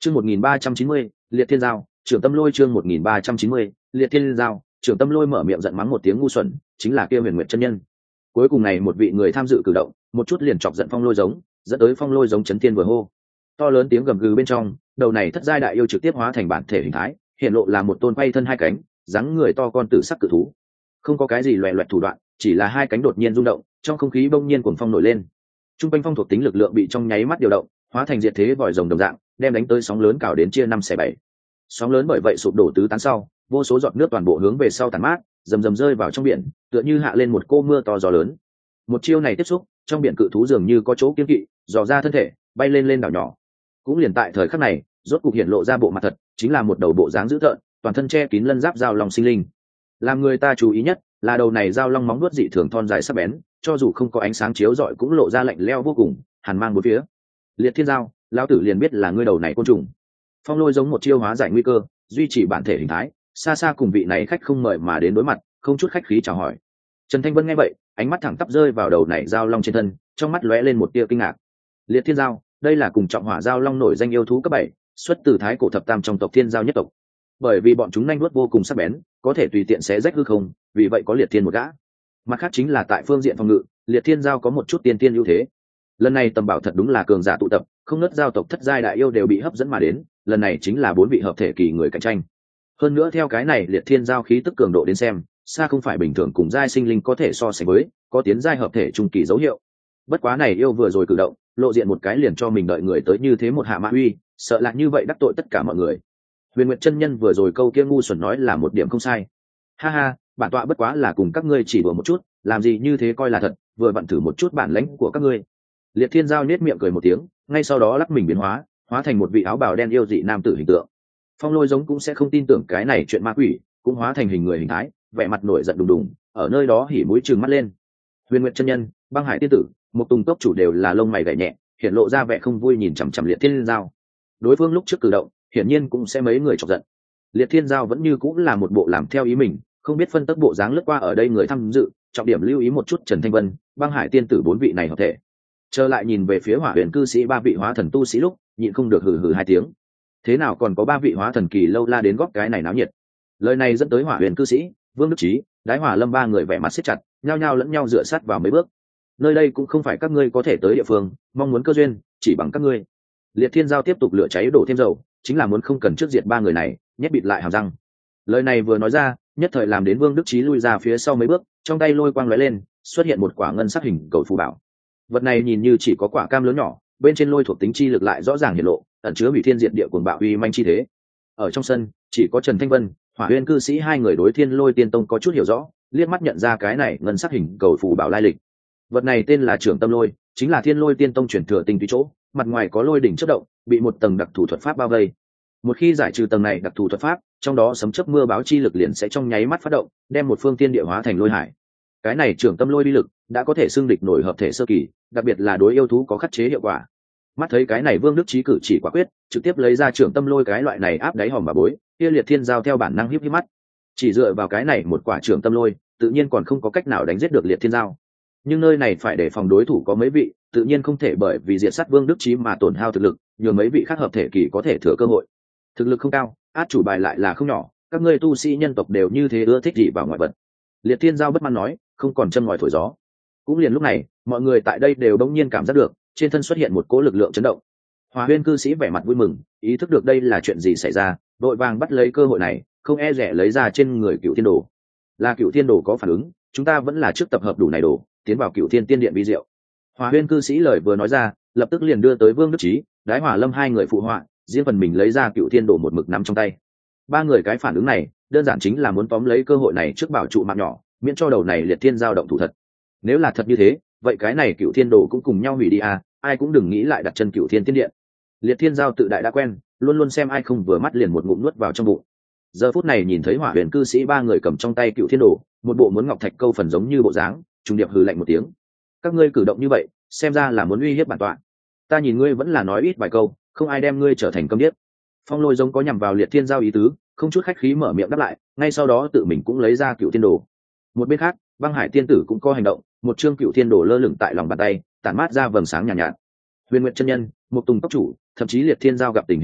Chương 1390, Liệt Thiên Giao, Trưởng Tâm Lôi chương 1390, Liệt Thiên Giao, Trưởng Tâm Lôi mở miệng giận mắng một tiếng ngu xuẩn, chính là kia Huyền Nguyệt chân nhân. Cuối cùng này một vị người tham dự cử động, một chút liền chọc giận Phong Lôi giống, dẫn tới Phong Lôi giống chấn thiên vừa hô. To lớn tiếng gầm gừ bên trong, đầu này thất giai đại yêu trực tiếp hóa thành bản thể hình thái, hiện lộ là một tôn quay thân hai cánh, dáng người to con tử sắc cự thú. Không có cái gì loè loẹt thủ đoạn, chỉ là hai cánh đột nhiên rung động, trong không khí bỗng nhiên cuồng phong nổi lên. Trung quanh phong thuộc tính lực lượng bị trong nháy mắt điều động, hóa thành diệt thế vòi rồng đồng dạng, đem đánh tới sóng lớn cào đến chia 5/7. Sóng lớn bởi vậy sụp đổ tứ tán sau, vô số giọt nước toàn bộ hướng về sau tản mát, rầm rầm rơi vào trong biển, tựa như hạ lên một cô mưa to gió lớn. Một chiêu này tiếp xúc, trong biển cự thú dường như có chỗ kiên kỵ, dò ra thân thể, bay lên đảo nhỏ. Cũng liền tại thời khắc này, rốt cục hiện lộ ra bộ mặt thật, chính là một đầu bộ dáng dữ tợn, toàn thân che kín lân giáp dao long sinh linh. Làm người ta chú ý nhất là đầu này dao long móng vuốt dị thường thon dài sắc bén, cho dù không có ánh sáng chiếu rọi cũng lộ ra lạnh lẽo vô cùng, hàn mang bốn phía. Liệt Thiên Giao, lão tử liền biết là ngươi đầu này côn trùng. Phong Lôi giống một chiêu hóa giải nguy cơ, duy trì bản thể hình thái, xa xa cùng vị này khách không mời mà đến đối mặt, không chút khách khí chào hỏi. Trần Thanh Vân nghe vậy, ánh mắt thẳng tắp rơi vào đầu này dao long trên thân, trong mắt lóe lên một tia kinh ngạc. Liệt Thiên Giao, đây là cùng trọng hỏa dao long nổi danh yêu thú cấp 7, xuất từ thái cổ thập tam trong tộc Thiên Giao nhất tộc. Bởi vì bọn chúng nhanh vuốt vô cùng sắc bén, có thể tùy tiện xé rách hư không, vì vậy có Liệt Thiên một gã. Mặt khác chính là tại phương diện phòng ngự, Liệt Thiên Giao có một chút tiên tiên ưu thế. Lần này tầm bảo thật đúng là cường giả tụ tập, không nớt giao tộc thất giai đại yêu đều bị hấp dẫn mà đến, lần này chính là 4 vị hợp thể kỳ người cạnh tranh. Hơn nữa theo cái này Liệt Thiên Giao khí tức cường độ đến xem, xa không phải bình thường cùng giai sinh linh có thể so sánh với, có tiến giai hợp thể trung kỳ dấu hiệu. Bất quá này yêu vừa rồi cử động, lộ diện một cái liền cho mình đợi người tới như thế một hạ mã uy, sợ là như vậy đắc tội tất cả mọi người. Huyền Nguyệt chân nhân vừa rồi câu kia ngu xuẩn nói là một điểm không sai. Ha ha, bản tọa bất quá là cùng các ngươi chỉ đùa một chút, làm gì như thế coi là thật, vừa vặn thử một chút bản lãnh của các ngươi. Liệt Thiên Giao nết miệng cười một tiếng, ngay sau đó lắc mình biến hóa, hóa thành một vị áo bào đen yêu dị nam tử hình tượng. Phong Lôi giống cũng sẽ không tin tưởng cái này chuyện ma quỷ, cũng hóa thành hình người hình thái, vẻ mặt nổi giận đùng đùng, ở nơi đó hỉ mũi trừng mắt lên. Huyền Nguyệt chân nhân, Băng Hải tiên tử, một Tùng cốc chủ đều là lông mày gảy nhẹ, hiện lộ ra vẻ không vui nhìn chằm chằm Liệt Thiên Giao. Đối phương lúc trước cử động, hiển nhiên cũng sẽ mấy người chọc giận. Liệt Thiên Giao vẫn như cũng là một bộ làm theo ý mình, không biết phân tốc bộ dáng lướt qua ở đây người tham dự, trọng điểm lưu ý một chút Trần Thanh Vân, Băng Hải tiên tử 4 vị này hợp thể. Trở lại nhìn về phía Hỏa Huyền cư sĩ 3 vị hóa thần tu sĩ lúc, nhịn không được hừ hừ 2 tiếng. Thế nào còn có 3 vị hóa thần kỳ lâu la đến góp cái này náo nhiệt. Lời này dẫn tới Hỏa Huyền cư sĩ, Vương Đức Chí, Đái Hỏa Lâm 3 người vẻ mặt siết chặt, nhao nhao lẫn nhau dựa sát vào mấy bước. Nơi đây cũng không phải các ngươi có thể tới địa phương, mong muốn cơ duyên, chỉ bằng các ngươi. Liệt Thiên Giao tiếp tục lửa cháy đổ thêm dầu, chính là muốn không cần trước diệt 3 người này, nhét bịt lại hàm răng. Lời này vừa nói ra, nhất thời làm đến Vương Đức Chí lui ra phía sau mấy bước, trong tay lôi quang lóe lên, xuất hiện một quả ngân sắc hình cầu phù bảo. Vật này nhìn như chỉ có quả cam lớn nhỏ, bên trên lôi thuộc tính chi lực lại rõ ràng hiện lộ, ẩn chứa hủy thiên diệt địa cuồng bạo uy manh chi thế. Ở trong sân, chỉ có Trần Thanh Vân, Hỏa Huyền cư sĩ 2 người đối Thiên Lôi Tiên Tông có chút hiểu rõ, liếc mắt nhận ra cái này ngân sắc hình cầu phù bảo lai lịch. Vật này tên là Trưởng Tâm Lôi, chính là Thiên Lôi Tiên Tông truyền thừa tinh túy chỗ, mặt ngoài có lôi đỉnh chớp động, bị một tầng đặc thù thuật pháp bao vây. Một khi giải trừ tầng này đặc thù thuật pháp, trong đó sấm chớp mưa báo chi lực liền sẽ trong nháy mắt phát động, đem một phương thiên địa hóa thành lôi hải. Cái này Trưởng Tâm Lôi uy lực đã có thể xưng địch nổi hợp thể sơ kỳ, đặc biệt là đối yêu thú có khắc chế hiệu quả. Mắt thấy cái này Vương Đức Chí cử chỉ quả quyết, trực tiếp lấy ra Trưởng Tâm Lôi cái loại này áp đáy hòm bà bối, kia Liệt Thiên Giao theo bản năng híp híp mắt. Chỉ dựa vào cái này một quả Trưởng Tâm Lôi, tự nhiên còn không có cách nào đánh giết được Liệt Thiên Giao. Nhưng nơi này phải để phòng đối thủ có mấy vị, tự nhiên không thể bởi vì diệt sát Vương Đức Chí mà tổn hao thực lực, nhường mấy vị khác hợp thể kỳ có thể thừa cơ hội. Thực lực không cao, át chủ bài lại là không nhỏ, các ngươi tu sĩ nhân tộc đều như thế ưa thích gì vào ngoại vật. Liệt Thiên Giao bất mãn nói, không còn châm ngòi thổi gió. Cũng liền lúc này, mọi người tại đây đều đống nhiên cảm giác được, trên thân xuất hiện một cỗ lực lượng chấn động. Hỏa Huyền cư sĩ vẻ mặt vui mừng, ý thức được đây là chuyện gì xảy ra, đội vàng bắt lấy cơ hội này, không e dè lấy ra trên người Cựu Thiên Đồ. Là Cựu Thiên Đồ có phản ứng, chúng ta vẫn là trước tập hợp đủ này đồ, tiến vào Cựu Thiên Tiên Điện vi diệu. Hỏa Huyền cư sĩ lời vừa nói ra, lập tức liền đưa tới Vương Đức Chí, Đái Hỏa Lâm 2 người phụ họa, riêng phần mình lấy ra Cựu Thiên Đồ một mực nắm trong tay. 3 người cái phản ứng này, đơn giản chính là muốn tóm lấy cơ hội này trước bảo trụ mạng nhỏ, miễn cho đầu này Liệt Thiên Giao động thủ thật. Nếu là thật như thế, vậy cái này Cựu Thiên Đồ cũng cùng nhau hủy đi à, ai cũng đừng nghĩ lại đặt chân Cựu Thiên Tiên Điện. Liệt Thiên Giao tự đại đã quen, luôn luôn xem ai không vừa mắt liền một ngụm nuốt vào trong bụng. Giờ phút này nhìn thấy Hỏa Huyền cư sĩ 3 người cầm trong tay Cựu Thiên Đồ, một bộ muốn ngọc thạch câu phần giống như bộ dáng, trùng điệp hừ lạnh một tiếng. Các ngươi cử động như vậy, xem ra là muốn uy hiếp bản tọa. Ta nhìn ngươi vẫn là nói ít vài câu, không ai đem ngươi trở thành câm điếc. Phong Lôi giống có nhằm vào Liệt Thiên Giao ý tứ, không chút khách khí mở miệng đáp lại, ngay sau đó tự mình cũng lấy ra Cựu Thiên Đồ. Một bên khác, Băng Hải tiên tử cũng có hành động, một chương Cựu Thiên Đồ lơ lửng tại lòng bàn tay, tản mát ra vầng sáng nhàn nhạt. Huyền Nguyệt chân nhân, một Tùng cốc chủ, thậm chí Liệt Thiên Giao gặp tình hình này,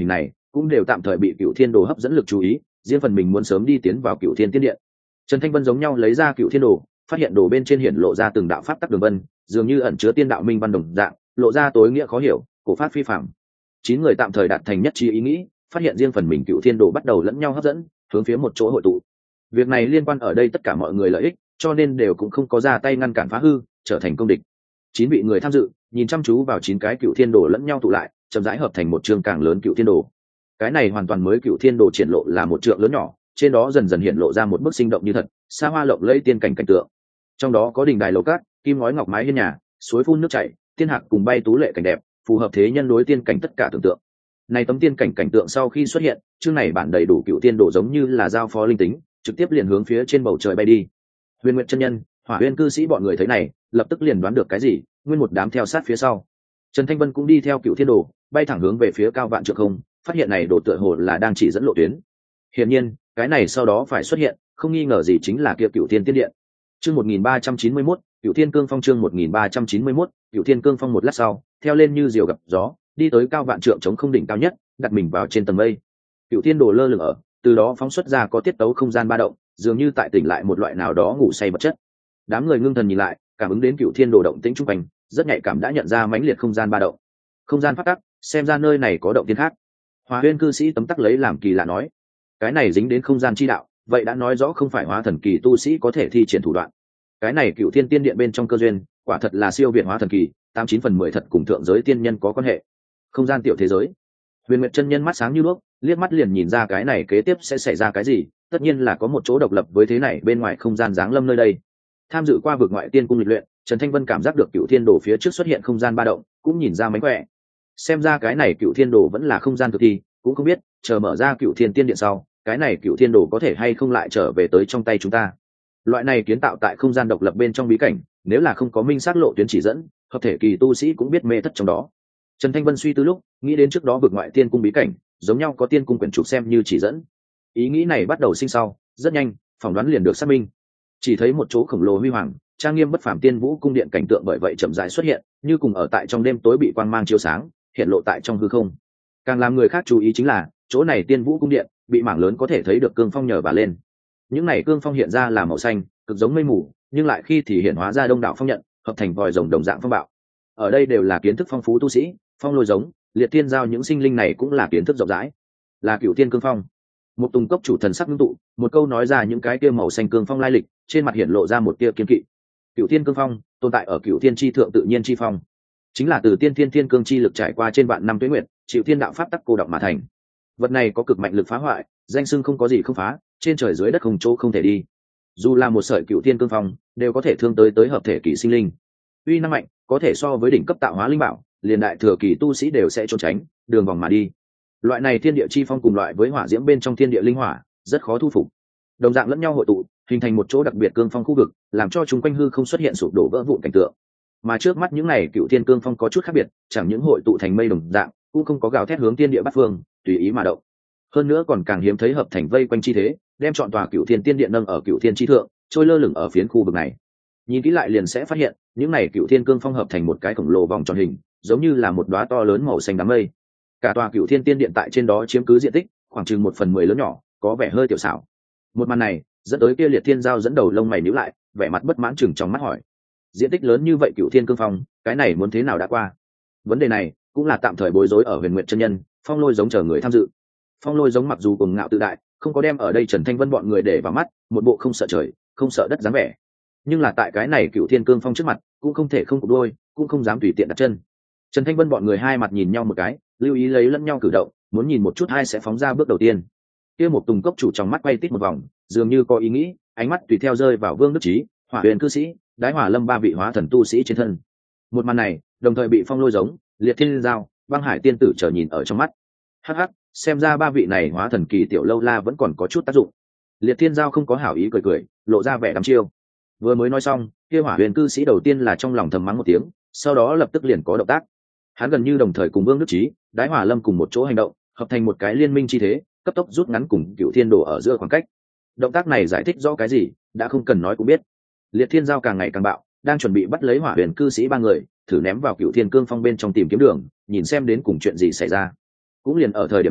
cũng đều tạm thời bị Cựu Thiên Đồ hấp dẫn lực chú ý, riêng phần mình muốn sớm đi tiến vào Cựu Thiên Tiên Điện. Trần Thanh Vân giống nhau lấy ra Cựu Thiên Đồ, phát hiện đồ bên trên hiển lộ ra từng đạo pháp tắc đường vân, dường như ẩn chứa tiên đạo minh văn đồng dạng, lộ ra tối nghĩa khó hiểu, cổ pháp phi phàm. 9 người tạm thời đạt thành nhất trí ý nghĩ, phát hiện riêng phần mình Cựu Thiên Đồ bắt đầu lẫn nhau hấp dẫn, hướng phía một chỗ hội tụ. Việc này liên quan ở đây tất cả mọi người lợi ích, cho nên đều cũng không có ra tay ngăn cản phá hư, trở thành công địch. 9 vị người tham dự nhìn chăm chú vào 9 cái Cựu Thiên Đồ lẫn nhau tụ lại, chậm rãi hợp thành một chương càng lớn Cựu Thiên Đồ. Cái này hoàn toàn mới Cựu Thiên Đồ triển lộ là một trượng lớn nhỏ, trên đó dần dần hiện lộ ra một bức sinh động như thật, xa hoa lộng lẫy tiên cảnh cảnh tượng. Trong đó có đình đài lầu cát, kim ngói ngọc mái hiên nhà, suối phun nước chảy, tiên hạc cùng bay tú lệ cảnh đẹp, phù hợp thế nhân đối tiên cảnh tất cả tưởng tượng. Này tấm tiên cảnh cảnh tượng sau khi xuất hiện, chương này bản đầy đủ Cựu Thiên Đồ giống như là giao phó linh tính, trực tiếp liền hướng phía trên bầu trời bay đi. Huyền Nguyệt chân nhân, Hỏa Huyền cư sĩ bọn người thấy này, lập tức liền đoán được cái gì, nguyên một đám theo sát phía sau. Trần Thanh Vân cũng đi theo Cựu Thiên Đồ, bay thẳng hướng về phía cao vạn trượng không, phát hiện này đồ tựa hồ là đang chỉ dẫn lộ tuyến. Hiển nhiên, cái này sau đó phải xuất hiện, không nghi ngờ gì chính là kia Cựu Thiên Tiên Điện. Chương 1391, Cựu Thiên Cương Phong chương 1391, Cựu Thiên Cương Phong một lát sau, theo lên như diều gặp gió, đi tới cao vạn trượng chống không đỉnh cao nhất, đặt mình vào trên tầng mây. Cựu Thiên Đồ lơ lửng ở, từ đó phóng xuất ra có tiết tấu không gian ba động, dường như tại tỉnh lại một loại nào đó ngủ say vật chất. Đám người ngưng thần nhìn lại, cảm ứng đến Cựu Thiên Đồ động tĩnh trung quanh, rất nhạy cảm đã nhận ra mãnh liệt không gian ba động. Không gian phát tắc, xem ra nơi này có động thiên khác. Hòa Huyên cư sĩ tấm tắc lấy làm kỳ lạ nói, cái này dính đến không gian chi đạo, vậy đã nói rõ không phải hóa thần kỳ tu sĩ có thể thi triển thủ đoạn. Cái này Cựu Thiên Tiên Điện bên trong cơ duyên, quả thật là siêu việt hóa thần kỳ, 89/10 thật cùng thượng giới tiên nhân có quan hệ. Không gian tiểu thế giới. Huyền Nguyệt chân nhân mắt sáng như đuốc, liếc mắt liền nhìn ra cái này kế tiếp sẽ xảy ra cái gì, tất nhiên là có một chỗ độc lập với thế này bên ngoài không gian giáng lâm nơi đây. Tham dự qua vực ngoại tiên cung lịch luyện, Trần Thanh Vân cảm giác được Cựu Thiên Đồ phía trước xuất hiện không gian ba động, cũng nhìn ra mánh khỏe. Xem ra cái này Cựu Thiên Đồ vẫn là không gian thực thi, cũng không biết chờ mở ra Cựu Thiên Tiên Điện sau, cái này Cựu Thiên Đồ có thể hay không lại trở về tới trong tay chúng ta. Loại này kiến tạo tại không gian độc lập bên trong bí cảnh, nếu là không có minh xác lộ tuyến chỉ dẫn, hợp thể kỳ tu sĩ cũng biết mê thất trong đó. Trần Thanh Vân suy tư lúc, nghĩ đến trước đó vực ngoại tiên cung bí cảnh, giống nhau có tiên cung quyển trục xem như chỉ dẫn. Ý nghĩ này bắt đầu sinh sau, rất nhanh, phỏng đoán liền được xác minh. Chỉ thấy một chỗ khổng lồ huy hoàng, trang nghiêm bất phàm tiên vũ cung điện cảnh tượng bởi vậy chậm rãi xuất hiện, như cùng ở tại trong đêm tối bị quang mang chiếu sáng, hiện lộ tại trong hư không. Càng làm người khác chú ý chính là, chỗ này tiên vũ cung điện bị mảng lớn có thể thấy được cương phong nhờ và lên. Những này cương phong hiện ra là màu xanh, cực giống mây mù, nhưng lại khi thì hiện hóa ra đông đảo phong nhận, hợp thành vòi rồng đồng dạng phong bạo. Ở đây đều là kiến thức phong phú tu sĩ, phong lôi giống, liệt tiên giao những sinh linh này cũng là kiến thức rộng rãi, là Cựu Thiên Cương Phong. Một Tùng cốc chủ thần sắc ngưng tụ, một câu nói ra những cái kia màu xanh cương phong lai lịch, trên mặt hiện lộ ra một tia kiên kỵ. Cựu Thiên Cương Phong tồn tại ở Cựu Thiên chi thượng tự nhiên chi phong, chính là từ tiên thiên thiên cương chi lực trải qua trên vạn năm tuế nguyệt, chịu thiên đạo pháp tắc cô đọng mà thành. Vật này có cực mạnh lực phá hoại, danh xưng không có gì không phá, trên trời dưới đất không chỗ không thể đi. Dù là một sợi Cựu Thiên Cương Phong, đều có thể thương tới hợp thể kỳ sinh linh. Uy năng mạnh, có thể so với đỉnh cấp tạo hóa linh bảo, liền đại thừa kỳ tu sĩ đều sẽ trốn tránh, đường vòng mà đi. Loại này thiên địa chi phong cùng loại với hỏa diễm bên trong thiên địa linh hỏa, rất khó thu phục. Đồng dạng lẫn nhau hội tụ, hình thành một chỗ đặc biệt cương phong khu vực, làm cho chúng quanh hư không xuất hiện sụp đổ vỡ vụn cảnh tượng. Mà trước mắt những này Cựu Thiên Cương Phong có chút khác biệt, chẳng những hội tụ thành mây đồng dạng, cũng không có gào thét hướng thiên địa bát phương, tùy ý mà động. Hơn nữa còn càng hiếm thấy hợp thành vây quanh chi thế, đem trọn tòa Cựu Thiên Tiên Điện nâng ở Cựu Thiên chi thượng, trôi lơ lửng ở phiến khu vực này. Nhìn kỹ lại liền sẽ phát hiện, những này Cựu Thiên Cương Phong hợp thành một cái khổng lồ vòng tròn hình, giống như là một đóa to lớn màu xanh đám mây. Cả tòa Cựu Thiên Tiên Điện tại trên đó chiếm cứ diện tích khoảng chừng 1/10 lớn nhỏ, có vẻ hơi tiểu xảo. Một màn này dẫn tới kia Liệt Thiên Giao dẫn đầu lông mày nhíu lại, vẻ mặt bất mãn chừng trong mắt hỏi: diện tích lớn như vậy Cựu Thiên Cương Phong, cái này muốn thế nào đã qua? Vấn đề này cũng là tạm thời bối rối ở Huyền Nguyệt chân nhân, Phong Lôi giống chờ người tham dự. Phong Lôi giống mặc dù cuồng ngạo tự đại, không có đem ở đây Trần Thanh Vân bọn người để vào mắt, một bộ không sợ trời, không sợ đất dáng vẻ. Nhưng là tại cái này Cựu Thiên Cương Phong trước mặt, cũng không thể không cụp đôi, cũng không dám tùy tiện đặt chân. Trần Thanh Vân bọn người hai mặt nhìn nhau một cái, lưu ý lấy lẫn nhau cử động, muốn nhìn một chút ai sẽ phóng ra bước đầu tiên. Kia một Tùng cốc chủ trong mắt quay tít một vòng, dường như có ý nghĩ, ánh mắt tùy theo rơi vào Vương Đức Trí, Hỏa Huyền cư sĩ, Đái Hỏa Lâm ba vị hóa thần tu sĩ trên thân. Một màn này, đồng thời bị Phong Lôi giống, Liệt Thiên Giao, Băng Hải tiên tử chờ nhìn ở trong mắt. Hắc hắc, xem ra ba vị này hóa thần kỳ tiểu lâu la vẫn còn có chút tác dụng. Liệt Thiên Giao không có hảo ý cười cười, lộ ra vẻ đăm chiêu. Vừa mới nói xong, kia Hỏa Huyền cư sĩ đầu tiên là trong lòng thầm mắng một tiếng, sau đó lập tức liền có động tác. Hắn gần như đồng thời cùng Vương Đức Trí, Đái Hỏa Lâm cùng một chỗ hành động, hợp thành một cái liên minh chi thế, cấp tốc rút ngắn cùng Cựu Thiên Đồ ở giữa khoảng cách. Động tác này giải thích rõ cái gì, đã không cần nói cũng biết. Liệt Thiên Giao càng ngày càng bạo, đang chuẩn bị bắt lấy Hỏa Huyền cư sĩ ba người, thử ném vào Cựu Thiên Cương Phong bên trong tìm kiếm đường, nhìn xem đến cùng chuyện gì xảy ra. Cũng liền ở thời điểm này,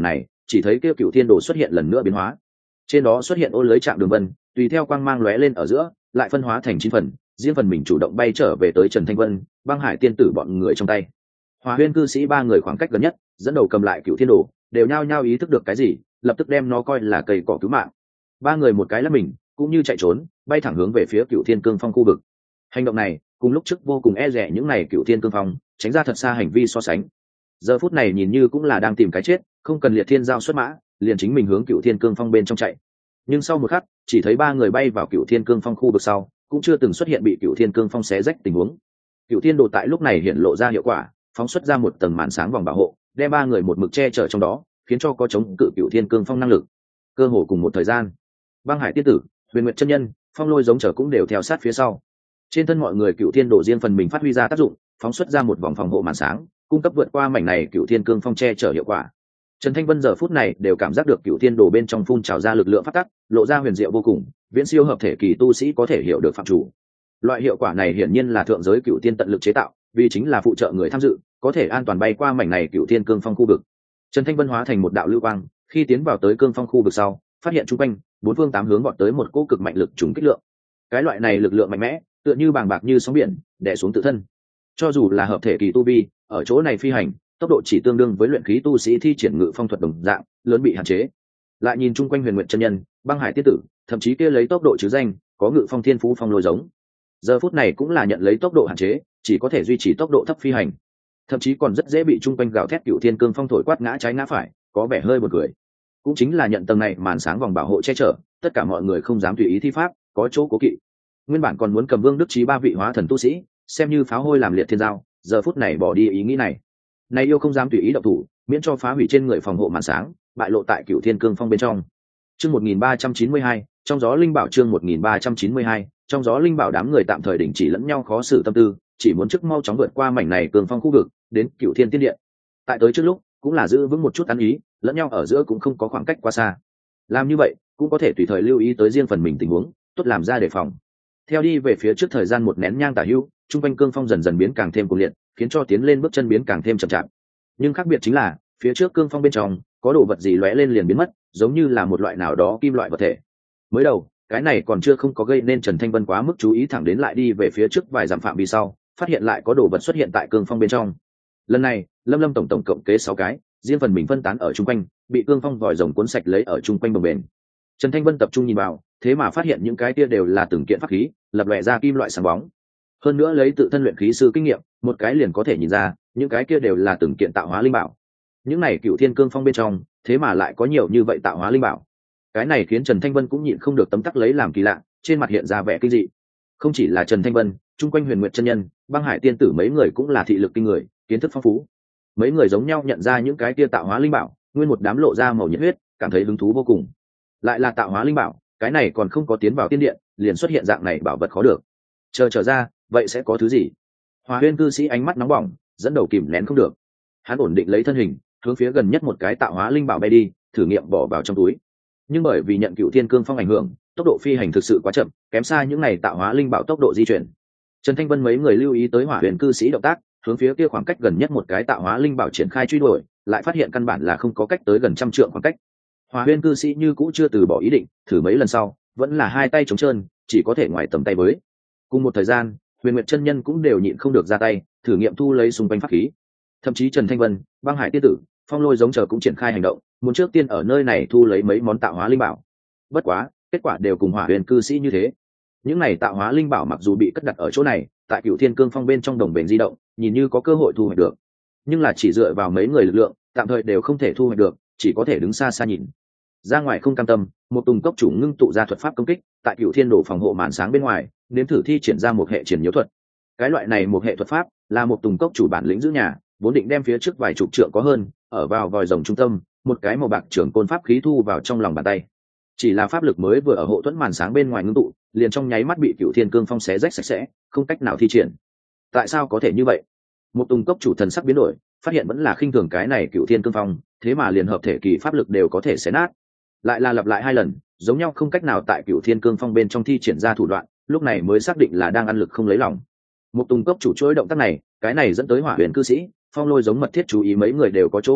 chỉ thấy kêu cựu thiên đồ xuất hiện lần nữa biến hóa, trên đó xuất hiện ô lưới trạng đường vân, tùy theo quang mang lóe lên ở giữa lại phân hóa thành 9 phần, riêng phần mình chủ động bay trở về tới Trần Thanh Vân, Băng Hải tiên tử bọn người trong tay. Hòa Huyên cư sĩ ba người khoảng cách gần nhất dẫn đầu cầm lại cựu thiên đồ, đều nhao nhao ý thức được cái gì, lập tức đem nó coi là cây cỏ cứu mạng. Ba người một cái lắp mình cũng như chạy trốn, bay thẳng hướng về phía cựu thiên cương phong khu vực. Hành động này cùng lúc trước vô cùng e dè những này cựu thiên cương phong tránh ra thật xa hành vi so sánh, giờ phút này nhìn như cũng là đang tìm cái chết, không cần liệt thiên giao xuất mã, liền chính mình hướng cựu thiên cương phong bên trong chạy. Nhưng sau một khắc chỉ thấy ba người bay vào cựu thiên cương phong khu vực sau, cũng chưa từng xuất hiện bị cựu thiên cương phong xé rách tình huống. Cựu thiên đồ tại lúc này hiện lộ ra hiệu quả, phóng xuất ra một tầng màn sáng vòng bảo hộ, đem ba người một mực che chở trong đó, khiến cho có chống cự cựu thiên cương phong năng lực. Cơ hồ cùng một thời gian, Băng Hải tiên tử, Huyền Nguyệt chân nhân, Phong Lôi giống trở cũng đều theo sát phía sau. Trên thân mọi người cựu thiên đồ riêng phần mình phát huy ra tác dụng, phóng xuất ra một vòng phòng hộ màn sáng, cung cấp vượt qua mảnh này cựu thiên cương phong che chở hiệu quả. Trần Thanh Vân giờ phút này đều cảm giác được cựu thiên đồ bên trong phun trào ra lực lượng phát tắc, lộ ra huyền diệu vô cùng, viễn siêu hợp thể kỳ tu sĩ có thể hiểu được phạm chủ. Loại hiệu quả này hiển nhiên là thượng giới cựu thiên tận lực chế tạo, vì chính là phụ trợ người tham dự có thể an toàn bay qua mảnh này cựu thiên cương phong khu vực. Trần Thanh Vân hóa thành một đạo lưu quang, khi tiến vào tới cương phong khu vực sau, phát hiện chung quanh bốn phương tám hướng vọt tới một cỗ cực mạnh lực trùng kích lượng. Cái loại này lực lượng mạnh mẽ, tựa như bàng bạc như sóng biển, đè xuống tự thân. Cho dù là hợp thể kỳ tu vi, ở chỗ này phi hành, tốc độ chỉ tương đương với luyện khí tu sĩ thi triển ngự phong thuật đồng dạng, lớn bị hạn chế. Lại nhìn chung quanh Huyền Nguyệt chân nhân, Băng Hải tiên tử, thậm chí kia lấy tốc độ chứ danh, có ngự phong thiên phú Phong Lôi giống, giờ phút này cũng là nhận lấy tốc độ hạn chế, chỉ có thể duy trì tốc độ thấp phi hành, thậm chí còn rất dễ bị chung quanh gào thét cựu thiên cương phong thổi quát ngã trái ngã phải, có vẻ hơi buồn cười. Cũng chính là nhận tầng này màn sáng vòng bảo hộ che chở, tất cả mọi người không dám tùy ý thi pháp, có chỗ cố kỵ. Nguyên bản còn muốn cầm Vương Đức Chí ba vị hóa thần tu sĩ xem như pháo hôi làm liệt thiên giao, giờ phút này bỏ đi ý nghĩ này. Này yêu không dám tùy ý động thủ, miễn cho phá hủy trên người phòng hộ màn sáng, bại lộ tại cựu thiên cương phong bên trong. Chương 1392, trong gió linh bảo. Chương 1392, trong gió linh bảo. Đám người tạm thời đình chỉ lẫn nhau khó xử tâm tư, chỉ muốn trước mau chóng vượt qua mảnh này cương phong khu vực, đến cựu thiên tiên điện. Tại tới trước lúc cũng là giữ vững một chút ăn ý, lẫn nhau ở giữa cũng không có khoảng cách quá xa. Làm như vậy cũng có thể tùy thời lưu ý tới riêng phần mình tình huống, tốt làm ra đề phòng. Theo đi về phía trước thời gian một nén nhang tả hữu, trung quanh cương phong dần dần biến càng thêm cuồng liệt, khiến cho tiến lên bước chân biến càng thêm chậm chạp. Nhưng khác biệt chính là phía trước cương phong bên trong có đồ vật gì lóe lên liền biến mất, giống như là một loại nào đó kim loại vật thể. Mới đầu cái này còn chưa không có gây nên Trần Thanh Vân quá mức chú ý, thẳng đến lại đi về phía trước vài dặm phạm vi sau, phát hiện lại có đồ vật xuất hiện tại cương phong bên trong. Lần này lâm tổng cộng kế 6 cái, riêng phần mình phân tán ở trung quanh, bị cương phong vòi rồng cuốn sạch lấy ở trung quanh bồng bềnh. Trần Thanh Vân tập trung nhìn vào, thế mà phát hiện những cái kia đều là từng kiện pháp khí, lập lòe ra kim loại sáng bóng. Hơn nữa lấy tự thân luyện khí sư kinh nghiệm, một cái liền có thể nhìn ra, những cái kia đều là từng kiện tạo hóa linh bảo. Những này cựu thiên cương phong bên trong, thế mà lại có nhiều như vậy tạo hóa linh bảo. Cái này khiến Trần Thanh Vân cũng nhịn không được tấm tắc lấy làm kỳ lạ, trên mặt hiện ra vẻ kinh dị. Không chỉ là Trần Thanh Vân, chung quanh Huyền Nguyệt chân nhân, Băng Hải tiên tử mấy người cũng là thị lực kinh người, kiến thức phong phú. Mấy người giống nhau nhận ra những cái kia tạo hóa linh bảo, nguyên một đám lộ ra màu nhiệt huyết, cảm thấy hứng thú vô cùng. Lại là tạo hóa linh bảo, cái này còn không có tiến vào tiên điện, liền xuất hiện dạng này bảo vật khó được. Chờ trở ra, vậy sẽ có thứ gì? Hòa Huyên cư sĩ ánh mắt nóng bỏng, dẫn đầu kìm nén không được. Hắn ổn định lấy thân hình, hướng phía gần nhất một cái tạo hóa linh bảo bay đi, thử nghiệm bỏ vào trong túi. Nhưng bởi vì nhận cựu thiên cương phong ảnh hưởng, tốc độ phi hành thực sự quá chậm, kém xa những này tạo hóa linh bảo tốc độ di chuyển. Trần Thanh Vân mấy người lưu ý tới Hỏa Huyền cư sĩ động tác, hướng phía kia khoảng cách gần nhất một cái tạo hóa linh bảo triển khai truy đuổi, lại phát hiện căn bản là không có cách tới gần 100 trượng khoảng cách. Hỏa Huyền cư sĩ như cũ chưa từ bỏ ý định, thử mấy lần sau, vẫn là hai tay trống trơn, chỉ có thể ngoài tầm tay với. Cùng một thời gian, Huyền Nguyệt chân nhân cũng đều nhịn không được ra tay, thử nghiệm thu lấy xung quanh pháp khí. Thậm chí Trần Thanh Vân, Băng Hải tiên tử, Phong Lôi giống chờ cũng triển khai hành động, muốn trước tiên ở nơi này thu lấy mấy món tạo hóa linh bảo. Bất quá, kết quả đều cùng Hỏa Huyền cư sĩ như thế. Những này tạo hóa linh bảo mặc dù bị cất đặt ở chỗ này, tại Cửu Thiên Cương Phong bên trong đồng bền di động, nhìn như có cơ hội thu hoạch được, nhưng là chỉ dựa vào mấy người lực lượng, tạm thời đều không thể thu hoạch được, chỉ có thể đứng xa xa nhìn. Ra ngoài không cam tâm, một Tùng cốc chủ ngưng tụ ra thuật pháp công kích, tại Cửu Thiên Đồ phòng hộ màn sáng bên ngoài, nếm thử thi triển ra một hệ triển nhiễu thuật. Cái loại này một hệ thuật pháp là một Tùng cốc chủ bản lĩnh giữ nhà, vốn định đem phía trước vài chục trượng có hơn, ở vào vòi rồng trung tâm, một cái màu bạc trưởng côn pháp khí thu vào trong lòng bàn tay. Chỉ là pháp lực mới vừa ở hộ thuẫn màn sáng bên ngoài ngưng tụ, liền trong nháy mắt bị Cửu Thiên Cương Phong xé rách sạch sẽ, không cách nào thi triển. Tại sao có thể như vậy? Một Tùng cốc chủ thần sắc biến đổi, phát hiện vẫn là khinh thường cái này Cửu Thiên Cương Phong, thế mà liền hợp thể kỳ pháp lực đều có thể xé nát. Lại là lặp lại hai lần, giống nhau không cách nào tại Cửu Thiên Cương Phong bên trong thi triển ra thủ đoạn, lúc này mới xác định là đang ăn lực không lấy lòng. Một Tùng cốc chủ chuỗi động tác này, cái này dẫn tới Hỏa Huyền cư sĩ, Phong Lôi giống mật thiết chú ý mấy người đều có chỗ kiêng kỵ,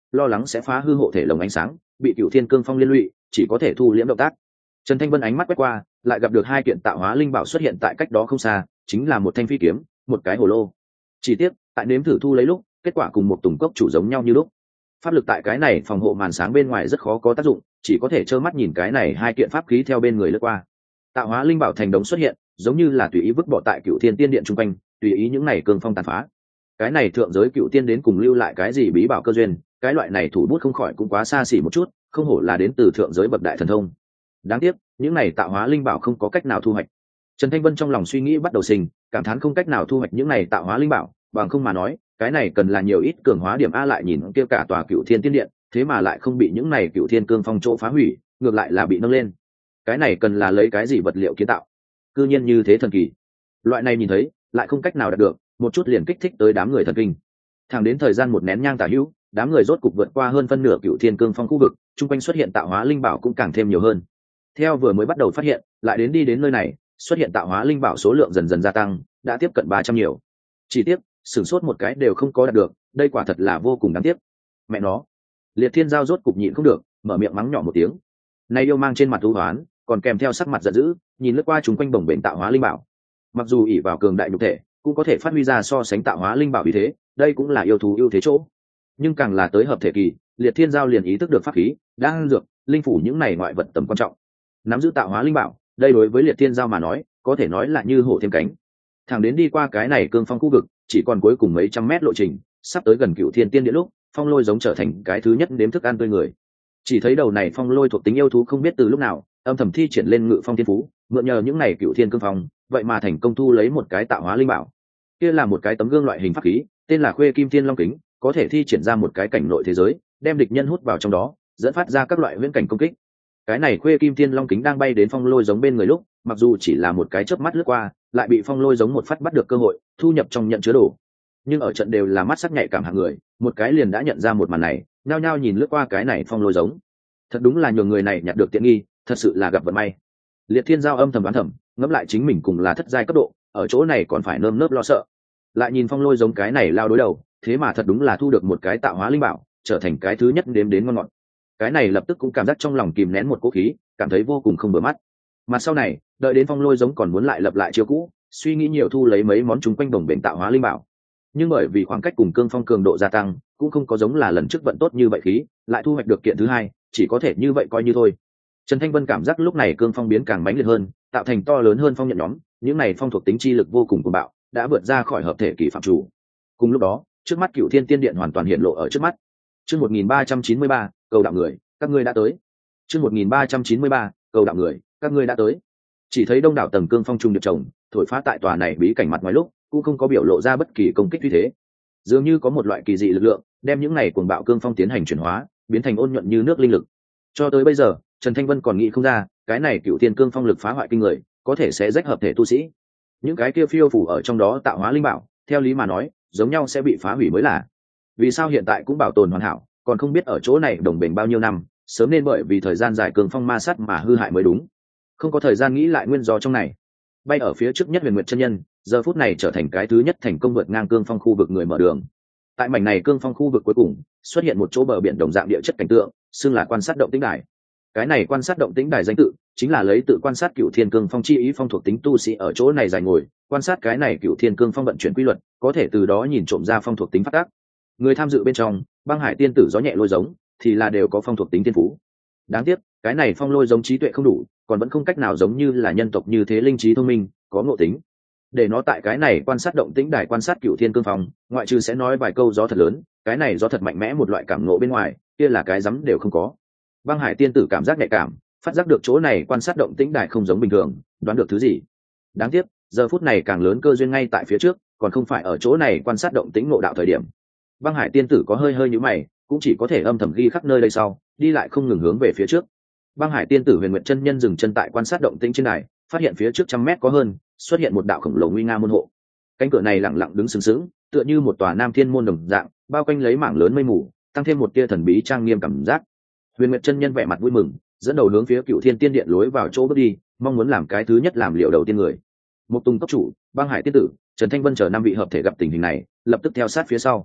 lo lắng sẽ phá hư hộ thể lồng ánh sáng, bị Cựu Thiên Cương Phong liên lụy, chỉ có thể thu liễm động tác. Trần Thanh Vân ánh mắt quét qua, lại gặp được hai kiện tạo hóa linh bảo xuất hiện tại cách đó không xa, chính là một thanh phi kiếm, một cái hồ lô. Chỉ tiếc, tại nếm thử thu lấy lúc, kết quả cùng một tùng cốc chủ giống nhau như lúc. Pháp lực tại cái này phòng hộ màn sáng bên ngoài rất khó có tác dụng, chỉ có thể trơ mắt nhìn cái này hai kiện pháp khí theo bên người lướt qua. Tạo hóa linh bảo thành đống xuất hiện, giống như là tùy ý vứt bỏ tại Cựu Thiên Tiên Điện trung quanh, tùy ý những này cương phong tàn phá. Cái này thượng giới Cựu Tiên đến cùng lưu lại cái gì bí bảo cơ duyên, cái loại này thủ bút không khỏi cũng quá xa xỉ một chút, không hổ là đến từ thượng giới bậc đại thần thông. Đáng tiếc, những này tạo hóa linh bảo không có cách nào thu hoạch. Trần Thanh Vân trong lòng suy nghĩ bắt đầu sinh, cảm thán không cách nào thu hoạch những này tạo hóa linh bảo, bằng không mà nói, cái này cần là nhiều ít cường hóa điểm a lại nhìn kia cả tòa Cựu Thiên Tiên Điện, thế mà lại không bị những này Cựu Thiên Cương Phong chỗ phá hủy, ngược lại là bị nâng lên. Cái này cần là lấy cái gì vật liệu kiến tạo? Cư nhiên như thế thần kỳ. Loại này nhìn thấy, lại không cách nào đạt được, một chút liền kích thích tới đám người thần kinh. Thẳng đến thời gian một nén nhang tả hữu, đám người rốt cục vượt qua hơn phân nửa Cựu Thiên Cương Phong khu vực, chung quanh xuất hiện tạo hóa linh bảo cũng càng thêm nhiều hơn. Theo vừa mới bắt đầu phát hiện, lại đến đi đến nơi này, xuất hiện tạo hóa linh bảo số lượng dần dần gia tăng, đã tiếp cận 300 nhiều. Chỉ tiếc, sửng sốt một cái đều không có đạt được, đây quả thật là vô cùng đáng tiếc. Mẹ nó, Liệt Thiên Giao rốt cục nhịn không được, mở miệng mắng nhỏ một tiếng. Này yêu mang trên mặt u hoán, còn kèm theo sắc mặt giận dữ, nhìn lướt qua chúng quanh bồng bềnh tạo hóa linh bảo. Mặc dù ỷ vào cường đại nhục thể, cũng có thể phát huy ra so sánh tạo hóa linh bảo vì thế, đây cũng là yêu thú ưu thế chỗ. Nhưng càng là tới hợp thể kỳ, Liệt Thiên Giao liền ý thức được pháp khí, đang dược, linh phủ những này ngoại vật tầm quan trọng. Nắm giữ tạo hóa linh bảo, đây đối với Liệt Thiên Giao mà nói, có thể nói là như hổ thêm cánh. Thẳng đến đi qua cái này cương phong khu vực, chỉ còn cuối cùng mấy trăm mét lộ trình, sắp tới gần Cựu Thiên Tiên Điện lúc, phong lôi giống trở thành cái thứ nhất đếm thức ăn tươi người. Chỉ thấy đầu này phong lôi thuộc tính yêu thú không biết từ lúc nào, âm thầm thi triển lên ngự phong thiên phú, mượn nhờ những này Cựu Thiên Cương Phong, vậy mà thành công thu lấy một cái tạo hóa linh bảo. Kia là một cái tấm gương loại hình pháp khí, tên là Khuê Kim Thiên Long Kính, có thể thi triển ra một cái cảnh nội thế giới, đem địch nhân hút vào trong đó, dẫn phát ra các loại huyễn cảnh công kích. Cái này Khuê Kim Thiên Long Kính đang bay đến phong lôi giống bên người lúc, mặc dù chỉ là một cái chớp mắt lướt qua, lại bị phong lôi giống một phát bắt được cơ hội, thu nhập trong nhận chứa đồ. Nhưng ở trận đều là mắt sắc nhạy cảm hạng người, một cái liền đã nhận ra một màn này, nhao nhao nhìn lướt qua cái này phong lôi giống. Thật đúng là nhường người này nhặt được tiện nghi, thật sự là gặp vận may. Liệt Thiên Giao âm thầm đoán thầm, ngẫm lại chính mình cùng là thất giai cấp độ, ở chỗ này còn phải nơm nớp lo sợ. Lại nhìn phong lôi giống cái này lao đối đầu, thế mà thật đúng là thu được một cái tạo hóa linh bảo, trở thành cái thứ nhất đếm đến ngon ngọt. Cái này lập tức cũng cảm giác trong lòng kìm nén một cỗ khí, cảm thấy vô cùng không vừa mắt. Mà sau này, đợi đến phong lôi giống còn muốn lại lập lại chiêu cũ, suy nghĩ nhiều thu lấy mấy món chúng quanh đồng bền tạo hóa linh bảo. Nhưng bởi vì khoảng cách cùng cương phong cường độ gia tăng, cũng không có giống là lần trước vận tốt như vậy khí, lại thu hoạch được kiện thứ hai, chỉ có thể như vậy coi như thôi. Trần Thanh Vân cảm giác lúc này cương phong biến càng mãnh liệt hơn, tạo thành to lớn hơn phong nhận nhóm, những này phong thuộc tính chi lực vô cùng cuồng bạo, đã vượt ra khỏi hợp thể kỳ phạm chủ. Cùng lúc đó, trước mắt Cựu Thiên Tiên Điện hoàn toàn hiện lộ ở trước mắt. Chương 1393, cầu đạo người, các ngươi đã tới. Chương 1393, cầu đạo người, các ngươi đã tới. Chỉ thấy đông đảo tầng cương phong trung điệp chồng, thổi phá tại tòa này bí cảnh mặt ngoài lúc, cũng không có biểu lộ ra bất kỳ công kích như thế. Dường như có một loại kỳ dị lực lượng, đem những này cuồng bạo cương phong tiến hành chuyển hóa, biến thành ôn nhuận như nước linh lực. Cho tới bây giờ, Trần Thanh Vân còn nghĩ không ra, cái này Cựu Thiên Cương Phong lực phá hoại kinh người, có thể sẽ rách hợp thể tu sĩ. Những cái kia phiêu phủ ở trong đó tạo hóa linh bảo, theo lý mà nói, giống nhau sẽ bị phá hủy mới là. Vì sao hiện tại cũng bảo tồn hoàn hảo, còn không biết ở chỗ này đồng bền bao nhiêu năm, sớm nên bởi vì thời gian dài cương phong ma sát mà hư hại mới đúng. Không có thời gian nghĩ lại nguyên do trong này. Bay ở phía trước nhất Huyền Nguyệt chân nhân, giờ phút này trở thành cái thứ nhất thành công vượt ngang cương phong khu vực người mở đường. Tại mảnh này cương phong khu vực cuối cùng, xuất hiện một chỗ bờ biển đồng dạng địa chất cảnh tượng, xưng là quan sát động tĩnh đài. Cái này quan sát động tĩnh đài danh tự, chính là lấy tự quan sát Cựu Thiên Cương Phong chi ý phong thuộc tính tu sĩ ở chỗ này dài ngồi, quan sát cái này Cựu Thiên Cương Phong vận chuyển quy luật, có thể từ đó nhìn trộm ra phong thuộc tính phát tác. Người tham dự bên trong, Băng Hải tiên tử gió nhẹ lôi giống, thì là đều có phong thuộc tính thiên phú. Đáng tiếc, cái này phong lôi giống trí tuệ không đủ, còn vẫn không cách nào giống như là nhân tộc như thế linh trí thông minh, có ngộ tính. Để nó tại cái này quan sát động tĩnh đài quan sát Cựu Thiên Cương Phong, ngoại trừ sẽ nói vài câu gió thật lớn, cái này gió thật mạnh mẽ một loại cảm ngộ bên ngoài, kia là cái rắm đều không có. Băng Hải tiên tử cảm giác nhạy cảm, phát giác được chỗ này quan sát động tĩnh đài không giống bình thường, đoán được thứ gì. Đáng tiếc, giờ phút này càng lớn cơ duyên ngay tại phía trước, còn không phải ở chỗ này quan sát động tĩnh ngộ đạo thời điểm. Băng Hải tiên tử có hơi hơi nhíu mày, cũng chỉ có thể âm thầm ghi khắc nơi đây sau, đi lại không ngừng hướng về phía trước. Băng Hải tiên tử Huyền Nguyệt chân nhân dừng chân tại quan sát động tĩnh trên đài, phát hiện phía trước trăm mét có hơn, xuất hiện một đạo khổng lồ nguy nga môn hộ. Cánh cửa này lặng lặng đứng sừng sững, tựa như một tòa Nam Thiên môn đồng dạng, bao quanh lấy mảng lớn mây mù, tăng thêm một tia thần bí trang nghiêm cảm giác. Huyền Nguyệt chân nhân vẻ mặt vui mừng, dẫn đầu hướng phía Cựu Thiên Tiên Điện lối vào chỗ bước đi, mong muốn làm cái thứ nhất làm liệu đầu tiên người. Một Tùng cấp chủ, Băng Hải tiên tử, Trần Thanh Vân chờ năm vị hợp thể gặp tình hình này, lập tức theo sát phía sau.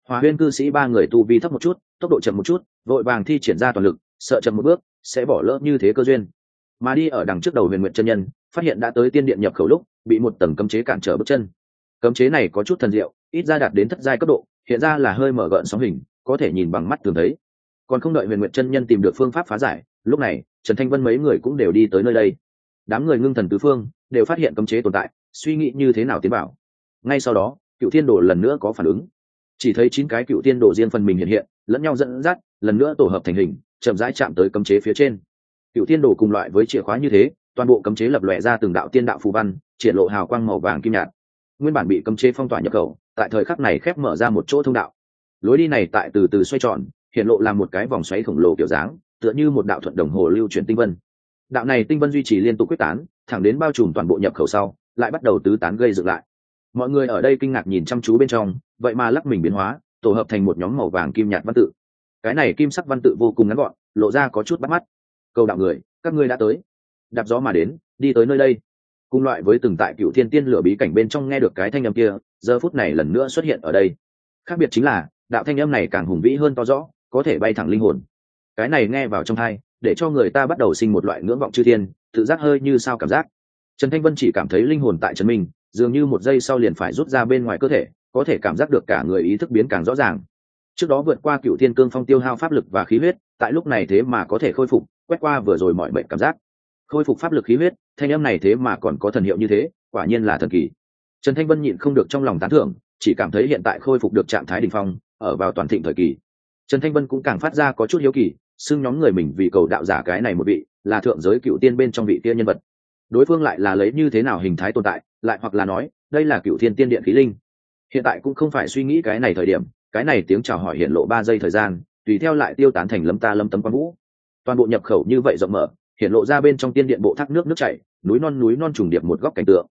Hỏa Huyên cư sĩ ba người tu vi thấp một chút, tốc độ chậm một chút, vội vàng thi triển ra toàn lực, sợ chậm một bước sẽ bỏ lỡ như thế cơ duyên. Mà đi ở đằng trước đầu Huyền Nguyệt chân nhân, phát hiện đã tới tiên điện nhập khẩu lúc, bị một tầng cấm chế cản trở bước chân. Cấm chế này có chút thần diệu, ít ra đạt đến thất giai cấp độ, hiện ra là hơi mở gợn sóng hình, có thể nhìn bằng mắt thường thấy. Còn không đợi Huyền Nguyệt chân nhân tìm được phương pháp phá giải, lúc này Trần Thanh Vân mấy người cũng đều đi tới nơi đây. Đám người ngưng thần tứ phương đều phát hiện cấm chế tồn tại, suy nghĩ như thế nào tiến vào. Ngay sau đó Cựu Thiên Đồ lần nữa có phản ứng, chỉ thấy 9 cái Cựu Thiên Đồ riêng phần mình hiện lẫn nhau dẫn dắt, lần nữa tổ hợp thành hình, chậm rãi chạm tới cấm chế phía trên. Cựu Thiên Đồ cùng loại với chìa khóa như thế, toàn bộ cấm chế lập lòe ra từng đạo tiên đạo phù văn, triển lộ hào quang màu vàng kim nhạt. Nguyên bản bị cấm chế phong tỏa nhập khẩu, tại thời khắc này khép mở ra một chỗ thông đạo. Lối đi này tại từ từ xoay tròn, hiện lộ làm một cái vòng xoáy khổng lồ kiểu dáng, tựa như một đạo thuận đồng hồ lưu chuyển tinh vân. Đạo này tinh vân duy trì liên tục quyết tán, thẳng đến bao trùm toàn bộ nhập khẩu sau, lại bắt đầu tứ tán gây dựng lại. Mọi người ở đây kinh ngạc nhìn chăm chú bên trong, vậy mà lắc mình biến hóa, tổ hợp thành một nhóm màu vàng kim nhạt văn tự. Cái này kim sắc văn tự vô cùng ngắn gọn, lộ ra có chút bắt mắt. Cầu đạo người, các ngươi đã tới, đạp gió mà đến, đi tới nơi đây. Cùng loại với từng tại Cựu Thiên Tiên lửa bí cảnh bên trong nghe được cái thanh âm kia, giờ phút này lần nữa xuất hiện ở đây. Khác biệt chính là, đạo thanh âm này càng hùng vĩ hơn to rõ, có thể bay thẳng linh hồn. Cái này nghe vào trong tai, để cho người ta bắt đầu sinh một loại ngưỡng vọng chư thiên, tự giác hơi như sao cảm giác. Trần Thanh Vân chỉ cảm thấy linh hồn tại trần mình, dường như một giây sau liền phải rút ra bên ngoài cơ thể, có thể cảm giác được cả người ý thức biến càng rõ ràng. Trước đó vượt qua Cựu Thiên Cương Phong tiêu hao pháp lực và khí huyết, tại lúc này thế mà có thể khôi phục, quét qua vừa rồi mọi bệnh cảm giác. Khôi phục pháp lực khí huyết, thanh âm này thế mà còn có thần hiệu như thế, quả nhiên là thần kỳ. Trần Thanh Vân nhịn không được trong lòng tán thưởng, chỉ cảm thấy hiện tại khôi phục được trạng thái đỉnh phong, ở vào toàn thịnh thời kỳ. Trần Thanh Vân cũng càng phát ra có chút hiếu kỳ, xưng nhóm người mình vì cầu đạo giả cái này một vị, là thượng giới cựu tiên bên trong vị tiên nhân vật. Đối phương lại là lấy như thế nào hình thái tồn tại, lại hoặc là nói, đây là Cựu Thiên Tiên Điện khí linh. Hiện tại cũng không phải suy nghĩ cái này thời điểm, cái này tiếng chào hỏi hiện lộ 3 giây thời gian, tùy theo lại tiêu tán thành lấm ta lấm tấm quang vũ. Toàn bộ nhập khẩu như vậy rộng mở, hiện lộ ra bên trong tiên điện bộ thác nước chảy, núi non trùng điệp một góc cảnh tượng.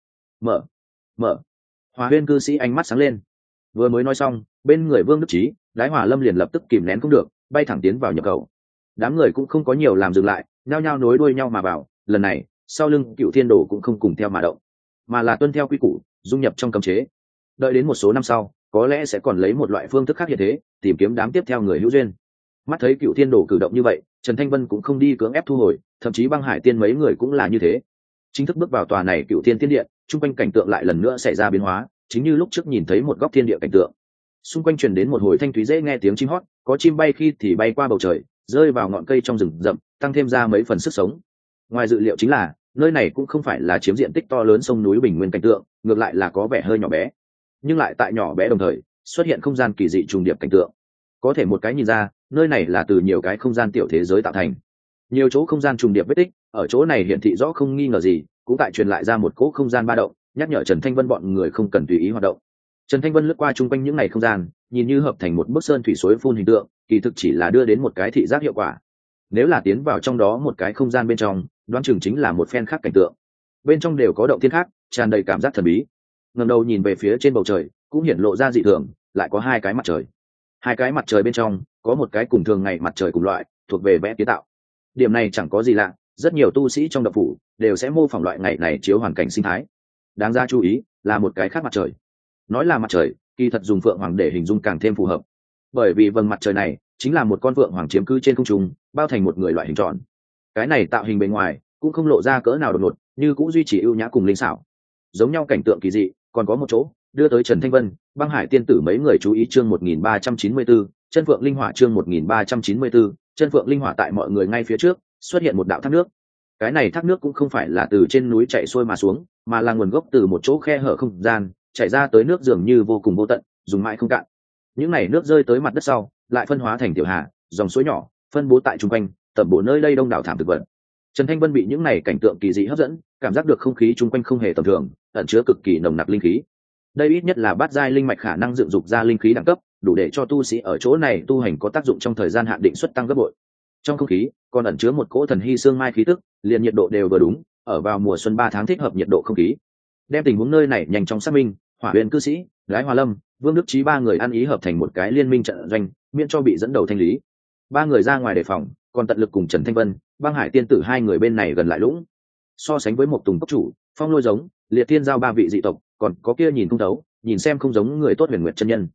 Mở. Hòa Huyên cư sĩ ánh mắt sáng lên. Vừa mới nói xong, bên người Vương Đức Trí, Đái Hòa Lâm liền lập tức kìm nén không được, bay thẳng tiến vào nhập khẩu. Đám người cũng không có nhiều làm dừng lại, nhao nhao nối đuôi nhau mà vào. Lần này, sau lưng Cựu Thiên Đồ cũng không cùng theo mà động, mà là tuân theo quy củ, dung nhập trong cấm chế. Đợi đến một số năm sau, có lẽ sẽ còn lấy một loại phương thức khác như thế, tìm kiếm đám tiếp theo người hữu duyên. Mắt thấy Cựu Thiên Đồ cử động như vậy, Trần Thanh Vân cũng không đi cưỡng ép thu hồi, thậm chí Băng Hải Tiên mấy người cũng là như thế. Chính thức bước vào tòa này Cựu Thiên Tiên Điện, trung quanh cảnh tượng lại lần nữa xảy ra biến hóa, chính như lúc trước nhìn thấy một góc thiên địa cảnh tượng. Xung quanh truyền đến một hồi thanh thúy dễ nghe tiếng chim hót, có chim bay khi thì bay qua bầu trời, rơi vào ngọn cây trong rừng rậm, tăng thêm ra mấy phần sức sống. Ngoài dự liệu chính là, nơi này cũng không phải là chiếm diện tích to lớn sông núi bình nguyên cảnh tượng, ngược lại là có vẻ hơi nhỏ bé. Nhưng lại tại nhỏ bé đồng thời, xuất hiện không gian kỳ dị trùng điệp cảnh tượng. Có thể một cái nhìn ra, nơi này là từ nhiều cái không gian tiểu thế giới tạo thành. Nhiều chỗ không gian trùng điệp vết tích, ở chỗ này hiển thị rõ không nghi ngờ gì, cũng tại truyền lại ra một cỗ không gian ba động, nhắc nhở Trần Thanh Vân bọn người không cần tùy ý hoạt động. Trần Thanh Vân lướt qua chung quanh những ngày không gian, nhìn như hợp thành một bức sơn thủy suối phun hình tượng, kỳ thực chỉ là đưa đến một cái thị giác hiệu quả. Nếu là tiến vào trong đó một cái không gian bên trong, đoán chừng chính là một phen khác cảnh tượng. Bên trong đều có động thiên khác, tràn đầy cảm giác thần bí. Ngẩng đầu nhìn về phía trên bầu trời, cũng hiển lộ ra dị thường, lại có 2 cái mặt trời. 2 cái mặt trời bên trong, có một cái cùng thường ngày mặt trời cùng loại, thuộc về vẽ kiến tạo. Điểm này chẳng có gì lạ, rất nhiều tu sĩ trong đạo phủ đều sẽ mô phỏng loại ngày này chiếu hoàn cảnh sinh thái. Đáng ra chú ý là một cái khác mặt trời. Nói là mặt trời, kỳ thật dùng phượng hoàng để hình dung càng thêm phù hợp, bởi vì vầng mặt trời này chính là một con phượng hoàng chiếm cứ trên không trung, bao thành một người loại hình tròn. Cái này tạo hình bên ngoài cũng không lộ ra cỡ nào đột ngột, như cũng duy trì ưu nhã cùng linh xảo. Giống nhau cảnh tượng kỳ dị, còn có một chỗ đưa tới Trần Thanh Vân, Băng Hải Tiên tử mấy người chú ý chương 1394, chân phượng linh hỏa chương 1394, chân phượng linh hỏa tại mọi người ngay phía trước xuất hiện một đạo thác nước. Cái này thác nước cũng không phải là từ trên núi chảy xuôi mà xuống, mà là nguồn gốc từ một chỗ khe hở không gian, chảy ra tới nước dường như vô cùng vô tận, dùng mãi không cạn. Những này nước rơi tới mặt đất sau, lại phân hóa thành tiểu hà, dòng suối nhỏ, phân bố tại trung quanh, tầm bổ nơi đây đông đảo thảm thực vật. Trần Thanh Vân bị những này cảnh tượng kỳ dị hấp dẫn, cảm giác được không khí trung quanh không hề tầm thường, ẩn chứa cực kỳ nồng nặc linh khí. Đây ít nhất là bát giai linh mạch khả năng dựng dục ra linh khí đẳng cấp, đủ để cho tu sĩ ở chỗ này tu hành có tác dụng trong thời gian hạn định suất tăng gấp bội. Trong không khí còn ẩn chứa một cỗ thần hy xương mai khí tức, liền nhiệt độ đều vừa đúng, ở vào mùa xuân 3 tháng thích hợp nhiệt độ không khí. Đem tình huống nơi này nhanh chóng xác minh, Hỏa Huyền cư sĩ, Gái Hòa Lâm, Vương Đức Trí 3 người ăn ý hợp thành một cái liên minh trận doanh, miễn cho bị dẫn đầu thanh lý. 3 người ra ngoài đề phòng, còn tận lực cùng Trần Thanh Vân, Băng Hải Tiên tử 2 người bên này gần lại lũng. So sánh với một Tùng Cốc chủ, Phong Lôi giống, Liệt Thiên giao 3 vị dị tộc, còn có kia nhìn không thấu, nhìn xem không giống người tốt Huyền Nguyệt chân nhân.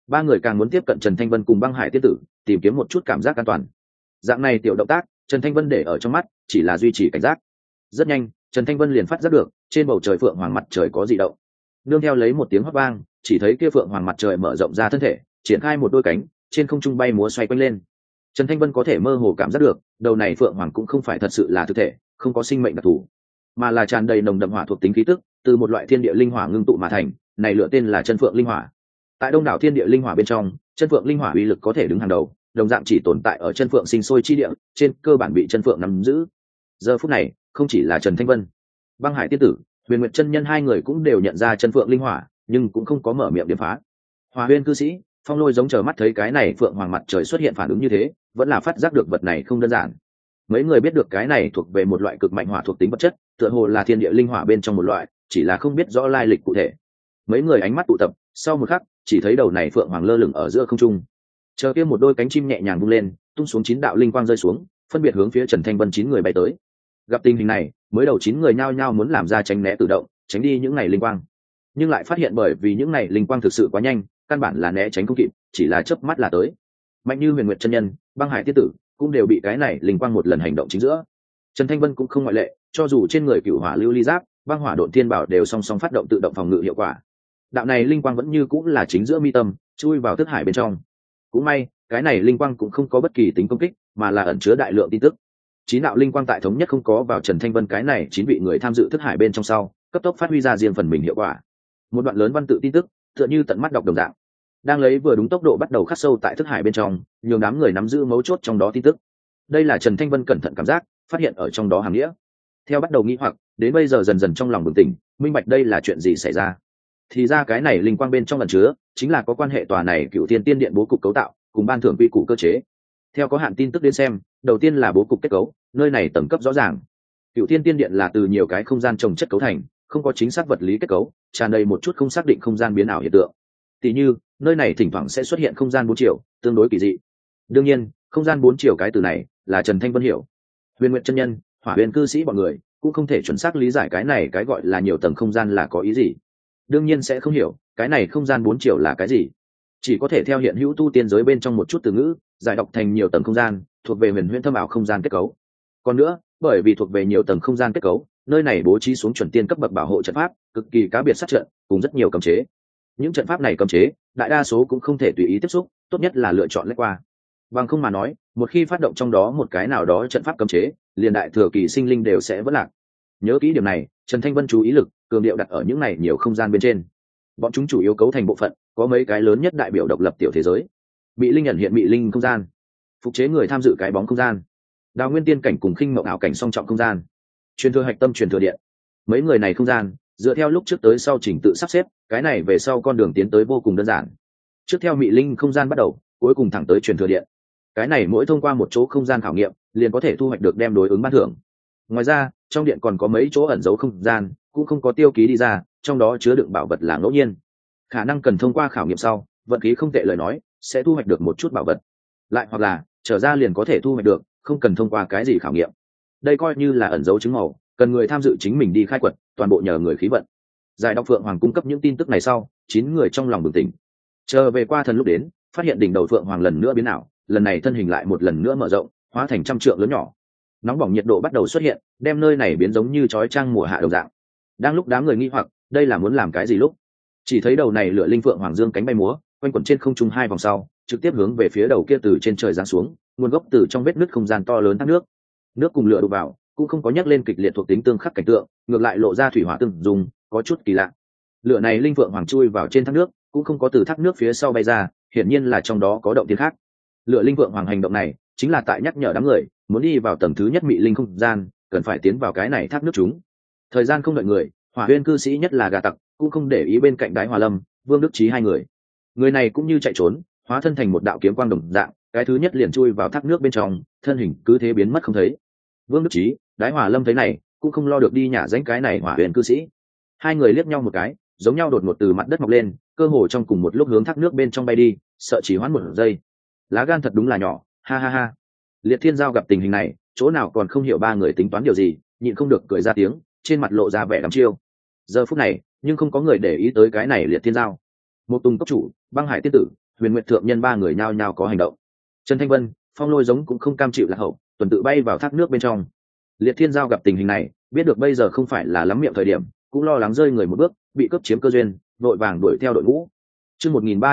ba người càng muốn tiếp cận Trần Thanh Vân cùng Băng Hải tiên tử, tìm kiếm một chút cảm giác an toàn. Dạng này tiểu động tác Trần Thanh Vân để ở trong mắt, chỉ là duy trì cảnh giác. Rất nhanh Trần Thanh Vân liền phát giác được trên bầu trời phượng hoàng mặt trời có dị động. Nương theo lấy một tiếng hót vang, chỉ thấy kia phượng hoàng mặt trời mở rộng ra thân thể, triển khai một đôi cánh, trên không trung bay múa xoay quanh lên. Trần Thanh Vân có thể mơ hồ cảm giác được đầu này phượng hoàng cũng không phải thật sự là thực thể, không có sinh mệnh đặc thù, mà là tràn đầy nồng đậm hỏa thuộc tính khí tức, từ một loại thiên địa linh hỏa ngưng tụ mà thành. Này lựa tên là chân phượng linh hỏa. Tại đông đảo thiên địa linh hỏa bên trong, chân phượng linh hỏa uy lực có thể đứng hàng đầu, đồng dạng chỉ tồn tại ở chân phượng sinh sôi chi địa, trên cơ bản bị chân phượng nắm giữ. Giờ phút này không chỉ là Trần Thanh Vân, Băng Hải tiên tử, Huyền Nguyệt chân nhân hai người cũng đều nhận ra chân phượng linh hỏa, nhưng cũng không có mở miệng điểm phá. Hòa Huyên cư sĩ, Phong Lôi giống chờ mắt thấy cái này phượng hoàng mặt trời xuất hiện phản ứng như thế, vẫn là phát giác được vật này không đơn giản. Mấy người biết được cái này thuộc về một loại cực mạnh hỏa thuộc tính vật chất, tựa hồ là thiên địa linh hỏa bên trong một loại, chỉ là không biết rõ lai lịch cụ thể. Mấy người ánh mắt tụ tập, sau một khắc chỉ thấy đầu này phượng hoàng lơ lửng ở giữa không trung, chờ kia một đôi cánh chim nhẹ nhàng vung lên, tung xuống 9 đạo linh quang rơi xuống, phân biệt hướng phía Trần Thanh Vân 9 người bay tới. Gặp tình hình này, mới đầu 9 người nhao nhao muốn làm ra tránh né tự động, tránh đi những này linh quang, nhưng lại phát hiện bởi vì những này linh quang thực sự quá nhanh, căn bản là né tránh không kịp, chỉ là chớp mắt là tới. Mạnh như Huyền Nguyệt chân nhân, Băng Hải tiên tử cũng đều bị cái này linh quang một lần hành động chính giữa. Trần Thanh Vân cũng không ngoại lệ, cho dù trên người cửu hỏa lưu ly giáp, băng hỏa độn thiên bảo đều song song phát động tự động phòng ngự hiệu quả. Đạo này linh quang vẫn như cũng là chính giữa mi tâm, chui vào thức hải bên trong. Cũng may cái này linh quang cũng không có bất kỳ tính công kích, mà là ẩn chứa đại lượng tin tức. 9 đạo linh quang tại thống nhất không có vào Trần Thanh Vân cái này 9 vị người tham dự thức hải bên trong sau, cấp tốc phát huy ra riêng phần mình hiệu quả. Một đoạn lớn văn tự tin tức, tựa như tận mắt đọc đồng dạng, đang lấy vừa đúng tốc độ bắt đầu khắc sâu tại thức hải bên trong, nhiều đám người nắm giữ mấu chốt trong đó tin tức. Đây là Trần Thanh Vân cẩn thận cảm giác, phát hiện ở trong đó hàm nghĩa. Theo bắt đầu nghĩ hoặc, đến bây giờ dần dần trong lòng bừng tỉnh, minh bạch đây là chuyện gì xảy ra. Thì ra cái này linh quang bên trong ẩn chứa, chính là có quan hệ tòa này Cựu Thiên Tiên Điện bố cục cấu tạo, cùng ban thưởng quy củ cơ chế. Theo có hạn tin tức đến xem, đầu tiên là bố cục kết cấu, nơi này tầng cấp rõ ràng. Cựu Thiên Tiên Điện là từ nhiều cái không gian chồng chất cấu thành, không có chính xác vật lý kết cấu, tràn đầy một chút không xác định không gian biến ảo hiện tượng. Tỷ như, nơi này thỉnh thoảng sẽ xuất hiện không gian 4 chiều, tương đối kỳ dị. Đương nhiên, không gian 4 chiều cái từ này là Trần Thanh Vân hiểu. Huyền Nguyệt chân nhân, Hỏa Huyền cư sĩ bọn người cũng không thể chuẩn xác lý giải cái này cái gọi là nhiều tầng không gian là có ý gì. Đương nhiên sẽ không hiểu, cái này không gian 4 chiều là cái gì. Chỉ có thể theo hiện hữu tu tiên giới bên trong một chút từ ngữ, giải đọc thành nhiều tầng không gian, thuộc về huyền huyễn thâm ảo không gian kết cấu. Còn nữa, bởi vì thuộc về nhiều tầng không gian kết cấu, nơi này bố trí xuống chuẩn tiên cấp bậc bảo hộ trận pháp, cực kỳ cá biệt sát trận, cùng rất nhiều cấm chế. Những trận pháp này cấm chế, đại đa số cũng không thể tùy ý tiếp xúc, tốt nhất là lựa chọn lách qua. Bằng không mà nói, một khi phát động trong đó một cái nào đó trận pháp cấm chế, liền đại thừa kỳ sinh linh đều sẽ vỡ lạc. Nhớ kỹ điểm này, Trần Thanh Vân chú ý lực cường điệu đặt ở những này nhiều không gian bên trên. Bọn chúng chủ yếu cấu thành bộ phận, có mấy cái lớn nhất đại biểu độc lập tiểu thế giới. Bị linh ẩn hiện bị linh không gian, phục chế người tham dự cái bóng không gian, đào nguyên tiên cảnh cùng khinh mộng ảo cảnh song trọng không gian, truyền thừa hạch tâm truyền thừa điện. Mấy người này không gian dựa theo lúc trước tới sau trình tự sắp xếp, cái này về sau con đường tiến tới vô cùng đơn giản. Trước theo mị linh không gian bắt đầu, cuối cùng thẳng tới truyền thừa điện. Cái này mỗi thông qua một chỗ không gian khảo nghiệm, liền có thể thu hoạch được đem đối ứng ban thưởng. Ngoài ra, trong điện còn có mấy chỗ ẩn giấu không gian, cũng không có tiêu ký đi ra, trong đó chứa đựng bảo vật là ngẫu nhiên. Khả năng cần thông qua khảo nghiệm sau, vận khí không tệ lời nói, sẽ thu hoạch được một chút bảo vật. Lại hoặc là, trở ra liền có thể thu hoạch được, không cần thông qua cái gì khảo nghiệm. Đây coi như là ẩn dấu chứng màu, cần người tham dự chính mình đi khai quật, toàn bộ nhờ người khí vận. Giải đọc Phượng Hoàng cung cấp những tin tức này sau, 9 người trong lòng bừng tỉnh. Chờ về qua thần lúc đến, phát hiện đỉnh đầu Phượng Hoàng lần nữa biến ảo, lần này thân hình lại một lần nữa mở rộng, hóa thành trăm trượng lớn nhỏ. Nóng bỏng nhiệt độ bắt đầu xuất hiện, đem nơi này biến giống như chói chang mùa hạ đồng dạng. Đang lúc đám người nghi hoặc, đây là muốn làm cái gì lúc, chỉ thấy đầu này lửa linh Phượng Hoàng dương cánh bay múa, quanh quẩn trên không trung 2 vòng sau, trực tiếp hướng về phía đầu kia từ trên trời giáng xuống, nguồn gốc từ trong vết nứt không gian to lớn thác nước. Nước cùng lửa đụng vào, cũng không có nhắc lên kịch liệt thuộc tính tương khắc cảnh tượng, ngược lại lộ ra thủy hỏa tương dùng, có chút kỳ lạ. Lửa này linh Phượng Hoàng chui vào trên thác nước, cũng không có từ thác nước phía sau bay ra, hiển nhiên là trong đó có động thiên khác. Lửa linh Phượng Hoàng hành động này, chính là tại nhắc nhở đám người, muốn đi vào tầng thứ nhất mị linh không gian, cần phải tiến vào cái này thác nước chúng. Thời gian không đợi người, Hỏa Huyên cư sĩ nhất là gà tặc, cũng không để ý bên cạnh Đái Hòa Lâm, Vương Đức Chí hai người. Người này cũng như chạy trốn, hóa thân thành một đạo kiếm quang đồng dạng, cái thứ nhất liền chui vào thác nước bên trong, thân hình cứ thế biến mất không thấy. Vương Đức Chí, Đái Hòa Lâm thấy này, cũng không lo được đi nhả danh cái này Hỏa Huyền cư sĩ. Hai người liếc nhau một cái, giống nhau đột ngột từ mặt đất mọc lên, cơ hồ trong cùng một lúc hướng thác nước bên trong bay đi, sợ chỉ hoãn một giây. Lá gan thật đúng là nhỏ, ha ha ha. Liệt Thiên Giao gặp tình hình này, chỗ nào còn không hiểu ba người tính toán điều gì, nhịn không được cười ra tiếng, trên mặt lộ ra vẻ đăm chiêu. Giờ phút này, nhưng không có người để ý tới cái này Liệt Thiên Giao. Một Tùng cốc chủ, Băng Hải tiên tử, Huyền Nguyệt thượng nhân ba người nhao nhao có hành động. Trần Thanh Vân, Phong Lôi giống cũng không cam chịu lạc hậu, tuần tự bay vào thác nước bên trong. Liệt Thiên Giao gặp tình hình này, biết được bây giờ không phải là lắm miệng thời điểm, cũng lo lắng rơi người một bước, bị cướp chiếm cơ duyên, vội vàng đuổi theo đội ngũ. Chương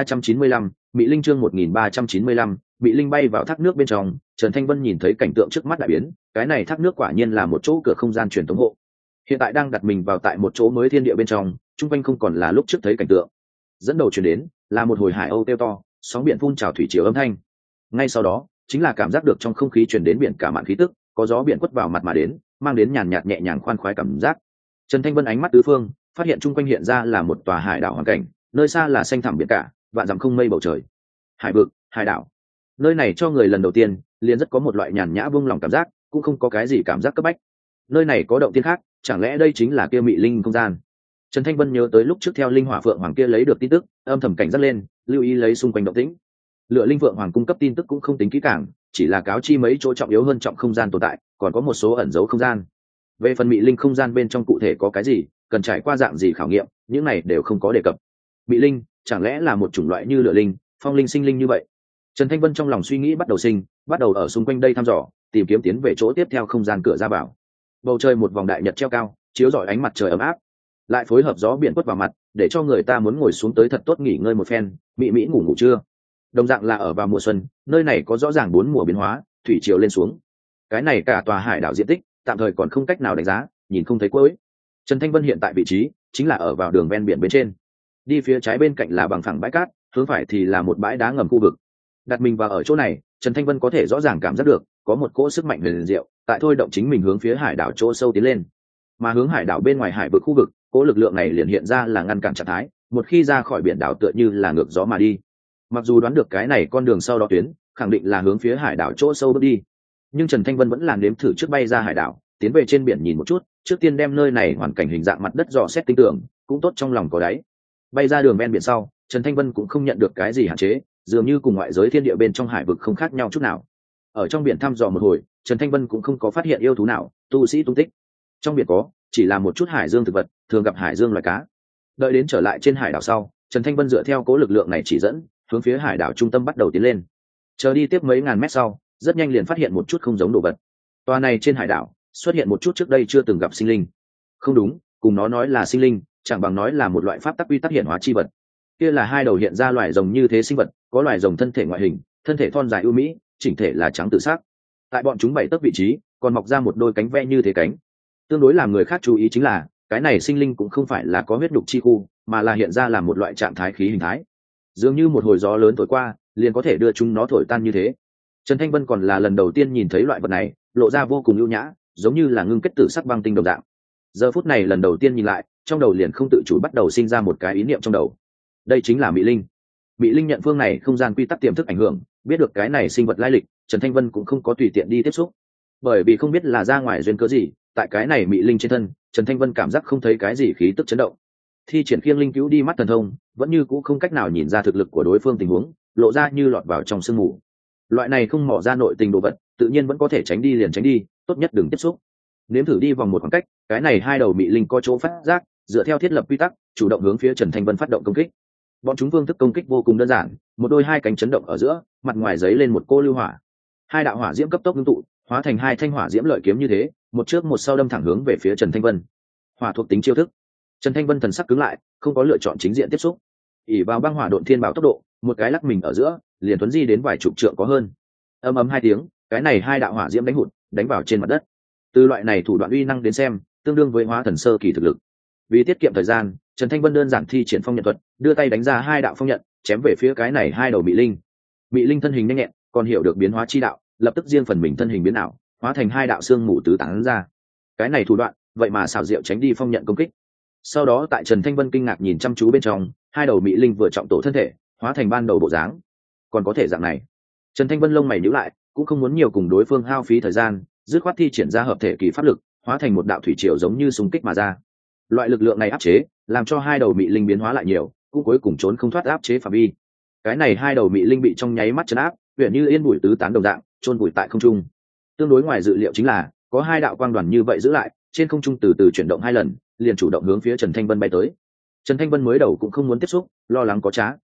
1395, Mị Linh chương 1395, Mị Linh bay vào thác nước bên trong, Trần Thanh Vân nhìn thấy cảnh tượng trước mắt đại biến, cái này thác nước quả nhiên là một chỗ cửa không gian truyền tống hộ. Hiện tại đang đặt mình vào tại một chỗ mới thiên địa bên trong, trung quanh không còn là lúc trước thấy cảnh tượng. Dẫn đầu truyền đến là một hồi hải âu kêu to, sóng biển phun trào thủy triều âm thanh. Ngay sau đó, chính là cảm giác được trong không khí truyền đến biển cả mạn khí tức, có gió biển quất vào mặt mà đến, mang đến nhàn nhạt nhẹ nhàng khoan khoái cảm giác. Trần Thanh Vân ánh mắt tứ phương, phát hiện chung quanh hiện ra là một tòa hải đảo hoàn cảnh, nơi xa là xanh thẳm biển cả, vạn dặm không mây bầu trời. Hải vực, hải đảo. Nơi này cho người lần đầu tiên, liền rất có một loại nhàn nhã buông lòng cảm giác, cũng không có cái gì cảm giác cấp bách. Nơi này có động tiên khác, chẳng lẽ đây chính là kia Mị Linh không gian? Trần Thanh Vân nhớ tới lúc trước theo Linh Hỏa Phượng Hoàng kia lấy được tin tức, âm thầm cảnh giác lên, lưu ý lấy xung quanh động tĩnh. Lựa Linh Phượng Hoàng cung cấp tin tức cũng không tính kỹ càng, chỉ là cáo chi mấy chỗ trọng yếu hơn trọng không gian tồn tại, còn có một số ẩn giấu không gian. Về phần Mị Linh không gian bên trong cụ thể có cái gì, cần trải qua dạng gì khảo nghiệm, những này đều không có đề cập. Mị Linh, chẳng lẽ là một chủng loại như Lựa Linh, Phong Linh, Sinh Linh như vậy? Trần Thanh Vân trong lòng suy nghĩ bắt đầu ở xung quanh đây thăm dò, tìm kiếm tiến về chỗ tiếp theo không gian cửa ra vào. Bầu trời một vòng đại nhật treo cao, chiếu rọi ánh mặt trời ấm áp, lại phối hợp gió biển quất vào mặt, để cho người ta muốn ngồi xuống tới thật tốt nghỉ ngơi một phen, mị mỹ ngủ trưa. Đồng dạng là ở vào mùa xuân, nơi này có rõ ràng 4 mùa biến hóa, thủy triều lên xuống. Cái này cả tòa hải đảo diện tích, tạm thời còn không cách nào đánh giá, nhìn không thấy cuối. Trần Thanh Vân hiện tại vị trí chính là ở vào đường ven biển bên trên. Đi phía trái bên cạnh là bằng phẳng bãi cát, hướng phải thì là một bãi đá ngầm khu vực. Đặt mình vào ở chỗ này, Trần Thanh Vân có thể rõ ràng cảm giác được có một cỗ sức mạnh huyền diệu tại thôi động chính mình hướng phía hải đảo chỗ sâu tiến lên. Mà hướng hải đảo bên ngoài hải vực khu vực, cỗ lực lượng này liền hiện ra là ngăn cản trạng thái, một khi ra khỏi biển đảo tựa như là ngược gió mà đi. Mặc dù đoán được cái này con đường sau đó tuyến khẳng định là hướng phía hải đảo chỗ sâu bước đi, nhưng Trần Thanh Vân vẫn làm nếm thử trước bay ra hải đảo, tiến về trên biển nhìn một chút, trước tiên đem nơi này hoàn cảnh hình dạng mặt đất dò xét tinh tưởng, cũng tốt trong lòng có đáy. Bay ra đường ven biển sau, Trần Thanh Vân cũng không nhận được cái gì hạn chế, dường như cùng ngoại giới thiên địa bên trong hải vực không khác nhau chút nào. Ở trong biển thăm dò một hồi, Trần Thanh Vân cũng không có phát hiện yêu thú nào, tu sĩ tung tích. Trong biển có chỉ là một chút hải dương thực vật, thường gặp hải dương loài cá. Đợi đến trở lại trên hải đảo sau, Trần Thanh Vân dựa theo cố lực lượng này chỉ dẫn, hướng phía hải đảo trung tâm bắt đầu tiến lên. Chờ đi tiếp mấy ngàn mét sau, rất nhanh liền phát hiện một chút không giống đồ vật. Tòa này trên hải đảo xuất hiện một chút trước đây chưa từng gặp sinh linh. Không đúng, cùng nó nói là sinh linh, chẳng bằng nói là một loại pháp tắc quy tắc hiện hóa chi vật. Kia là hai đầu hiện ra loài rồng như thế sinh vật, có loài rồng thân thể ngoại hình, thân thể thon dài ưu mỹ, chỉnh thể là trắng tự sắc. Tại bọn chúng 7 tấc vị trí, còn mọc ra một đôi cánh ve như thế cánh. Tương đối làm người khác chú ý chính là, cái này sinh linh cũng không phải là có huyết đục chi khu, mà là hiện ra là một loại trạng thái khí hình thái. Dường như một hồi gió lớn thổi qua, liền có thể đưa chúng nó thổi tan như thế. Trần Thanh Vân còn là lần đầu tiên nhìn thấy loại vật này, lộ ra vô cùng ưu nhã, giống như là ngưng kết tử sắc băng tinh đồng dạng. Giờ phút này lần đầu tiên nhìn lại, trong đầu liền không tự chủ bắt đầu sinh ra một cái ý niệm trong đầu. Đây chính là Mị Linh. Mị Linh nhận phương này không gian quy tắc tiềm thức ảnh hưởng, biết được cái này sinh vật lai lịch, Trần Thanh Vân cũng không có tùy tiện đi tiếp xúc, bởi vì không biết là ra ngoài duyên cớ gì, tại cái này Mị Linh trên thân, Trần Thanh Vân cảm giác không thấy cái gì khí tức chấn động. Thi triển khiêng linh cứu đi mắt thần thông, vẫn như cũ không cách nào nhìn ra thực lực của đối phương tình huống, lộ ra như lọt vào trong sương mù. Loại này không mò ra nội tình đồ vật, tự nhiên vẫn có thể tránh đi liền tránh đi, tốt nhất đừng tiếp xúc. Nếm thử đi vòng một khoảng cách, cái này hai đầu Mị Linh có chỗ phát giác, dựa theo thiết lập quy tắc, chủ động hướng phía Trần Thanh Vân phát động công kích. Bọn chúng phương thức công kích vô cùng đơn giản, một đôi hai cánh chấn động ở giữa, mặt ngoài giấy lên một cô lưu hỏa. Hai đạo hỏa diễm cấp tốc ngưng tụ, hóa thành hai thanh hỏa diễm lợi kiếm như thế, một trước một sau đâm thẳng hướng về phía Trần Thanh Vân. Hỏa thuộc tính chiêu thức. Trần Thanh Vân thần sắc cứng lại, không có lựa chọn chính diện tiếp xúc. Ỷ vào băng hỏa độn thiên bảo tốc độ, một cái lắc mình ở giữa, liền tuấn di đến vài chục trượng có hơn. Ầm ầm hai tiếng, cái này hai đạo hỏa diễm đánh hụt, đánh vào trên mặt đất. Từ loại này thủ đoạn uy năng đến xem, tương đương với hóa thần sơ kỳ thực lực. Vì tiết kiệm thời gian, Trần Thanh Vân đơn giản thi triển phong nhận thuật, đưa tay đánh ra hai đạo phong nhận, chém về phía cái này hai đầu Mị Linh. Mị Linh thân hình nhanh nhẹn, còn hiểu được biến hóa chi đạo, lập tức riêng phần mình thân hình biến ảo, hóa thành hai đạo xương mù tứ tán ra. Cái này thủ đoạn, vậy mà xảo diệu tránh đi phong nhận công kích. Sau đó tại Trần Thanh Vân kinh ngạc nhìn chăm chú bên trong, hai đầu Mị Linh vừa trọng tổ thân thể, hóa thành ban đầu bộ dáng. Còn có thể dạng này. Trần Thanh Vân lông mày nhíu lại, cũng không muốn nhiều cùng đối phương hao phí thời gian, dứt khoát thi triển ra hợp thể kỳ pháp lực, hóa thành một đạo thủy triều giống như xung kích mà ra. Loại lực lượng này áp chế, làm cho hai đầu Mị Linh biến hóa lại nhiều, cũng cuối cùng trốn không thoát áp chế phạm vi. Cái này hai đầu Mị Linh bị trong nháy mắt trấn áp, huyền như yên bụi tứ tán đồng dạng, chôn bụi tại không trung. Tương đối ngoài dự liệu chính là, có hai đạo quang đoàn như vậy giữ lại, trên không trung từ từ chuyển động hai lần, liền chủ động hướng phía Trần Thanh Vân bay tới. Trần Thanh Vân mới đầu cũng không muốn tiếp xúc, lo lắng có trá.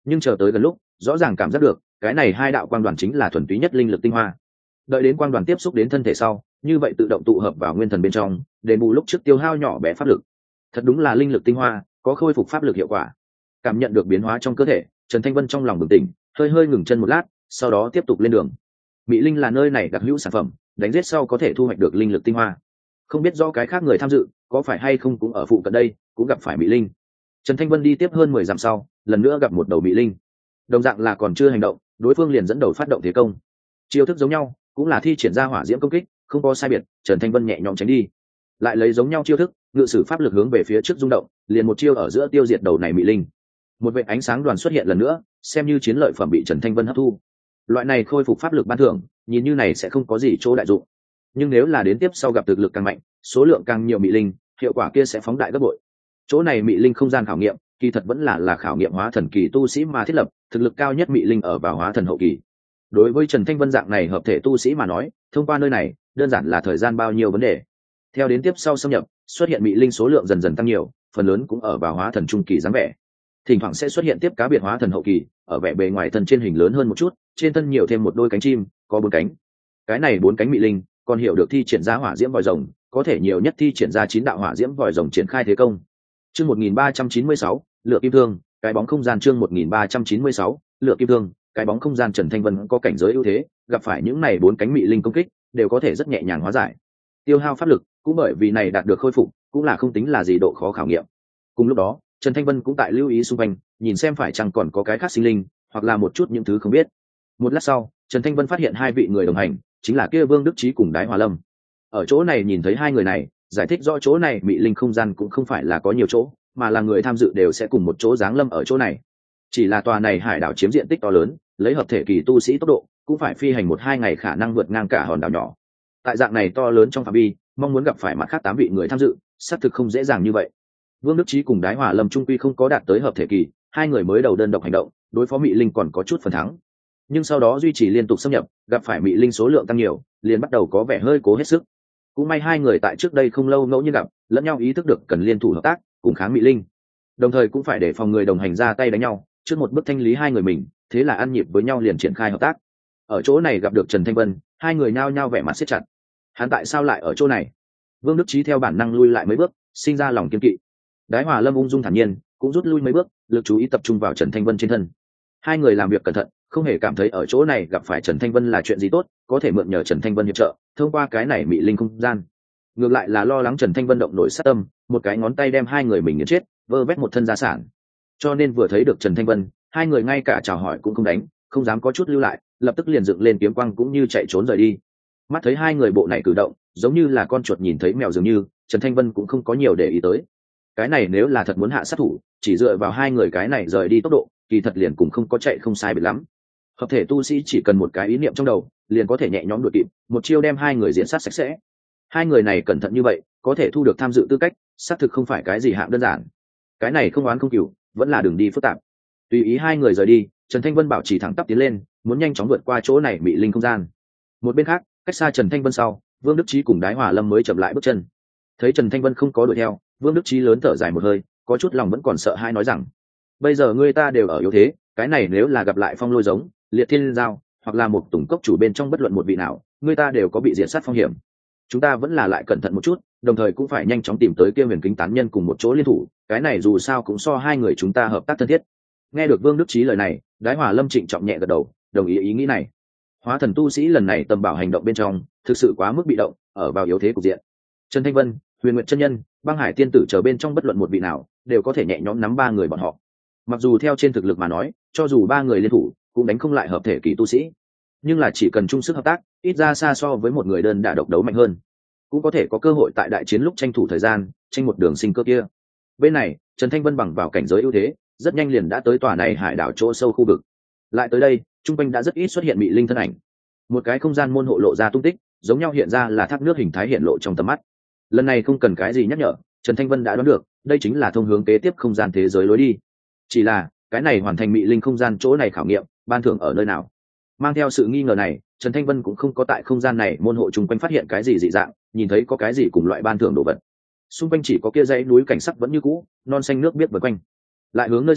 nhưng chờ tới gần lúc rõ ràng cảm giác được cái này hai đạo quang đoàn chính là thuần túy nhất linh lực tinh hoa. Đợi đến quang đoàn tiếp xúc đến thân thể sau, như vậy tự động tụ hợp vào nguyên thần bên trong, đền bù lúc trước tiêu hao nhỏ bé pháp lực. Thật đúng là linh lực tinh hoa có khôi phục pháp lực hiệu quả. Cảm nhận được biến hóa trong cơ thể, Trần Thanh Vân trong lòng bừng tỉnh, hơi hơi ngừng chân một lát, sau đó tiếp tục lên đường. Mỹ linh là nơi này đặc hữu sản phẩm, đánh giết sau có thể thu hoạch được linh lực tinh hoa. Không biết do cái khác người tham dự có phải hay không cũng ở phụ cận đây cũng gặp phải Mỹ linh. Trần Thanh Vân đi tiếp hơn 10 dặm sau, lần nữa gặp một đầu Mỹ linh. Đồng dạng là còn chưa hành động, đối phương liền dẫn đầu phát động thế công. Chiêu thức giống nhau, cũng là thi triển ra hỏa diễm công kích, không có sai biệt. Trần Thanh Vân nhẹ nhõm tránh đi, lại lấy giống nhau chiêu thức, ngự sử pháp lực hướng về phía trước rung động, liền một chiêu ở giữa tiêu diệt đầu này Mỹ linh. Một vệt ánh sáng đoàn xuất hiện lần nữa, xem như chiến lợi phẩm bị Trần Thanh Vân hấp thu. Loại này khôi phục pháp lực ban thưởng, nhìn như này sẽ không có gì chỗ đại dụng, nhưng nếu là đến tiếp sau gặp thực lực càng mạnh, số lượng càng nhiều Mỹ linh, hiệu quả kia sẽ phóng đại gấp bội. Chỗ này Mỹ linh không gian khảo nghiệm, kỳ thật vẫn là khảo nghiệm hóa thần kỳ tu sĩ mà thiết lập, thực lực cao nhất Mỹ linh ở vào hóa thần hậu kỳ. Đối với Trần Thanh Vân dạng này hợp thể tu sĩ mà nói, thông qua nơi này đơn giản là thời gian bao nhiêu vấn đề. Theo đến tiếp sau xâm nhập, xuất hiện Mỹ linh số lượng dần dần tăng nhiều, phần lớn cũng ở vào hóa thần trung kỳ dáng vẻ. Thỉnh thoảng sẽ xuất hiện tiếp cá biệt hóa thần hậu kỳ, ở vẻ bề ngoài thân trên hình lớn hơn một chút, trên thân nhiều thêm một đôi cánh chim, có 4 cánh. Cái này 4 cánh Mỹ linh còn hiểu được thi triển ra hỏa diễm vòi rồng, có thể nhiều nhất thi triển ra 9 đạo hỏa diễm vòi rồng triển khai thế công. Chương 1396, lựa kim thương, cái bóng không gian. Chương 1396, lựa kim thương, cái bóng không gian. Trần Thanh Vân có cảnh giới ưu thế, gặp phải những này 4 cánh Mỹ linh công kích, đều có thể rất nhẹ nhàng hóa giải. Tiêu hao pháp lực, cũng bởi vì này đạt được khôi phục, cũng là không tính là gì độ khó khảo nghiệm. Cùng lúc đó, Trần Thanh Vân cũng tại lưu ý xung quanh, nhìn xem phải chăng còn có cái khác sinh linh, hoặc là một chút những thứ không biết. Một lát sau, Trần Thanh Vân phát hiện 2 vị người đồng hành, chính là kia Vương Đức Trí cùng Đái Hòa Lâm. Ở chỗ này nhìn thấy 2 người này, giải thích rõ chỗ này Mỹ linh không gian cũng không phải là có nhiều chỗ, mà là người tham dự đều sẽ cùng một chỗ giáng lâm ở chỗ này. Chỉ là tòa này hải đảo chiếm diện tích to lớn, lấy hợp thể kỳ tu sĩ tốc độ, cũng phải phi hành 1-2 ngày khả năng vượt ngang cả hòn đảo nhỏ. Tại dạng này to lớn trong phạm vi, mong muốn gặp phải mặt khác 8 vị người tham dự, xác thực không dễ dàng như vậy. Vương Đức Trí cùng Đái Hòa Lâm trung quy không có đạt tới hợp thể kỳ, 2 người mới đầu đơn độc hành động, đối phó Mỹ linh còn có chút phần thắng. Nhưng sau đó duy trì liên tục xâm nhập, gặp phải Mỹ linh số lượng tăng nhiều, liền bắt đầu có vẻ hơi cố hết sức. Cũng may 2 người tại trước đây không lâu ngẫu nhiên gặp, lẫn nhau ý thức được cần liên thủ hợp tác, cùng kháng Mỹ linh. Đồng thời cũng phải để phòng người đồng hành ra tay đánh nhau, trước một bước thanh lý 2 người mình, thế là ăn nhịp với nhau liền triển khai hợp tác. Ở chỗ này gặp được Trần Thanh Vân, 2 người nhao nhao vẻ mặt siết chặt. Hắn tại sao lại ở chỗ này? Vương Đức Trí theo bản năng lui lại mấy bước, sinh ra lòng kiên kỵ. Đái Hòa Lâm ung dung thản nhiên, cũng rút lui mấy bước, lực chú ý tập trung vào Trần Thanh Vân trên thân. 2 người làm việc cẩn thận, không hề cảm thấy ở chỗ này gặp phải Trần Thanh Vân là chuyện gì tốt, có thể mượn nhờ Trần Thanh Vân hiệp trợ, thông qua cái này Mỹ linh không gian. Ngược lại là lo lắng Trần Thanh Vân động nổi sát tâm, một cái ngón tay đem 2 người mình nghiền chết, vơ vét một thân gia sản. Cho nên vừa thấy được Trần Thanh Vân, 2 người ngay cả chào hỏi cũng không đánh, không dám có chút lưu lại, lập tức liền dựng lên kiếm quang cũng như chạy trốn rời đi. Mắt thấy 2 người bộ này cử động, giống như là con chuột nhìn thấy mèo dường như, Trần Thanh Vân cũng không có nhiều để ý tới. Cái này nếu là thật muốn hạ sát thủ, chỉ dựa vào 2 người cái này rời đi tốc độ, kỳ thật liền cũng không có chạy không sai biệt lắm. Hợp thể tu sĩ chỉ cần một cái ý niệm trong đầu, liền có thể nhẹ nhõm đuổi kịp, một chiêu đem 2 người diễn sát sạch sẽ. 2 người này cẩn thận như vậy, có thể thu được tham dự tư cách, xác thực không phải cái gì hạng đơn giản. Cái này không oán không cừu, vẫn là đường đi phức tạp. Tùy ý 2 người rời đi, Trần Thanh Vân bảo trì thẳng tắp tiến lên, muốn nhanh chóng vượt qua chỗ này Mỹ linh không gian. Một bên khác, cách xa Trần Thanh Vân sau, Vương Đức Trí cùng Đái Hòa Lâm mới chậm lại bước chân. Thấy Trần Thanh Vân không có đuổi theo, Vương Đức Trí lớn thở dài một hơi, có chút lòng vẫn còn sợ hãi nói rằng: bây giờ người ta đều ở yếu thế, cái này nếu là gặp lại Phong Lôi giống, Liệt Thiên Giao, hoặc là một tùng cốc chủ bên trong bất luận một vị nào, người ta đều có bị diệt sát phong hiểm. Chúng ta vẫn là lại cẩn thận một chút, đồng thời cũng phải nhanh chóng tìm tới kia Huyền Kính tán nhân cùng một chỗ liên thủ, cái này dù sao cũng so 2 người chúng ta hợp tác thân thiết. Nghe được Vương Đức Trí lời này, Đái Hòa Lâm trịnh trọng nhẹ gật đầu, đồng ý nghĩ này. Hóa thần tu sĩ lần này tầm bảo hành động bên trong, thực sự quá mức bị động, ở vào yếu thế cục diện. Trần Thanh Vân, Huyền Nguyệt chân nhân, Băng Hải tiên tử chờ bên trong bất luận một vị nào, đều có thể nhẹ nhõm nắm 3 người bọn họ. Mặc dù theo trên thực lực mà nói, cho dù 3 người liên thủ, cũng đánh không lại hợp thể kỳ tu sĩ, nhưng là chỉ cần chung sức hợp tác, ít ra xa so với một người đơn đả độc đấu mạnh hơn, cũng có thể có cơ hội tại đại chiến lúc tranh thủ thời gian, tranh một đường sinh cơ kia. Bên này, Trần Thanh Vân bằng vào cảnh giới ưu thế, rất nhanh liền đã tới tòa này hải đảo chỗ sâu khu vực. Lại tới đây, trung quanh đã rất ít xuất hiện Mỹ linh thân ảnh. Một cái không gian môn hộ lộ ra tung tích, giống nhau hiện ra là thác nước hình thái hiện lộ trong tầm mắt. Lần này không cần cái gì nhắc nhở, Trần Thanh Vân đã đoán được, đây chính là thông hướng kế tiếp không gian thế giới lối đi. Chỉ là, cái này hoàn thành Mỹ linh không gian chỗ này khảo nghiệm, ban thưởng ở nơi nào? Mang theo sự nghi ngờ này, Trần Thanh Vân cũng không có tại không gian này môn hộ chung quanh phát hiện cái gì dị dạng, nhìn thấy có cái gì cùng loại ban thưởng đồ vật. Xung quanh chỉ có kia dãy núi cảnh sắc vẫn như cũ, non xanh nước biếc vần quanh. Lại hướng nơi xa,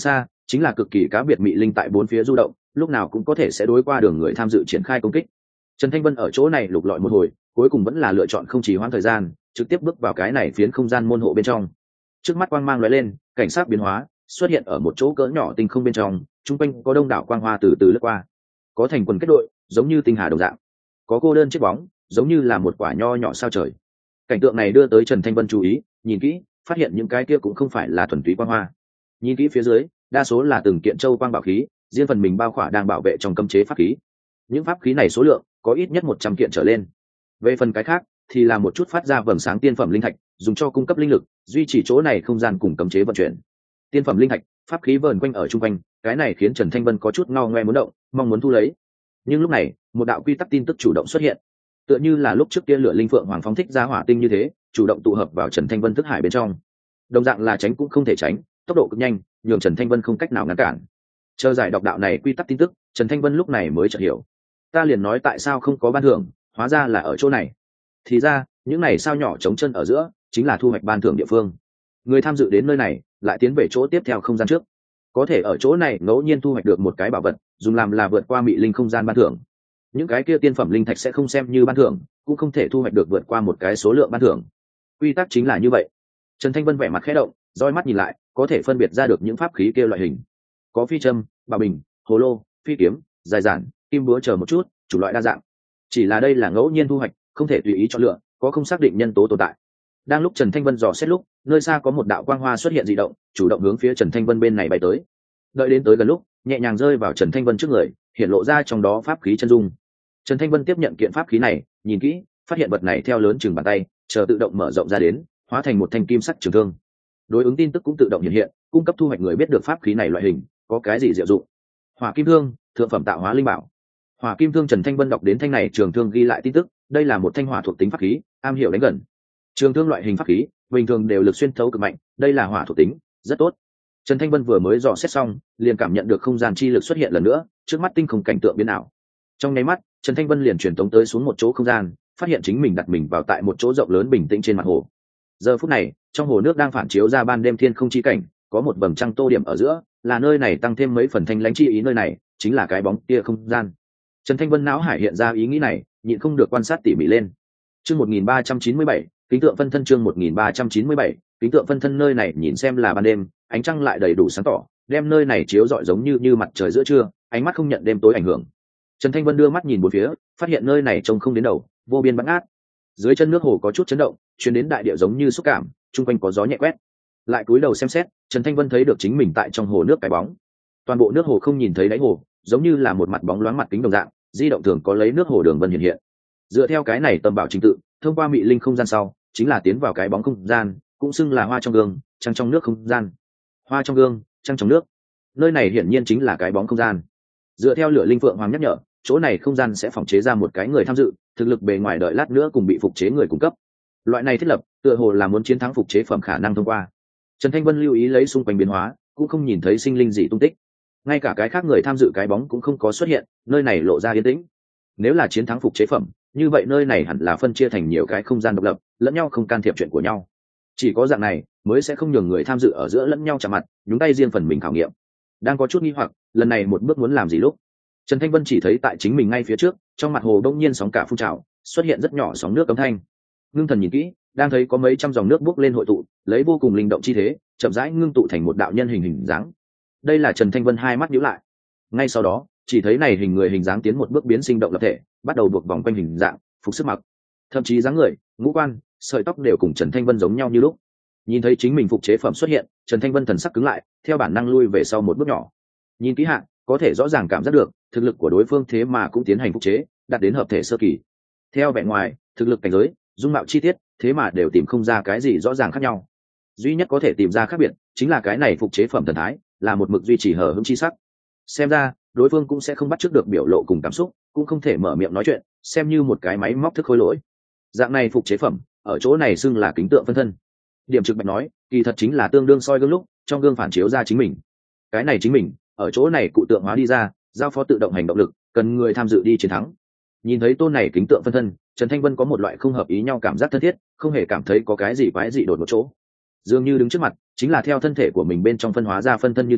chính là cực kỳ cá biệt mị linh tại bốn phía du động, lúc nào cũng có thể sẽ đối qua đường người tham dự triển khai công kích. Trần Thanh Vân ở chỗ này lục lọi một hồi, cuối cùng vẫn là lựa chọn không trì hoãn thời gian, trực tiếp bước vào cái này phiến không gian môn hộ bên trong. Trước mắt quang mang lóe lên, cảnh sát biến hóa xuất hiện ở một chỗ cỡ nhỏ tinh không bên trong, trung quanh có đông đảo quang hoa từ từ lướt qua, có thành quần kết đội giống như tinh hà đồng dạng, có cô đơn chiếc bóng giống như là một quả nho nhỏ sao trời. Cảnh tượng này đưa tới Trần Thanh Vân chú ý, nhìn kỹ phát hiện những cái kia cũng không phải là thuần túy quang hoa, nhìn kỹ phía dưới đa số là từng kiện châu quang bảo khí, riêng phần mình bao khỏa đang bảo vệ trong cấm chế pháp khí. Những pháp khí này số lượng có ít nhất 100 kiện trở lên. Về phần cái khác thì là một chút phát ra vầng sáng tiên phẩm linh thạch, dùng cho cung cấp linh lực, duy trì chỗ này không gian cùng cấm chế vận chuyển. Tiên phẩm linh thạch, pháp khí vờn quanh ở trung quanh, cái này khiến Trần Thanh Vân có chút ngao ngoe muốn động, mong muốn thu lấy. Nhưng lúc này, một đạo quy tắc tin tức chủ động xuất hiện, tựa như là lúc trước kia lửa linh phượng hoàng phóng thích ra hỏa tinh như thế, chủ động tụ hợp vào Trần Thanh Vân thức hải bên trong. Đồng dạng là tránh cũng không thể tránh, tốc độ cực nhanh, nhường Trần Thanh Vân không cách nào ngăn cản. Chờ giải đọc đạo này quy tắc tin tức, Trần Thanh Vân lúc này mới chợt hiểu. Ta liền nói tại sao không có ban thưởng, hóa ra là ở chỗ này. Thì ra, những này sao nhỏ trống chân ở giữa, chính là thu hoạch ban thưởng địa phương. Người tham dự đến nơi này, lại tiến về chỗ tiếp theo không gian trước. Có thể ở chỗ này ngẫu nhiên thu hoạch được một cái bảo vật, dùng làm là vượt qua mị linh không gian ban thưởng. Những cái kia tiên phẩm linh thạch sẽ không xem như ban thưởng, cũng không thể thu hoạch được vượt qua một cái số lượng ban thưởng. Quy tắc chính là như vậy. Trần Thanh Vân vẻ mặt khẽ động, roi mắt nhìn lại, có thể phân biệt ra được những pháp khí kia loại hình. Có phi châm, bảo bình, hồ lô, phi kiếm, dài giản, kim búa chờ một chút, chủ loại đa dạng. Chỉ là đây là ngẫu nhiên thu hoạch, không thể tùy ý chọn lựa, có không xác định nhân tố tồn tại. Đang lúc Trần Thanh Vân dò xét lúc, nơi xa có một đạo quang hoa xuất hiện dị động, chủ động hướng phía Trần Thanh Vân bên này bay tới. Đợi đến tới gần lúc, nhẹ nhàng rơi vào Trần Thanh Vân trước người, hiện lộ ra trong đó pháp khí chân dung. Trần Thanh Vân tiếp nhận kiện pháp khí này, nhìn kỹ, phát hiện vật này theo lớn chừng bàn tay, chờ tự động mở rộng ra đến, hóa thành một thanh kim sắc trường thương. Đối ứng tin tức cũng tự động hiện hiện, cung cấp thu hoạch người biết được pháp khí này loại hình, có cái gì diệu dụng. Hỏa kim thương, thượng phẩm tạo hóa linh bảo. Hỏa kim thương. Trần Thanh Vân đọc đến thanh này trường thương ghi lại tin tức, đây là một thanh hỏa thuộc tính pháp khí, am hiểu đánh gần. Trường thương loại hình pháp khí, bình thường đều lực xuyên thấu cực mạnh, đây là hỏa thuộc tính, rất tốt. Trần Thanh Vân vừa mới dò xét xong, liền cảm nhận được không gian chi lực xuất hiện lần nữa, trước mắt tinh không cảnh tượng biến ảo. Trong nháy mắt, Trần Thanh Vân liền truyền tống tới xuống một chỗ không gian, phát hiện chính mình đặt mình vào tại một chỗ rộng lớn bình tĩnh trên mặt hồ. Giờ phút này, trong hồ nước đang phản chiếu ra ban đêm thiên không chi cảnh, có một vầng trăng tô điểm ở giữa, là nơi này tăng thêm mấy phần thanh lãnh chi ý, nơi này chính là cái bóng kia không gian. Trần Thanh Vân não hải hiện ra ý nghĩ này, nhịn không được quan sát tỉ mỉ lên. Chương 1397, kính tượng phân thân. Chương 1397, kính tượng phân thân. Nơi này nhìn xem là ban đêm, ánh trăng lại đầy đủ sáng tỏ, đem nơi này chiếu rọi giống như mặt trời giữa trưa, ánh mắt không nhận đêm tối ảnh hưởng. Trần Thanh Vân đưa mắt nhìn bốn phía, phát hiện nơi này trông không đến đầu, vô biên bát ngát. Dưới chân nước hồ có chút chấn động, truyền đến đại địa giống như xúc cảm, chung quanh có gió nhẹ quét. Lại cúi đầu xem xét, Trần Thanh Vân thấy được chính mình tại trong hồ nước cái bóng. Toàn bộ nước hồ không nhìn thấy đáy hồ, giống như là một mặt bóng loáng mặt kính đồng dạng, di động thường có lấy nước hồ đường vân hiện hiện. Dựa theo cái này tầm bảo trình tự, thông qua mị linh không gian sau, chính là tiến vào cái bóng không gian, cũng xưng là hoa trong gương, trăng trong nước không gian. Hoa trong gương, trăng trong nước. Nơi này hiển nhiên chính là cái bóng không gian. Dựa theo lửa linh phượng hoàng nhắc nhở, chỗ này không gian sẽ phòng chế ra một cái người tham dự, thực lực bề ngoài đợi lát nữa cùng bị phục chế người cung cấp. Loại này thiết lập, tựa hồ là muốn chiến thắng phục chế phẩm khả năng thông qua. Trần Thanh Vân lưu ý lấy xung quanh biến hóa, cũng không nhìn thấy sinh linh gì tung tích. Ngay cả cái khác người tham dự cái bóng cũng không có xuất hiện, nơi này lộ ra yên tĩnh. Nếu là chiến thắng phục chế phẩm, như vậy nơi này hẳn là phân chia thành nhiều cái không gian độc lập, lẫn nhau không can thiệp chuyện của nhau. Chỉ có dạng này mới sẽ không nhường người tham dự ở giữa lẫn nhau chạm mặt, nhúng tay riêng phần mình khảo nghiệm. Đang có chút nghi hoặc, lần này một bước muốn làm gì lúc, Trần Thanh Vân chỉ thấy tại chính mình ngay phía trước, trong mặt hồ đông nhiên sóng cả phun trào, xuất hiện rất nhỏ sóng nước cấm thanh. Ngưng thần nhìn kỹ, đang thấy có mấy trăm dòng nước bốc lên hội tụ, lấy vô cùng linh động chi thế, chậm rãi ngưng tụ thành một đạo nhân hình dáng. Đây là Trần Thanh Vân hai mắt nhíu lại. Ngay sau đó, chỉ thấy này hình người hình dáng tiến một bước biến sinh động lập thể, bắt đầu buộc vòng quanh hình dạng, phục sức mặc, thậm chí dáng người, ngũ quan, sợi tóc đều cùng Trần Thanh Vân giống nhau như lúc. Nhìn thấy chính mình phục chế phẩm xuất hiện, Trần Thanh Vân thần sắc cứng lại, theo bản năng lui về sau một bước nhỏ. Nhìn kỹ hạn, có thể rõ ràng cảm giác được thực lực của đối phương thế mà cũng tiến hành phục chế, đạt đến hợp thể sơ kỳ. Theo vẻ ngoài, thực lực cảnh giới, dung mạo chi tiết, thế mà đều tìm không ra cái gì rõ ràng khác nhau. Duy nhất có thể tìm ra khác biệt chính là cái này phục chế phẩm thần thái là một mực duy trì hờ hững chi sắc. Xem ra đối phương cũng sẽ không bắt chước được biểu lộ cùng cảm xúc, cũng không thể mở miệng nói chuyện, xem như một cái máy móc thức khối lỗi. Dạng này phục chế phẩm ở chỗ này xưng là kính tượng phân thân. Điểm trực bạch nói, kỳ thật chính là tương đương soi gương lúc trong gương phản chiếu ra chính mình. Cái này chính mình ở chỗ này cụ tượng hóa đi ra, giao phó tự động hành động lực, cần người tham dự đi chiến thắng. Nhìn thấy tôn này kính tượng phân thân, Trần Thanh Vân có một loại không hợp ý nhau cảm giác thân thiết, không hề cảm thấy có cái gì quái dị đột một chỗ. Dường như đứng trước mặt chính là theo thân thể của mình bên trong phân hóa ra phân thân như thế,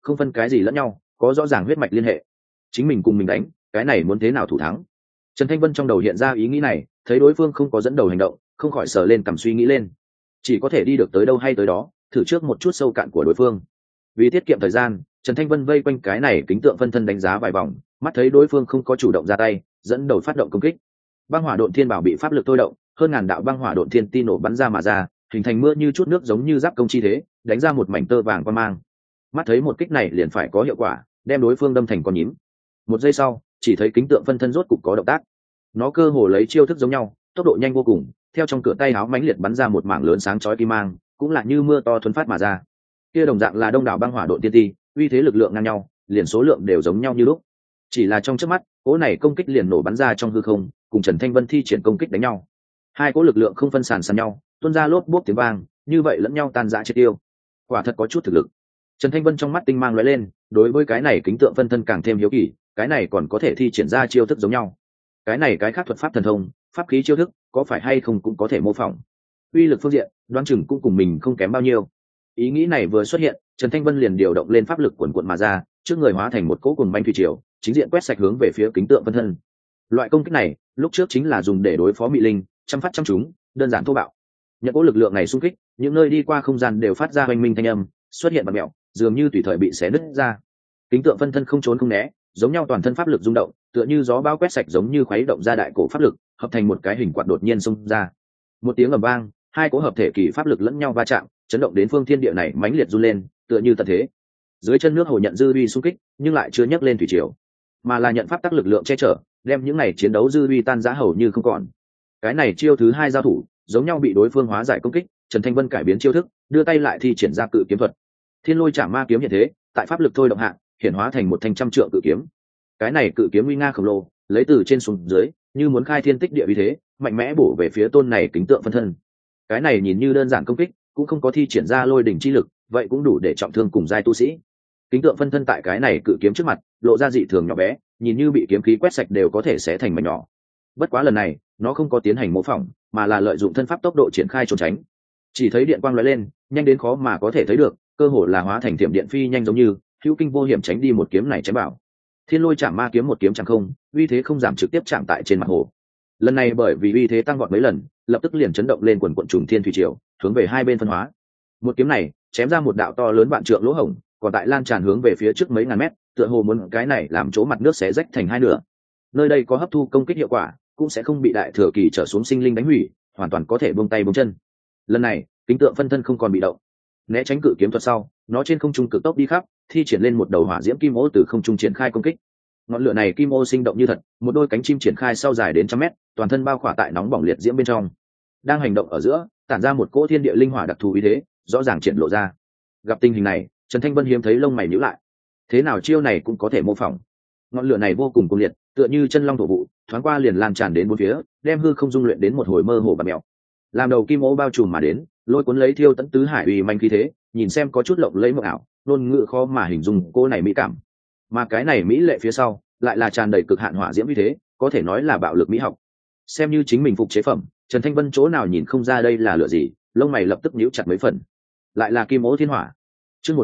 không phân cái gì lẫn nhau, có rõ ràng huyết mạch liên hệ. Chính mình cùng mình đánh, cái này muốn thế nào thủ thắng? Trần Thanh Vân trong đầu hiện ra ý nghĩ này, thấy đối phương không có dẫn đầu hành động, không khỏi sờ lên cầm suy nghĩ lên. Chỉ có thể đi được tới đâu hay tới đó, thử trước một chút sâu cạn của đối phương. Vì tiết kiệm thời gian, Trần Thanh Vân vây quanh cái này kính tượng phân thân đánh giá vài vòng, mắt thấy đối phương không có chủ động ra tay, dẫn đầu phát động công kích. Băng hỏa độn thiên bảo bị pháp lực thôi động, hơn ngàn đạo băng hỏa độn thiên ti nổ bắn ra mà ra, hình thành mưa như chút nước giống như giáp công chi thế, đánh ra một mảnh tơ vàng quang mang. Mắt thấy một kích này liền phải có hiệu quả, đem đối phương đâm thành con nhím. Một giây sau, chỉ thấy kính tượng phân thân rốt cục có động tác. Nó cơ hồ lấy chiêu thức giống nhau, tốc độ nhanh vô cùng, theo trong cửa tay áo mãnh liệt bắn ra một mảng lớn sáng chói kim mang, cũng là như mưa to thuần phát mà ra. Kia đồng dạng là đông đảo băng hỏa độn tiên ti, uy thế lực lượng ngang nhau, liền số lượng đều giống nhau như lúc. Chỉ là trong chớp mắt, cỗ này công kích liền nổ bắn ra trong hư không, cùng Trần Thanh Vân thi triển công kích đánh nhau. Hai cỗ lực lượng không phân sàn nhau, tuôn ra lốp bốp tiếng vang, như vậy lẫn nhau tan rã triệt tiêu. Quả thật có chút thực lực. Trần Thanh Vân trong mắt tinh mang lóe lên, đối với cái này kính tượng phân thân càng thêm hiếu kỳ, cái này còn có thể thi triển ra chiêu thức giống nhau. Cái này cái khác thuật pháp thần thông, pháp khí chiêu thức, có phải hay không cũng có thể mô phỏng. Uy lực phương diện, đoán chừng cũng cùng mình không kém bao nhiêu. Ý nghĩ này vừa xuất hiện, Trần Thanh Vân liền điều động lên pháp lực quần quần mà ra, trước người hóa thành một cỗ cùng banh thủy triều, chính diện quét sạch hướng về phía kính tượng phân thân. Loại công kích này, lúc trước chính là dùng để đối phó mị linh, chăm phát chăm chúng, đơn giản thô bạo. Nhận cỗ lực lượng này xung kích, những nơi đi qua không gian đều phát ra oanh minh thanh âm, xuất hiện bạt mèo, dường như tùy thời bị xé nứt ra. Kính tượng phân thân không trốn không né, giống nhau toàn thân pháp lực rung động, tựa như gió bão quét sạch giống như khuấy động ra đại cổ pháp lực, hợp thành một cái hình quạt đột nhiên xung ra. Một tiếng ầm vang, hai cỗ hợp thể kỳ pháp lực lẫn nhau va chạm, chấn động đến phương thiên địa này mãnh liệt run lên, tựa như tận thế. Dưới chân nước hồ nhận dư uy xung kích, nhưng lại chưa nhấc lên thủy triều, mà là nhận pháp tắc lực lượng che chở, đem những này chiến đấu dư uy tan rã hầu như không còn. Cái này chiêu thứ hai giao thủ, giống nhau bị đối phương hóa giải công kích, Trần Thanh Vân cải biến chiêu thức, đưa tay lại thi triển ra cự kiếm thuật. Thiên Lôi Chạm Ma kiếm hiện thế, tại pháp lực thôi động hạ, hiển hóa thành một thanh trăm trượng cự kiếm. Cái này cự kiếm uy nga khổng lồ, lấy từ trên xuống dưới, như muốn khai thiên tích địa uy thế, mạnh mẽ bổ về phía tôn này kính tượng phân thân. Cái này nhìn như đơn giản công kích, cũng không có thi triển ra lôi đỉnh chi lực, vậy cũng đủ để trọng thương cùng giai tu sĩ. Kính tượng phân thân tại cái này cự kiếm trước mặt, lộ ra dị thường nhỏ bé, nhìn như bị kiếm khí quét sạch đều có thể xé thành mảnh nhỏ. Bất quá lần này, nó không có tiến hành mô phỏng, mà là lợi dụng thân pháp tốc độ triển khai trốn tránh. Chỉ thấy điện quang lóe lên, nhanh đến khó mà có thể thấy được, cơ hồ là hóa thành thiểm điện phi nhanh giống như hữu kinh vô hiểm tránh đi một kiếm này chém bảo. Thiên Lôi Chạm Ma kiếm một kiếm chẳng không, uy thế không giảm trực tiếp chạm tại trên mặt hồ. Lần này bởi vì uy thế tăng vọt mấy lần, lập tức liền chấn động lên quần quần trùng thiên thủy triều, hướng về hai bên phân hóa. Một kiếm này chém ra một đạo to lớn vạn trượng lỗ hổng, còn tại lan tràn hướng về phía trước mấy ngàn mét, tựa hồ muốn cái này làm chỗ mặt nước xé rách thành hai nửa. Nơi đây có hấp thu công kích hiệu quả, cũng sẽ không bị đại thừa kỳ trở xuống sinh linh đánh hủy, hoàn toàn có thể buông tay buông chân. Lần này, kính tượng phân thân không còn bị động, né tránh cự kiếm thuật sau, nó trên không trung cực tốc đi khắp, thi triển lên một đầu hỏa diễm kim ô từ không trung triển khai công kích. Ngọn lửa này kim ô sinh động như thật, một đôi cánh chim triển khai sau dài đến trăm mét, toàn thân bao khỏa tại nóng bỏng liệt diễm bên trong. Đang hành động ở giữa, tản ra một cỗ thiên địa linh hỏa đặc thù ý thế, rõ ràng triển lộ ra. Gặp tình hình này, Trần Thanh Vân hiếm thấy lông mày nhíu lại. Thế nào chiêu này cũng có thể mô phỏng. Ngọn lửa này vô cùng cuồng liệt, tựa như chân long thổ vụ, thoáng qua liền lan tràn đến bốn phía, đem hư không dung luyện đến một hồi mơ hồ bạt mèo. Làm đầu kim ô bao trùm mà đến, lôi cuốn lấy thiêu tận tứ hải uy manh khí thế, nhìn xem có chút lộng lẫy mộng ảo, ngôn ngữ khó mà hình dung cô này mỹ cảm. Mà cái này mỹ lệ phía sau, lại là tràn đầy cực hạn hỏa diễm uy thế, có thể nói là bạo lực mỹ học. Xem như chính mình phục chế phẩm, Trần Thanh Vân chỗ nào nhìn không ra đây là lửa gì, lông mày lập tức nhíu chặt mấy phần. Lại là kim ô thiên hỏa. Chương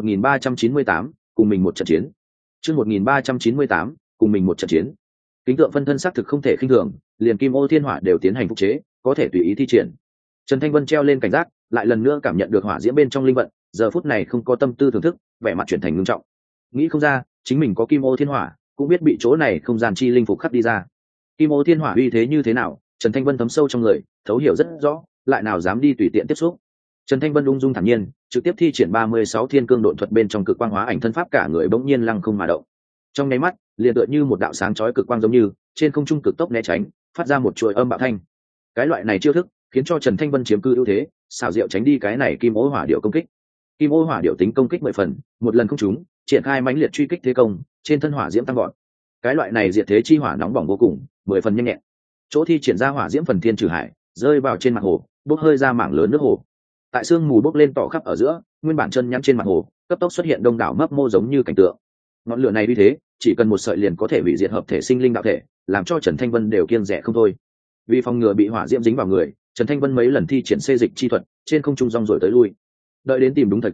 1398, cùng mình một trận chiến. Chương 1398, cùng mình một trận chiến. Kính tượng phân thân xác thực không thể khinh thường, liền kim ô thiên hỏa đều tiến hành phục chế, có thể tùy ý thi triển. Trần Thanh Vân treo lên cảnh giác, lại lần nữa cảm nhận được hỏa diễm bên trong linh vận, giờ phút này không có tâm tư thưởng thức, vẻ mặt chuyển thành ngưng trọng. Nghĩ không ra, chính mình có kim ô thiên hỏa, cũng biết bị chỗ này không gian chi linh phục khắc đi ra. Kim ô thiên hỏa uy thế như thế nào, Trần Thanh Vân thấm sâu trong người, thấu hiểu rất rõ, lại nào dám đi tùy tiện tiếp xúc. Trần Thanh Vân ung dung thản nhiên, trực tiếp thi triển 36 thiên cương độn thuật bên trong cực quang hóa ảnh thân pháp, cả người bỗng nhiên lăng không mà động. Trong nháy mắt, liền tựa như một đạo sáng chói cực quang giống như, trên không trung cực tốc né tránh, phát ra một chuỗi âm bạo thanh. Cái loại này chiêu thức, khiến cho Trần Thanh Vân chiếm cư ưu thế, xảo diệu tránh đi cái này kim ô hỏa điệu công kích. Kim ô hỏa điệu tính công kích 10 phần, một lần không trúng, triển khai mãnh liệt truy kích thế công, trên thân hỏa diễm tăng vọt. Cái loại này diệt thế chi hỏa nóng bỏng vô cùng, 10 phần nhanh nhẹn. Chỗ thi triển ra hỏa diễm phần thiên trừ hải, rơi vào trên mặt hồ, bốc hơi ra mảng lớn nước hồ. Tại sương mù bốc lên tỏ khắp ở giữa, nguyên bản chân nhắn trên mặt hồ, cấp tốc xuất hiện đông đảo mấp mô giống như cảnh tượng. Ngọn lửa này như thế, chỉ cần một sợi liền có thể hủy diệt hợp thể sinh linh đạo thể, làm cho Trần Thanh Vân đều kiêng dè không thôi. Vì phòng ngừa bị hỏa diễm dính vào người, Trần Thanh Vân mấy lần thi triển xê dịch chi thuật, trên không trung rong rồi tới lui. Đợi đến tìm đúng thời cơ,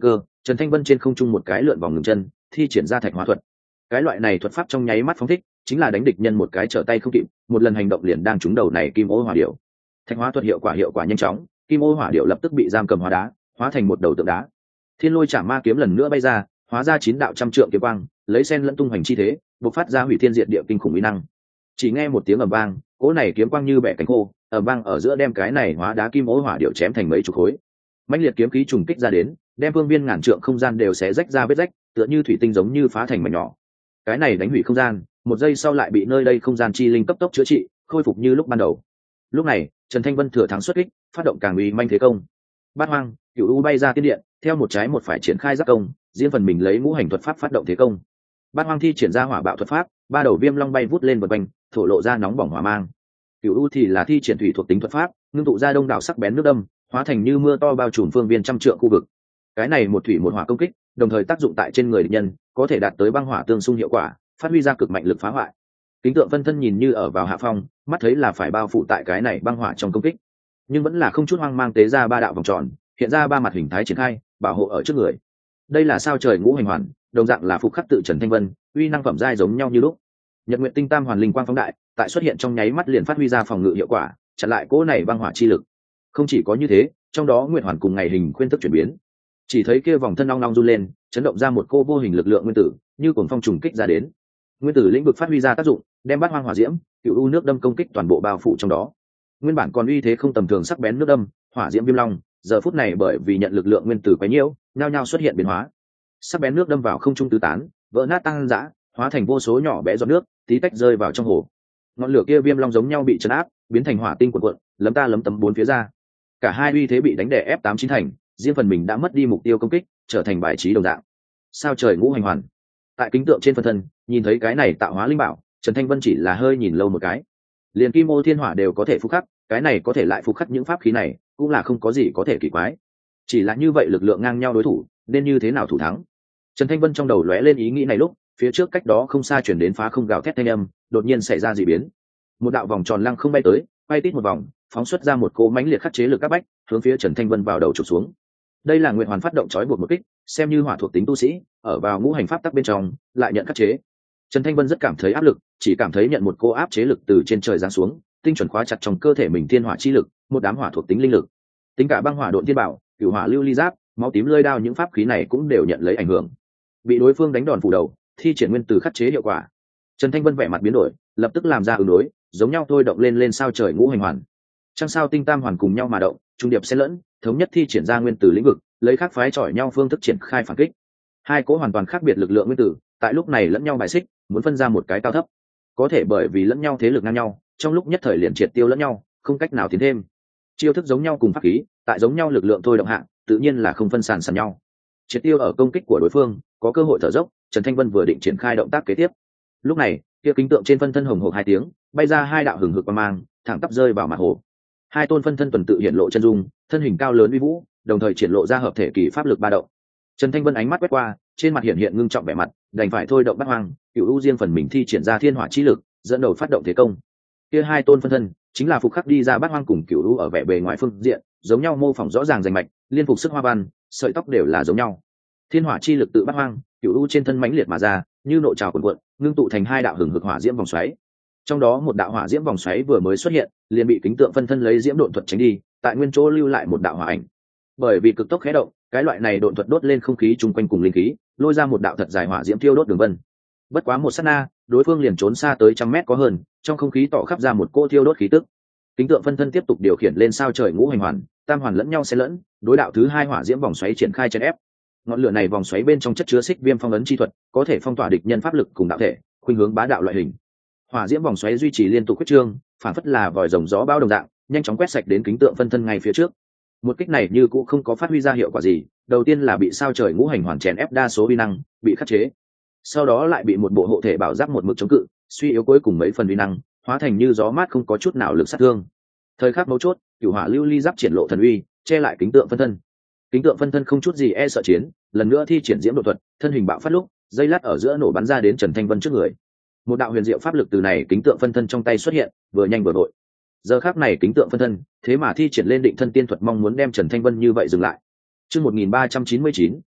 Trần Thanh Vân trên không trung một cái lượn vòng ngừng chân, thi triển ra thạch hóa thuật. Cái loại này thuật pháp trong nháy mắt phóng thích, chính là đánh địch nhân một cái trở tay không kịp, một lần hành động liền đang trúng đầu này kim ô hỏa điểu. Thạch hóa thuật hiệu quả nhanh chóng, kim ô hỏa điểu lập tức bị giam cầm hóa đá, hóa thành một đầu tượng đá. Thiên Lôi Chảm Ma kiếm lần nữa bay ra, hóa ra 9 đạo trăm trượng kiếm quang, lấy sen lẫn tung hoành chi thế, bộc phát ra hủy thiên diệt địa kinh khủng uy năng. Chỉ nghe một tiếng ầm vang, cỗ này kiếm quang như bẻ cánh khô, ầm vang ở giữa đem cái này hóa đá kim ô hỏa điểu chém thành mấy chục khối. Mãnh liệt kiếm khí trùng kích ra đến, đem phương viên ngàn trượng không gian đều xé rách ra vết rách, tựa như thủy tinh giống như phá thành mảnh nhỏ. Cái này đánh hủy không gian, một giây sau lại bị nơi đây không gian chi linh cấp tốc chữa trị, khôi phục như lúc ban đầu. Lúc này, Trần Thanh Vân thừa thắng xuất kích, phát động càng uy manh thế công. Bát Hoang, Cửu U bay ra tiên điện, theo một trái một phải triển khai giáp công, riêng phần mình lấy ngũ hành thuật pháp phát động thế công. Bát Hoang thi triển ra hỏa bạo thuật pháp, ba đầu viêm long bay vút lên vần quanh, thổ lộ ra nóng bỏng hỏa mang. Cửu U thì là thi triển thủy thuộc tính thuật pháp, ngưng tụ ra đông đảo sắc bén nước đâm, hóa thành như mưa to bao trùm phương viên trăm trượng khu vực. Cái này một thủy một hỏa công kích, đồng thời tác dụng tại trên người địch nhân, có thể đạt tới băng hỏa tương xung hiệu quả, phát huy ra cực mạnh lực phá hoại. Kính tượng phân thân nhìn như ở vào hạ phong, mắt thấy là phải bao phủ tại cái này băng hỏa trong công kích, nhưng vẫn là không chút hoang mang tế ra ba đạo vòng tròn, hiện ra ba mặt hình thái triển khai, bảo hộ ở trước người. Đây là sao trời ngũ hành hoàn, đồng dạng là phục khắc tự Trần Thanh Vân, uy năng phẩm giai giống nhau như lúc. Nhật Nguyệt Tinh Tam hoàn linh quang phóng đại, tại xuất hiện trong nháy mắt liền phát huy ra phòng ngự hiệu quả, chặn lại cỗ này băng hỏa chi lực. Không chỉ có như thế, trong đó Nguyệt Hoàn cùng ngày hình khuyên thức chuyển biến, chỉ thấy kia vòng thân long long run lên, chấn động ra một cô vô hình lực lượng nguyên tử, như cuồng phong trùng kích ra đến. Nguyên tử lĩnh vực phát huy ra tác dụng, đem Bát Hoang hỏa diễm, Cửu U nước đâm công kích toàn bộ bao phủ trong đó. Nguyên bản còn uy thế không tầm thường sắc bén nước đâm, hỏa diễm viêm long, giờ phút này bởi vì nhận lực lượng nguyên tử quấy nhiễu, nhao nhao xuất hiện biến hóa. Sắc bén nước đâm vào không trung tứ tán, vỡ nát tăng dã, hóa thành vô số nhỏ bé giọt nước, tí tách rơi vào trong hồ. Ngọn lửa kia viêm long giống nhau bị chấn áp, biến thành hỏa tinh cuộn cuộn, lấm ta lấm tấm bốn phía ra. Cả hai uy thế bị đánh đè ép 8-9 thành, riêng phần mình đã mất đi mục tiêu công kích, trở thành bài trí đồng dạng. Sao trời ngũ hành hoàn. Tại kính tượng trên phân thân, nhìn thấy cái này tạo hóa linh bảo, Trần Thanh Vân chỉ là hơi nhìn lâu một cái. Liền kim ô thiên hỏa đều có thể phục khắc, cái này có thể lại phục khắc những pháp khí này, cũng là không có gì có thể kỳ quái. Chỉ là như vậy lực lượng ngang nhau đối thủ, nên như thế nào thủ thắng? Trần Thanh Vân trong đầu lóe lên ý nghĩ này lúc, phía trước cách đó không xa chuyển đến phá không gào thét thanh âm, đột nhiên xảy ra dị biến. Một đạo vòng tròn lăng không bay tới, bay tít một vòng, phóng xuất ra một cỗ mãnh liệt khắc chế lực các bách, hướng phía Trần Thanh Vân vào đầu chụp xuống. Đây là Nguyệt Hoàn phát động trói buộc một kích, xem như hỏa thuộc tính tu sĩ, ở vào ngũ hành pháp tắc bên trong, lại nhận khắc chế. Trần Thanh Vân rất cảm thấy áp lực, chỉ cảm thấy nhận một cô áp chế lực từ trên trời giáng xuống, tinh chuẩn khóa chặt trong cơ thể mình thiên hỏa chi lực, một đám hỏa thuộc tính linh lực. Tính cả băng hỏa độn thiên bảo, cửu hỏa lưu ly giáp, máu tím lưỡi đao những pháp khí này cũng đều nhận lấy ảnh hưởng. Bị đối phương đánh đòn phủ đầu, thi triển nguyên tử khắc chế hiệu quả. Trần Thanh Vân vẻ mặt biến đổi, lập tức làm ra ứng đối, giống nhau thôi động lên sao trời ngũ hành hoàn. Trăng sao tinh tam hoàn cùng nhau mà động, trung điệp xen lẫn, thống nhất thi triển ra nguyên tử lĩnh vực, lấy khác phái chọi nhau phương thức triển khai phản kích. Hai cỗ hoàn toàn khác biệt lực lượng nguyên tử, tại lúc này lẫn nhau bài xích, muốn phân ra một cái cao thấp. Có thể bởi vì lẫn nhau thế lực ngang nhau, trong lúc nhất thời liền triệt tiêu lẫn nhau, không cách nào tiến thêm. Chiêu thức giống nhau cùng pháp khí, tại giống nhau lực lượng thôi động hạ, tự nhiên là không phân sàn sàn nhau. Triệt tiêu ở công kích của đối phương, có cơ hội thở dốc, Trần Thanh Vân vừa định triển khai động tác kế tiếp. Lúc này, kia kính tượng trên phân thân hồng hộc hai tiếng, bay ra hai đạo hừng hực quang mang, thẳng tắp rơi vào mặt hồ. Hai tôn phân thân tuần tự hiện lộ chân dung, thân hình cao lớn uy vũ, đồng thời triển lộ ra hợp thể kỳ pháp lực ba động. Trần Thanh Vân ánh mắt quét qua, trên mặt hiện ngưng trọng vẻ mặt, đành phải thôi động Bát Hoang, Cửu U riêng phần mình thi triển ra thiên hỏa chi lực, dẫn đầu phát động thế công. Kia hai tôn phân thân chính là phục khắc đi ra Bát Hoang cùng Cửu U ở vẻ bề ngoài phương diện, giống nhau mô phỏng rõ ràng rành mạch, liên phục sức hoa văn, sợi tóc đều là giống nhau. Thiên hỏa chi lực tự Bát Hoang, Cửu U trên thân mãnh liệt mà ra, như nội trào cuồn cuộn, ngưng tụ thành hai đạo hừng hực hỏa diễm vòng xoáy. Trong đó một đạo hỏa diễm vòng xoáy vừa mới xuất hiện, liền bị kính tượng phân thân lấy diễm độn thuật tránh đi, tại nguyên chỗ lưu lại một đạo hỏa ảnh. Bởi vì cực tốc khé động, cái loại này độn thuật đốt lên không khí chung quanh cùng linh khí, lôi ra một đạo thật dài hỏa diễm thiêu đốt đường vân. Bất quá một sát na, đối phương liền trốn xa tới 100 mét có hơn, trong không khí tỏ khắp ra một cỗ thiêu đốt khí tức. Kính tượng phân thân tiếp tục điều khiển lên sao trời ngũ hành hoàn, tam hoàn lẫn nhau xen lẫn, đối đạo thứ hai hỏa diễm vòng xoáy triển khai chèn ép. Ngọn lửa này vòng xoáy bên trong chất chứa xích viêm phong ấn chi thuật, có thể phong tỏa địch nhân pháp lực cùng đạo thể, khuynh hướng bá đạo loại hình. Hỏa diễm vòng xoáy duy trì liên tục quyết trương, phản phất là vòi rồng gió bão đồng dạng, nhanh chóng quét sạch đến kính tượng phân thân ngay phía trước. Một kích này như cũng không có phát huy ra hiệu quả gì, đầu tiên là bị sao trời ngũ hành hoàn chèn ép đa số uy năng, bị khắc chế. Sau đó lại bị một bộ hộ thể bảo giáp một mực chống cự, suy yếu cuối cùng mấy phần uy năng, hóa thành như gió mát không có chút nào lực sát thương. Thời khắc mấu chốt, cửu hỏa lưu ly giáp triển lộ thần uy, che lại kính tượng phân thân. Kính tượng phân thân không chút gì e sợ chiến, lần nữa thi triển diễm độ thuật, thân hình bạo phát lúc, dây lát ở giữa nổ bắn ra đến Trần Thanh Vân trước người. Một đạo huyền diệu pháp lực từ này kính tượng phân thân trong tay xuất hiện, vừa nhanh vừa vội. Giờ khắc này kính tượng phân thân, thế mà thi triển lên định thân tiên thuật mong muốn đem Trần Thanh Vân như vậy dừng lại. Chương 1399,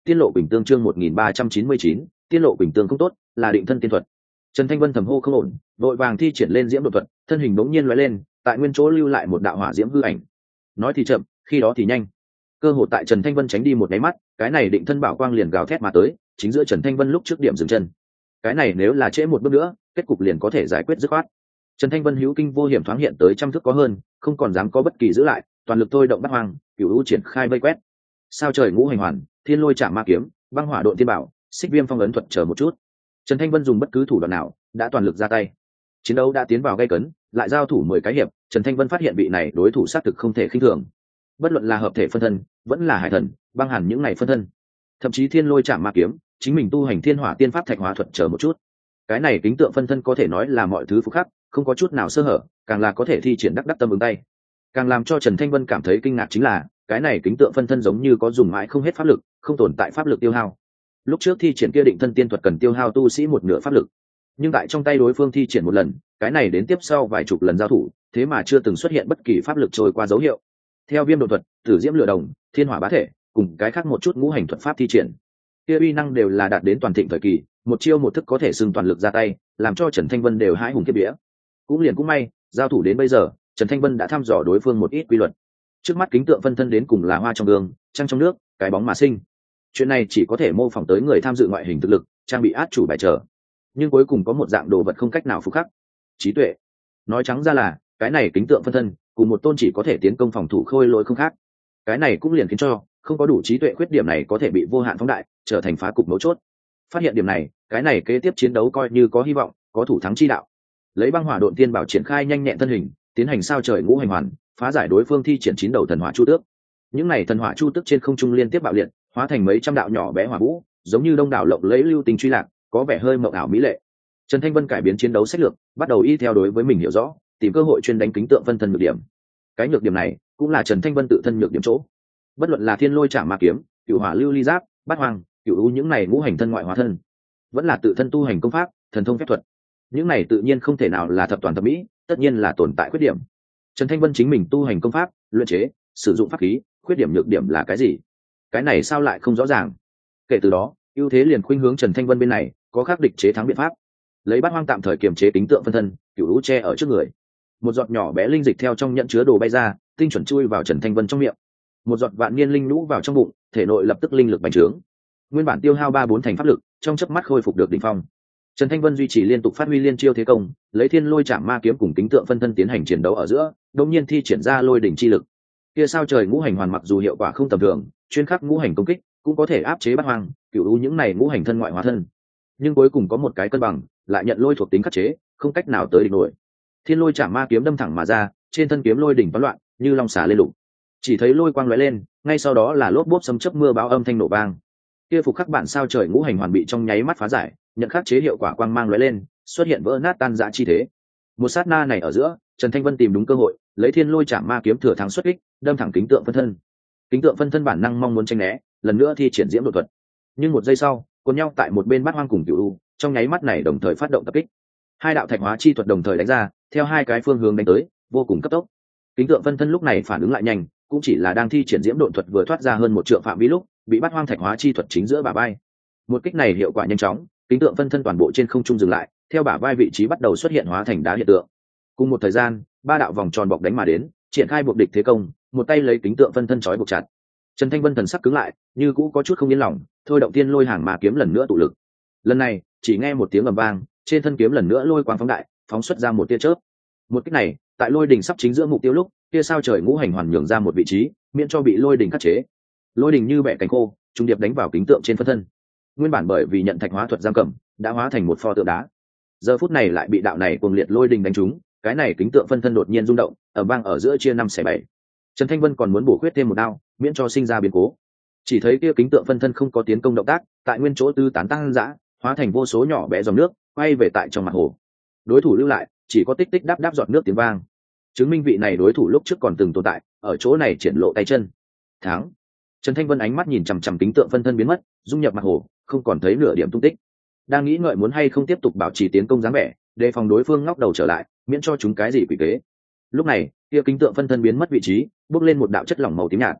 Tiên lộ bình tương chương 1399, tiên lộ bình tương không tốt, là định thân tiên thuật. Trần Thanh Vân thầm hô không ổn, đội vàng thi triển lên diễm đột thuật, thân hình bỗng nhiên lóe lên, tại nguyên chỗ lưu lại một đạo hỏa diễm hư ảnh. Nói thì chậm, khi đó thì nhanh. Cơ hội tại Trần Thanh Vân tránh đi một cái mắt, cái này định thân bảo quang liền gào thét mà tới, chính giữa Trần Thanh Vân lúc trước điểm dừng chân. Cái này nếu là trễ một bước nữa, kết cục liền có thể giải quyết dứt khoát. Trần Thanh Vân hữu kinh vô hiểm thoáng hiện tới trăm thước có hơn, không còn dám có bất kỳ giữ lại, toàn lực thôi động bắt hoang, cửu u triển khai vây quét. Sao trời ngũ hành hoàn, thiên lôi chạm ma kiếm, băng hỏa độn tiên bảo, xích viêm phong ấn thuật chờ một chút. Trần Thanh Vân dùng bất cứ thủ đoạn nào, đã toàn lực ra tay. Chiến đấu đã tiến vào gay cấn, lại giao thủ 10 cái hiệp, Trần Thanh Vân phát hiện vị này đối thủ xác thực không thể khinh thường. Bất luận là hợp thể phân thân, vẫn là hải thần, băng hàn những này phân thân, thậm chí thiên lôi chạm ma kiếm, chính mình tu hành thiên hỏa tiên pháp thạch hóa thuật chờ một chút. Cái này kính tượng phân thân có thể nói là mọi thứ phục khắc, không có chút nào sơ hở, càng là có thể thi triển đắc tâm ứng tay. Càng làm cho Trần Thanh Vân cảm thấy kinh ngạc chính là, cái này kính tượng phân thân giống như có dùng mãi không hết pháp lực, không tồn tại pháp lực tiêu hao. Lúc trước thi triển kia định thân tiên thuật cần tiêu hao tu sĩ một nửa pháp lực, nhưng tại trong tay đối phương thi triển một lần, cái này đến tiếp sau vài chục lần giao thủ, thế mà chưa từng xuất hiện bất kỳ pháp lực trôi qua dấu hiệu. Theo viêm độ thuật, tử diễm lửa đồng, thiên hỏa bá thể, cùng cái khác một chút ngũ hành thuật pháp thi triển, kia uy năng đều là đạt đến toàn thịnh thời kỳ, một chiêu một thức có thể xưng toàn lực ra tay, làm cho Trần Thanh Vân đều hãi hùng kiếp vía. Cũng liền cũng may, giao thủ đến bây giờ, Trần Thanh Vân đã thăm dò đối phương một ít quy luật. Trước mắt kính tượng phân thân đến cùng là hoa trong gương, trăng trong nước, cái bóng mà sinh. Chuyện này chỉ có thể mô phỏng tới người tham dự ngoại hình thực lực, trang bị át chủ bài trở. Nhưng cuối cùng có một dạng đồ vật không cách nào phục khắc, trí tuệ. Nói trắng ra là, cái này kính tượng phân thân, cùng một tôn chỉ có thể tiến công phòng thủ khôi lỗi không khác. Cái này cũng liền khiến cho, không có đủ trí tuệ khuyết điểm này có thể bị vô hạn phóng đại, trở thành phá cục mấu chốt. Phát hiện điểm này, cái này kế tiếp chiến đấu coi như có hy vọng, có thủ thắng chi đạo. Lấy băng hỏa độn tiên bảo triển khai nhanh nhẹn thân hình, tiến hành sao trời ngũ hành hoàn, phá giải đối phương thi triển 9 đầu thần hỏa chu tước. Những này thần hỏa chu tước trên không trung liên tiếp bạo liệt, hóa thành mấy trăm đạo nhỏ bé hỏa vũ, giống như đông đảo lộng lẫy lưu tình truy lạc, có vẻ hơi mộng ảo mỹ lệ. Trần Thanh Vân cải biến chiến đấu sách lược, bắt đầu y theo đối với mình hiểu rõ, tìm cơ hội chuyên đánh kính tượng phân thân nhược điểm. Cái nhược điểm này cũng là Trần Thanh Vân tự thân nhược điểm chỗ. Bất luận là thiên lôi chạm ma kiếm, cửu hỏa lưu ly giáp, bát hoàng, cửu u những này ngũ hành thân ngoại hóa thân, vẫn là tự thân tu hành công pháp, thần thông phép thuật, những này tự nhiên không thể nào là thập toàn thập mỹ, tất nhiên là tồn tại khuyết điểm. Trần Thanh Vân chính mình tu hành công pháp, luyện chế, sử dụng pháp khí, khuyết điểm nhược điểm là cái gì? Cái này sao lại không rõ ràng? Kể từ đó, ưu thế liền khuynh hướng Trần Thanh Vân bên này, có khắc địch chế thắng biện pháp. Lấy bát hoang tạm thời kiềm chế tính tượng phân thân, cửu u che ở trước người. Một giọt nhỏ bé linh dịch theo trong nhẫn chứa đồ bay ra, tinh chuẩn chui vào Trần Thanh Vân trong miệng. Một giọt vạn niên linh lũ vào trong bụng, thể nội lập tức linh lực bành trướng. Nguyên bản tiêu hao 3-4 thành pháp lực, trong chớp mắt khôi phục được đỉnh phong. Trần Thanh Vân duy trì liên tục phát huy liên chiêu thế công, lấy thiên lôi chạm ma kiếm cùng kính tượng phân thân tiến hành chiến đấu ở giữa, đột nhiên thi triển ra lôi đỉnh chi lực. Kia sao trời ngũ hành hoàn mặc dù hiệu quả không tầm thường, chuyên khắc ngũ hành công kích, cũng có thể áp chế bát hoang, cửu u những này ngũ hành thân ngoại hóa thân. Nhưng cuối cùng có một cái cân bằng, lại nhận lôi thuộc tính khắc chế, không cách nào tới địch nổi. Thiên lôi chạm ma kiếm đâm thẳng mà ra, trên thân kiếm lôi đỉnh bắn loạn, như long xà lên lục. Chỉ thấy lôi quang lóe lên, ngay sau đó là lốp bốp sấm chớp mưa bão âm thanh nổ vang. Kia phục khắc bản sao trời ngũ hành hoàn bị trong nháy mắt phá giải, nhận khắc chế hiệu quả quang mang lóe lên, xuất hiện vỡ nát tan rã chi thế. Một sát na này ở giữa, Trần Thanh Vân tìm đúng cơ hội, lấy thiên lôi chạm ma kiếm thừa thắng xuất kích, đâm thẳng kính tượng phân thân. Kính tượng phân thân bản năng mong muốn tránh né, lần nữa thi triển diễm độ thuật. Nhưng một giây sau, cuốn nhau tại một bên bát hoang cùng cửu u, trong nháy mắt này đồng thời phát động tập kích. Hai đạo thạch hóa chi thuật đồng thời đánh ra, theo hai cái phương hướng đánh tới, vô cùng cấp tốc. Kính tượng phân thân lúc này phản ứng lại nhanh, cũng chỉ là đang thi triển diễm độn thuật vừa thoát ra hơn một trượng phạm vi lúc, bị bát hoang thạch hóa chi thuật chính giữa bả vai. Một kích này hiệu quả nhanh chóng, kính tượng phân thân toàn bộ trên không trung dừng lại, theo bả vai vị trí bắt đầu xuất hiện hóa thành đá hiện tượng. Cùng một thời gian, 3 đạo vòng tròn bọc đánh mà đến, triển khai buộc địch thế công, một tay lấy kính tượng phân thân trói buộc chặt. Trần Thanh Vân thần sắc cứng lại, như cũ có chút không yên lòng, thôi động tiên lôi hàng mà kiếm lần nữa tụ lực. Lần này, chỉ nghe một tiếng ầm vang, trên thân kiếm lần nữa lôi quang phóng đại, phóng xuất ra một tia chớp. Một kích này, tại lôi đỉnh sắp chính giữa mục tiêu lúc, tia sao trời ngũ hành hoàn nhường ra một vị trí, miễn cho bị lôi đỉnh khắc chế. Lôi đỉnh như bẻ cánh khô, trung điệp đánh vào kính tượng trên phân thân. Nguyên bản bởi vì nhận thạch hóa thuật giam cầm, đã hóa thành một pho tượng đá. Giờ phút này lại bị đạo này cuồng liệt lôi đỉnh đánh trúng, cái này kính tượng phân thân đột nhiên rung động, ở bang ở giữa chia 5/7. Trần Thanh Vân còn muốn bổ khuyết thêm một đao, miễn cho sinh ra biến cố. Chỉ thấy kia kính tượng phân thân không có tiến công động tác, tại nguyên chỗ tứ tán tăng dã, hóa thành vô số nhỏ bé dòng nước, quay về tại trong mặt hồ. Đối thủ lưu lại, chỉ có tích tích đáp đáp giọt nước tiếng vang. Chứng minh vị này đối thủ lúc trước còn từng tồn tại, ở chỗ này triển lộ tay chân. Thắng. Trần Thanh Vân ánh mắt nhìn chằm chằm kính tượng phân thân biến mất, dung nhập mặt hồ, không còn thấy nửa điểm tung tích. Đang nghĩ ngợi muốn hay không tiếp tục bảo trì tiến công dáng vẻ, đề phòng đối phương ngóc đầu trở lại, miễn cho chúng cái gì quỷ kế. Lúc này, kia kính tượng phân thân biến mất vị trí, bốc lên một đạo chất lỏng màu tím nhạt.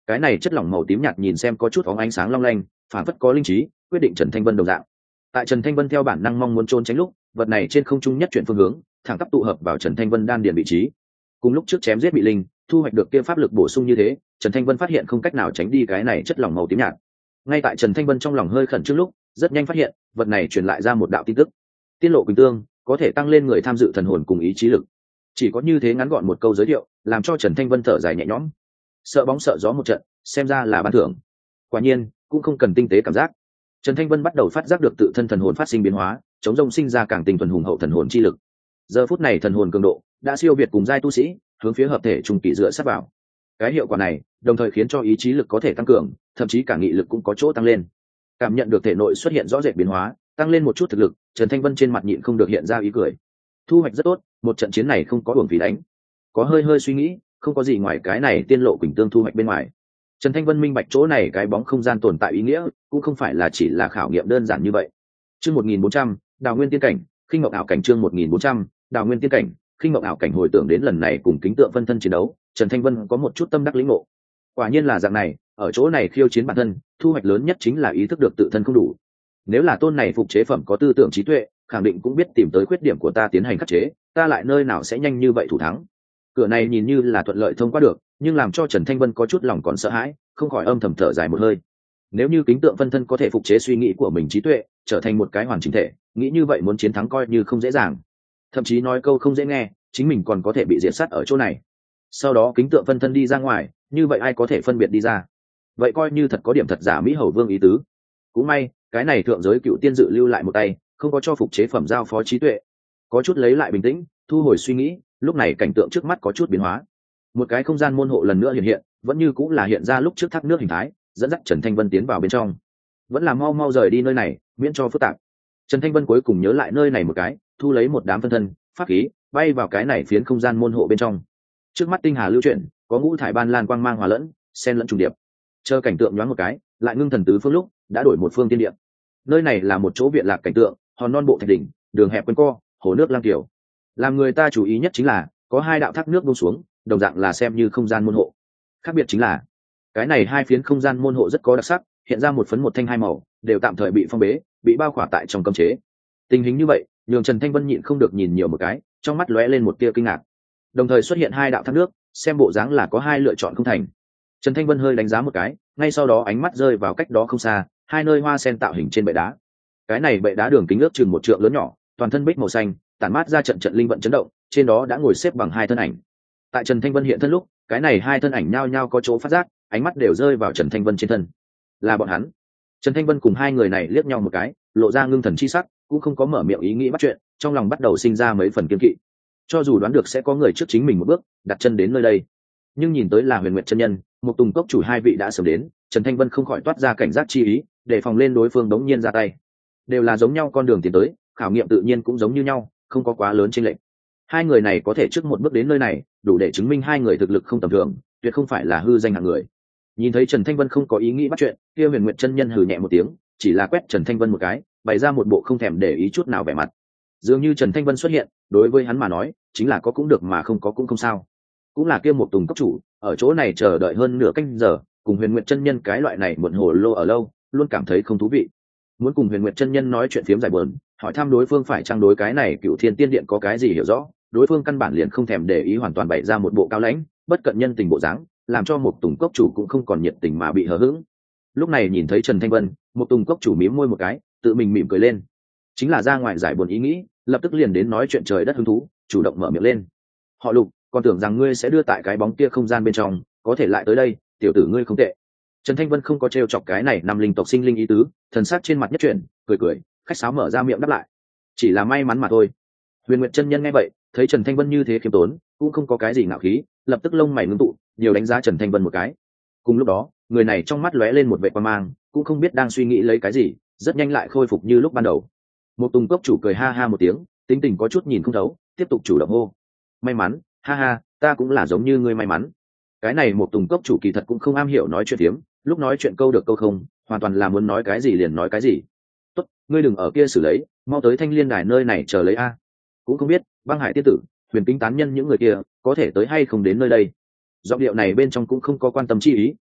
cái này chất lỏng màu tím nhạt nhìn xem có chút óng ánh sáng long lanh, phản phất có linh trí, quyết định Trần Thanh Vân đồng dạng. Tại Trần Thanh Vân theo bản năng mong muốn trốn tránh lúc, vật này trên không trung nhất chuyển phương hướng, thẳng tắp tụ hợp vào Trần Thanh Vân đan điền vị trí. Cùng lúc trước chém giết bị linh, thu hoạch được kia pháp lực bổ sung như thế, Trần Thanh Vân phát hiện không cách nào tránh đi cái này chất lỏng màu tím nhạt. Ngay tại Trần Thanh Vân trong lòng hơi khẩn trương lúc, rất nhanh phát hiện, vật này truyền lại ra một đạo tin tức. Tiên lộ quỳnh tương, có thể tăng lên người tham dự thần hồn cùng ý chí lực. Chỉ có như thế ngắn gọn một câu giới thiệu, làm cho Trần Thanh Vân thở dài nhẹ nhõm. Sợ bóng sợ gió một trận, xem ra là ban thưởng. Quả nhiên, cũng không cần tinh tế cảm giác. Trần Thanh Vân bắt đầu phát giác được tự thân thần hồn phát sinh biến hóa, chống rông sinh ra càng tinh thuần hùng hậu thần hồn chi lực. Giờ phút này thần hồn cường độ đã siêu việt cùng giai tu sĩ, hướng phía hợp thể trùng kỳ dựa sát vào. Cái hiệu quả này, đồng thời khiến cho ý chí lực có thể tăng cường, thậm chí cả nghị lực cũng có chỗ tăng lên. Cảm nhận được thể nội xuất hiện rõ rệt biến hóa, tăng lên một chút thực lực, Trần Thanh Vân trên mặt nhịn không được hiện ra ý cười. Thu hoạch rất tốt, một trận chiến này không có uổng phí đánh. Có hơi suy nghĩ, không có gì ngoài cái này tiên lộ quỳnh tương thu hoạch bên ngoài. Trần Thanh Vân minh bạch chỗ này cái bóng không gian tồn tại ý nghĩa, cũng không phải là chỉ là khảo nghiệm đơn giản như vậy. Chương 1400, Đào Nguyên tiên cảnh, khinh ngọc ảo cảnh chương 1400, Đào Nguyên tiên cảnh, khinh ngọc ảo cảnh hồi tưởng đến lần này cùng kính tượng phân thân chiến đấu, Trần Thanh Vân có một chút tâm đắc lĩnh ngộ. Quả nhiên là dạng này, ở chỗ này khiêu chiến bản thân, thu hoạch lớn nhất chính là ý thức được tự thân không đủ. Nếu là tôn này phục chế phẩm có tư tưởng trí tuệ, khẳng định cũng biết tìm tới khuyết điểm của ta tiến hành khắc chế, ta lại nơi nào sẽ nhanh như vậy thủ thắng. Cửa này nhìn như là thuận lợi thông qua được, nhưng làm cho Trần Thanh Vân có chút lòng còn sợ hãi, không khỏi âm thầm thở dài một hơi. Nếu như kính tượng phân thân có thể phục chế suy nghĩ của mình trí tuệ, trở thành một cái hoàn chỉnh thể, nghĩ như vậy muốn chiến thắng coi như không dễ dàng. Thậm chí nói câu không dễ nghe, chính mình còn có thể bị diệt sát ở chỗ này. Sau đó kính tượng phân thân đi ra ngoài, như vậy ai có thể phân biệt đi ra? Vậy coi như thật có điểm thật giả Mỹ Hầu Vương ý tứ. Cũng may, cái này thượng giới cựu tiên dự lưu lại một tay, không có cho phục chế phẩm giao phó trí tuệ. Có chút lấy lại bình tĩnh, thu hồi suy nghĩ, lúc này cảnh tượng trước mắt có chút biến hóa. Một cái không gian môn hộ lần nữa hiện hiện, vẫn như cũng là hiện ra lúc trước thác nước hình thái, dẫn dắt Trần Thanh Vân tiến vào bên trong. Vẫn là mau rời đi nơi này, miễn cho phức tạp. Trần Thanh Vân cuối cùng nhớ lại nơi này một cái, thu lấy một đám phân thân, pháp khí, bay vào cái này phiến không gian môn hộ bên trong. Trước mắt tinh hà lưu chuyển, có ngũ thải ban lan quang mang hòa lẫn, xen lẫn trùng điệp. Chờ cảnh tượng nhoáng một cái, lại ngưng thần tứ phương lúc, đã đổi một phương tiên địa. Nơi này là một chỗ viện lạc cảnh tượng, hòn non bộ thạch đỉnh, đường hẹp quanh co, hồ nước lang tiểu. Làm người ta chú ý nhất chính là có hai đạo thác nước buông xuống, đồng dạng là xem như không gian môn hộ. Khác biệt chính là cái này hai phiến không gian môn hộ rất có đặc sắc, hiện ra một phấn một thanh hai màu, đều tạm thời bị phong bế, bị bao khỏa tại trong cấm chế. Tình hình như vậy, nhường Trần Thanh Vân nhịn không được nhìn nhiều một cái, trong mắt lóe lên một tia kinh ngạc. Đồng thời xuất hiện hai đạo thác nước, xem bộ dáng là có hai lựa chọn không thành. Trần Thanh Vân hơi đánh giá một cái, ngay sau đó ánh mắt rơi vào cách đó không xa, hai nơi hoa sen tạo hình trên bệ đá. Cái này bệ đá đường kính ước chừng một trượng lớn nhỏ, toàn thân bích màu xanh, tản mát ra trận linh vận chấn động, trên đó đã ngồi xếp bằng hai thân ảnh. Tại Trần Thanh Vân hiện thân lúc, cái này hai thân ảnh nhao nhao có chỗ phát giác, ánh mắt đều rơi vào Trần Thanh Vân trên thân. Là bọn hắn. Trần Thanh Vân cùng hai người này liếc nhau một cái, lộ ra ngưng thần chi sắc, cũng không có mở miệng ý nghĩ bắt chuyện, trong lòng bắt đầu sinh ra mấy phần kiêng kỵ. Cho dù đoán được sẽ có người trước chính mình một bước đặt chân đến nơi đây, nhưng nhìn tới là Huyền Nguyệt chân nhân, một Tùng cốc chủ hai vị đã sớm đến, Trần Thanh Vân không khỏi toát ra cảnh giác chi ý, để phòng lên đối phương đống nhiên ra tay. Đều là giống nhau con đường tiến tới, khảo nghiệm tự nhiên cũng giống như nhau, không có quá lớn chênh lệch. Hai người này có thể trước một bước đến nơi này, đủ để chứng minh hai người thực lực không tầm thường, tuyệt không phải là hư danh hạng người. Nhìn thấy Trần Thanh Vân không có ý nghĩ bắt chuyện, kia Huyền Nguyệt chân nhân hừ nhẹ một tiếng, chỉ là quét Trần Thanh Vân một cái, bày ra một bộ không thèm để ý chút nào vẻ mặt. Dường như Trần Thanh Vân xuất hiện, đối với hắn mà nói, chính là có cũng được mà không có cũng không sao. Cũng là kia một Tùng cốc chủ, ở chỗ này chờ đợi hơn nửa canh giờ, cùng Huyền Nguyệt chân nhân cái loại này muộn hồ lô ở lâu, luôn cảm thấy không thú vị. Muốn cùng Huyền Nguyệt chân nhân nói chuyện phiếm giải bờn, hỏi thăm đối phương phải trang đối cái này Cựu Thiên Tiên Điện có cái gì hiểu rõ, đối phương căn bản liền không thèm để ý, hoàn toàn bày ra một bộ cao lãnh, bất cận nhân tình bộ dáng, làm cho một Tùng cốc chủ cũng không còn nhiệt tình mà bị hờ hững. Lúc này nhìn thấy Trần Thanh Vân, một Tùng cốc chủ mím môi một cái, tự mình mỉm cười lên, chính là ra ngoài giải buồn ý nghĩ, lập tức liền đến nói chuyện trời đất hứng thú, chủ động mở miệng lên. Họ Lục, còn tưởng rằng ngươi sẽ đưa tại cái bóng kia không gian bên trong, có thể lại tới đây, tiểu tử ngươi không tệ. Trần Thanh Vân không có trêu chọc cái này năm linh tộc sinh linh ý tứ, thần sắc trên mặt nhất chuyển, cười, khách sáo mở ra miệng đáp lại. Chỉ là may mắn mà thôi. Huyền Nguyệt chân nhân nghe vậy, thấy Trần Thanh Vân như thế khiêm tốn, cũng không có cái gì ngạo khí, lập tức lông mày ngưng tụ, nhiều đánh giá Trần Thanh Vân một cái. Cùng lúc đó, người này trong mắt lóe lên một vẻ quan mang, cũng không biết đang suy nghĩ lấy cái gì, rất nhanh lại khôi phục như lúc ban đầu. Một Tùng cốc chủ cười ha ha một tiếng, tính tình có chút nhìn không thấu, tiếp tục chủ động hô. May mắn, ha ha, ta cũng là giống như ngươi may mắn. Cái này một Tùng cốc chủ kỳ thật cũng không am hiểu nói chuyện tiếm, lúc nói chuyện câu được câu không, hoàn toàn là muốn nói cái gì liền nói cái gì. Tốt, ngươi đừng ở kia xử lấy, mau tới Thanh Liên đài nơi này chờ lấy a. Cũng không biết Băng Hải tiên tử, Huyền Kính tán nhân những người kia có thể tới hay không đến nơi đây. Giọng điệu này bên trong cũng không có quan tâm chi ý,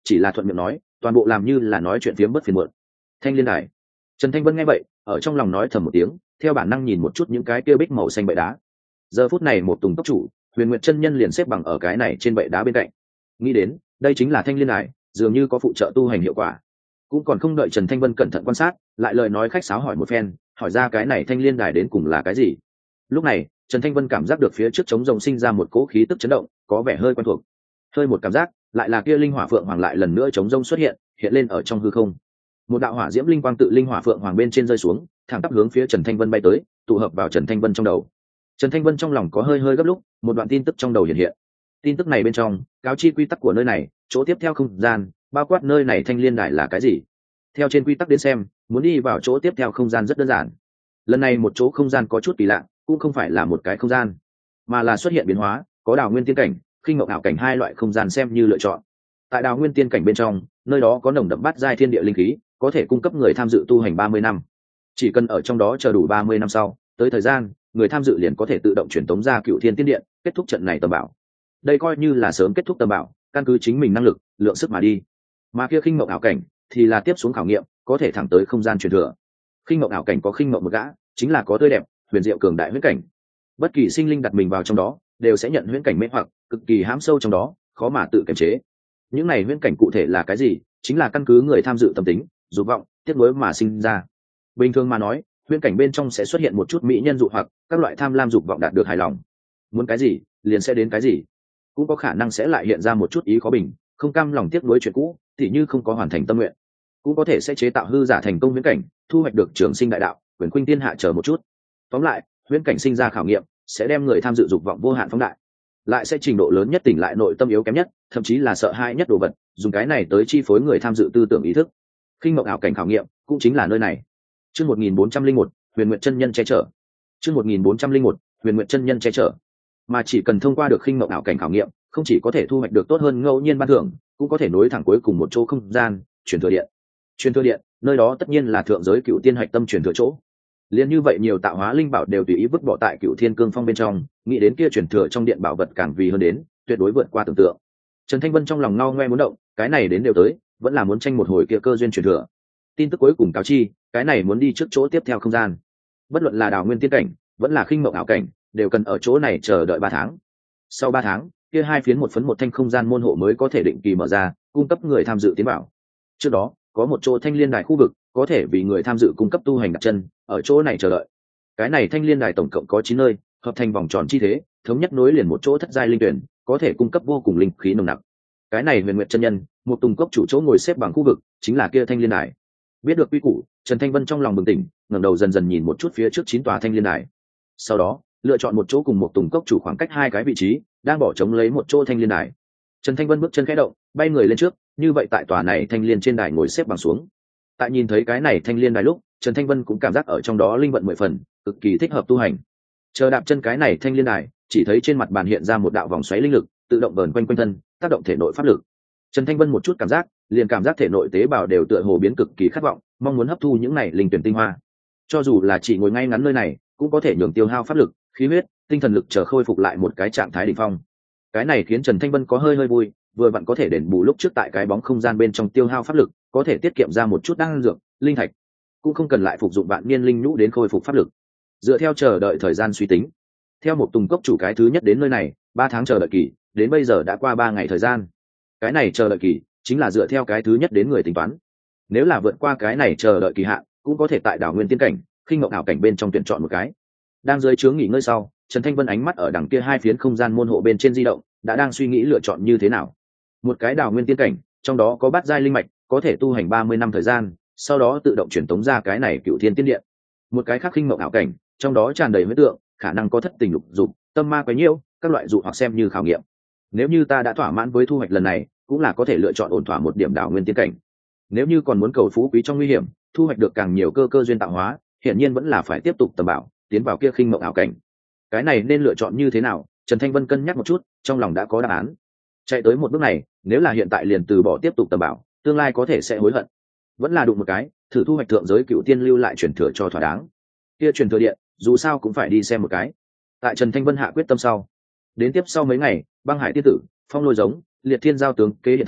chỉ là thuận miệng nói, toàn bộ làm như là nói chuyện phiếm bất phiền muộn. Thanh liên đài. Trần Thanh Vân nghe vậy, ở trong lòng nói thầm một tiếng, theo bản năng nhìn một chút những cái kia bích màu xanh bệ đá. Giờ phút này một Tùng cốc chủ, Huyền Nguyệt chân nhân liền xếp bằng ở cái này trên bệ đá bên cạnh. Nghĩ đến, đây chính là thanh liên đài, dường như có phụ trợ tu hành hiệu quả. Cũng còn không đợi Trần Thanh Vân cẩn thận quan sát, lại lời nói khách sáo hỏi một phen, hỏi ra cái này thanh liên đài đến cùng là cái gì. Lúc này, Trần Thanh Vân cảm giác được phía trước trống rồng sinh ra một cỗ khí tức chấn động, có vẻ hơi quen thuộc. Hơi một cảm giác, lại là kia linh hỏa phượng hoàng lại lần nữa trống rông xuất hiện, hiện lên ở trong hư không. Một đạo hỏa diễm linh quang tự linh hỏa phượng hoàng bên trên rơi xuống, thẳng tắp hướng phía Trần Thanh Vân bay tới, tụ hợp vào Trần Thanh Vân trong đầu. Trần Thanh Vân trong lòng có hơi hơi gấp lúc, một đoạn tin tức trong đầu hiện hiện. Tin tức này bên trong, cáo chi quy tắc của nơi này, chỗ tiếp theo không gian, bao quát nơi này thanh liên đài là cái gì. Theo trên quy tắc đến xem, muốn đi vào chỗ tiếp theo không gian rất đơn giản. Lần này một chỗ không gian có chút kỳ lạ, cũng không phải là một cái không gian, mà là xuất hiện biến hóa, có đào nguyên tiên cảnh, khinh ngộng ảo cảnh hai loại không gian xem như lựa chọn. Tại đào nguyên tiên cảnh bên trong, nơi đó có nồng đậm bát giai thiên địa linh khí, có thể cung cấp người tham dự tu hành 30 năm. Chỉ cần ở trong đó chờ đủ 30 năm sau, tới thời gian, người tham dự liền có thể tự động truyền tống ra Cựu Thiên Tiên Điện, kết thúc trận này tầm bảo. Đây coi như là sớm kết thúc tầm bảo, căn cứ chính mình năng lực, lượng sức mà đi. Mà kia khinh mộng ảo cảnh thì là tiếp xuống khảo nghiệm, có thể thẳng tới không gian truyền thừa. Khinh mộng ảo cảnh có khinh mộng một gã, chính là có tươi đẹp, huyền diệu cường đại huyễn cảnh. Bất kỳ sinh linh đặt mình vào trong đó, đều sẽ nhận huyễn cảnh mê hoặc, cực kỳ hãm sâu trong đó, khó mà tự kiềm chế. Những này huyễn cảnh cụ thể là cái gì, chính là căn cứ người tham dự tâm tính, dục vọng, tiếc nuối mà sinh ra. Bình thường mà nói, huyễn cảnh bên trong sẽ xuất hiện một chút mỹ nhân dụ hoặc các loại tham lam dục vọng đạt được hài lòng. Muốn cái gì, liền sẽ đến cái gì. Cũng có khả năng sẽ lại hiện ra một chút ý khó bình, không cam lòng tiếc nuối chuyện cũ, tỉ như không có hoàn thành tâm nguyện. Cũng có thể sẽ chế tạo hư giả thành công huyễn cảnh, thu hoạch được trường sinh đại đạo, quyền khuynh thiên hạ chờ một chút. Tóm lại, huyễn cảnh sinh ra khảo nghiệm, sẽ đem người tham dự dục vọng vô hạn phóng đại, lại sẽ trình độ lớn nhất tỉnh lại nội tâm yếu kém nhất, thậm chí là sợ hãi nhất đồ vật, dùng cái này tới chi phối người tham dự tư tưởng ý thức. Khinh mộng ảo cảnh khảo nghiệm cũng chính là nơi này. Chương 1401, Huyền Nguyệt chân nhân che chở. Chương 1401, Huyền Nguyệt chân nhân che chở. Mà chỉ cần thông qua được khinh mộng ảo cảnh khảo nghiệm, không chỉ có thể thu hoạch được tốt hơn ngẫu nhiên ban thưởng, cũng có thể nối thẳng cuối cùng một chỗ không gian, truyền thừa điện. Truyền thừa điện, nơi đó tất nhiên là thượng giới cựu tiên hạch tâm truyền thừa chỗ. Liên như vậy nhiều tạo hóa linh bảo đều tùy ý vứt bỏ tại Cựu Thiên Cương Phong bên trong, nghĩ đến kia truyền thừa trong điện bảo vật càng vì hơn đến, tuyệt đối vượt qua tưởng tượng. Trần Thanh Vân trong lòng ngao ngoe muốn động, cái này đến đều tới, vẫn là muốn tranh một hồi kia cơ duyên truyền thừa. Tin tức cuối cùng cáo chi, cái này muốn đi trước chỗ tiếp theo không gian. Bất luận là đào nguyên tiên cảnh, vẫn là khinh mộng ảo cảnh, đều cần ở chỗ này chờ đợi 3 tháng. Sau 3 tháng, kia hai phiến một phấn một thanh không gian môn hộ mới có thể định kỳ mở ra, cung cấp người tham dự tiến bảo. Trước đó, có một chỗ thanh liên đài khu vực, có thể vì người tham dự cung cấp tu hành đặt chân, ở chỗ này chờ đợi. Cái này thanh liên đài tổng cộng có 9 nơi, hợp thành vòng tròn chi thế, thống nhất nối liền một chỗ thất giai linh tuyển, có thể cung cấp vô cùng linh khí nồng nặc. Cái này Huyền Nguyệt chân nhân, một Tùng cốc chủ chỗ ngồi xếp bằng khu vực, chính là kia thanh liên đài. Biết được quy củ, Trần Thanh Vân trong lòng bừng tỉnh, ngẩng đầu dần dần nhìn một chút phía trước 9 tòa thanh liên đài. Sau đó, lựa chọn một chỗ cùng một Tùng cốc chủ khoảng cách 2 cái vị trí, đang bỏ trống lấy một chỗ thanh liên đài. Trần Thanh Vân bước chân khẽ động, bay người lên trước, như vậy tại tòa này thanh liên trên đài ngồi xếp bằng xuống. Tại nhìn thấy cái này thanh liên đài lúc, Trần Thanh Vân cũng cảm giác ở trong đó linh vận 10 phần, cực kỳ thích hợp tu hành. Chờ đạp chân cái này thanh liên đài, chỉ thấy trên mặt bàn hiện ra một đạo vòng xoáy linh lực, tự động vờn quanh quanh thân, tác động thể nội pháp lực. Trần Thanh Vân một chút cảm giác, liền cảm giác thể nội tế bào đều tựa hồ biến cực kỳ khát vọng, mong muốn hấp thu những này linh tuyển tinh hoa. Cho dù là chỉ ngồi ngay ngắn nơi này, cũng có thể nhường tiêu hao pháp lực, khí huyết, tinh thần lực chờ khôi phục lại một cái trạng thái đỉnh phong. Cái này khiến Trần Thanh Vân có hơi vui, vừa vặn có thể đền bù lúc trước tại cái bóng không gian bên trong tiêu hao pháp lực, có thể tiết kiệm ra một chút đan dược, linh thạch, cũng không cần lại phục dụng vạn niên linh nhũ đến khôi phục pháp lực. Dựa theo chờ đợi thời gian suy tính, theo một Tùng cốc chủ cái thứ nhất đến nơi này, 3 tháng chờ đợi kỳ, đến bây giờ đã qua 3 ngày thời gian. Cái này chờ đợi kỳ chính là dựa theo cái thứ nhất đến người tính toán. Nếu là vượt qua cái này chờ đợi kỳ hạn, cũng có thể tại đảo nguyên tiên cảnh, khinh ngộng ảo cảnh bên trong tuyển chọn một cái. Đang dưới chướng nghỉ ngơi sau, Trần Thanh Vân ánh mắt ở đằng kia hai phiến không gian môn hộ bên trên di động, đã đang suy nghĩ lựa chọn như thế nào. Một cái đảo nguyên tiên cảnh, trong đó có bát giai linh mạch, có thể tu hành 30 năm thời gian, sau đó tự động chuyển tống ra cái này Cựu Thiên Tiên Điện. Một cái khác khinh mộng ảo cảnh, trong đó tràn đầy huyễn tượng, khả năng có thất tình lục dục, tâm ma quấy nhiễu, các loại dụ hoặc xem như khảo nghiệm. Nếu như ta đã thỏa mãn với thu hoạch lần này, cũng là có thể lựa chọn ổn thỏa một điểm đảo nguyên tiên cảnh. Nếu như còn muốn cầu phú quý trong nguy hiểm, thu hoạch được càng nhiều cơ duyên tạo hóa, hiển nhiên vẫn là phải tiếp tục tầm bảo, tiến vào kia khinh mộng ảo cảnh. Cái này nên lựa chọn như thế nào? Trần Thanh Vân cân nhắc một chút, trong lòng đã có đáp án. Chạy tới một bước này, nếu là hiện tại liền từ bỏ tiếp tục tầm bảo, tương lai có thể sẽ hối hận. Vẫn là đụng một cái, thử thu hoạch thượng giới cựu tiên lưu lại truyền thừa cho thỏa đáng. Kia truyền thừa điện, dù sao cũng phải đi xem một cái. Tại Trần Thanh Vân hạ quyết tâm sau, đến tiếp sau mấy ngày, Băng Hải tiên tử, Phong Lôi giống, Liệt Thiên giao tướng kế hiện thân,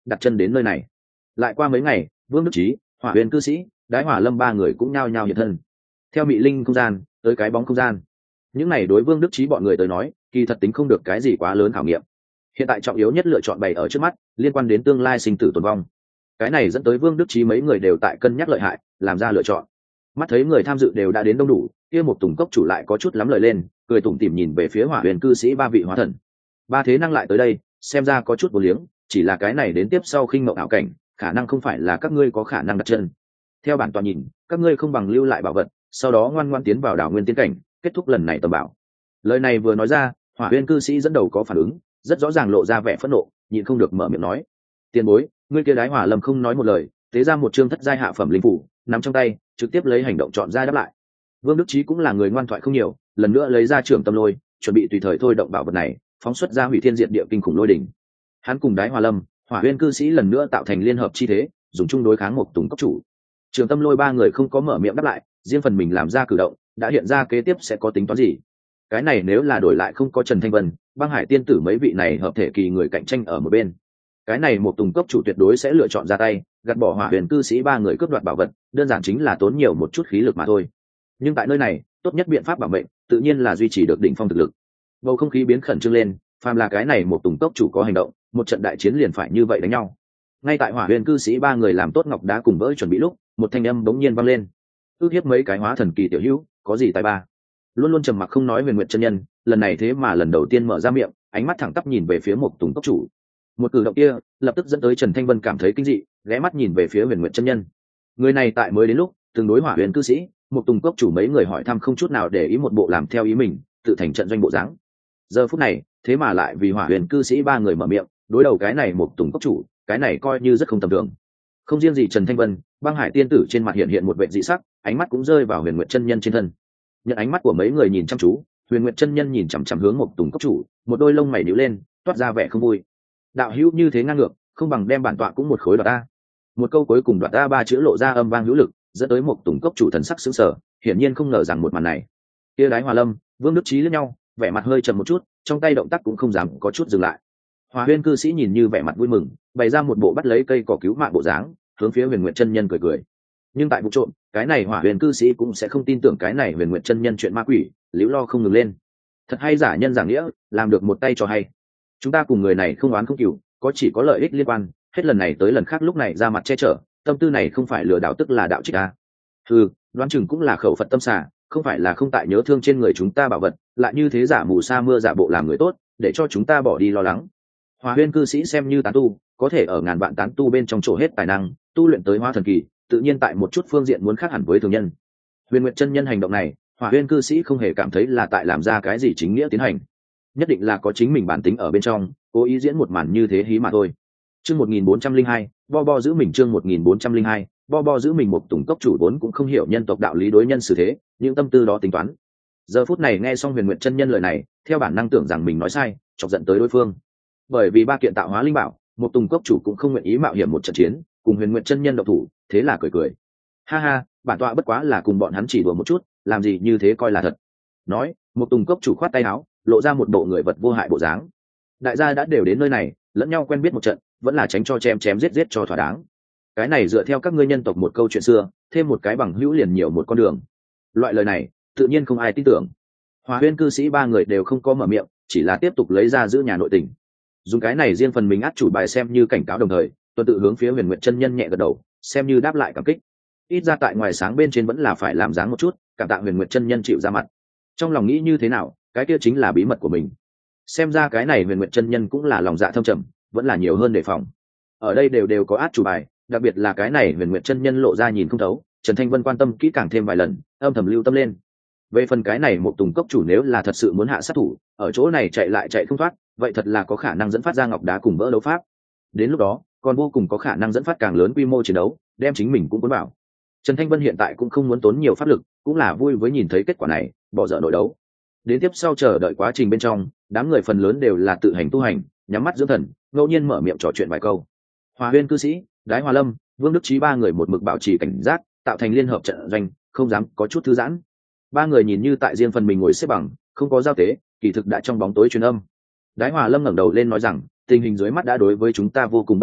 đặt chân đến nơi này. Lại qua mấy ngày, Vương Đức Trí, Hỏa Huyền cư sĩ, Đái Hỏa Lâm ba người cũng nhao nhao hiện thân. Theo Mị Linh không gian tới cái bóng không gian, những này đối Vương Đức Trí bọn người tới nói, kỳ thật tính không được cái gì quá lớn khảo nghiệm. Hiện tại trọng yếu nhất lựa chọn bày ở trước mắt, liên quan đến tương lai sinh tử tồn vong. Cái này dẫn tới Vương Đức Trí mấy người đều tại cân nhắc lợi hại, làm ra lựa chọn. Mắt thấy người tham dự đều đã đến đông đủ, kia một Tùng cốc chủ lại có chút lắm lời lên, cười tủm tỉm nhìn về phía Hỏa Huyền cư sĩ ba vị hóa thần. Ba thế năng lại tới đây, xem ra có chút vô liếng, chỉ là cái này đến tiếp sau khinh mộng ảo cảnh, khả năng không phải là các ngươi có khả năng đặt chân. Theo bản toàn nhìn, các ngươi không bằng lưu lại bảo vật, sau đó ngoan ngoãn tiến vào đảo nguyên tiến cảnh, kết thúc lần này tầm bảo. Lời này vừa nói ra, Hỏa Huyền cư sĩ dẫn đầu có phản ứng, rất rõ ràng lộ ra vẻ phẫn nộ, nhịn không được mở miệng nói: "Tiền bối, ngươi kia Đái Hỏa Lâm không nói một lời, tế ra một chương thất giai hạ phẩm linh phủ, nắm trong tay, trực tiếp lấy hành động chọn ra đáp lại." Vương Đức Trí cũng là người ngoan thoại không nhiều, lần nữa lấy ra Trưởng Tâm Lôi, chuẩn bị tùy thời thôi động bảo vật này, phóng xuất ra hủy thiên diệt địa kinh khủng lôi đỉnh. Hắn cùng Đái Hỏa Lâm, Hỏa Huyền cư sĩ lần nữa tạo thành liên hợp chi thế, dùng chung đối kháng một Tùng cốc chủ. Trưởng Tâm Lôi ba người không có mở miệng đáp lại, riêng phần mình làm ra cử động, đã hiện ra kế tiếp sẽ có tính toán gì. Cái này nếu là đổi lại không có Trần Thanh Vân, Băng Hải tiên tử mấy vị này hợp thể kỳ người cạnh tranh ở một bên, cái này một Tùng cốc chủ tuyệt đối sẽ lựa chọn ra tay, gạt bỏ Hỏa Huyền cư sĩ ba người cướp đoạt bảo vật, đơn giản chính là tốn nhiều một chút khí lực mà thôi. Nhưng tại nơi này, tốt nhất biện pháp bảo mệnh, tự nhiên là duy trì được đỉnh phong thực lực. Bầu không khí biến khẩn trương lên, phàm là cái này một Tùng cốc chủ có hành động, một trận đại chiến liền phải như vậy đánh nhau. Ngay tại Hỏa Huyền cư sĩ ba người làm tốt ngọc đá cùng vỡ chuẩn bị lúc, một thanh âm bỗng nhiên vang lên: "Ước hiếp mấy cái hóa thần kỳ tiểu hữu, có gì tài ba?" Luôn luôn trầm mặc không nói Huyền Nguyệt chân nhân, lần này thế mà lần đầu tiên mở ra miệng, ánh mắt thẳng tắp nhìn về phía một Tùng cốc chủ. Một cử động kia lập tức dẫn tới Trần Thanh Vân cảm thấy kinh dị, ghé mắt nhìn về phía Huyền Nguyệt chân nhân. Người này tại mới đến lúc từng đối Hỏa Huyền cư sĩ, một Tùng cốc chủ mấy người hỏi thăm không chút nào để ý, một bộ làm theo ý mình, tự thành trận doanh bộ dáng. Giờ phút này thế mà lại vì Hỏa Huyền cư sĩ ba người mở miệng, đối đầu cái này một Tùng cốc chủ, cái này coi như rất không tầm thường. Không riêng gì Trần Thanh Vân, Băng Hải tiên tử trên mặt hiện một vẻ dị sắc, ánh mắt cũng rơi vào Huyền Nguyệt chân nhân trên thân. Nhận ánh mắt của mấy người nhìn chăm chú, Huyền Nguyệt chân nhân nhìn chằm chằm hướng một Tùng cốc chủ, một đôi lông mày nhíu lên, toát ra vẻ không vui. Đạo hữu như thế ngang ngược, không bằng đem bản tọa cũng một khối đoạt ta. Một câu cuối cùng đoạt ta ba chữ lộ ra âm vang hữu lực, dẫn tới một Tùng cốc chủ thần sắc sững sờ, hiển nhiên không ngờ rằng một màn này. Kia Đái Hỏa Lâm, Vương Đức Trí lẫn nhau, vẻ mặt hơi trầm một chút, trong tay động tác cũng không dám có chút dừng lại. Hỏa Huyền cư sĩ nhìn như vẻ mặt vui mừng, bày ra một bộ bắt lấy cây cỏ cứu mạng bộ dáng, hướng phía Huyền Nguyệt chân nhân cười cười. Nhưng tại vụ trộm, cái này Hỏa Huyền cư sĩ cũng sẽ không tin tưởng cái này Huyền Nguyệt chân nhân chuyện ma quỷ, liễu lo không ngừng lên. Thật hay giả nhân giả nghĩa, làm được một tay cho hay. Chúng ta cùng người này không oán không cừu, có chỉ có lợi ích liên quan, hết lần này tới lần khác lúc này ra mặt che chở, tâm tư này không phải lừa đảo tức là đạo trích à. Đoán chừng cũng là khẩu Phật tâm xả, không phải là không tại nhớ thương trên người chúng ta bảo vật, lại như thế giả mù sa mưa giả bộ làm người tốt, để cho chúng ta bỏ đi lo lắng. Hỏa Huyền cư sĩ xem như tán tu, có thể ở ngàn vạn tán tu bên trong chỗ hết tài năng, tu luyện tới hóa thần kỳ, tự nhiên tại một chút phương diện muốn khác hẳn với thường nhân. Huyền Nguyệt chân nhân hành động này, Hỏa Huyền cư sĩ không hề cảm thấy là tại làm ra cái gì chính nghĩa tiến hành, nhất định là có chính mình bản tính ở bên trong, cố ý diễn một màn như thế hí mà thôi. Chương 1402, bo giữ mình. Chương 1402, bo giữ mình. Một Tùng cốc chủ vốn cũng không hiểu nhân tộc đạo lý đối nhân xử thế, những tâm tư đó tính toán. Giờ phút này nghe xong Huyền Nguyệt chân nhân lời này, theo bản năng tưởng rằng mình nói sai, chọc giận tới đối phương. Bởi vì ba kiện tạo hóa linh bảo, một Tùng cốc chủ cũng không nguyện ý mạo hiểm một trận chiến, cùng Huyền Nguyệt chân nhân độc thủ, thế là cười cười. Ha ha, bản tọa bất quá là cùng bọn hắn chỉ đùa một chút, làm gì như thế coi là thật. Nói, một Tùng cốc chủ khoát tay áo, lộ ra một bộ người vật vô hại bộ dáng. Đại gia đã đều đến nơi này, lẫn nhau quen biết một trận, vẫn là tránh cho chém giết cho thỏa đáng. Cái này dựa theo các ngươi nhân tộc một câu chuyện xưa, thêm một cái bằng hữu liền nhiều một con đường. Loại lời này tự nhiên không ai tin tưởng. Hỏa Huyền cư sĩ ba người đều không có mở miệng, chỉ là tiếp tục lấy ra giữ nhà nội tình, dùng cái này riêng phần mình át chủ bài xem như cảnh cáo, đồng thời tuần tự hướng phía Huyền Nguyệt chân nhân nhẹ gật đầu, xem như đáp lại cảm kích. Ít ra tại ngoài sáng bên trên vẫn là phải làm dáng một chút, cảm tạ Huyền Nguyệt chân nhân chịu ra mặt. Trong lòng nghĩ như thế nào, cái kia chính là bí mật của mình. Xem ra cái này Huyền Nguyệt chân nhân cũng là lòng dạ thâm trầm, vẫn là nhiều hơn đề phòng. Ở đây đều có át chủ bài, đặc biệt là cái này Huyền Nguyệt chân nhân lộ ra nhìn không thấu, Trần Thanh Vân quan tâm kỹ càng thêm vài lần, âm thầm lưu tâm lên. Về phần cái này một Tùng cốc chủ nếu là thật sự muốn hạ sát thủ, ở chỗ này chạy lại chạy không thoát, vậy thật là có khả năng dẫn phát ra ngọc đá cùng vỡ đấu pháp. Đến lúc đó còn vô cùng có khả năng dẫn phát càng lớn quy mô chiến đấu, đem chính mình cũng cuốn vào. Trần Thanh Vân hiện tại cũng không muốn tốn nhiều pháp lực, cũng là vui với nhìn thấy kết quả này, bỏ dở nội đấu. Đến tiếp sau chờ đợi quá trình bên trong, đám người phần lớn đều là tự hành tu hành, nhắm mắt dưỡng thần, ngẫu nhiên mở miệng trò chuyện vài câu. Hỏa Huyền cư sĩ, Đái Hỏa Lâm, Vương Đức Trí ba người một mực bảo trì cảnh giác, tạo thành liên hợp trận doanh, không dám có chút thư giãn. Ba người nhìn như tại riêng phần mình ngồi xếp bằng, không có giao tế, kỳ thực đã trong bóng tối truyền âm. Đái Hỏa Lâm ngẩng đầu lên nói rằng, tình hình dưới mắt đã đối với chúng ta vô cùng bất lợi,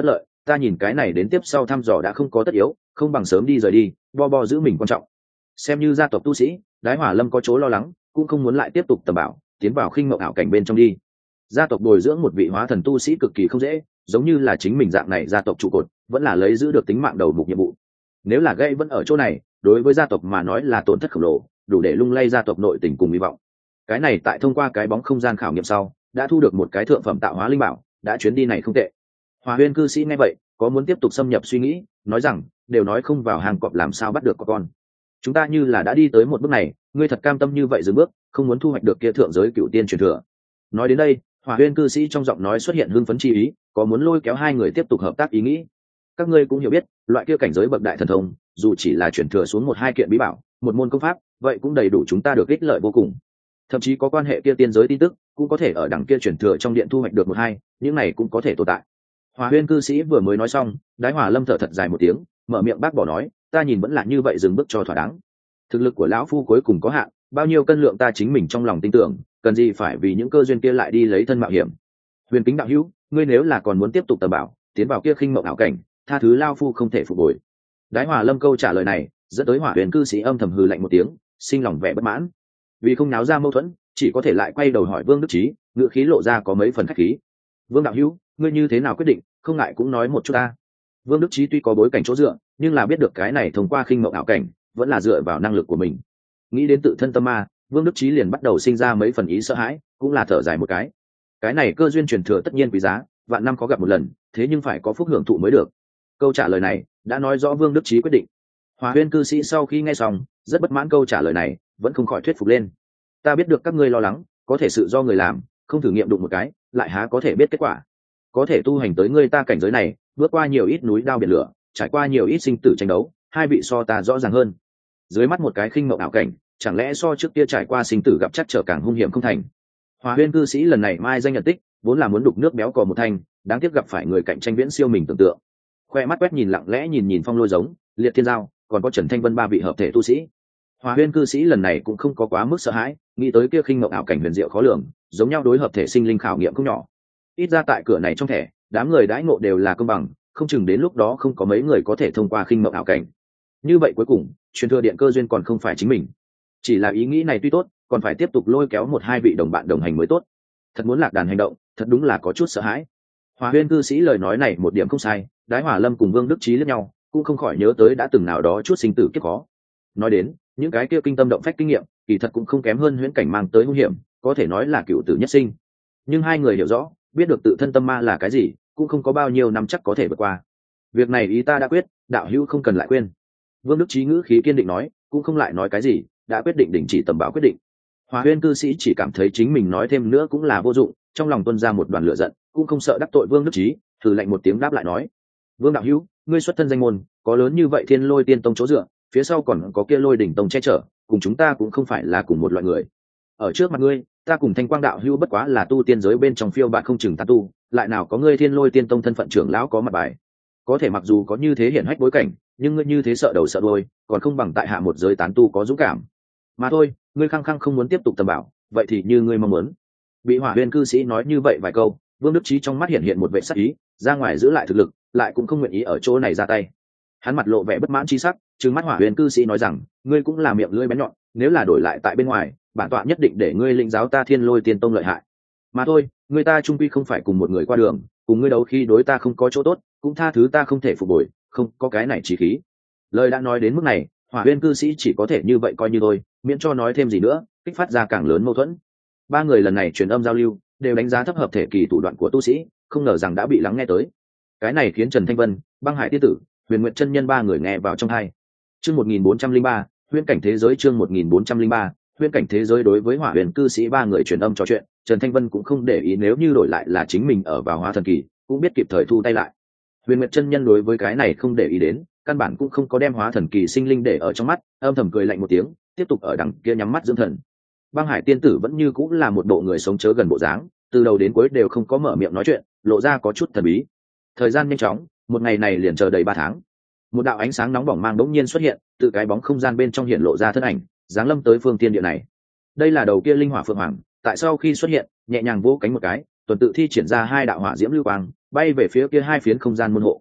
ta nhìn cái này đến tiếp sau thăm dò đã không có tất yếu, không bằng sớm đi rời đi, bo giữ mình quan trọng. Xem như gia tộc tu sĩ, Đái Hỏa Lâm có chỗ lo lắng, cũng không muốn lại tiếp tục tầm bảo tiến vào khinh mộng ảo cảnh bên trong đi. Gia tộc bồi dưỡng một vị hóa thần tu sĩ cực kỳ không dễ, giống như là chính mình dạng này gia tộc trụ cột, vẫn là lấy giữ được tính mạng đầu mục nhiệm vụ. Nếu là gây vẫn ở chỗ này, đối với gia tộc mà nói là tổn thất khổng lồ, đủ để lung lay gia tộc nội tình cùng hy vọng. Cái này tại thông qua cái bóng không gian khảo nghiệm sau, đã thu được một cái thượng phẩm tạo hóa linh bảo, đã chuyến đi này không tệ. Hòa Huyên cư sĩ nghe vậy, có muốn tiếp tục xâm nhập suy nghĩ, nói rằng, đều nói không vào hàng cọp làm sao bắt được con. Chúng ta như là đã đi tới một bước này, ngươi thật cam tâm như vậy dừng bước, không muốn thu hoạch được kia thượng giới cựu tiên truyền thừa. Nói đến đây, Hòa Huyên cư sĩ trong giọng nói xuất hiện hưng phấn chi ý, có muốn lôi kéo hai người tiếp tục hợp tác ý nghĩ. Các ngươi cũng hiểu biết, loại kia cảnh giới bậc đại thần thông, dù chỉ là chuyển thừa xuống một hai kiện bí bảo, một môn công pháp, vậy cũng đầy đủ chúng ta được ích lợi vô cùng. Thậm chí có quan hệ kia tiên giới tin tức, cũng có thể ở đằng kia chuyển thừa trong điện thu hoạch được một hai, những này cũng có thể tồn tại. Hòa Huyên cư sĩ vừa mới nói xong, Đái Hỏa Lâm thở thật dài một tiếng, mở miệng bác bỏ nói, ta nhìn vẫn là như vậy dừng bước cho thỏa đáng. Thực lực của lão phu cuối cùng có hạn, bao nhiêu cân lượng ta chính mình trong lòng tin tưởng, cần gì phải vì những cơ duyên kia lại đi lấy thân mạo hiểm. Huyền Kính đạo hữu, ngươi nếu là còn muốn tiếp tục tầm bảo, tiến vào kia khinh mộng ảo cảnh, tha thứ lão phu không thể phục hồi. Đái Hỏa Lâm câu trả lời này, dẫn tới Hỏa Huyền cư sĩ âm thầm hừ lạnh một tiếng, sinh lòng vẻ bất mãn. Vì không náo ra mâu thuẫn, chỉ có thể lại quay đầu hỏi Vương Đức Trí, ngữ khí lộ ra có mấy phần khách khí. Vương đạo hữu, ngươi như thế nào quyết định, không ngại cũng nói một chút ta. Vương Đức Trí tuy có bối cảnh chỗ dựa, nhưng là biết được cái này thông qua khinh mộng ảo cảnh, vẫn là dựa vào năng lực của mình. Nghĩ đến tự thân tâm ma, Vương Đức Trí liền bắt đầu sinh ra mấy phần ý sợ hãi, cũng là thở dài một cái. Cái này cơ duyên truyền thừa tất nhiên quý giá, vạn năm có gặp một lần, thế nhưng phải có phúc hưởng thụ mới được. Câu trả lời này đã nói rõ Vương Đức Trí quyết định. Hòa Huyên cư sĩ sau khi nghe xong, rất bất mãn câu trả lời này, vẫn không khỏi thuyết phục lên. Ta biết được các ngươi lo lắng, có thể sự do người làm, không thử nghiệm đụng một cái, lại há có thể biết kết quả. Có thể tu hành tới ngươi ta cảnh giới này, bước qua nhiều ít núi đao biển lửa, trải qua nhiều ít sinh tử tranh đấu, hai vị so ta rõ ràng hơn. Dưới mắt một cái khinh mộng ảo cảnh, chẳng lẽ so trước kia trải qua sinh tử gặp chắc trở càng hung hiểm không thành. Hòa Huyên cư sĩ lần này mai danh nhận tích, vốn là muốn đục nước béo cò một thanh, đáng tiếc gặp phải người cạnh tranh viễn siêu mình tưởng tượng. Khoe mắt quét nhìn lặng lẽ nhìn Phong Lôi Giống, Liệt Thiên Giao, còn có Trần Thanh Vân ba vị hợp thể tu sĩ. Hòa Huyên cư sĩ lần này cũng không có quá mức sợ hãi, nghĩ tới kia khinh mộng ảo cảnh huyền diệu khó lường, giống nhau đối hợp thể sinh linh khảo nghiệm không nhỏ. Ít ra tại cửa này trong thẻ, đám người đãi ngộ đều là công bằng, không chừng đến lúc đó không có mấy người có thể thông qua khinh mộng ảo cảnh. Như vậy cuối cùng, truyền thừa điện cơ duyên còn không phải chính mình. Chỉ là ý nghĩ này tuy tốt, còn phải tiếp tục lôi kéo một hai vị đồng bạn đồng hành mới tốt. Thật muốn lạc đàn hành động, thật đúng là có chút sợ hãi. Hòa Huyên cư sĩ lời nói này một điểm không sai, Đái Hỏa Lâm cùng Vương Đức Trí liếc nhau, cũng không khỏi nhớ tới đã từng nào đó chút sinh tử kiếp khó. Nói đến, những cái kia kinh tâm động phách kinh nghiệm, kỳ thật cũng không kém hơn huyễn cảnh mang tới hung hiểm, có thể nói là cựu tử nhất sinh. Nhưng hai người hiểu rõ, biết được tự thân tâm ma là cái gì, cũng không có bao nhiêu năm chắc có thể vượt qua. Việc này ý ta đã quyết, đạo hữu không cần lại khuyên. Vương Đức Trí ngữ khí kiên định nói, cũng không lại nói cái gì, đã quyết định đình chỉ tầm bảo quyết định. Hòa Huyên cư sĩ chỉ cảm thấy chính mình nói thêm nữa cũng là vô dụng, trong lòng tuôn ra một đoàn lửa giận, cũng không sợ đắc tội Vương Đức Trí, thử lạnh một tiếng đáp lại nói: Vương đạo hữu, ngươi xuất thân danh môn, có lớn như vậy Thiên Lôi Tiên Tông chỗ dựa, phía sau còn có kia Lôi Đỉnh Tông che chở, cùng chúng ta cũng không phải là cùng một loại người. Ở trước mặt ngươi, ta cùng Thanh Quang đạo hữu bất quá là tu tiên giới bên trong phiêu bạt không chừng tán tu, lại nào có ngươi Thiên Lôi Tiên Tông thân phận trưởng lão có mặt bài. Có thể mặc dù có như thế hiển hách bối cảnh, nhưng ngươi như thế sợ đầu sợ đuôi, còn không bằng tại hạ một giới tán tu có dũng cảm. Mà thôi, ngươi khăng khăng không muốn tiếp tục tầm bảo, vậy thì như ngươi mong muốn. Bị Hỏa Huyên cư sĩ nói như vậy vài câu, Vương Đức Trí trong mắt hiện một vẻ sắc ý, ra ngoài giữ lại thực lực, lại cũng không nguyện ý ở chỗ này ra tay. Hắn mặt lộ vẻ bất mãn chi sắc, trừng mắt Hỏa Huyên cư sĩ nói rằng, ngươi cũng là miệng lưỡi bén nhọn, nếu là đổi lại tại bên ngoài, bản tọa nhất định để ngươi lĩnh giáo ta Thiên Lôi Tiên Tông lợi hại. Mà thôi, người ta chung quy không phải cùng một người qua đường, cùng ngươi đấu khi đối ta không có chỗ tốt, cũng tha thứ ta không thể phục hồi, không có cái này chí khí. Lời đã nói đến mức này, Hỏa Huyên cư sĩ chỉ có thể như vậy coi như thôi, miễn cho nói thêm gì nữa, kích phát ra càng lớn mâu thuẫn. Ba người lần này truyền âm giao lưu, đều đánh giá thấp hợp thể kỳ thủ đoạn của tu sĩ, không ngờ rằng đã bị lắng nghe tới. Cái này khiến Trần Thanh Vân, Băng Hải tiên tử, Huyền Nguyệt chân nhân ba người nghe vào trong tai. Chương 1403, huyễn cảnh thế giới. Chương 1403, huyễn cảnh thế giới. Đối với Hỏa Huyền cư sĩ ba người truyền âm trò chuyện, Trần Thanh Vân cũng không để ý, nếu như đổi lại là chính mình ở vào hóa thần kỳ, cũng biết kịp thời thu tay lại. Huyền Nguyệt chân nhân đối với cái này không để ý đến, căn bản cũng không có đem hóa thần kỳ sinh linh để ở trong mắt, âm thầm cười lạnh một tiếng, tiếp tục ở đằng kia nhắm mắt dưỡng thần. Băng Hải tiên tử vẫn như cũng là một bộ người sống chớ gần bộ dáng, từ đầu đến cuối đều không có mở miệng nói chuyện, lộ ra có chút thần bí. Thời gian nhanh chóng, một ngày này liền chờ đầy 3 tháng. Một đạo ánh sáng nóng bỏng mang đống nhiên xuất hiện, từ cái bóng không gian bên trong hiện lộ ra thân ảnh, giáng lâm tới phương tiên địa này. Đây là đầu kia linh hỏa phượng hoàng, tại sau khi xuất hiện, nhẹ nhàng vỗ cánh một cái, tuần tự thi triển ra 2 đạo hỏa diễm lưu quang, bay về phía kia 2 phiến không gian môn hộ,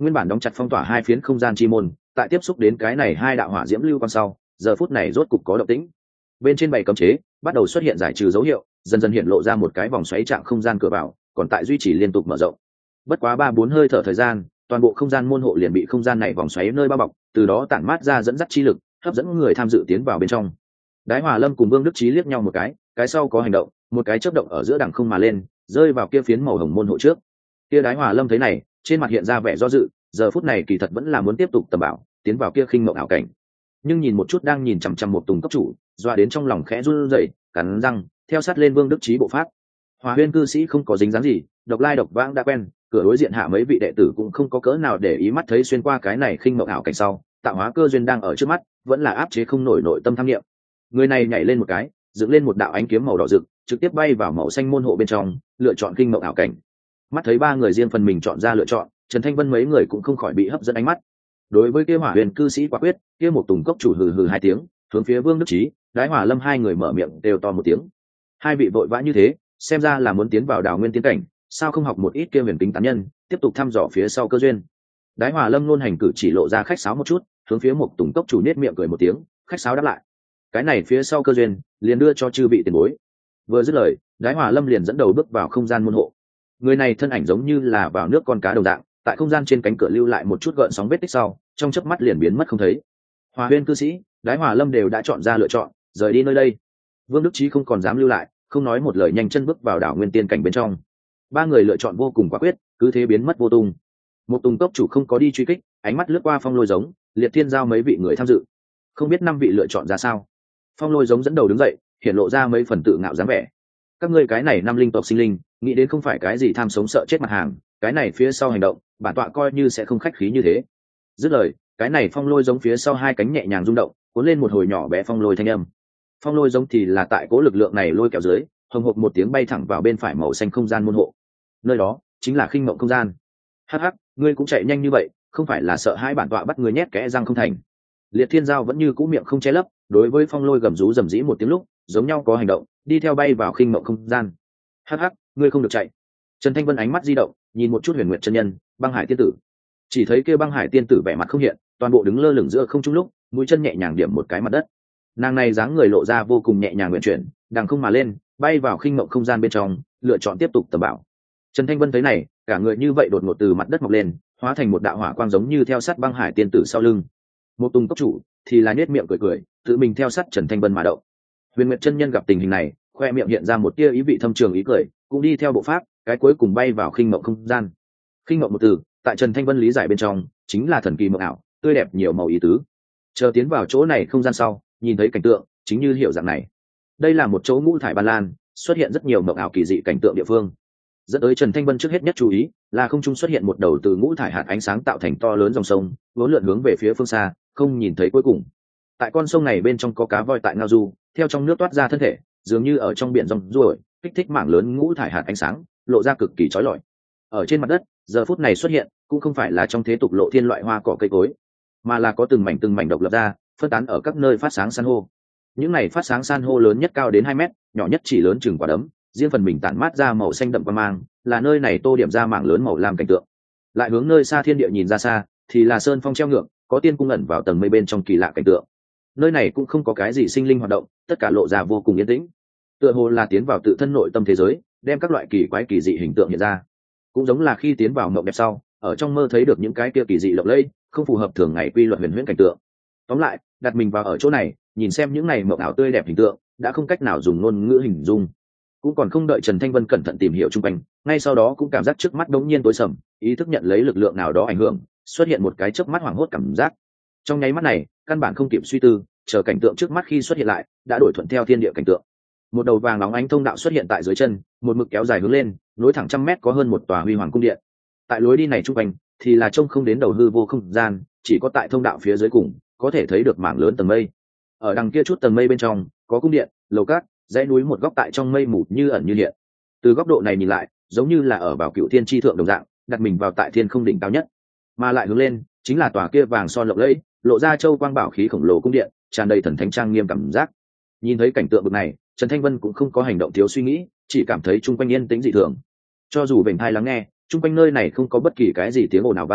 nguyên bản đóng chặt phong tỏa hai phiến không gian chi môn, tại tiếp xúc đến cái này hai đạo hỏa diễm lưu quang sau, giờ phút này rốt cục có động tĩnh. Bên trên bày cấm chế bắt đầu xuất hiện giải trừ dấu hiệu, dần dần hiện lộ ra một cái vòng xoáy trạng không gian cửa vào, còn tại duy trì liên tục mở rộng. Bất quá 3-4 hơi thở thời gian, toàn bộ không gian môn hộ liền bị không gian này vòng xoáy nơi bao bọc, từ đó tản mát ra dẫn dắt chi lực, hấp dẫn người tham dự tiến vào bên trong. Đái Hòa Lâm cùng Vương Đức Trí liếc nhau một cái sau có hành động, một cái chớp động ở giữa đằng không mà lên, rơi vào kia phiến màu hồng môn hộ trước. Kia Đái Hòa Lâm thấy này, trên mặt hiện ra vẻ do dự, giờ phút này kỳ thật vẫn là muốn tiếp tục tầm bảo, tiến vào kia khinh mộng ảo cảnh. Nhưng nhìn một chút đang nhìn chằm chằm một Tùng cấp chủ, doa đến trong lòng khẽ run rẩy, cắn răng, theo sát lên Vương Đức Trí bộ pháp. Hòa Huyên cư sĩ không có dính dáng gì, độc lai độc vãng đã quen, cửa đối diện hạ mấy vị đệ tử cũng không có cỡ nào để ý mắt thấy xuyên qua cái này khinh mộng ảo cảnh sau, tạo hóa cơ duyên đang ở trước mắt, vẫn là áp chế không nổi nội tâm tham niệm. Người này nhảy lên một cái, dựng lên một đạo ánh kiếm màu đỏ rực, trực tiếp bay vào màu xanh môn hộ bên trong, lựa chọn khinh mộng ảo cảnh. Mắt thấy ba người riêng phần mình chọn ra lựa chọn, Trần Thanh Vân mấy người cũng không khỏi bị hấp dẫn ánh mắt. Đối với kia Hỏa Huyền cư sĩ quả quyết, kia một Tùng cốc chủ hừ hừ hai tiếng, hướng phía Vương Đức Trí, Đái Hòa Lâm hai người mở miệng đều to một tiếng. Hai vị vội vã như thế, xem ra là muốn tiến vào Đào Nguyên tiến cảnh, sao không học một ít kia huyền kính tán nhân, tiếp tục thăm dò phía sau cơ duyên. Đái Hòa Lâm luôn hành cử chỉ lộ ra khách sáo một chút, hướng phía một Tùng cốc chủ nết miệng cười một tiếng, khách sáo đáp lại. Cái này phía sau cơ duyên, liền đưa cho chư vị tiền bối. Vừa dứt lời, Đái Hòa Lâm liền dẫn đầu bước vào không gian môn hộ. Người này thân ảnh giống như là vào nước con cá đồng dạng, tại không gian trên cánh cửa lưu lại một chút gợn sóng vết tích sau, trong chớp mắt liền biến mất không thấy. Hòa Huyên cư sĩ, Đái Hòa Lâm đều đã chọn ra lựa chọn, rời đi nơi đây. Vương Đức Trí không còn dám lưu lại, không nói một lời nhanh chân bước vào đảo nguyên tiên cảnh bên trong. Ba người lựa chọn vô cùng quả quyết, cứ thế biến mất vô tung. Một Tùng cốc chủ không có đi truy kích, ánh mắt lướt qua Phong Lôi Giống, Liệt Thiên Giao mấy vị người tham dự, không biết năm vị lựa chọn ra sao. Phong Lôi Giống dẫn đầu đứng dậy, hiện lộ ra mấy phần tự ngạo dáng vẻ. Các ngươi cái này năm linh tộc sinh linh, nghĩ đến không phải cái gì tham sống sợ chết mặt hàng, cái này phía sau hành động, bản tọa coi như sẽ không khách khí như thế. Dứt lời, cái này Phong Lôi Giống phía sau hai cánh nhẹ nhàng rung động, cuốn lên một hồi nhỏ bé phong lôi thanh âm. Phong Lôi Giống thì là tại cố lực lượng này lôi kéo dưới, hồng hộc một tiếng bay thẳng vào bên phải màu xanh không gian môn hộ. Nơi đó chính là khinh mộng không gian. Hắc hắc, ngươi cũng chạy nhanh như vậy, không phải là sợ hai bản tọa bắt ngươi nhét kẽ răng không thành. Liệt Thiên Giao vẫn như cũ miệng không che lấp, đối với Phong Lôi gầm rú rầm rĩ một tiếng lúc, giống nhau có hành động, đi theo bay vào khinh mộng không gian. Hắc hắc, ngươi không được chạy. Trần Thanh Vân ánh mắt di động, nhìn một chút Huyền Nguyệt chân nhân, Băng Hải tiên tử. Chỉ thấy kia Băng Hải tiên tử vẻ mặt không hiện, toàn bộ đứng lơ lửng giữa không trung lúc, mũi chân nhẹ nhàng điểm một cái mặt đất. Nàng này dáng người lộ ra vô cùng nhẹ nhàng nguyện chuyển, đằng không mà lên, bay vào khinh mộng không gian bên trong, lựa chọn tiếp tục tầm bảo. Trần Thanh Vân thấy này, cả người như vậy đột ngột từ mặt đất mọc lên, hóa thành một đạo hỏa quang giống như theo sát Băng Hải tiên tử sau lưng. Một Tùng cốc chủ thì là nhếch miệng cười cười, tự mình theo sát Trần Thanh Vân mà động. Huyền Nguyệt chân nhân gặp tình hình này, khoe miệng hiện ra một tia ý vị thâm trường ý cười, cũng đi theo bộ pháp, cái cuối cùng bay vào khinh mộng không gian. Khinh mộng một từ, tại Trần Thanh Vân lý giải bên trong, chính là thần kỳ mộng ảo, tươi đẹp nhiều màu ý tứ. Chờ tiến vào chỗ này không gian sau, nhìn thấy cảnh tượng, chính như hiểu dạng này. Đây là một chỗ ngũ thải ban lan, xuất hiện rất nhiều mộng ảo kỳ dị cảnh tượng địa phương. Dẫn tới Trần Thanh Vân trước hết nhất chú ý, là không trung xuất hiện một đầu từ ngũ thải hạt ánh sáng tạo thành to lớn dòng sông, vốn lượn hướng về phía phương xa, không nhìn thấy cuối cùng. Tại con sông này bên trong có cá voi tại ngao du, theo trong nước toát ra thân thể, dường như ở trong biển rong ruổi, kích thích mảng lớn ngũ thải hạt ánh sáng, lộ ra cực kỳ chói lọi. Ở trên mặt đất, giờ phút này xuất hiện, cũng không phải là trong thế tục lộ thiên loại hoa cỏ cây cối, mà là có từng mảnh độc lập ra, phân tán ở các nơi phát sáng san hô. Những này phát sáng san hô lớn nhất cao đến 2 mét, nhỏ nhất chỉ lớn chừng quả đấm, riêng phần mình tản mát ra màu xanh đậm quang mang, là nơi này tô điểm ra mảng lớn màu lam cảnh tượng. Lại hướng nơi xa thiên địa nhìn ra xa, thì là sơn phong treo ngược, có tiên cung ẩn vào tầng mây bên trong kỳ lạ cảnh tượng. Nơi này cũng không có cái gì sinh linh hoạt động, tất cả lộ ra vô cùng yên tĩnh, tựa hồ là tiến vào tự thân nội tâm thế giới, đem các loại kỳ quái kỳ dị hình tượng hiện ra. Cũng giống là khi tiến vào mộng đẹp sau, ở trong mơ thấy được những cái kia kỳ dị lộng lẫy, không phù hợp thường ngày quy luật huyền huyễn cảnh tượng. Tóm lại, đặt mình vào ở chỗ này, nhìn xem những này mộng ảo tươi đẹp hình tượng, đã không cách nào dùng ngôn ngữ hình dung. Cũng còn không đợi Trần Thanh Vân cẩn thận tìm hiểu xung quanh, ngay sau đó cũng cảm giác trước mắt đống nhiên tối sầm, ý thức nhận lấy lực lượng nào đó ảnh hưởng, xuất hiện một cái chớp mắt hoảng hốt cảm giác. Trong nháy mắt này, căn bản không kịp suy tư, chờ cảnh tượng trước mắt khi xuất hiện lại, đã đổi thuận theo thiên địa cảnh tượng. Một đầu vàng nóng ánh thông đạo xuất hiện tại dưới chân, một mực kéo dài hướng lên, nối thẳng 100 mét có hơn một tòa huy hoàng cung điện. Tại lối đi này trung quanh thì là trông không đến đầu hư vô không gian, chỉ có tại thông đạo phía dưới cùng có thể thấy được mảng lớn tầng mây. Ở đằng kia chút tầng mây bên trong có cung điện, lầu cát, dãy núi một góc tại trong mây mù như ẩn như hiện. Từ góc độ này nhìn lại, giống như là ở vào cựu thiên tri thượng đồng dạng, đặt mình vào tại thiên không đỉnh cao nhất. Mà lại hướng lên, chính là tòa kia vàng son lộng lẫy, lộ ra châu quang bảo khí khổng lồ cung điện, tràn đầy thần thánh trang nghiêm cảm giác. Nhìn thấy cảnh tượng bực này, Trần Thanh Vân cũng không có hành động thiếu suy nghĩ, chỉ cảm thấy chung quanh yên tĩnh dị thường. Cho dù vểnh tai lắng nghe, chung quanh nơi này không có bất kỳ cái gì tiếng ồn nào vang,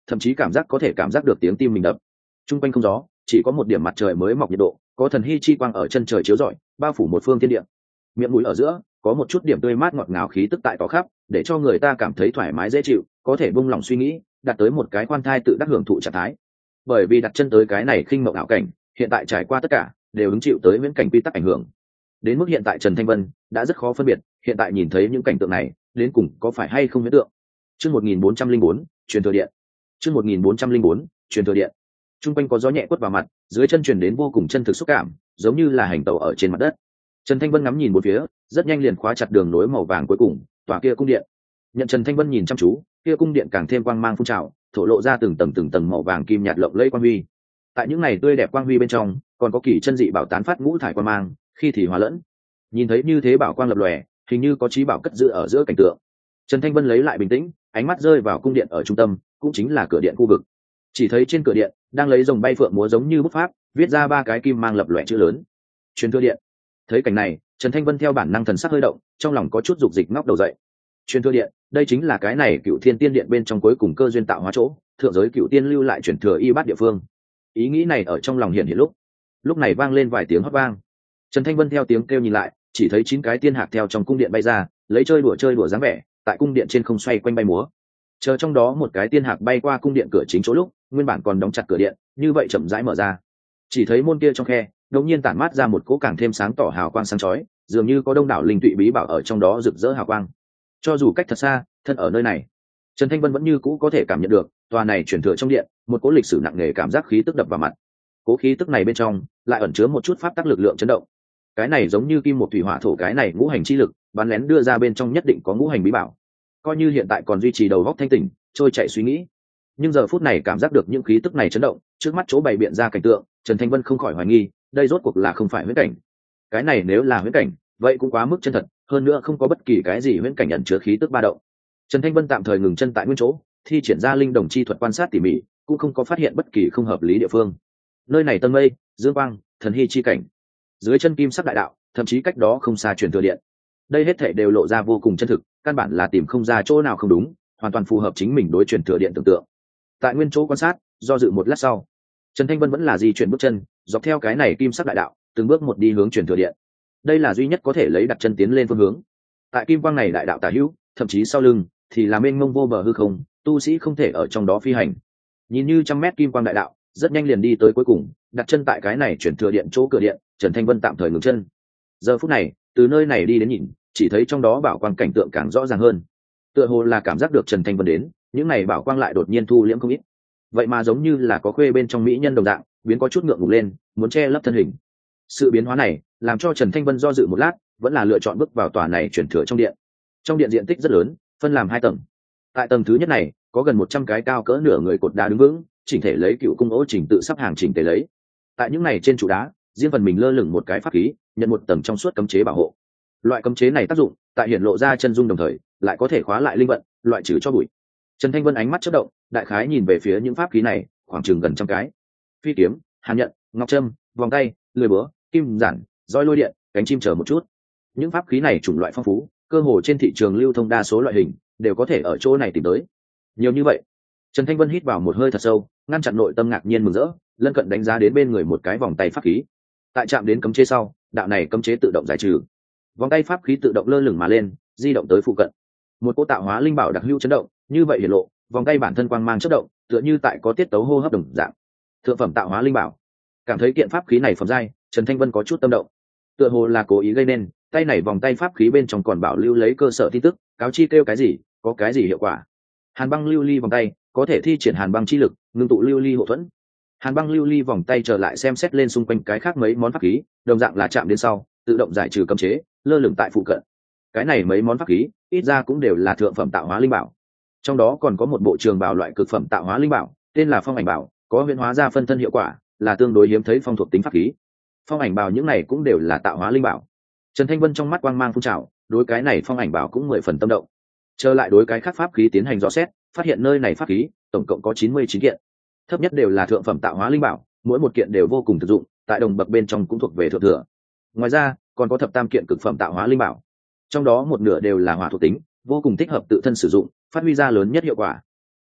thậm chí cảm giác có thể cảm giác được tiếng tim mình đập. Trung quanh không gió, chỉ có một điểm mặt trời mới mọc nhiệt độ, có thần hy chi quang ở chân trời chiếu rọi, bao phủ một phương thiên địa. Miệng mũi ở giữa có một chút điểm tươi mát ngọt ngào khí tức tại tỏ khắp, để cho người ta cảm thấy thoải mái dễ chịu, có thể buông lỏng suy nghĩ, đạt tới một cái khoan thai tự đắc hưởng thụ trạng thái. Bởi vì đặt chân tới cái này khinh mộng ảo cảnh, hiện tại trải qua tất cả đều hứng chịu tới viễn cảnh quy tắc ảnh hưởng. Đến mức hiện tại Trần Thanh Vân đã rất khó phân biệt, hiện tại nhìn thấy những cảnh tượng này, đến cùng có phải hay không huyễn tượng. Chương 1404, truyền thừa điện. Chương 1404, truyền thừa điện. Trung quanh có gió nhẹ quất vào mặt, dưới chân truyền đến vô cùng chân thực xúc cảm, giống như là hành tẩu ở trên mặt đất. Trần Thanh Vân ngắm nhìn một phía, rất nhanh liền khóa chặt đường nối màu vàng cuối cùng, tòa kia cung điện. Nhận Trần Thanh Vân nhìn chăm chú, kia cung điện càng thêm quang mang phun trào, thổ lộ ra từng tầng màu vàng kim nhạt lộng lẫy quang huy. Tại những này tươi đẹp quang huy bên trong, còn có kỳ chân dị bảo tán phát ngũ thải quang mang, khi thì hòa lẫn. Nhìn thấy như thế bảo quang lập lòe, hình như có trí bảo cất giữ ở giữa cảnh tượng. Trần Thanh Vân lấy lại bình tĩnh, ánh mắt rơi vào cung điện ở trung tâm, cũng chính là cửa điện khu vực. Chỉ thấy trên cửa điện đang lấy rồng bay phượng múa giống như bút pháp, viết ra 3 cái kim mang lập lòe chữ lớn: truyền thừa điện. Thấy cảnh này, Trần Thanh Vân theo bản năng thần sắc hơi động, trong lòng có chút dục dịch ngóc đầu dậy. Truyền thừa điện, đây chính là cái này Cựu Thiên Tiên Điện bên trong cuối cùng cơ duyên tạo hóa chỗ, thượng giới Cựu Tiên lưu lại truyền thừa y bát địa phương. Ý nghĩ này ở trong lòng hiện hiện lúc này vang lên vài tiếng hót vang. Trần Thanh Vân theo tiếng kêu nhìn lại, chỉ thấy 9 cái tiên hạc theo trong cung điện bay ra, lấy chơi đùa dáng vẻ, tại cung điện trên không xoay quanh bay múa. Chờ trong đó một cái tiên hạc bay qua cung điện cửa chính chỗ lúc, nguyên bản còn đóng chặt cửa điện, như vậy chậm rãi mở ra. Chỉ thấy môn kia trong khe, đột nhiên tản mát ra một cỗ càng thêm sáng tỏ hào quang sáng chói, dường như có đông đảo linh tụy bí bảo ở trong đó rực rỡ hào quang. Cho dù cách thật xa, thân ở nơi này, Trần Thanh Vân vẫn như cũ có thể cảm nhận được, tòa này truyền thừa trong điện, một cỗ lịch sử nặng nề cảm giác khí tức đập vào mặt. Cỗ khí tức này bên trong lại ẩn chứa một chút pháp tắc lực lượng chấn động. Cái này giống như kim một thủy hỏa thổ, cái này ngũ hành chi lực, bắn lén đưa ra bên trong nhất định có ngũ hành bí bảo. Coi như hiện tại còn duy trì đầu óc thanh tỉnh, trôi chạy suy nghĩ, nhưng giờ phút này cảm giác được những khí tức này chấn động, trước mắt chỗ bày biện ra cảnh tượng, Trần Thanh Vân không khỏi hoài nghi, đây rốt cuộc là không phải huyễn cảnh. Cái này nếu là huyễn cảnh, vậy cũng quá mức chân thật, hơn nữa không có bất kỳ cái gì huyễn cảnh ẩn chứa khí tức ba động. Trần Thanh Vân tạm thời ngừng chân tại nguyên chỗ, thi triển ra linh đồng chi thuật quan sát tỉ mỉ, cũng không có phát hiện bất kỳ không hợp lý địa phương. Nơi này tân mây, dương quang, thần hy chi cảnh, dưới chân kim sắc đại đạo, thậm chí cách đó không xa truyền thừa điện, đây hết thảy đều lộ ra vô cùng chân thực, căn bản là tìm không ra chỗ nào không đúng, hoàn toàn phù hợp chính mình đối truyền thừa điện tưởng tượng. Tại nguyên chỗ quan sát, do dự một lát sau, Trần Thanh Vân vẫn là di chuyển bước chân, dọc theo cái này kim sắc đại đạo, từng bước một đi hướng truyền thừa điện. Đây là duy nhất có thể lấy đặt chân tiến lên phương hướng. Tại kim quang này đại đạo tả hữu, thậm chí sau lưng thì là mênh mông vô bờ hư không, tu sĩ không thể ở trong đó phi hành. Nhìn như trăm mét kim quang đại đạo, rất nhanh liền đi tới cuối cùng, đặt chân tại cái này truyền thừa điện chỗ cửa điện, Trần Thanh Vân tạm thời ngừng chân. Giờ phút này, từ nơi này đi đến nhìn, chỉ thấy trong đó bảo quang cảnh tượng càng rõ ràng hơn. Tựa hồ là cảm giác được Trần Thanh Vân đến, những này bảo quang lại đột nhiên thu liễm không ít. Vậy mà giống như là có khuê bên trong mỹ nhân đồng dạng, biến có chút ngượng ngùng lên, muốn che lấp thân hình. Sự biến hóa này làm cho Trần Thanh Vân do dự một lát, vẫn là lựa chọn bước vào tòa này chuyển thừa trong điện. Trong điện diện tích rất lớn, phân làm 2 tầng. Tại tầng thứ nhất này, có gần 100 cái cao cỡ nửa người cột đá đứng vững, chỉnh thể lấy Cựu Cung Ô trình tự sắp hàng chỉnh tề lấy. Tại những này trên trụ đá, riêng phần mình lơ lửng một cái pháp khí, nhận một tầng trong suốt cấm chế bảo hộ. Loại cấm chế này tác dụng, tại hiển lộ ra chân dung đồng thời, lại có thể khóa lại linh vận, loại trừ cho bụi. Trần Thanh Vân ánh mắt chớp động, đại khái nhìn về phía những pháp khí này, khoảng chừng gần trăm cái. Phi kiếm, hàn nhận, ngọc trâm, vòng tay, lưỡi búa, kim giản, roi lôi điện, cánh chim chờ một chút. Những pháp khí này chủng loại phong phú, cơ hồ trên thị trường lưu thông đa số loại hình đều có thể ở chỗ này tìm tới. Nhiều như vậy, Trần Thanh Vân hít vào một hơi thật sâu, ngăn chặn nội tâm ngạc nhiên mừng rỡ, lân cận đánh giá đến bên người một cái vòng tay pháp khí. Tại chạm đến cấm chế sau, đạo này cấm chế tự động giải trừ. Vòng tay pháp khí tự động lơ lửng mà lên, di động tới phụ cận. Một cỗ tạo hóa linh bảo đặc hữu chấn động, như vậy hiển lộ, vòng tay bản thân quang mang chớp động, tựa như tại có tiết tấu hô hấp đồng dạng. Thượng phẩm tạo hóa linh bảo. Cảm thấy kiện pháp khí này phẩm giai, Trần Thanh Vân có chút tâm động. Tựa hồ là cố ý gây nên, tay này vòng tay pháp khí bên trong còn bảo lưu lấy cơ sở tin tức, cáo chi kêu cái gì, có cái gì hiệu quả. Hàn băng lưu ly vòng tay, có thể thi triển hàn băng chi lực, ngưng tụ lưu ly hộ thuẫn. Hàn băng lưu ly vòng tay trở lại xem xét lên xung quanh cái khác mấy món pháp khí, đồng dạng là chạm đến sau, tự động giải trừ cấm chế, lơ lửng tại phụ cận. Cái này mấy món pháp khí, ít ra cũng đều là thượng phẩm tạo hóa linh bảo. Trong đó còn có một bộ trường bào loại cực phẩm tạo hóa linh bảo, tên là Phong Ảnh Bảo, có huyễn hóa ra phân thân hiệu quả, là tương đối hiếm thấy phong thuộc tính pháp khí. Phong Ảnh Bảo những này cũng đều là tạo hóa linh bảo. Trần Thanh Vân trong mắt quang mang phun trào, đối cái này Phong Ảnh Bảo cũng 10 phần tâm động. Trở lại đối cái khác pháp khí tiến hành dò xét, phát hiện nơi này pháp khí tổng cộng có 99 kiện, thấp nhất đều là thượng phẩm tạo hóa linh bảo, mỗi một kiện đều vô cùng thực dụng, tại đồng bậc bên trong cũng thuộc về thượng thừa. Ngoài ra còn có thập tam kiện cực phẩm tạo hóa linh bảo, trong đó một nửa đều là hỏa thuộc tính, vô cùng thích hợp tự thân sử dụng, phát huy ra lớn nhất hiệu quả.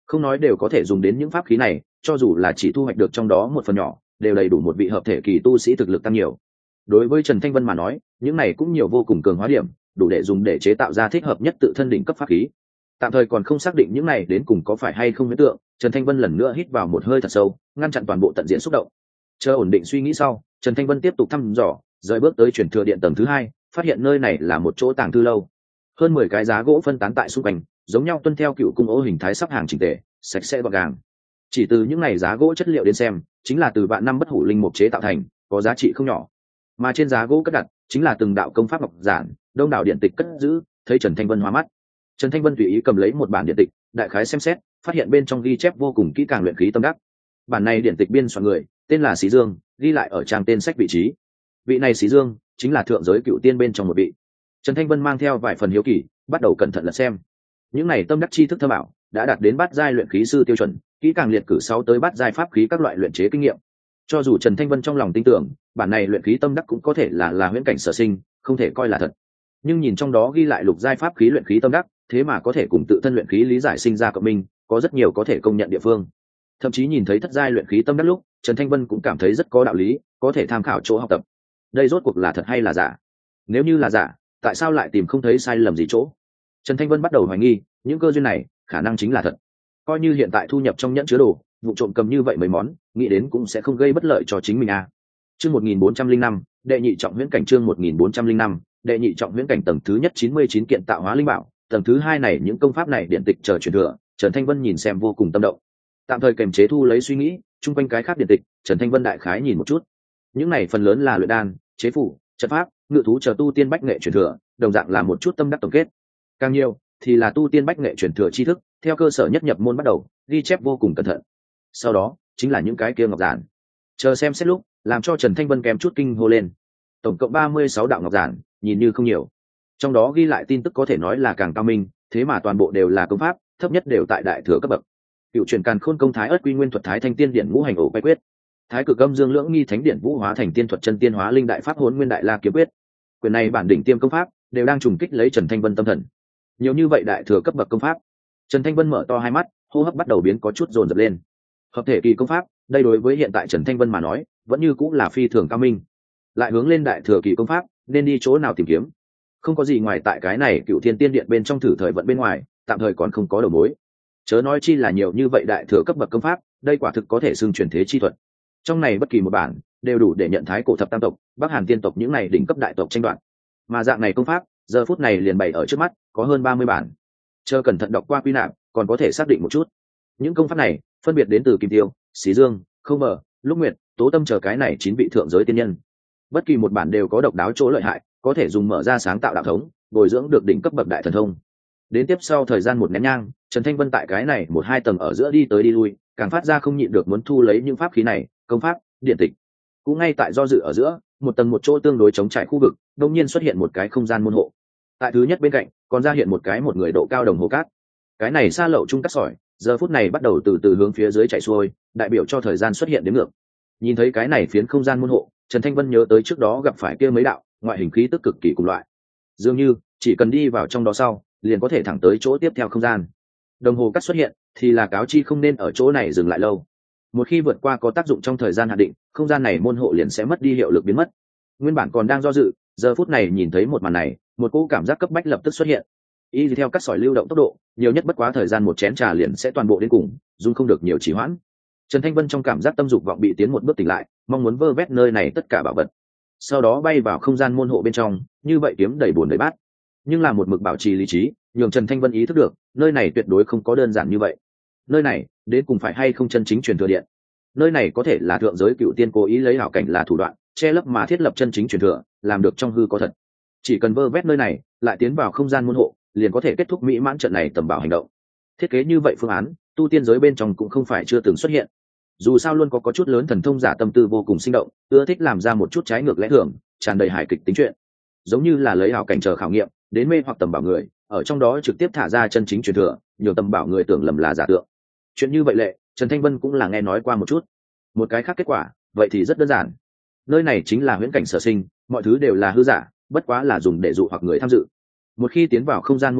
không nói đều có thể dùng đến những pháp khí này, cho dù là chỉ thu hoạch được trong đó một phần nhỏ đều đầy đủ một vị hợp thể kỳ tu sĩ thực lực tăng nhiều. Đối với Trần Thanh Vân mà nói, những này cũng nhiều vô cùng cường hóa điểm, đủ để dùng để chế tạo ra thích hợp nhất tự thân đỉnh cấp pháp khí. Tạm thời còn không xác định những này đến cùng có phải hay không huyễn tượng, Trần Thanh Vân lần nữa hít vào một hơi thật sâu, ngăn chặn toàn bộ tận diện xúc động. Chờ ổn định suy nghĩ sau, Trần Thanh Vân tiếp tục thăm dò, rời bước tới truyền thừa điện tầng thứ hai, phát hiện nơi này là một chỗ tàng thư lâu. Hơn 10 cái giá gỗ phân tán tại xung quanh, giống nhau tuân theo cựu cung ô hình thái sắp hàng chỉnh tề, sạch sẽ gọn gàng. Chỉ từ những này giá gỗ chất liệu đến xem, chính là từ vạn năm bất hủ linh mục chế tạo thành, có giá trị không nhỏ. Mà trên giá gỗ cất đặt, chính là từng đạo công pháp ngọc giản, đông đảo điện tịch cất giữ, thấy Trần Thanh Vân hoa mắt. Trần Thanh Vân tùy ý cầm lấy một bản điện tịch, đại khái xem xét, phát hiện bên trong ghi chép vô cùng kỹ càng luyện khí tâm đắc. Bản này điện tịch biên soạn người, tên là Xí Dương, ghi lại ở trang tên sách vị trí. Vị này Xí Dương, chính là thượng giới cựu tiên bên trong một vị. Trần Thanh Vân mang theo vài phần hiếu kỳ, bắt đầu cẩn thận lật xem. Những này tâm đắc tri thức thâm ảo, đã đạt đến bát giai luyện khí sư tiêu chuẩn, kỹ càng liệt cử 6 tới bát giai pháp khí các loại luyện chế kinh nghiệm. Cho dù Trần Thanh Vân trong lòng tin tưởng, bản này luyện khí tâm đắc cũng có thể là huyễn cảnh sở sinh, không thể coi là thật. Nhưng nhìn trong đó ghi lại lục giai pháp khí luyện khí tâm đắc, thế mà có thể cùng tự thân luyện khí lý giải sinh ra cộng minh, có rất nhiều có thể công nhận địa phương. Thậm chí nhìn thấy thất giai luyện khí tâm đắc lúc, Trần Thanh Vân cũng cảm thấy rất có đạo lý, có thể tham khảo chỗ học tập. Đây rốt cuộc là thật hay là giả? Nếu như là giả, tại sao lại tìm không thấy sai lầm gì chỗ? Trần Thanh Vân bắt đầu hoài nghi, những cơ duyên này khả năng chính là thật. Coi như hiện tại thu nhập trong nhẫn chứa đồ, vụ trộm cầm như vậy mấy món, nghĩ đến cũng sẽ không gây bất lợi cho chính mình à. Chương 1405, đệ nhị trọng huyễn cảnh. Chương 1405, đệ nhị trọng huyễn cảnh. Tầng thứ nhất 99 kiện tạo hóa linh bảo, tầng thứ hai này những công pháp này điện tịch chờ truyền thừa, Trần Thanh Vân nhìn xem vô cùng tâm động. Tạm thời kềm chế thu lấy suy nghĩ, chung quanh cái khác điện tịch, Trần Thanh Vân đại khái nhìn một chút. Những này phần lớn là luyện đan, chế phủ, trận pháp, ngự thú chờ tu tiên bách nghệ truyền thừa, đồng dạng là một chút tâm đắc tổng kết. Càng nhiều thì là tu tiên bách nghệ truyền thừa tri thức, theo cơ sở nhất nhập môn bắt đầu, ghi chép vô cùng cẩn thận. Sau đó chính là những cái kia ngọc giản. Chờ xem xét lúc, làm cho Trần Thanh Vân kém chút kinh hô lên. Tổng cộng 36 đạo ngọc giản, nhìn như không nhiều. Trong đó ghi lại tin tức có thể nói là càng cao minh, thế mà toàn bộ đều là công pháp, thấp nhất đều tại đại thừa cấp bậc. Cựu truyền càn khôn công thái ất quy nguyên thuật thái thanh tiên điện ngũ hành ổ quay quyết, thái cực âm dương lưỡng nghi thánh điện vũ hóa thành tiên thuật chân tiên hóa linh đại pháp hỗn nguyên đại la kiếm quyết. Quyền này bản đỉnh tiêm công pháp đều đang trùng kích lấy Trần Thanh Vân tâm thần. Nhiều như vậy đại thừa cấp bậc công pháp, Trần Thanh Vân mở to hai mắt, hô hấp bắt đầu biến có chút dồn dập lên. Hợp thể kỳ công pháp, đây đối với hiện tại Trần Thanh Vân mà nói, vẫn như cũng là phi thường cao minh. Lại hướng lên đại thừa kỳ công pháp, nên đi chỗ nào tìm kiếm? Không có gì ngoài tại cái này Cựu Thiên Tiên Điện bên trong thử thời vận bên ngoài, tạm thời còn không có đầu mối. Chớ nói chi là nhiều như vậy đại thừa cấp bậc công pháp, đây quả thực có thể xưng truyền thế chi thuật. Trong này bất kỳ một bản đều đủ để nhận thái cổ thập tam tộc, Bắc Hàn tiên tộc những này đỉnh cấp đại tộc tranh đoạt. Mà dạng này công pháp, giờ phút này liền bày ở trước mắt, có hơn 30 bản. Chờ cẩn thận đọc qua quy nạp, còn có thể xác định một chút. Những công pháp này phân biệt đến từ Kim Tiêu, Xí Dương, Không Mở, Lúc Nguyệt, Tố Tâm chờ cái này 9 vị thượng giới tiên nhân. Bất kỳ một bản đều có độc đáo chỗ lợi hại, có thể dùng mở ra sáng tạo đạo thống, bồi dưỡng được đỉnh cấp bậc đại thần thông. Đến tiếp sau thời gian một nén nhang, Trần Thanh Vân tại cái này 1-2 tầng ở giữa đi tới đi lui, càng phát ra không nhịn được muốn thu lấy những pháp khí này, công pháp, điện tịch. Cũng ngay tại do dự ở giữa, một tầng một chỗ tương đối chống trải khu vực, đột nhiên xuất hiện một cái không gian môn hộ. Tại thứ nhất bên cạnh, còn ra hiện một người độ cao đồng hồ cát. Cái này xa lậu chung cắt sỏi, giờ phút này bắt đầu từ từ hướng phía dưới chạy xuôi, đại biểu cho thời gian xuất hiện đến ngược. Nhìn thấy cái này phiến không gian môn hộ, Trần Thanh Vân nhớ tới trước đó gặp phải kia mấy đạo ngoại hình khí tức cực kỳ cùng loại. Dường như chỉ cần đi vào trong đó sau, liền có thể thẳng tới chỗ tiếp theo không gian. Đồng hồ cắt xuất hiện thì là cáo chi không nên ở chỗ này dừng lại lâu. Một khi vượt qua có tác dụng trong thời gian hạn định, không gian này môn hộ liền sẽ mất đi hiệu lực biến mất. Nguyên bản còn đang do dự, giờ phút này nhìn thấy một màn này, một cỗ cảm giác cấp bách lập tức xuất hiện. Y theo cắt sỏi lưu động tốc độ, nhiều nhất bất quá thời gian một chén trà liền sẽ toàn bộ đến cùng, dung không được nhiều trì hoãn. Trần Thanh Vân trong cảm giác tâm dục vọng bị tiến một bước tỉnh lại, mong muốn vơ vét nơi này tất cả bảo vật, sau đó bay vào không gian môn hộ bên trong, như vậy kiếm đầy bùn đầy bát. Nhưng là một mực bảo trì lý trí, nhường Trần Thanh Vân ý thức được, nơi này tuyệt đối không có đơn giản như vậy. Nơi này, đến cùng phải hay không chân chính truyền thừa điện? Nơi này có thể là thượng giới cựu tiên cố ý lấy hảo cảnh là thủ đoạn, che lấp mà thiết lập chân chính truyền thừa, làm được trong hư có thật. Chỉ cần vơ vét nơi này, lại tiến vào không gian môn hộ, liền có thể kết thúc mỹ mãn trận này tầm bảo hành động. Thiết kế như vậy phương án, tu tiên giới bên trong cũng không phải chưa từng xuất hiện. Dù sao luôn có chút lớn thần thông giả tâm tư vô cùng sinh động, ưa thích làm ra một chút trái ngược lẽ thường, tràn đầy hài kịch tính chuyện. Giống như là lấy hảo cảnh chờ khảo nghiệm, đến mê hoặc tầm bảo người, ở trong đó trực tiếp thả ra chân chính truyền thừa, nhiều tầm bảo người tưởng lầm là giả tượng. Chuyện như vậy lệ, Trần Thanh Vân cũng là nghe nói qua một chút. Một cái khác kết quả, vậy thì rất đơn giản. Nơi này chính là huyễn cảnh sở sinh, mọi thứ đều là hư giả, bất quá là dùng để dụ hoặc người tham dự. Một khi tiến vào không gian môn hộ,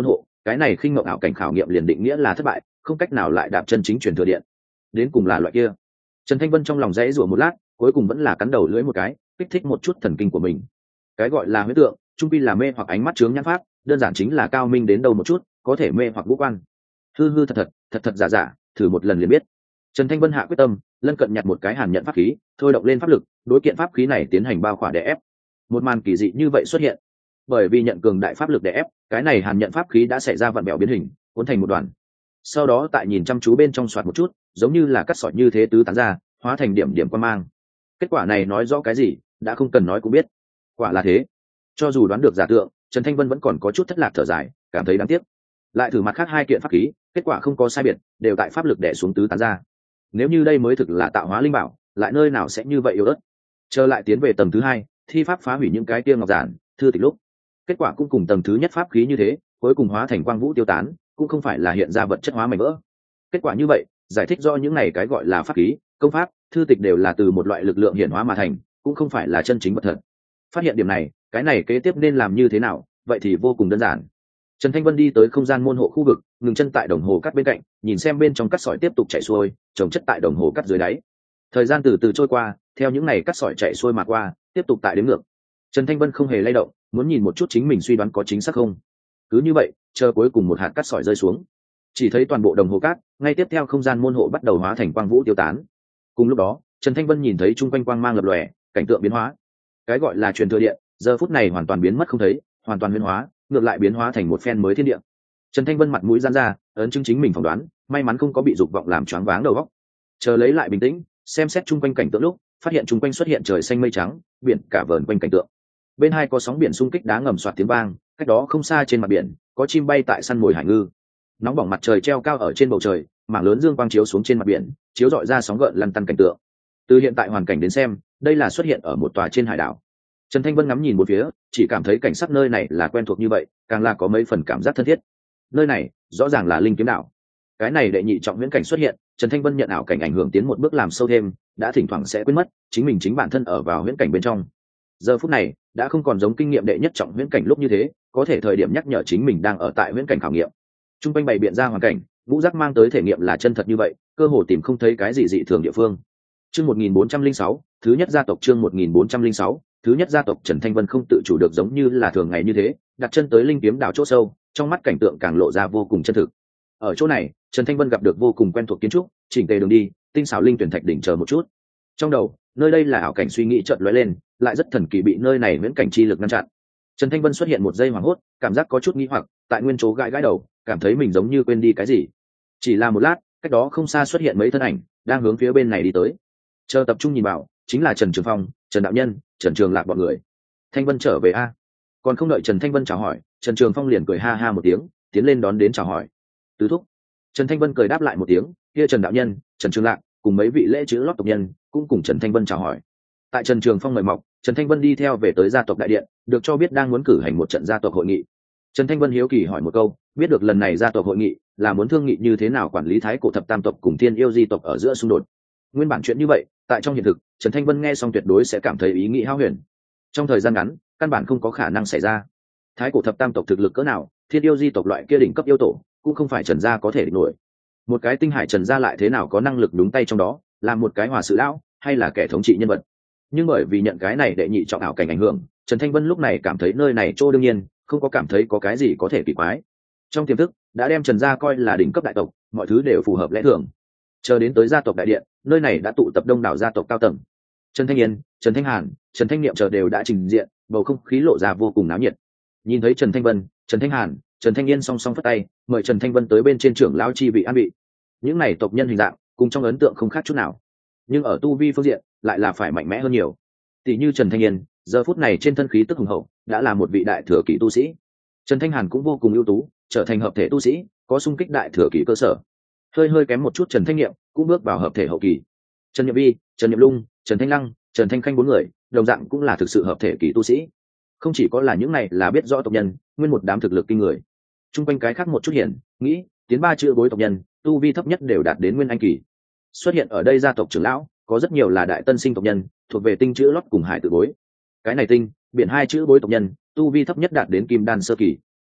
cái này khinh mộng ảo cảnh khảo nghiệm liền định nghĩa là thất bại, không cách nào lại đạp chân chính truyền thừa điện. Đến cùng là loại kia. Trần Thanh Vân trong lòng dãy rủa một lát, cuối cùng vẫn là cắn đầu lưỡi một cái, kích thích một chút thần kinh của mình. Cái gọi là huyễn tượng, trung pi là mê hoặc ánh mắt chướng nhãn pháp, đơn giản chính là cao minh đến đâu một chút, có thể mê hoặc ngũ quan. Hư hư thật thật giả giả, thử một lần liền biết. Trần Thanh Vân hạ quyết tâm, lân cận nhặt một cái hàn nhận pháp khí, thôi động lên pháp lực, đối kiện pháp khí này tiến hành bao khỏa đè ép. Một màn kỳ dị như vậy xuất hiện. Bởi vì nhận cường đại pháp lực đè ép, cái này hàn nhận pháp khí đã xảy ra vặn bèo biến hình, cuốn thành một đoàn. Sau đó tại nhìn chăm chú bên trong soạt một chút, giống như là cắt sỏi như thế tứ tán ra, hóa thành điểm điểm quang mang. Kết quả này nói rõ cái gì, đã không cần nói cũng biết. Quả là thế. Cho dù đoán được giả tượng, Trần Thanh Vân vẫn còn có chút thất lạc thở dài, cảm thấy đáng tiếc. Lại thử mặt khác hai kiện pháp khí, kết quả không có sai biệt, đều tại pháp lực đè xuống tứ tán ra. Nếu như đây mới thực là tạo hóa linh bảo, lại nơi nào sẽ như vậy yếu ớt. Trở lại tiến về tầng thứ hai, thi pháp phá hủy những cái kia ngọc giản, thư tịch lúc. Kết quả cũng cùng tầng thứ nhất pháp khí như thế, cuối cùng hóa thành quang vũ tiêu tán, cũng không phải là hiện ra vật chất hóa mảnh vỡ. Kết quả như vậy, giải thích do những này cái gọi là pháp khí, công pháp, thư tịch đều là từ một loại lực lượng hiển hóa mà thành, cũng không phải là chân chính vật thật. Phát hiện điểm này, cái này kế tiếp nên làm như thế nào, vậy thì vô cùng đơn giản. Trần Thanh Vân đi tới không gian môn hộ khu vực, ngừng chân tại đồng hồ cắt bên cạnh, nhìn xem bên trong cắt sỏi tiếp tục chảy xuôi, chồng chất tại đồng hồ cắt dưới đáy. Thời gian từ từ trôi qua, theo những ngày cắt sỏi chảy xuôi mà qua, tiếp tục tại đếm ngược. Trần Thanh Vân không hề lay động, muốn nhìn một chút chính mình suy đoán có chính xác không. Cứ như vậy, chờ cuối cùng một hạt cắt sỏi rơi xuống, chỉ thấy toàn bộ đồng hồ cát, ngay tiếp theo không gian môn hộ bắt đầu hóa thành quang vũ tiêu tán. Cùng lúc đó, Trần Thanh Vân nhìn thấy chung quanh quang mang lập lòe, cảnh tượng biến hóa. Cái gọi là truyền thừa điện, giờ phút này hoàn toàn biến mất không thấy, hoàn toàn biến hóa, ngược lại biến hóa thành một phen mới thiên địa. Trần Thanh Vân mặt mũi giãn ra, ấn chứng chính mình phỏng đoán, may mắn không có bị dục vọng làm choáng váng đầu óc. Chờ lấy lại bình tĩnh, xem xét chung quanh cảnh tượng lúc, phát hiện chung quanh xuất hiện trời xanh mây trắng, biển cả vờn quanh cảnh tượng. Bên hai có sóng biển xung kích đá ngầm xoạt tiếng vang, cách đó không xa trên mặt biển, có chim bay tại săn mồi hải ngư. Nóng bỏng mặt trời treo cao ở trên bầu trời, mảng lớn dương quang chiếu xuống trên mặt biển, chiếu rọi ra sóng gợn lăn tăn cảnh tượng. Từ hiện tại hoàn cảnh đến xem, đây là xuất hiện ở một tòa trên hải đảo. Trần Thanh Vân ngắm nhìn một phía, chỉ cảm thấy cảnh sắc nơi này là quen thuộc như vậy, càng là có mấy phần cảm giác thân thiết. Nơi này, rõ ràng là linh kiếm đảo. Cái này đệ nhị trọng viễn cảnh xuất hiện, Trần Thanh Vân nhận ảo cảnh ảnh hưởng tiến một bước làm sâu thêm, đã thỉnh thoảng sẽ quên mất chính mình chính bản thân ở vào viễn cảnh bên trong. Giờ phút này, đã không còn giống kinh nghiệm đệ nhất trọng viễn cảnh lúc như thế, có thể thời điểm nhắc nhở chính mình đang ở tại viễn cảnh khảo nghiệm. Trung quanh bày biện ra hoàn cảnh, ngũ giác mang tới thể nghiệm là chân thật như vậy, cơ hồ tìm không thấy cái gì dị thường địa phương. Chương 1406, thứ nhất gia tộc chương 1406, thứ nhất gia tộc. Trần Thanh Vân không tự chủ được giống như là thường ngày như thế, đặt chân tới linh kiếm đảo chỗ sâu, trong mắt cảnh tượng càng lộ ra vô cùng chân thực. Ở chỗ này, Trần Thanh Vân gặp được vô cùng quen thuộc kiến trúc, chỉnh tề đường đi, tinh xảo linh tuyển thạch đỉnh chờ một chút. Trong đầu, nơi đây là ảo cảnh suy nghĩ chợt lóe lên, lại rất thần kỳ bị nơi này viễn cảnh chi lực ngăn chặn. Trần Thanh Vân xuất hiện một giây hoảng hốt, cảm giác có chút nghi hoặc, tại nguyên chỗ gãi đầu, cảm thấy mình giống như quên đi cái gì. Chỉ là một lát, cách đó không xa xuất hiện mấy thân ảnh, đang hướng phía bên này đi tới. Chờ tập trung nhìn vào, chính là Trần Trường Phong, Trần Đạo Nhân, Trần Trường Lạc bọn người. Thanh Vân trở về a? Còn không đợi Trần Thanh Vân chào hỏi, Trần Trường Phong liền cười ha ha một tiếng, tiến lên đón đến chào hỏi. Tứ thúc. Trần Thanh Vân cười đáp lại một tiếng, kia Trần Đạo Nhân, Trần Trường Lạc cùng mấy vị lễ chữ lót tộc nhân cũng cùng Trần Thanh Vân chào hỏi. Tại Trần Trường Phong mời mọc, Trần Thanh Vân đi theo về tới gia tộc đại điện, được cho biết đang muốn cử hành một trận gia tộc hội nghị. Trần Thanh Vân hiếu kỳ hỏi một câu, biết được lần này gia tộc hội nghị là muốn thương nghị như thế nào quản lý thái cổ thập tam tộc cùng thiên yêu di tộc ở giữa xung đột. Nguyên bản chuyện như vậy, tại trong hiện thực, Trần Thanh Vân nghe xong tuyệt đối sẽ cảm thấy ý nghĩ hão huyền. Trong thời gian ngắn, căn bản không có khả năng xảy ra. Thái cổ thập tam tộc thực lực cỡ nào, thiên yêu di tộc loại kia đỉnh cấp yêu tổ, cũng không phải Trần gia có thể địch nổi. Một cái tinh hải Trần gia lại thế nào có năng lực đúng tay trong đó, làm một cái hòa sự lão, hay là kẻ thống trị nhân vật. Nhưng bởi vì nhận cái này đệ nhị trọng ảo cảnh ảnh hưởng, Trần Thanh Vân lúc này cảm thấy nơi này chỗ đương nhiên, không có cảm thấy có cái gì có thể kỳ quái. Trong tiềm thức, đã đem Trần gia coi là đỉnh cấp đại tộc, mọi thứ đều phù hợp lẽ thường. Chờ đến tới gia tộc đại điện, nơi này đã tụ tập đông đảo gia tộc cao tầng. Trần Thanh Yên, Trần Thanh Hàn, Trần Thanh Niệm chờ đều đã trình diện, bầu không khí lộ ra vô cùng náo nhiệt. Nhìn thấy Trần Thanh Vân, Trần Thanh Hàn, Trần Thanh Yên song song phất tay, mời Trần Thanh Vân tới bên trên trưởng lão chi vị an vị. Những này tộc nhân hình dạng, cùng trong ấn tượng không khác chút nào, nhưng ở tu vi phương diện lại là phải mạnh mẽ hơn nhiều. Tỷ như Trần Thanh Yên, giờ phút này trên thân khí tức hùng hậu, đã là một vị đại thừa kỳ tu sĩ. Trần Thanh Hàn cũng vô cùng ưu tú, trở thành hợp thể tu sĩ, có xung kích đại thừa kỳ cơ sở. Hơi kém một chút Trần Thanh Niệm cũng bước vào hợp thể hậu kỳ. Trần Nhậm Vi, Trần Nhậm Lung, Trần Thanh Lăng, Trần Thanh Khanh bốn người, đồng dạng cũng là thực sự hợp thể kỳ tu sĩ. Không chỉ có là những này là biết rõ tộc nhân, nguyên một đám thực lực kinh người. Trung quanh cái khác một chút hiển, nghĩ, tiến ba chữ bối tộc nhân, tu vi thấp nhất đều đạt đến nguyên anh kỳ. Xuất hiện ở đây gia tộc trưởng lão, có rất nhiều là đại tân sinh tộc nhân, thuộc về tinh chữ lót cùng hải tự bối. Cái này tinh, biển hai chữ bối tộc nhân, tu vi thấp nhất đạt đến kim đan sơ kỳ.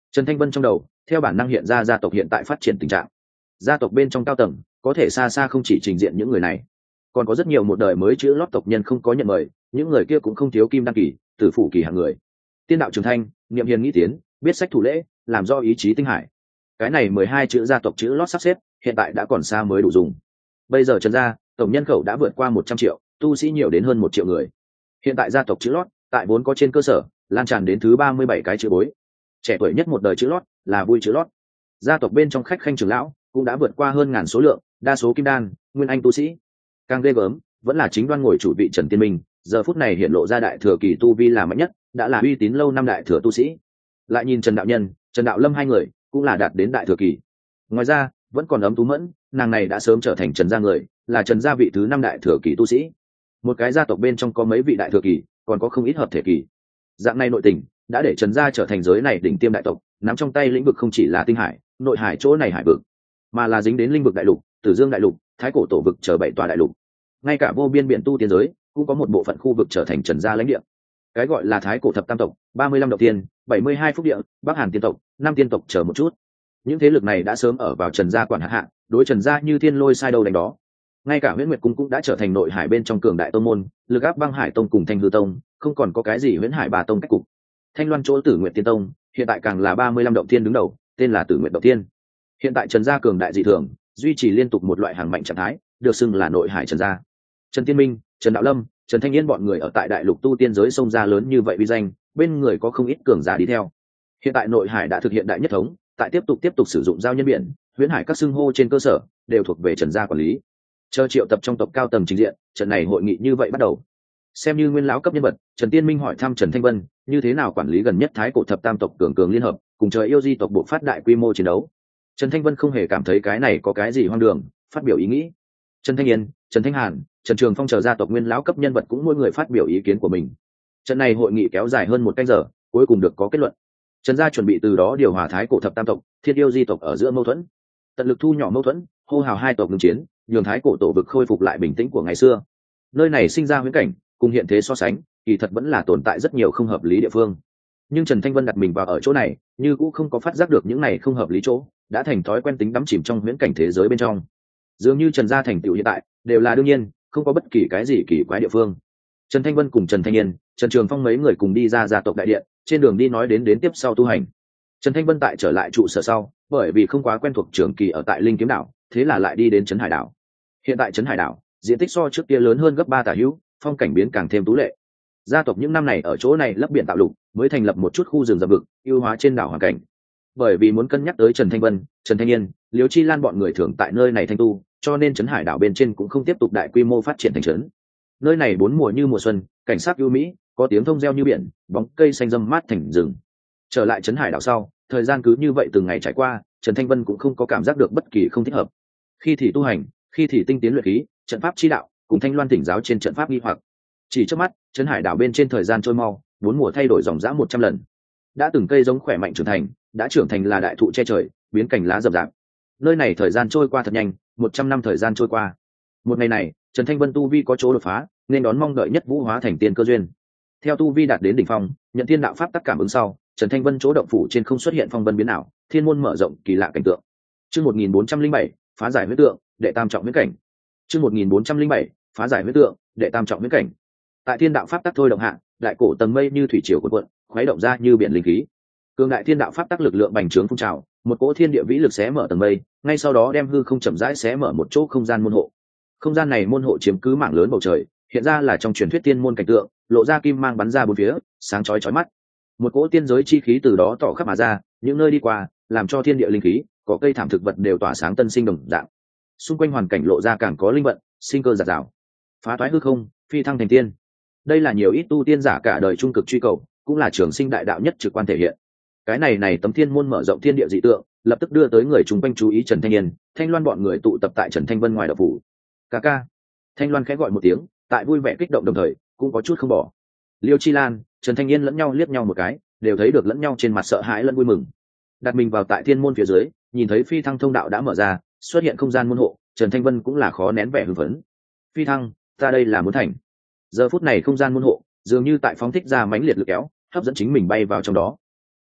Trần Thanh Vân trong đầu theo bản năng hiện ra gia tộc hiện tại phát triển tình trạng. Gia tộc bên trong cao tầng có thể xa xa không chỉ trình diện những người này, còn có rất nhiều một đời mới chữ lót tộc nhân không có nhận mời, những người kia cũng không thiếu kim đăng kỳ, tử phủ kỳ hạng người. Tiên đạo Trường Thanh, niệm hiền nghĩ tiến, biết sách thủ lễ, làm do ý chí tinh hải. Cái này 12 chữ gia tộc chữ lót sắp xếp, hiện tại đã còn xa mới đủ dùng. Bây giờ Trần gia, tổng nhân khẩu đã vượt qua 100 triệu, tu sĩ nhiều đến hơn 1 triệu người. Hiện tại gia tộc chữ lót, tại vốn có trên cơ sở, lan tràn đến thứ 37 cái chữ bối. Trẻ tuổi nhất một đời chữ lót là Vui chữ lót. Gia tộc bên trong khách khanh trưởng lão cũng đã vượt qua hơn ngàn số lượng, đa số kim đan, nguyên anh tu sĩ. Càng ghê gớm, vẫn là chính đoan ngồi chủ vị Trần Tiên Minh, giờ phút này hiện lộ ra đại thừa kỳ tu vi là mạnh nhất, đã là uy tín lâu năm đại thừa tu sĩ. Lại nhìn Trần đạo nhân, Trần đạo lâm hai người cũng là đạt đến đại thừa kỳ. Ngoài ra vẫn còn Ấm Tú Mẫn, nàng này đã sớm trở thành Trần gia người, là Trần gia vị thứ 5 đại thừa kỳ tu sĩ. Một cái gia tộc bên trong có mấy vị đại thừa kỳ, còn có không ít hợp thể kỳ. Dạng này nội tình đã để Trần gia trở thành giới này đỉnh tiêm đại tộc, nắm trong tay lĩnh vực không chỉ là tinh hải, nội hải chỗ này hải vực, mà là dính đến linh vực đại lục, Tử Dương đại lục, Thái cổ tổ vực chờ 7 tòa đại lục. Ngay cả vô biên biển tu tiên giới cũng có một bộ phận khu vực trở thành Trần gia lãnh địa. Cái gọi là Thái cổ thập tam tộc, 35 động tiên, 72 phúc địa, Bắc Hàn tiên tộc, 5 tiên tộc chờ một chút. Những thế lực này đã sớm ở vào Trần gia quản hạt hạ, đối Trần gia như thiên lôi sai đâu đánh đó. Ngay cả Huyễn Nguyệt cung cũng đã trở thành nội hải bên trong cường đại tông môn, lực áp Băng Hải tông cùng Thanh Hư tông, không còn có cái gì Huyễn Hải Bà tông cách cục. Thanh Loan chỗ Tử Nguyệt tiên tông, hiện tại càng là 35 động tiên đứng đầu, tên là Tử Nguyệt động tiên. Hiện tại Trần gia cường đại dị thường, duy trì liên tục một loại hàng mạnh trạng thái, được xưng là nội hải Trần gia. Trần Tiên Minh, Trần Đạo Lâm, Trần Thanh Yên bọn người ở tại đại lục tu tiên giới xông ra lớn như vậy uy danh, bên người có không ít cường giả đi theo. Hiện tại nội hải đã thực hiện đại nhất thống, tại tiếp tục sử dụng giao nhân biển, Huyễn Hải các xưng hô trên cơ sở đều thuộc về Trần gia quản lý. Chờ triệu tập trong tộc cao tầng trình diện, trận này hội nghị như vậy bắt đầu. Xem như nguyên lão cấp nhân vật, Trần Tiên Minh hỏi thăm Trần Thanh Vân, như thế nào quản lý gần nhất Thái cổ thập tam tộc cường liên hợp, cùng trời yêu di tộc buộc phát đại quy mô chiến đấu. Trần Thanh Vân không hề cảm thấy cái này có cái gì hoang đường, phát biểu ý nghĩ. Trần Thanh Yên, Trần Thanh Hàn, Trần Trường Phong chờ gia tộc nguyên lão cấp nhân vật cũng mỗi người phát biểu ý kiến của mình. Trận này hội nghị kéo dài hơn 1 canh giờ, cuối cùng được có kết luận. Trần gia chuẩn bị từ đó điều hòa Thái cổ thập tam tộc, Thiên yêu di tộc ở giữa mâu thuẫn, tận lực thu nhỏ mâu thuẫn, hô hào hai tộc ngừng chiến, nhường Thái cổ tổ vực khôi phục lại bình tĩnh của ngày xưa. Nơi này sinh ra huyễn cảnh, cùng hiện thế so sánh, kỳ thật vẫn là tồn tại rất nhiều không hợp lý địa phương. Nhưng Trần Thanh Vân đặt mình vào ở chỗ này, như cũng không có phát giác được những này không hợp lý chỗ, đã thành thói quen tính đắm chìm trong huyễn cảnh thế giới bên trong. Dường như Trần gia thành tựu hiện tại đều là đương nhiên, không có bất kỳ cái gì kỳ quái địa phương. Trần Thanh Vân cùng Trần Thanh Yên, Trần Trường Phong mấy người cùng đi ra gia tộc đại điện, trên đường đi nói đến tiếp sau tu hành. Trần Thanh Vân tại trở lại trụ sở sau, bởi vì không quá quen thuộc trường kỳ ở tại Linh Kiếm đảo, thế là lại đi đến Trấn Hải đảo. Hiện tại Trấn Hải đảo diện tích so trước kia lớn hơn gấp 3 tả hữu, phong cảnh biến càng thêm tú lệ. Gia tộc những năm này ở chỗ này lấp biển tạo lục, mới thành lập một chút khu rừng rậm vực, ưu hóa trên đảo hoàn cảnh. Bởi vì muốn cân nhắc tới Trần Thanh Vân, Trần Thanh Yên, Liễu Chi Lan bọn người thường tại nơi này thanh tu, cho nên Trấn Hải đảo bên trên cũng không tiếp tục đại quy mô phát triển thành trấn. Nơi này 4 mùa như mùa xuân, cảnh sắc ưu mỹ, có tiếng thông reo như biển, bóng cây xanh râm mát thành rừng. Trở lại Trấn Hải đảo sau, thời gian cứ như vậy từng ngày trải qua, Trần Thanh Vân cũng không có cảm giác được bất kỳ không thích hợp. Khi thì tu hành, khi thì tinh tiến luyện khí, trận pháp chi đạo, cùng Thanh Loan thỉnh giáo trên trận pháp nghi hoặc. Chỉ trước mắt, Trấn Hải đảo bên trên thời gian trôi mau, 4 mùa thay đổi dòng dã 100 lần. Đã từng cây giống khỏe mạnh trưởng thành, đã trưởng thành là đại thụ che trời, biến cành lá rậm rạp. Nơi này thời gian trôi qua thật nhanh, 100 năm thời gian trôi qua. Một ngày này, Trần Thanh Vân tu vi có chỗ đột phá, nên đón mong đợi nhất vũ hóa thành tiên cơ duyên. Theo tu vi đạt đến đỉnh phong, nhận thiên đạo pháp tắc cảm ứng sau, Trần Thanh Vân chỗ động phủ trên không xuất hiện phong vân biến ảo, thiên môn mở rộng kỳ lạ cảnh tượng. Chương 1407, phá giải huyết tượng, đệ tam trọng huyễn cảnh. Chương 1407, phá giải huyết tượng, đệ tam trọng huyễn cảnh. Tại thiên đạo pháp tắc thôi động hạ, đại cổ tầng mây như thủy triều cuộn cuộn, khuấy động ra như biển linh khí. Cường đại thiên đạo pháp tắc lực lượng bành trướng phun trào, một cỗ thiên địa vĩ lực xé mở tầng mây, ngay sau đó đem hư không chậm rãi xé mở một chỗ không gian môn hộ. Không gian này môn hộ chiếm cứ mảng lớn bầu trời, hiện ra là trong truyền thuyết tiên môn cảnh tượng, lộ ra kim mang bắn ra bốn phía, sáng chói chói mắt. Một cỗ tiên giới chi khí từ đó tỏ khắp mà ra, những nơi đi qua, làm cho thiên địa linh khí, có cây thảm thực vật đều tỏa sáng tân sinh đồng dạng. Xung quanh hoàn cảnh lộ ra càng có linh vận, sinh cơ dạt dào. Phá toái hư không, phi thăng thành tiên. Đây là nhiều ít tu tiên giả cả đời trung cực truy cầu, cũng là trường sinh đại đạo nhất trực quan thể hiện. Cái này tấm thiên môn mở rộng thiên địa dị tượng, lập tức đưa tới người chung quanh chú ý Trần Thanh Yên, Thanh Loan bọn người tụ tập tại Trần Thanh Vân ngoài đạo phủ. Ca ca. Thanh Loan khẽ gọi một tiếng, tại vui vẻ kích động đồng thời, cũng có chút không bỏ. Liêu Chi Lan, Trần Thanh Yên lẫn nhau liếc nhau một cái, đều thấy được lẫn nhau trên mặt sợ hãi lẫn vui mừng. Đặt mình vào tại thiên môn phía dưới, nhìn thấy phi thăng thông đạo đã mở ra, xuất hiện không gian môn hộ, Trần Thanh Vân cũng là khó nén vẻ hưng phấn. Phi thăng, ta đây là muốn thành. Giờ phút này không gian môn hộ, dường như tại phóng thích ra mãnh liệt lực kéo, hấp dẫn chính mình bay vào trong đó.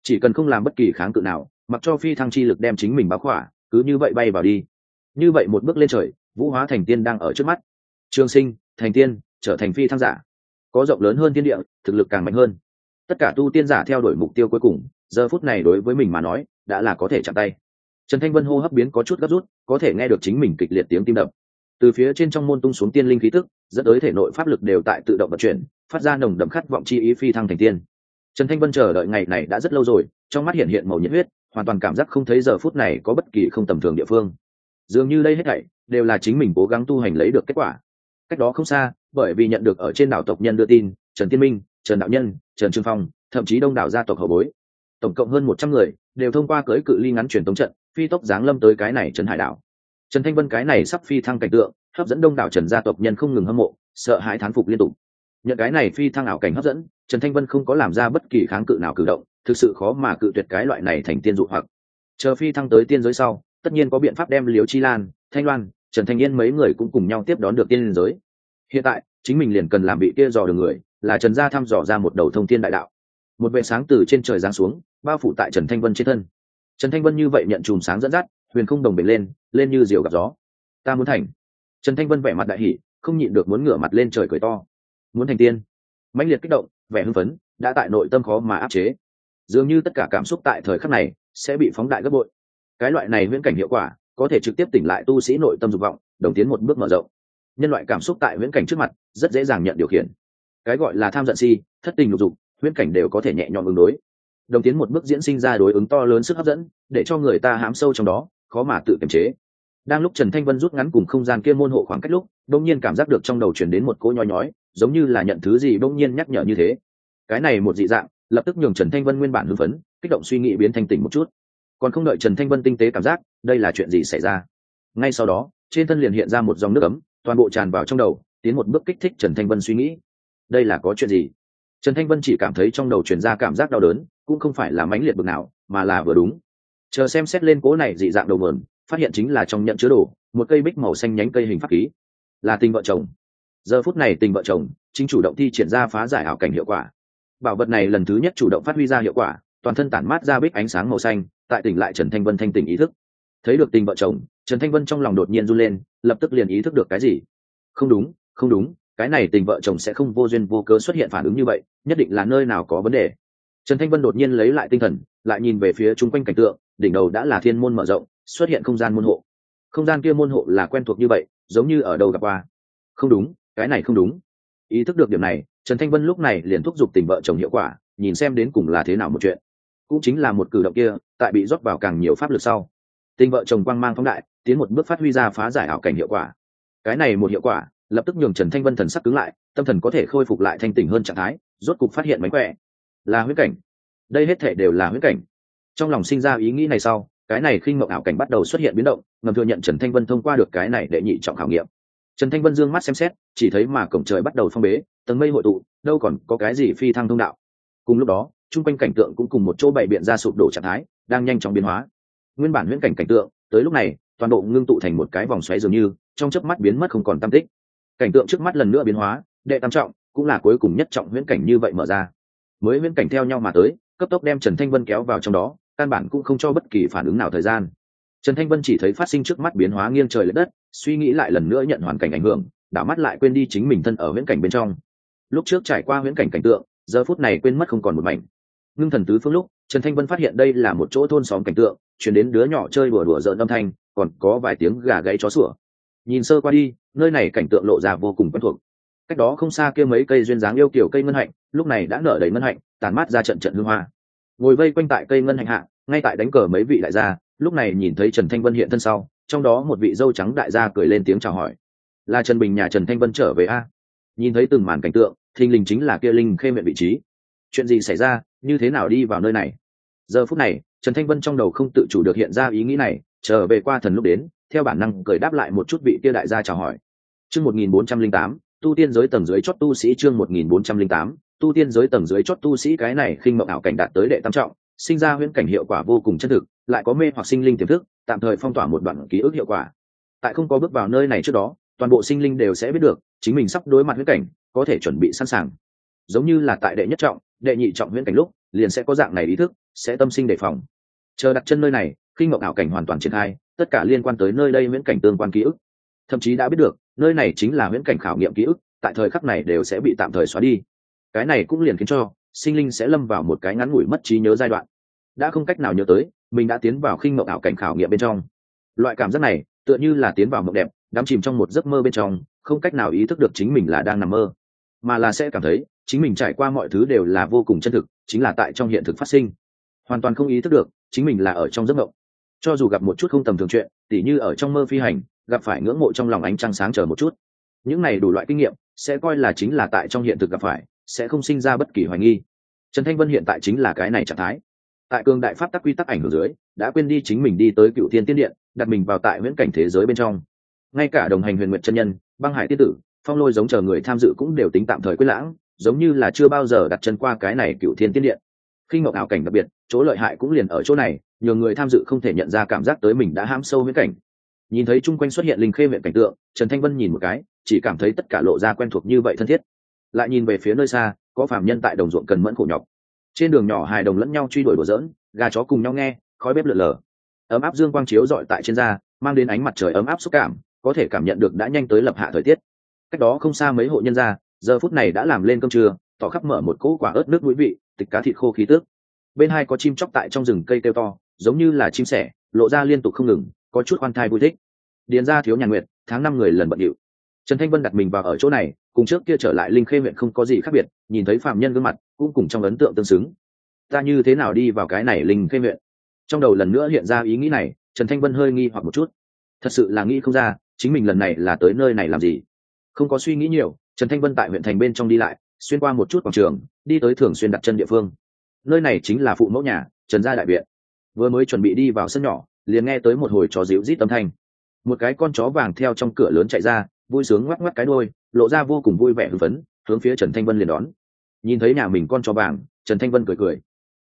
chỉ cần không làm bất kỳ kháng cự nào, mặc cho phi thăng chi lực đem chính mình bao khỏa, cứ như vậy bay vào đi. Như vậy một bước lên trời, vũ hóa thành tiên đang ở trước mắt. Trường sinh thành tiên, trở thành phi thăng giả, có rộng lớn hơn thiên địa, thực lực càng mạnh hơn. Tất cả tu tiên giả theo đuổi mục tiêu cuối cùng, giờ phút này đối với mình mà nói đã là có thể chạm tay. Trần Thanh Vân hô hấp biến có chút gấp rút, có thể nghe được chính mình kịch liệt tiếng tim đập. Từ phía trên trong môn tung xuống tiên linh khí tức, dẫn tới thể nội pháp lực đều tại tự động vận chuyển, phát ra nồng đậm khát vọng chi ý phi thăng thành tiên. Trần Thanh Vân chờ đợi ngày này đã rất lâu rồi, trong mắt hiện hiện màu nhiệt huyết, hoàn toàn cảm giác không thấy giờ phút này có bất kỳ không tầm thường địa phương. Dường như đây hết thảy đều là chính mình cố gắng tu hành lấy được kết quả. Cách đó không xa, bởi vì nhận được ở trên đảo tộc nhân đưa tin, Trần Tiên Minh, Trần Đạo Nhân, Trần Trương Phong, thậm chí đông đảo gia tộc hậu bối, tổng cộng hơn 100 người, đều thông qua cưỡi cự ly ngắn truyền tống trận, phi tốc giáng lâm tới cái này Trần Hải đảo. Trần Thanh Vân cái này sắp phi thăng cảnh tượng, hấp dẫn đông đảo Trần gia tộc nhân không ngừng hâm mộ, sợ hãi thán phục liên tục. Nhận cái này phi thăng ảo cảnh hấp dẫn, Trần Thanh Vân không có làm ra bất kỳ kháng cự nào cử động, thực sự khó mà cự tuyệt cái loại này thành tiên dụ hoặc. Chờ phi thăng tới tiên giới sau, tất nhiên có biện pháp đem Liễu Chi Lan, Thanh Loan, Trần Thanh Yên mấy người cũng cùng nhau tiếp đón được tiên giới. Hiện tại, chính mình liền cần làm vị kia dò đường người, là Trần gia thăm dò ra một đầu thông thiên đại đạo. Một vệt sáng từ trên trời giáng xuống, bao phủ tại Trần Thanh Vân trên thân. Trần Thanh Vân như vậy nhận chùm sáng dẫn dắt, huyền không đồng bền lên như diều gặp gió. Ta muốn thành. Trần Thanh Vân vẻ mặt đại hỉ, không nhịn được muốn ngửa mặt lên trời cười to. Muốn thành tiên. Mãnh liệt kích động, vẻ hưng phấn đã tại nội tâm khó mà áp chế. Dường như tất cả cảm xúc tại thời khắc này sẽ bị phóng đại gấp bội. Cái loại này huyễn cảnh hiệu quả, có thể trực tiếp tỉnh lại tu sĩ nội tâm dục vọng, đồng tiến một bước mở rộng. Nhân loại cảm xúc tại huyễn cảnh trước mặt rất dễ dàng nhận điều khiển. Cái gọi là tham giận si, thất tình lục dục, huyễn cảnh đều có thể nhẹ nhõm ứng đối. Đồng tiến một bước diễn sinh ra đối ứng to lớn sức hấp dẫn, để cho người ta hãm sâu trong đó, khó mà tự kiềm chế. Đang lúc Trần Thanh Vân rút ngắn cùng không gian kia môn hộ khoảng cách lúc, đông nhiên cảm giác được trong đầu truyền đến một cỗ nhói nhói, giống như là nhận thứ gì đông nhiên nhắc nhở như thế. Cái này một dị dạng, lập tức nhường Trần Thanh Vân nguyên bản hưng phấn, kích động suy nghĩ biến thanh tỉnh một chút. Còn không đợi Trần Thanh Vân tinh tế cảm giác, đây là chuyện gì xảy ra? Ngay sau đó, trên thân liền hiện ra một dòng nước ấm, toàn bộ tràn vào trong đầu, tiến một bước kích thích Trần Thanh Vân suy nghĩ. Đây là có chuyện gì? Trần Thanh Vân chỉ cảm thấy trong đầu truyền ra cảm giác đau đớn, cũng không phải là mãnh liệt bực nào, mà là vừa đúng. Chờ xem xét lên cỗ này dị dạng đầu nguồn, phát hiện chính là trong nhận chứa đồ một cây bích màu xanh nhánh cây hình pháp khí, là tình vợ chồng. Giờ phút này tình vợ chồng chính chủ động thi triển ra phá giải ảo cảnh hiệu quả. Bảo vật này lần thứ nhất chủ động phát huy ra hiệu quả, toàn thân tản mát ra bích ánh sáng màu xanh, tại tỉnh lại Trần Thanh Vân thanh tỉnh ý thức. Thấy được tình vợ chồng, Trần Thanh Vân trong lòng đột nhiên run lên, lập tức liền ý thức được cái gì. Không đúng, không đúng, cái này tình vợ chồng sẽ không vô duyên vô cớ xuất hiện phản ứng như vậy, nhất định là nơi nào có vấn đề. Trần Thanh Vân đột nhiên lấy lại tinh thần, lại nhìn về phía chung quanh cảnh tượng, đỉnh đầu đã là thiên môn mở rộng, xuất hiện không gian môn hộ. Không gian kia môn hộ là quen thuộc như vậy, giống như ở đâu gặp qua. Không đúng, cái này không đúng. Ý thức được điểm này, Trần Thanh Vân lúc này liền thúc giục tình vợ chồng hiệu quả, nhìn xem đến cùng là thế nào một chuyện. Cũng chính là một cử động kia, tại bị rót vào càng nhiều pháp lực sau, tình vợ chồng quang mang phóng đại, tiến một bước phát huy ra phá giải ảo cảnh hiệu quả. Cái này một hiệu quả, lập tức nhường Trần Thanh Vân thần sắc cứng lại, tâm thần có thể khôi phục lại thanh tỉnh hơn trạng thái, rốt cục phát hiện mánh khỏe. Là huyễn cảnh. Đây hết thể đều là huyễn cảnh. Trong lòng sinh ra ý nghĩ này sau, cái này khinh mộng ảo cảnh bắt đầu xuất hiện biến động, ngầm thừa nhận Trần Thanh Vân thông qua được cái này để nhị trọng khảo nghiệm. Trần Thanh Vân dương mắt xem xét, chỉ thấy mà cổng trời bắt đầu phong bế, tầng mây hội tụ, đâu còn có cái gì phi thăng thông đạo. Cùng lúc đó, trung quanh cảnh tượng cũng cùng một chỗ bày biện ra sụp đổ trạng thái, đang nhanh chóng biến hóa. Nguyên bản huyễn cảnh cảnh tượng, tới lúc này, toàn bộ ngưng tụ thành một cái vòng xoáy dường như, trong chớp mắt biến mất không còn tăm tích. Cảnh tượng trước mắt lần nữa biến hóa, đệ tam trọng, cũng là cuối cùng nhất trọng huyễn cảnh như vậy mở ra. Mới huyễn cảnh theo nhau mà tới, cấp tốc đem Trần Thanh Vân kéo vào trong đó, căn bản cũng không cho bất kỳ phản ứng nào thời gian. Trần Thanh Vân chỉ thấy phát sinh trước mắt biến hóa nghiêng trời lệch đất, suy nghĩ lại lần nữa nhận hoàn cảnh ảnh hưởng, đảo mắt lại quên đi chính mình thân ở huyễn cảnh bên trong. Lúc trước trải qua huyễn cảnh cảnh tượng, giờ phút này quên mất không còn một mảnh. Ngưng thần tứ phương lúc, Trần Thanh Vân phát hiện đây là một chỗ thôn xóm cảnh tượng, truyền đến đứa nhỏ chơi đùa đùa giỡn âm thanh, còn có vài tiếng gà gáy chó sủa. Nhìn sơ qua đi, nơi này cảnh tượng lộ ra vô cùng quen thuộc. Cách đó không xa kia mấy cây duyên dáng yêu kiều cây ngân hạnh, lúc này đã nở đầy ngân hạnh, tàn mát ra trận trận hương hoa. Ngồi vây quanh tại cây ngân hạnh hạ, ngay tại đánh cờ mấy vị đại gia, lúc này nhìn thấy Trần Thanh Vân hiện thân sau, trong đó một vị dâu trắng đại gia cười lên tiếng chào hỏi. Là Trần Bình nhà Trần Thanh Vân trở về a. Nhìn thấy từng màn cảnh tượng, thình lình chính là kia linh khê huyện vị trí. Chuyện gì xảy ra, như thế nào đi vào nơi này? Giờ phút này, Trần Thanh Vân trong đầu không tự chủ được hiện ra ý nghĩ này, trở về qua thần lúc đến, theo bản năng cười đáp lại một chút vị kia đại gia chào hỏi. Chương 1408, tu tiên giới tầng dưới chót tu sĩ. Chương 1408, tu tiên giới tầng dưới chót tu sĩ. Cái này khinh mộng ảo cảnh đạt tới đệ tam trọng, sinh ra huyễn cảnh hiệu quả vô cùng chân thực, lại có mê hoặc sinh linh tiềm thức, tạm thời phong tỏa một đoạn ký ức hiệu quả. Tại không có bước vào nơi này trước đó, toàn bộ sinh linh đều sẽ biết được chính mình sắp đối mặt huyễn cảnh, có thể chuẩn bị sẵn sàng. Giống như là tại đệ nhất trọng, đệ nhị trọng huyễn cảnh lúc, liền sẽ có dạng này ý thức, sẽ tâm sinh đề phòng. Chờ đặt chân nơi này, khi ngọc ảo cảnh hoàn toàn triển khai, tất cả liên quan tới nơi đây viễn cảnh tương quan ký ức, thậm chí đã biết được nơi này chính là viễn cảnh khảo nghiệm ký ức, tại thời khắc này đều sẽ bị tạm thời xóa đi. Cái này cũng liền khiến cho sinh linh sẽ lâm vào một cái ngắn ngủi mất trí nhớ giai đoạn, đã không cách nào nhớ tới mình đã tiến vào khinh mộng ảo cảnh khảo nghiệm bên trong. Loại cảm giác này tựa như là tiến vào mộng đẹp, đắm chìm trong một giấc mơ bên trong, không cách nào ý thức được chính mình là đang nằm mơ, mà là sẽ cảm thấy chính mình trải qua mọi thứ đều là vô cùng chân thực, chính là tại trong hiện thực phát sinh, hoàn toàn không ý thức được chính mình là ở trong giấc mộng. Cho dù gặp một chút không tầm thường chuyện, tỉ như ở trong mơ phi hành, gặp phải ngưỡng mộ trong lòng ánh trăng sáng chờ một chút, những này đủ loại kinh nghiệm sẽ coi là chính là tại trong hiện thực gặp phải, sẽ không sinh ra bất kỳ hoài nghi. Trần Thanh Vân hiện tại chính là cái này trạng thái, tại cường đại pháp tắc quy tắc ảnh hưởng dưới, đã quên đi chính mình đi tới Cựu Thiên Tiên Điện, đặt mình vào tại viễn cảnh thế giới bên trong. Ngay cả đồng hành Huyền Nguyệt chân nhân, Băng Hải tiên tử, Phong Lôi giống chờ người tham dự cũng đều tính tạm thời quên lãng, giống như là chưa bao giờ đặt chân qua cái này Cựu Thiên Tiên Điện. Khi ngọc ảo cảnh đặc biệt, chỗ lợi hại cũng liền ở chỗ này, nhiều người tham dự không thể nhận ra cảm giác tới mình đã hãm sâu viễn cảnh. Nhìn thấy chung quanh xuất hiện linh khê viện cảnh tượng, Trần Thanh Vân nhìn một cái, chỉ cảm thấy tất cả lộ ra quen thuộc như vậy thân thiết. Lại nhìn về phía nơi xa, có phàm nhân tại đồng ruộng cần mẫn khổ nhọc, trên đường nhỏ hài đồng lẫn nhau truy đuổi đùa giỡn, gà chó cùng nhau nghe, khói bếp lượn lờ, ấm áp dương quang chiếu rọi tại trên da, mang đến ánh mặt trời ấm áp xúc cảm, có thể cảm nhận được đã nhanh tới lập hạ thời tiết. Cách đó không xa mấy hộ nhân gia, giờ phút này đã làm lên cơm trưa, tỏ khắp mở một cỗ quả ớt nước mũi vị, tịch cá thịt khô khí tước. Bên hai có chim chóc tại trong rừng cây kêu to, giống như là chim sẻ, lộ ra liên tục không ngừng, có chút khoan thai vui thích. Điền gia thiếu nhàn nguyệt, tháng 5 người lần bận điệu. Trần Thanh Vân đặt mình vào ở chỗ này, cùng trước kia trở lại linh khê huyện không có gì khác biệt, nhìn thấy phạm nhân gương mặt cũng cùng trong ấn tượng tương xứng. Ta như thế nào đi vào cái này linh khê huyện? Trong đầu lần nữa hiện ra ý nghĩ này, Trần Thanh Vân hơi nghi hoặc một chút, thật sự là nghĩ không ra chính mình lần này là tới nơi này làm gì. Không có suy nghĩ nhiều, Trần Thanh Vân tại huyện thành bên trong đi lại, xuyên qua một chút quảng trường, đi tới thường xuyên đặt chân địa phương. Nơi này chính là phụ mẫu nhà Trần gia đại viện. Vừa mới chuẩn bị đi vào sân nhỏ, liền nghe tới một hồi chó ríu rít âm thanh. Một cái con chó vàng theo trong cửa lớn chạy ra, vui sướng ngoắc ngoắc cái đuôi, lộ ra vô cùng vui vẻ hưng phấn, hướng phía Trần Thanh Vân liền đón. Nhìn thấy nhà mình con chó vàng, Trần Thanh Vân cười cười.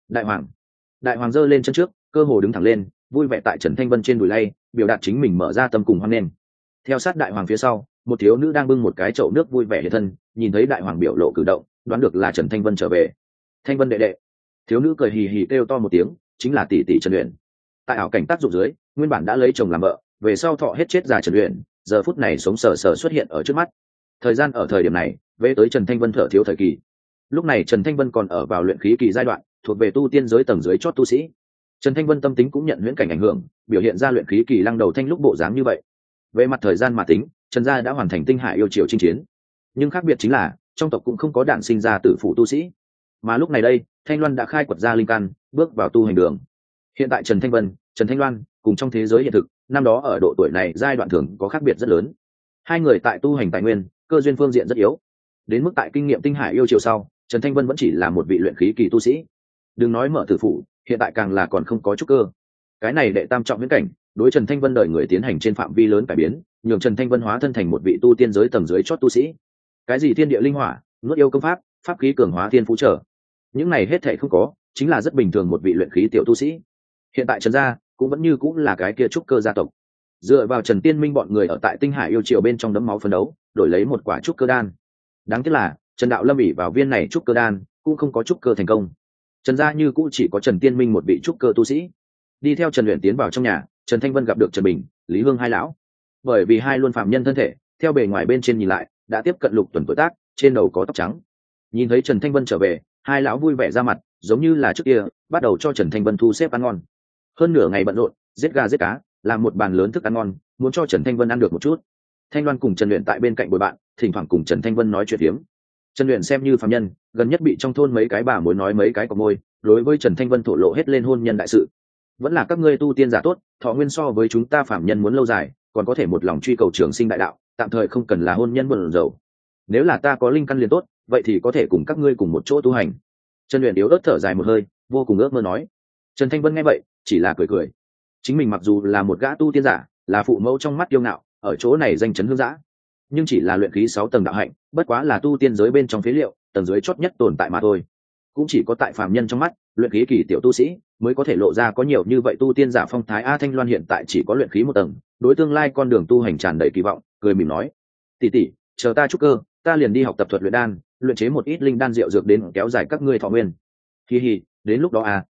Đại hoàng giơ lên chân trước, cơ hồ đứng thẳng lên, vui vẻ tại Trần Thanh Vân trên đùi lay, biểu đạt chính mình mở ra tâm cùng hoan nghênh. Theo sát đại hoàng phía sau, một thiếu nữ đang bưng một cái chậu nước vui vẻ hiện thân, nhìn thấy đại hoàng biểu lộ cử động, đoán được là Trần Thanh Vân trở về. Thanh Vân đệ đệ. Thiếu nữ cười hì hì kêu to một tiếng, chính là tỷ tỷ Trần Uyển. Tại ảo cảnh tác dụng dưới, nguyên bản đã lấy chồng làm vợ, về sau thọ hết chết già Trần Uyển, giờ phút này sống sờ sờ xuất hiện ở trước mắt. Thời gian ở thời điểm này, về tới Trần Thanh Vân thở thiếu thời kỳ. Lúc này Trần Thanh Vân còn ở vào luyện khí kỳ giai đoạn, thuộc về tu tiên giới tầng dưới chót tu sĩ. Trần Thanh Vân tâm tính cũng nhận huyễn cảnh ảnh hưởng, biểu hiện ra luyện khí kỳ lăng đầu thanh lúc bộ dáng như vậy. Về mặt thời gian mà tính, Trần gia đã hoàn thành tinh hải yêu triều chinh chiến, nhưng khác biệt chính là trong tộc cũng không có đản sinh ra tử phụ tu sĩ, mà lúc này đây Thanh Loan đã khai quật ra linh căn, bước vào tu hành đường. Hiện tại Trần Thanh Vân, Trần Thanh Loan cùng trong thế giới hiện thực, năm đó ở độ tuổi này giai đoạn thường có khác biệt rất lớn. Hai người tại tu hành tài nguyên, cơ duyên phương diện rất yếu, đến mức tại kinh nghiệm tinh hải yêu triều sau, Trần Thanh Vân vẫn chỉ là một vị luyện khí kỳ tu sĩ. Đừng nói mở tử phụ, hiện tại càng là còn không có trúc cơ. Cái này đệ tam trọng viễn cảnh, đối Trần Thanh Vân đời người tiến hành trên phạm vi lớn cải biến, nhường Trần Thanh Vân hóa thân thành một vị tu tiên giới tầng dưới chót tu sĩ. Cái gì thiên địa linh hỏa, nuốt yêu công pháp, pháp khí cường hóa thiên phú trở, những này hết thảy không có, chính là rất bình thường một vị luyện khí tiểu tu sĩ. Hiện tại Trần gia cũng vẫn như cũng là cái kia trúc cơ gia tộc. Dựa vào Trần Tiên Minh bọn người ở tại tinh hải yêu triều bên trong đấm máu phấn đấu, đổi lấy một quả trúc cơ đan. Đáng tiếc là Trần Đạo Lâm ỉ vào viên này trúc cơ đan, cũng không có trúc cơ thành công. Trần gia như cũ chỉ có Trần Tiên Minh một vị trúc cơ tu sĩ. Đi theo Trần Uyển tiến vào trong nhà, Trần Thanh Vân gặp được Trần Bình, Lý Hương hai lão. Bởi vì hai luôn phạm nhân thân thể, theo bề ngoài bên trên nhìn lại, đã tiếp cận lục tuần tuổi tác, trên đầu có tóc trắng. Nhìn thấy Trần Thanh Vân trở về, hai lão vui vẻ ra mặt, giống như là trước kia, bắt đầu cho Trần Thanh Vân thu xếp ăn ngon. Hơn nửa ngày bận rộn, giết gà giết cá, làm một bàn lớn thức ăn ngon, muốn cho Trần Thanh Vân ăn được một chút. Thanh Loan cùng Trần Uyển tại bên cạnh bồi bạn, thỉnh thoảng cùng Trần Thanh Vân nói chuyện phiếm. Trần Uyển xem như phàm nhân, gần nhất bị trong thôn mấy cái bà mối nói mấy cái cọc môi, đối với Trần Thanh Vân thổ lộ hết lên hôn nhân đại sự. Vẫn là các ngươi tu tiên giả tốt, thọ nguyên so với chúng ta phàm nhân muốn lâu dài, còn có thể một lòng truy cầu trường sinh đại đạo, tạm thời không cần là hôn nhân buồn rầu. Nếu là ta có linh căn liền tốt, vậy thì có thể cùng các ngươi cùng một chỗ tu hành. Trần Uyển yếu ớt thở dài một hơi, vô cùng ước mơ nói. Trần Thanh Vân nghe vậy, chỉ là cười cười. Chính mình mặc dù là một gã tu tiên giả, là phụ mẫu trong mắt yêu ngạo, ở chỗ này danh chấn hương giã, nhưng chỉ là luyện khí 6 tầng đạo hạnh, bất quá là tu tiên giới bên trong phế liệu, tầng dưới chót nhất tồn tại mà thôi. Cũng chỉ có tại phàm nhân trong mắt, luyện khí kỳ tiểu tu sĩ mới có thể lộ ra có nhiều như vậy tu tiên giả phong thái. A Thanh Loan hiện tại chỉ có luyện khí 1 tầng, đối tương lai con đường tu hành tràn đầy kỳ vọng, cười mỉm nói: "Tỷ tỷ, chờ ta trúc cơ, ta liền đi học tập thuật luyện đan, luyện chế một ít linh đan rượu dược đến kéo dài các ngươi thọ nguyên." Hi hi, đến lúc đó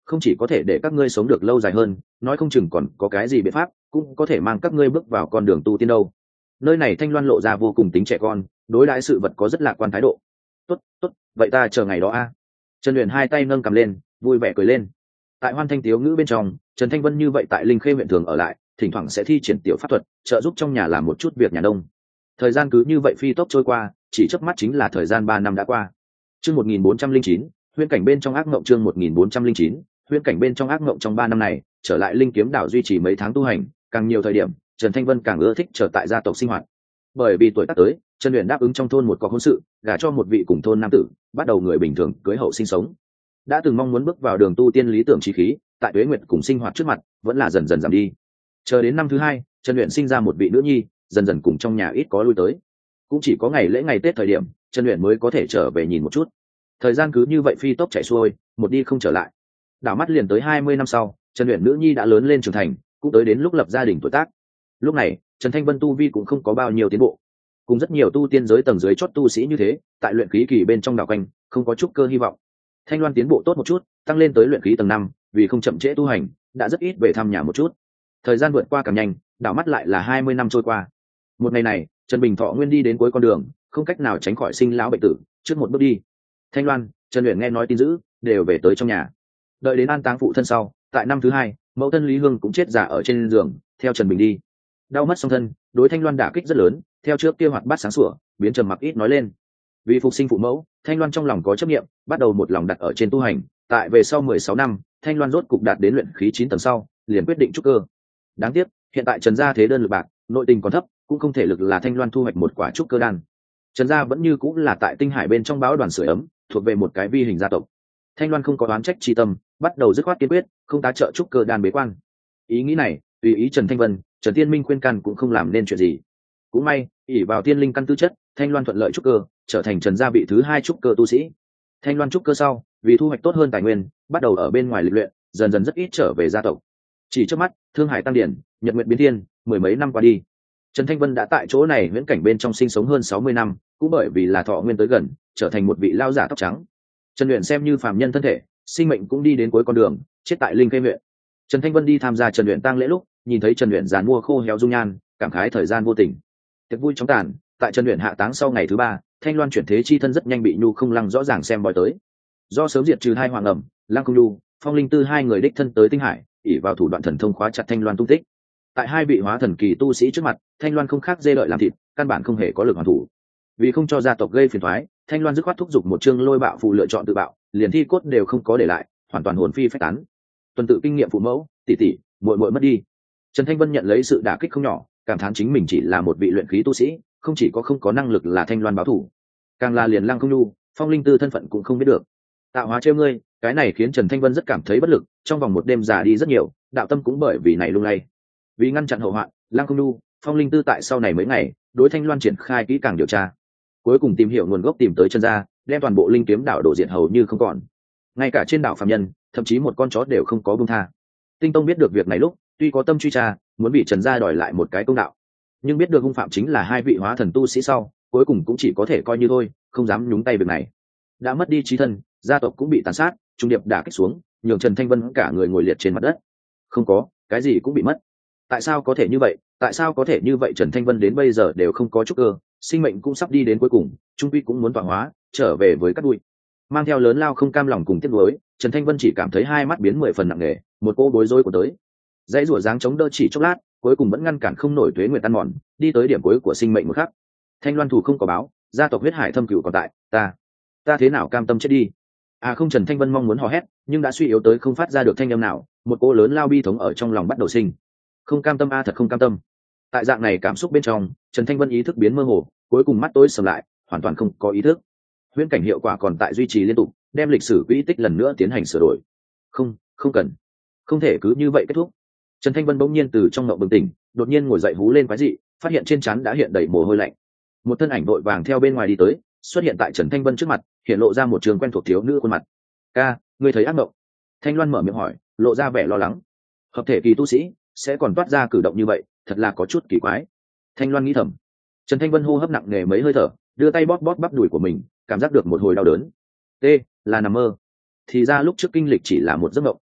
không chỉ có thể để các ngươi sống được lâu dài hơn, nói không chừng còn có cái gì biện pháp cũng có thể mang các ngươi bước vào con đường tu tiên đâu. Nơi này Thanh Loan lộ ra vô cùng tính trẻ con, đối đãi sự vật có rất lạc quan thái độ. Tốt tốt, vậy ta chờ ngày đó a. Trần Uyển hai tay nâng cầm lên, vui vẻ cười lên. Tại Hoan Thanh Tiếu ngữ bên trong, Trần Thanh Vân như vậy tại Linh Khê huyện thường ở lại, thỉnh thoảng sẽ thi triển tiểu pháp thuật, trợ giúp trong nhà làm một chút việc nhà nông. Thời gian cứ như vậy phi tốc trôi qua, chỉ chớp mắt chính là thời gian 3 năm đã qua. Chương 1409, huyễn cảnh bên trong ác mộng. Chương 1409, huyễn cảnh bên trong ác mộng. Trong 3 năm này, trở lại Linh Kiếm đảo duy trì mấy tháng tu hành, càng nhiều thời điểm, Trần Thanh Vân càng ưa thích trở tại gia tộc sinh hoạt. Bởi vì tuổi tác tới, Trần Uyển đáp ứng trong thôn một có hôn sự, gả cho một vị cùng thôn nam tử, bắt đầu người bình thường cưới hậu sinh sống. Đã từng mong muốn bước vào đường tu tiên lý tưởng chí khí, tại Tuế Nguyệt cùng sinh hoạt trước mặt, vẫn là dần dần giảm đi. Chờ đến năm thứ 2, Trần Uyển sinh ra một vị nữ nhi, dần dần cùng trong nhà ít có lui tới. Cũng chỉ có ngày lễ ngày Tết thời điểm, Trần Uyển mới có thể trở về nhìn một chút. Thời gian cứ như vậy phi tốc chạy xuôi, một đi không trở lại. Đảo mắt liền tới 20 năm sau, Trần Uyển nữ nhi đã lớn lên trưởng thành, cũng tới đến lúc lập gia đình tuổi tác. Lúc này, Trần Thanh Vân tu vi cũng không có bao nhiêu tiến bộ. Cùng rất nhiều tu tiên giới tầng dưới chót tu sĩ như thế, tại luyện khí kỳ bên trong đảo quanh, không có chút cơ hy vọng. Thanh Loan tiến bộ tốt một chút, tăng lên tới luyện khí tầng 5, vì không chậm trễ tu hành, đã rất ít về thăm nhà một chút. Thời gian vượt qua càng nhanh, đảo mắt lại là 20 năm trôi qua. Một ngày này, Trần Bình Thọ nguyên đi đến cuối con đường, không cách nào tránh khỏi sinh lão bệnh tử, trước một bước đi. Thanh Loan, Trần Uyển nghe nói tin dữ, đều về tới trong nhà. Đợi đến an táng phụ thân sau, tại năm thứ 2, mẫu thân Lý Hương cũng chết giả ở trên giường, theo Trần Bình đi. Đau mất song thân, đối Thanh Loan đả kích rất lớn, theo trước kia hoạt bát sáng sủa, biến trầm mặc ít nói lên. Vì phục sinh phụ mẫu, Thanh Loan trong lòng có chấp niệm, bắt đầu một lòng đặt ở trên tu hành. Tại về sau 16 năm, Thanh Loan rốt cục đạt đến luyện khí 9 tầng sau, liền quyết định trúc cơ. Đáng tiếc, hiện tại Trần gia thế đơn lực bạc, nội tình còn thấp, cũng không thể lực là Thanh Loan thu hoạch một quả trúc cơ đan. Trần gia vẫn như cũng là tại Tinh Hải bên trong báo đoàn sưởi ấm, thuộc về một cái vi hình gia tộc. Thanh Loan không có oán trách chi tâm, bắt đầu dứt khoát kiên quyết, không tá trợ trúc cơ đan bế quan. Ý nghĩ này, tùy ý Trần Thanh Vân, Trần Tiên Minh khuyên can cũng không làm nên chuyện gì. Cũng may, ỷ vào tiên linh căn tư chất, Thanh Loan thuận lợi trúc cơ, trở thành Trần gia vị thứ 2 trúc cơ tu sĩ. Thanh Loan trúc cơ sau, vì thu hoạch tốt hơn tài nguyên, bắt đầu ở bên ngoài lịch luyện, dần dần rất ít trở về gia tộc. Chỉ trước mắt, Thương Hải tăng điển, Nhật nguyện biến thiên, mười mấy năm qua đi, Trần Thanh Vân đã tại chỗ này viễn cảnh bên trong sinh sống hơn 60 năm, cũng bởi vì là thọ nguyên tới gần, trở thành một vị lao giả tóc trắng. Trần Uyển xem như phàm nhân thân thể, sinh mệnh cũng đi đến cuối con đường, chết tại Linh Khê huyện. Trần Thanh Vân đi tham gia Trần Uyển tang lễ lúc, nhìn thấy Trần Uyển giàn mua khô héo dung nhan, cảm khái thời gian vô tình. Tiệc vui chóng tàn, tại Trần Uyển hạ táng sau ngày thứ 3, Thanh Loan chuyển thế chi thân rất nhanh bị Nhu Không Lăng rõ ràng xem bói tới. Do sớm diệt trừ hai hoàng ẩm, Lăng Không Nhu, Phong Linh Tư hai người đích thân tới Tinh Hải, ỷ vào thủ đoạn thần thông khóa chặt Thanh Loan tung tích. Tại hai vị hóa thần kỳ tu sĩ trước mặt, Thanh Loan không khác dê lợi làm thịt, căn bản không hề có lực hoàn thủ. Vì không cho gia tộc gây phiền toái, Thanh Loan dứt khoát thúc giục một chương lôi bạo phù lựa chọn tự bạo, liền thi cốt đều không có để lại, hoàn toàn hồn phi phách tán. Tuần tự kinh nghiệm phụ mẫu, tỷ tỷ, muội muội mất đi. Trần Thanh Vân nhận lấy sự đả kích không nhỏ, cảm thán chính mình chỉ là một vị luyện khí tu sĩ, không chỉ không có năng lực là Thanh Loan báo thủ, càng là liền Lăng Không Nhu, Phong Linh Tư thân phận cũng không biết được. Tạo hóa trêu ngươi, cái này khiến Trần Thanh Vân rất cảm thấy bất lực, trong vòng một đêm già đi rất nhiều, đạo tâm cũng bởi vì này lung lay. Vì ngăn chặn hậu hoạn, Lăng Không Nhu, Phong Linh Tư tại sau này mấy ngày, đối Thanh Loan triển khai kỹ càng điều tra, cuối cùng tìm hiểu nguồn gốc tìm tới chân ra, đem toàn bộ Linh Kiếm đảo đổ diệt hầu như không còn. Ngay cả trên đảo phàm nhân, thậm chí một con chó đều không có buông tha. Tinh Tông biết được việc này lúc, tuy có tâm truy tra, muốn bị Trần gia đòi lại một cái công đạo, nhưng biết được hung phạm chính là hai vị hóa thần tu sĩ sau, cuối cùng cũng chỉ có thể coi như thôi, không dám nhúng tay việc này. Đã mất đi chí thân, gia tộc cũng bị tàn sát, trung điệp đả kích xuống, nhường Trần Thanh Vân cả người ngồi liệt trên mặt đất. Không có, cái gì cũng bị mất. Tại sao có thể như vậy? Tại sao có thể như vậy? Trần Thanh Vân đến bây giờ đều không có chút cơ, sinh mệnh cũng sắp đi đến cuối cùng, trung quy cũng muốn tọa hóa, trở về với cát bụi. Mang theo lớn lao không cam lòng cùng tiếc nuối, Trần Thanh Vân chỉ cảm thấy hai mắt biến 10 phần nặng nề, một cô bối rối của tới. Dãy rủa dáng chống đỡ chỉ chốc lát, cuối cùng vẫn ngăn cản không nổi tuế nguyệt tan mòn, đi tới điểm cuối của sinh mệnh một khắc. Thanh Loan thủ không có báo, gia tộc huyết hải thâm cửu còn tại, ta thế nào cam tâm chết đi? À không, Trần Thanh Vân mong muốn hò hét, nhưng đã suy yếu tới không phát ra được thanh âm nào, một cô lớn lao bi thống ở trong lòng bắt đầu sinh. Không cam tâm thật không cam tâm. Tại dạng này cảm xúc bên trong, Trần Thanh Vân ý thức biến mơ hồ, cuối cùng mắt tối sầm lại, hoàn toàn không có ý thức. Huyễn cảnh hiệu quả còn tại duy trì liên tục, đem lịch sử quỹ tích lần nữa tiến hành sửa đổi. Không cần, không thể cứ như vậy kết thúc. Trần Thanh Vân bỗng nhiên từ trong ngộng bừng tỉnh, đột nhiên ngồi dậy hú lên quái dị, phát hiện trên trán đã hiện đầy mồ hôi lạnh. Một thân ảnh vội vàng theo bên ngoài đi tới, xuất hiện tại Trần Thanh Vân trước mặt, hiện lộ ra một trường quen thuộc thiếu nữ khuôn mặt. Ca, ngươi thấy ác mộng? Thanh Loan mở miệng hỏi, lộ ra vẻ lo lắng. Hợp thể kỳ tu sĩ sẽ còn toát ra cử động như vậy, thật là có chút kỳ quái. Thanh Loan nghĩ thầm. Trần Thanh Vân hô hấp nặng nề mấy hơi thở, đưa tay bóp bắp đùi của mình, cảm giác được một hồi đau đớn. Là nằm mơ. Thì ra lúc trước kinh lịch chỉ là một giấc mộng,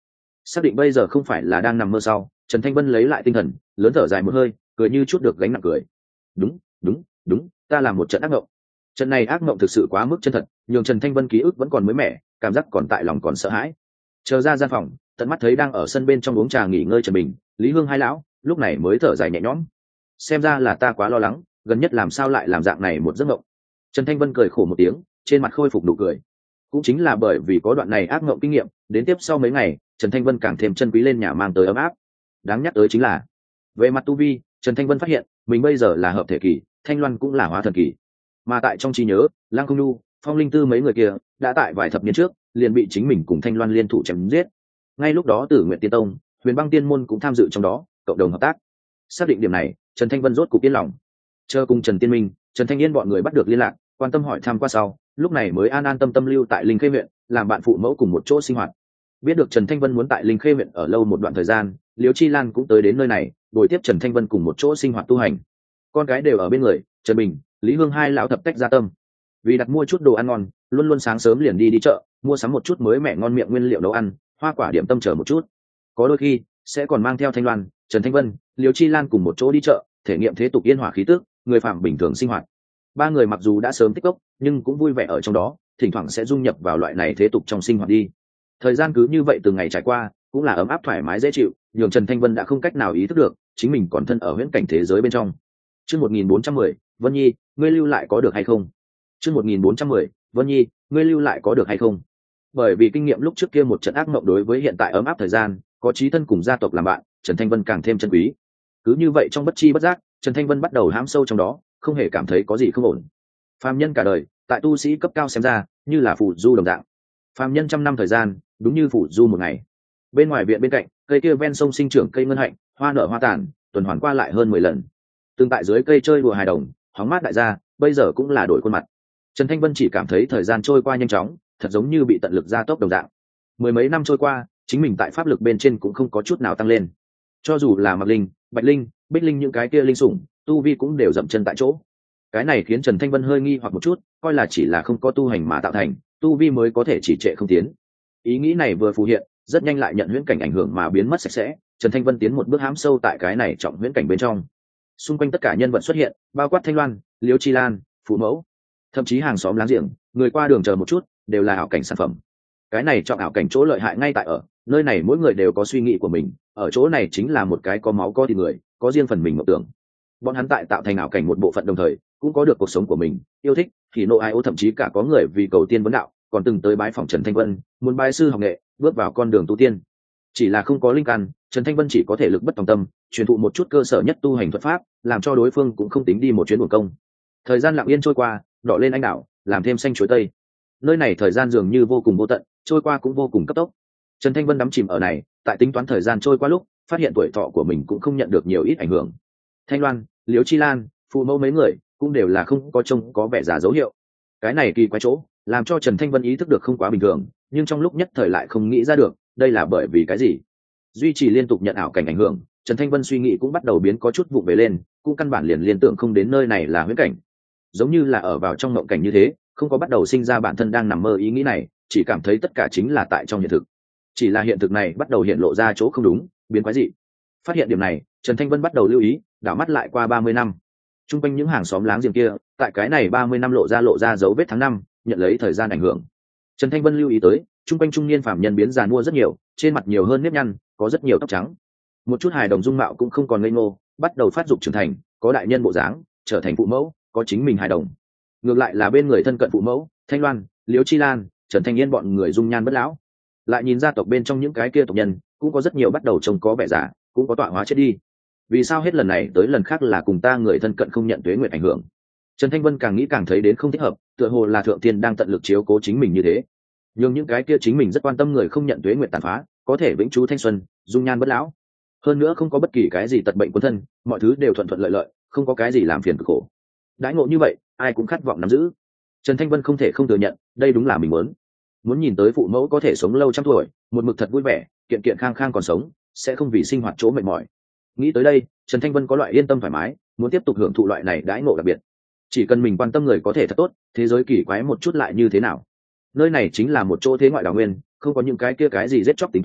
Xác định bây giờ không phải là đang nằm mơ sau, Trần Thanh Vân lấy lại tinh thần, lớn thở dài một hơi, cười như chút được gánh nặng cười. Đúng, đúng, đúng, ta làm một trận ác mộng. Trận này ác mộng thực sự quá mức chân thật, nhường Trần Thanh Vân ký ức vẫn còn mới mẻ, cảm giác còn tại lòng còn sợ hãi. Chờ ra gian phòng, tận mắt thấy đang ở sân bên trong uống trà nghỉ ngơi Trần Bình, Lý Hương hai lão, lúc này mới thở dài nhẹ nhõm. Xem ra là ta quá lo lắng, gần nhất làm sao lại làm dạng này một giấc mộng. Trần Thanh Vân cười khổ một tiếng, trên mặt khôi phục nụ cười. Cũng chính là bởi vì có đoạn này ác mộng kinh nghiệm, đến tiếp sau mấy ngày, Trần Thanh Vân càng thêm chân quý lên nhà mang tới ấm áp. Đáng nhắc tới chính là, về mặt tu vi, Trần Thanh Vân phát hiện mình bây giờ là hợp thể kỳ, Thanh Loan cũng là hóa thần kỳ. Mà tại trong trí nhớ, Lăng Không Nhu, Phong Linh Tư mấy người kia đã tại vài thập niên trước liền bị chính mình cùng Thanh Loan liên thủ chém giết. Ngay lúc đó Tử Nguyện Tiên Tông, Huyền Băng Tiên môn cũng tham dự trong đó, cộng đồng hợp tác. Xác định điểm này, Trần Thanh Vân rốt cục yên lòng. Chờ cùng Trần Tiên Minh, Trần Thanh Yên bọn người bắt được liên lạc, quan tâm hỏi thăm qua sau, lúc này mới an an tâm tâm lưu tại Linh Khê huyện, làm bạn phụ mẫu cùng một chỗ sinh hoạt. Biết được Trần Thanh Vân muốn tại Linh Khê huyện ở lâu một đoạn thời gian, Liễu Chi Lan cũng tới đến nơi này, bồi tiếp Trần Thanh Vân cùng một chỗ sinh hoạt tu hành. Con cái đều ở bên người, Trần Bình, Lý Hương hai lão thập tách gia tâm. Vì đặt mua chút đồ ăn ngon, luôn luôn sáng sớm liền đi chợ, mua sắm một chút mới mẻ ngon miệng nguyên liệu nấu ăn, hoa quả điểm tâm chờ một chút. Có đôi khi sẽ còn mang theo Thanh Loan, Trần Thanh Vân, Liễu Chi Lan cùng một chỗ đi chợ, thể nghiệm thế tục yên hòa khí tức, người phạm bình thường sinh hoạt. Ba người mặc dù đã sớm tích cốc, nhưng cũng vui vẻ ở trong đó, thỉnh thoảng sẽ dung nhập vào loại này thế tục trong sinh hoạt đi. Thời gian cứ như vậy từng ngày trải qua, cũng là ấm áp thoải mái dễ chịu, nhường Trần Thanh Vân đã không cách nào ý thức được chính mình còn thân ở huyễn cảnh thế giới bên trong. Chương 1410, Vân Nhi, ngươi lưu lại có được hay không? Chương 1410, Vân Nhi, ngươi lưu lại có được hay không? Bởi vì kinh nghiệm lúc trước kia một trận ác mộng đối với hiện tại ấm áp thời gian, có chí thân cùng gia tộc làm bạn, Trần Thanh Vân càng thêm trân quý. Cứ như vậy trong bất chi bất giác, Trần Thanh Vân bắt đầu hãm sâu trong đó, không hề cảm thấy có gì không ổn. Phàm nhân cả đời, tại tu sĩ cấp cao xem ra, như là phù du đồng dạng. Phàm nhân trăm năm thời gian, đúng như phù du một ngày. Bên ngoài viện bên cạnh, cây kia ven sông sinh trưởng cây ngân hạnh, hoa nở hoa tàn, tuần hoàn qua lại hơn 10 lần. Tương tại dưới cây chơi đùa hài đồng, hóng mát đại gia, bây giờ cũng là đổi khuôn mặt. Trần Thanh Vân chỉ cảm thấy thời gian trôi qua nhanh chóng, thật giống như bị tận lực gia tốc đồng dạng. Mười mấy năm trôi qua, chính mình tại pháp lực bên trên cũng không có chút nào tăng lên. Cho dù là Mạc Linh, Bạch Linh, Bích Linh những cái kia linh sủng, tu vi cũng đều dậm chân tại chỗ. Cái này khiến Trần Thanh Vân hơi nghi hoặc một chút, coi là chỉ là không có tu hành mà tạo thành, tu vi mới có thể chỉ trệ không tiến. Ý nghĩ này vừa phù hiện, rất nhanh lại nhận huyễn cảnh ảnh hưởng mà biến mất sạch sẽ. Trần Thanh Vân tiến một bước hãm sâu tại cái này trọng huyễn cảnh bên trong. Xung quanh tất cả nhân vật xuất hiện, bao quát Thanh Loan, Liễu Chi Lan, phụ mẫu, thậm chí hàng xóm láng giềng, người qua đường chờ một chút, đều là ảo cảnh sản phẩm. Cái này trọng ảo cảnh chỗ lợi hại ngay tại ở nơi này, mỗi người đều có suy nghĩ của mình, ở chỗ này chính là một cái có máu có thịt người, có riêng phần mình mộng tưởng. Bọn hắn tại tạo thành ảo cảnh một bộ phận đồng thời, cũng có được cuộc sống của mình, yêu thích, thì nộ ai ô, thậm chí cả có người vì cầu tiên vấn đạo, còn từng tới bái phòng Trần Thanh Vân, muốn bái sư học nghệ, bước vào con đường tu tiên. Chỉ là không có linh căn, Trần Thanh Vân chỉ có thể lực bất tòng tâm, truyền thụ một chút cơ sở nhất tu hành thuật pháp, làm cho đối phương cũng không tính đi một chuyến uổng công. Thời gian lặng yên trôi qua, đỏ lên anh đảo, làm thêm xanh chuối tây. Nơi này thời gian dường như vô cùng vô tận, trôi qua cũng vô cùng cấp tốc. Trần Thanh Vân đắm chìm ở này, tại tính toán thời gian trôi qua lúc, phát hiện tuổi thọ của mình cũng không nhận được nhiều ít ảnh hưởng. Thanh Loan, Liễu Chi Lan, phụ mẫu mấy người cũng đều là không có trông có vẻ già dấu hiệu. Cái này kỳ quái chỗ, làm cho Trần Thanh Vân ý thức được không quá bình thường, nhưng trong lúc nhất thời lại không nghĩ ra được, đây là bởi vì cái gì. Duy trì liên tục nhận ảo cảnh ảnh hưởng, Trần Thanh Vân suy nghĩ cũng bắt đầu biến có chút vụ về lên, cũng căn bản liền liên tưởng không đến nơi này là huyễn cảnh, giống như là ở vào trong mộng cảnh như thế, không có bắt đầu sinh ra bản thân đang nằm mơ ý nghĩ này, chỉ cảm thấy tất cả chính là tại trong hiện thực. Chỉ là hiện thực này bắt đầu hiện lộ ra chỗ không đúng, biến quái dị. Phát hiện điểm này, Trần Thanh Vân bắt đầu lưu ý, đảo mắt lại qua 30 năm. Trung quanh những hàng xóm láng giềng kia, tại cái này 30 năm lộ ra dấu vết tháng năm, nhận lấy thời gian ảnh hưởng. Trần Thanh Vân lưu ý tới, trung quanh trung niên phàm nhân biến già mua rất nhiều, trên mặt nhiều hơn nếp nhăn, có rất nhiều tóc trắng. Một chút hài đồng dung mạo cũng không còn ngây ngô, bắt đầu phát dục trưởng thành, có đại nhân bộ dáng, trở thành phụ mẫu, có chính mình hài đồng. Ngược lại là bên người thân cận phụ mẫu, Thanh Loan, Liễu Chi Lan, Trần Thanh Yên bọn người dung nhan bất lão. Lại nhìn gia tộc bên trong những cái kia tộc nhân, cũng có rất nhiều bắt đầu trông có vẻ già, cũng có tọa hóa chết đi. Vì sao hết lần này tới lần khác là cùng ta người thân cận không nhận tuế nguyệt ảnh hưởng? Trần Thanh Vân càng nghĩ càng thấy đến không thích hợp, tựa hồ là thượng tiên đang tận lực chiếu cố chính mình như thế. Nhưng những cái kia chính mình rất quan tâm người không nhận tuế nguyệt tàn phá, có thể vĩnh trú thanh xuân, dung nhan bất lão. Hơn nữa không có bất kỳ cái gì tật bệnh quân thân, mọi thứ đều thuận thuận lợi lợi, không có cái gì làm phiền cực khổ. Đãi ngộ như vậy, ai cũng khát vọng nắm giữ. Trần Thanh Vân không thể không thừa nhận, đây đúng là mình muốn nhìn tới phụ mẫu có thể sống lâu trăm tuổi, một mực thật vui vẻ, kiện kiện khang khang còn sống, sẽ không vì sinh hoạt chỗ mệt mỏi. Nghĩ tới đây, Trần Thanh Vân có loại yên tâm thoải mái, muốn tiếp tục hưởng thụ loại này đãi ngộ đặc biệt. Chỉ cần mình quan tâm người có thể thật tốt, thế giới kỳ quái một chút lại như thế nào? Nơi này chính là một chỗ thế ngoại đào nguyên, không có những cái kia cái gì giết chóc tính toán,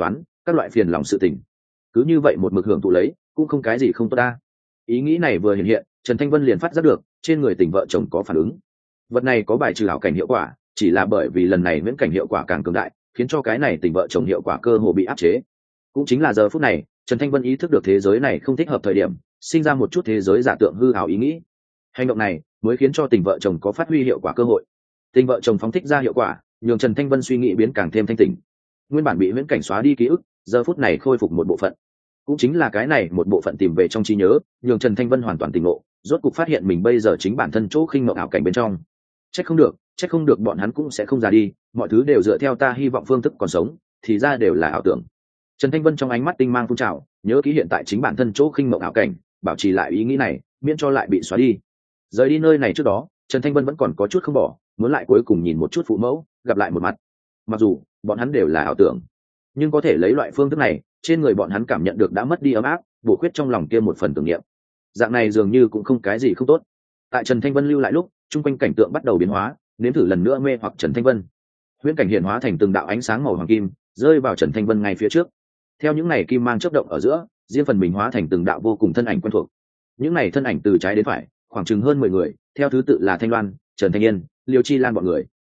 các loại phiền lòng sự tình. Cứ như vậy một mực hưởng thụ lấy cũng không cái gì không tốt ta. Ý nghĩ này vừa hiện hiện, Trần Thanh Vân liền phát giác được trên người tình vợ chồng có phản ứng. Vật này có bài trừ ảo cảnh hiệu quả, chỉ là bởi vì lần này viễn cảnh hiệu quả càng cường đại, khiến cho cái này tình vợ chồng hiệu quả cơ hồ bị áp chế. Cũng chính là giờ phút này, Trần Thanh Vân ý thức được thế giới này không thích hợp thời điểm, sinh ra một chút thế giới giả tượng hư ảo ý nghĩ. Hành động này mới khiến cho tình vợ chồng có phát huy hiệu quả cơ hội. Tình vợ chồng phóng thích ra hiệu quả, nhường Trần Thanh Vân suy nghĩ biến càng thêm thanh tỉnh. Nguyên bản bị viễn cảnh xóa đi ký ức, giờ phút này khôi phục một bộ phận. Cũng chính là cái này một bộ phận tìm về trong trí nhớ, nhường Trần Thanh Vân hoàn toàn tỉnh ngộ, rốt cục phát hiện mình bây giờ chính bản thân chỗ khinh mộng ảo cảnh bên trong. Trách không được bọn hắn cũng sẽ không già đi, mọi thứ đều dựa theo ta hy vọng phương thức còn sống, thì ra đều là ảo tưởng. Trần Thanh Vân trong ánh mắt tinh mang phun trào, nhớ kỹ hiện tại chính bản thân chỗ khinh mộng ảo cảnh, bảo trì lại ý nghĩ này, miễn cho lại bị xóa đi. Rời đi nơi này trước đó, Trần Thanh Vân vẫn còn có chút không bỏ, muốn lại cuối cùng nhìn một chút phụ mẫu, gặp lại một mặt. Mặc dù bọn hắn đều là ảo tưởng, nhưng có thể lấy loại phương thức này, trên người bọn hắn cảm nhận được đã mất đi ấm áp, bổ khuyết trong lòng kia một phần tưởng niệm. Dạng này dường như cũng không cái gì không tốt. Tại Trần Thanh Vân lưu lại lúc, chung quanh cảnh tượng bắt đầu biến hóa, nếm thử lần nữa mê hoặc Trần Thanh Vân. Huyễn cảnh hiện hóa thành từng đạo ánh sáng màu hoàng kim, rơi vào Trần Thanh Vân ngay phía trước. Theo những này kim mang chớp động ở giữa, riêng phần mình hóa thành từng đạo vô cùng thân ảnh quen thuộc. Những này thân ảnh từ trái đến phải, khoảng chừng hơn 10 người, theo thứ tự là Thanh Loan, Trần Thanh Yên, Liêu Chi Lan bọn người.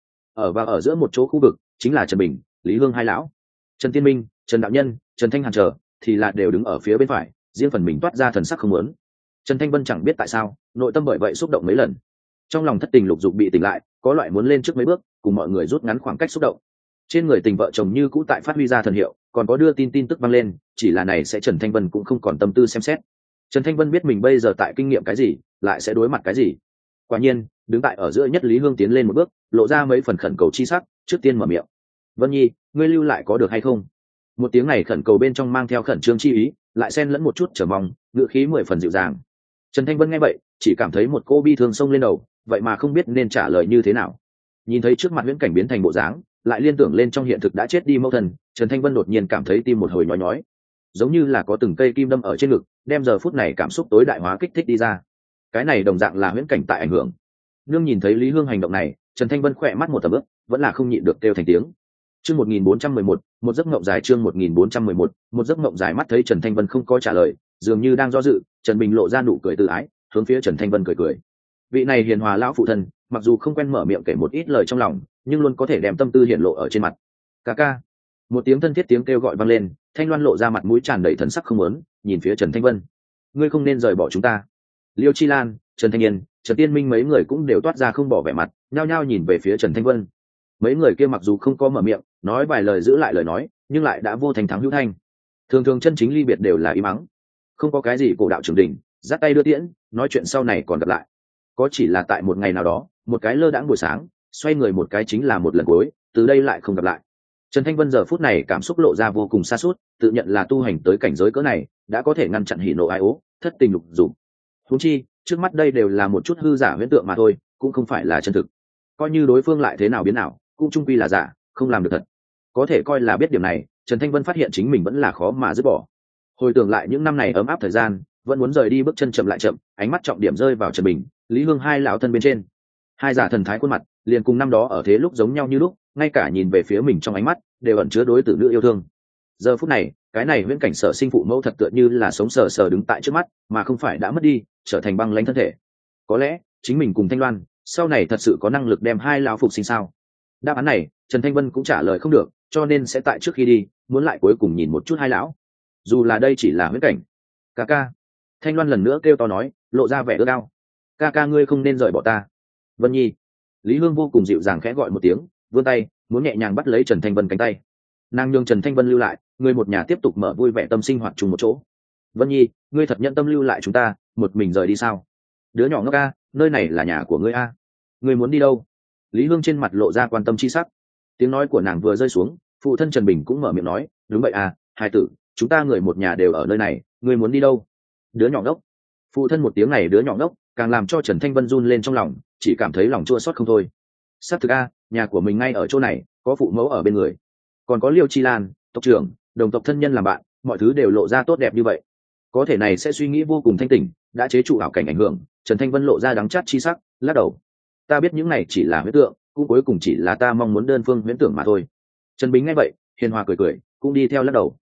Ở giữa một chỗ khu vực, chính là Trần Bình, Lý Hương hai lão, Trần Tiên Minh, Trần Đạo Nhân, Trần Thanh Hàn chờ, thì là đều đứng ở phía bên phải, riêng phần mình toát ra thần sắc không muốn. Trần Thanh Vân chẳng biết tại sao, nội tâm bởi vậy xúc động mấy lần. Trong lòng thất tình lục dục bị tỉnh lại, có loại muốn lên trước mấy bước, cùng mọi người rút ngắn khoảng cách xúc động. Trên người tình vợ chồng như cũ tại phát huy ra thần hiệu, còn có đưa tin tức vang lên, chỉ là này sẽ Trần Thanh Vân cũng không còn tâm tư xem xét. Trần Thanh Vân biết mình bây giờ tại kinh nghiệm cái gì, lại sẽ đối mặt cái gì. Quả nhiên, đứng tại ở giữa nhất Lý Hương tiến lên một bước, lộ ra mấy phần khẩn cầu chi sắc, trước tiên mở miệng. "Vân Nhi, ngươi lưu lại có được hay không?" Một tiếng này khẩn cầu bên trong mang theo khẩn trương chi ý, lại xen lẫn một chút chờ mong, ngữ khí 10 phần dịu dàng. Trần Thanh Vân nghe vậy, chỉ cảm thấy một cô bi thương xông lên đầu, vậy mà không biết nên trả lời như thế nào. Nhìn thấy trước mặt huyễn cảnh biến thành bộ dáng, lại liên tưởng lên trong hiện thực đã chết đi mẫu thần, Trần Thanh Vân đột nhiên cảm thấy tim một hồi nhói nhói, giống như là có từng cây kim đâm ở trên ngực, đem giờ phút này cảm xúc tối đại hóa kích thích đi ra. Cái này đồng dạng là huyễn cảnh tại ảnh hưởng. Nương nhìn thấy Lý Hương hành động này, Trần Thanh Vân khỏe mắt một tầm ướp, vẫn là không nhịn được kêu thành tiếng. Chương 1411, một giấc mộng dài. Chương 1411, một giấc mộng dài. Mắt thấy Trần Thanh Vân không có trả lời, dường như đang do dự, Trần Bình lộ ra nụ cười tự ái, hướng phía Trần Thanh Vân cười cười. Vị này hiền hòa lão phụ thân, mặc dù không quen mở miệng kể một ít lời trong lòng, nhưng luôn có thể đem tâm tư hiển lộ ở trên mặt. "Ca ca." Một tiếng thân thiết tiếng kêu gọi vang lên, Thanh Loan lộ ra mặt mũi tràn đầy thần sắc không muốn, nhìn phía Trần Thanh Vân. "Ngươi không nên rời bỏ chúng ta." Liêu Chi Lan, Trần Thanh Yên, Trần Tiên Minh mấy người cũng đều toát ra không bỏ vẻ mặt, nhao nhao nhìn về phía Trần Thanh Vân. Mấy người kia mặc dù không có mở miệng, nói vài lời giữ lại lời nói, nhưng lại đã vô thành thắng hữu thanh. Thường thường chân chính ly biệt đều là im mắng, không có cái gì cổ đạo trưởng đỉnh, dắt tay đưa tiễn, nói chuyện sau này còn gặp lại. Có chỉ là tại một ngày nào đó, một cái lơ đãng buổi sáng, xoay người một cái chính là một lần cuối, từ đây lại không gặp lại. Trần Thanh Vân giờ phút này cảm xúc lộ ra vô cùng xa suốt, tự nhận là tu hành tới cảnh giới cỡ này, đã có thể ngăn chặn hỉ nộ ái ố, thất tình lục dục. Huống chi, trước mắt đây đều là một chút hư giả huyễn tượng mà thôi, cũng không phải là chân thực. Coi như đối phương lại thế nào biến nào, cũng chung quy là giả, không làm được thật. Có thể coi là biết điểm này, Trần Thanh Vân phát hiện chính mình vẫn là khó mà dứt bỏ. Hồi tưởng lại những năm này ấm áp thời gian, vẫn muốn rời đi, bước chân chậm lại chậm, ánh mắt trọng điểm rơi vào Trần Bình, Lý Hương hai lão thân bên trên. Hai giả thần thái khuôn mặt, liền cùng năm đó ở thế lúc giống nhau như lúc, ngay cả nhìn về phía mình trong ánh mắt đều ẩn chứa đối tử nữ yêu thương. Giờ phút này, cái này viễn cảnh sở sinh phụ mẫu thật tựa như là sống sờ sờ đứng tại trước mắt, mà không phải đã mất đi, trở thành băng lãnh thân thể. Có lẽ chính mình cùng Thanh Loan sau này thật sự có năng lực đem hai lão phục sinh sao? Đáp án này Trần Thanh Vân cũng trả lời không được, cho nên sẽ tại trước khi đi muốn lại cuối cùng nhìn một chút hai lão, dù là đây chỉ là huyễn cảnh. "Ca ca." Thanh Loan lần nữa kêu to nói, lộ ra vẻ ước ao. "Ca ca, ngươi không nên rời bỏ ta." "Vân Nhi." Lý Hương vô cùng dịu dàng khẽ gọi một tiếng, vươn tay muốn nhẹ nhàng bắt lấy Trần Thanh Vân cánh tay. Nàng nhường Trần Thanh Vân lưu lại, người một nhà tiếp tục mở vui vẻ tâm sinh hoạt chung một chỗ. "Vân Nhi, ngươi thật nhận tâm lưu lại chúng ta, một mình rời đi sao? Đứa nhỏ ngốc a, nơi này là nhà của ngươi a, ngươi muốn đi đâu?" Lý Hương trên mặt lộ ra quan tâm chi sắc. Tiếng nói của nàng vừa rơi xuống, phụ thân Trần Bình cũng mở miệng nói, "Đúng vậy à, hai tử, chúng ta người một nhà đều ở nơi này, ngươi muốn đi đâu?" "Đứa nhỏ ngốc." Phụ thân một tiếng này đứa nhỏ ngốc, càng làm cho Trần Thanh Vân run lên trong lòng, chỉ cảm thấy lòng chua xót không thôi. Xác thực a, nhà của mình ngay ở chỗ này, có phụ mẫu ở bên người, còn có Liêu Chi Lan, tộc trưởng, đồng tộc thân nhân làm bạn, mọi thứ đều lộ ra tốt đẹp như vậy. Có thể này sẽ suy nghĩ vô cùng thanh tỉnh, đã chế trụ ảo cảnh ảnh hưởng, Trần Thanh Vân lộ ra đắng chát chi sắc, lắc đầu. "Ta biết những này chỉ là huyễn tượng, cũng cuối cùng chỉ là ta mong muốn đơn phương huyễn tưởng mà thôi." Trần Bính nghe vậy, hiền hòa cười cười, cũng đi theo lắc đầu.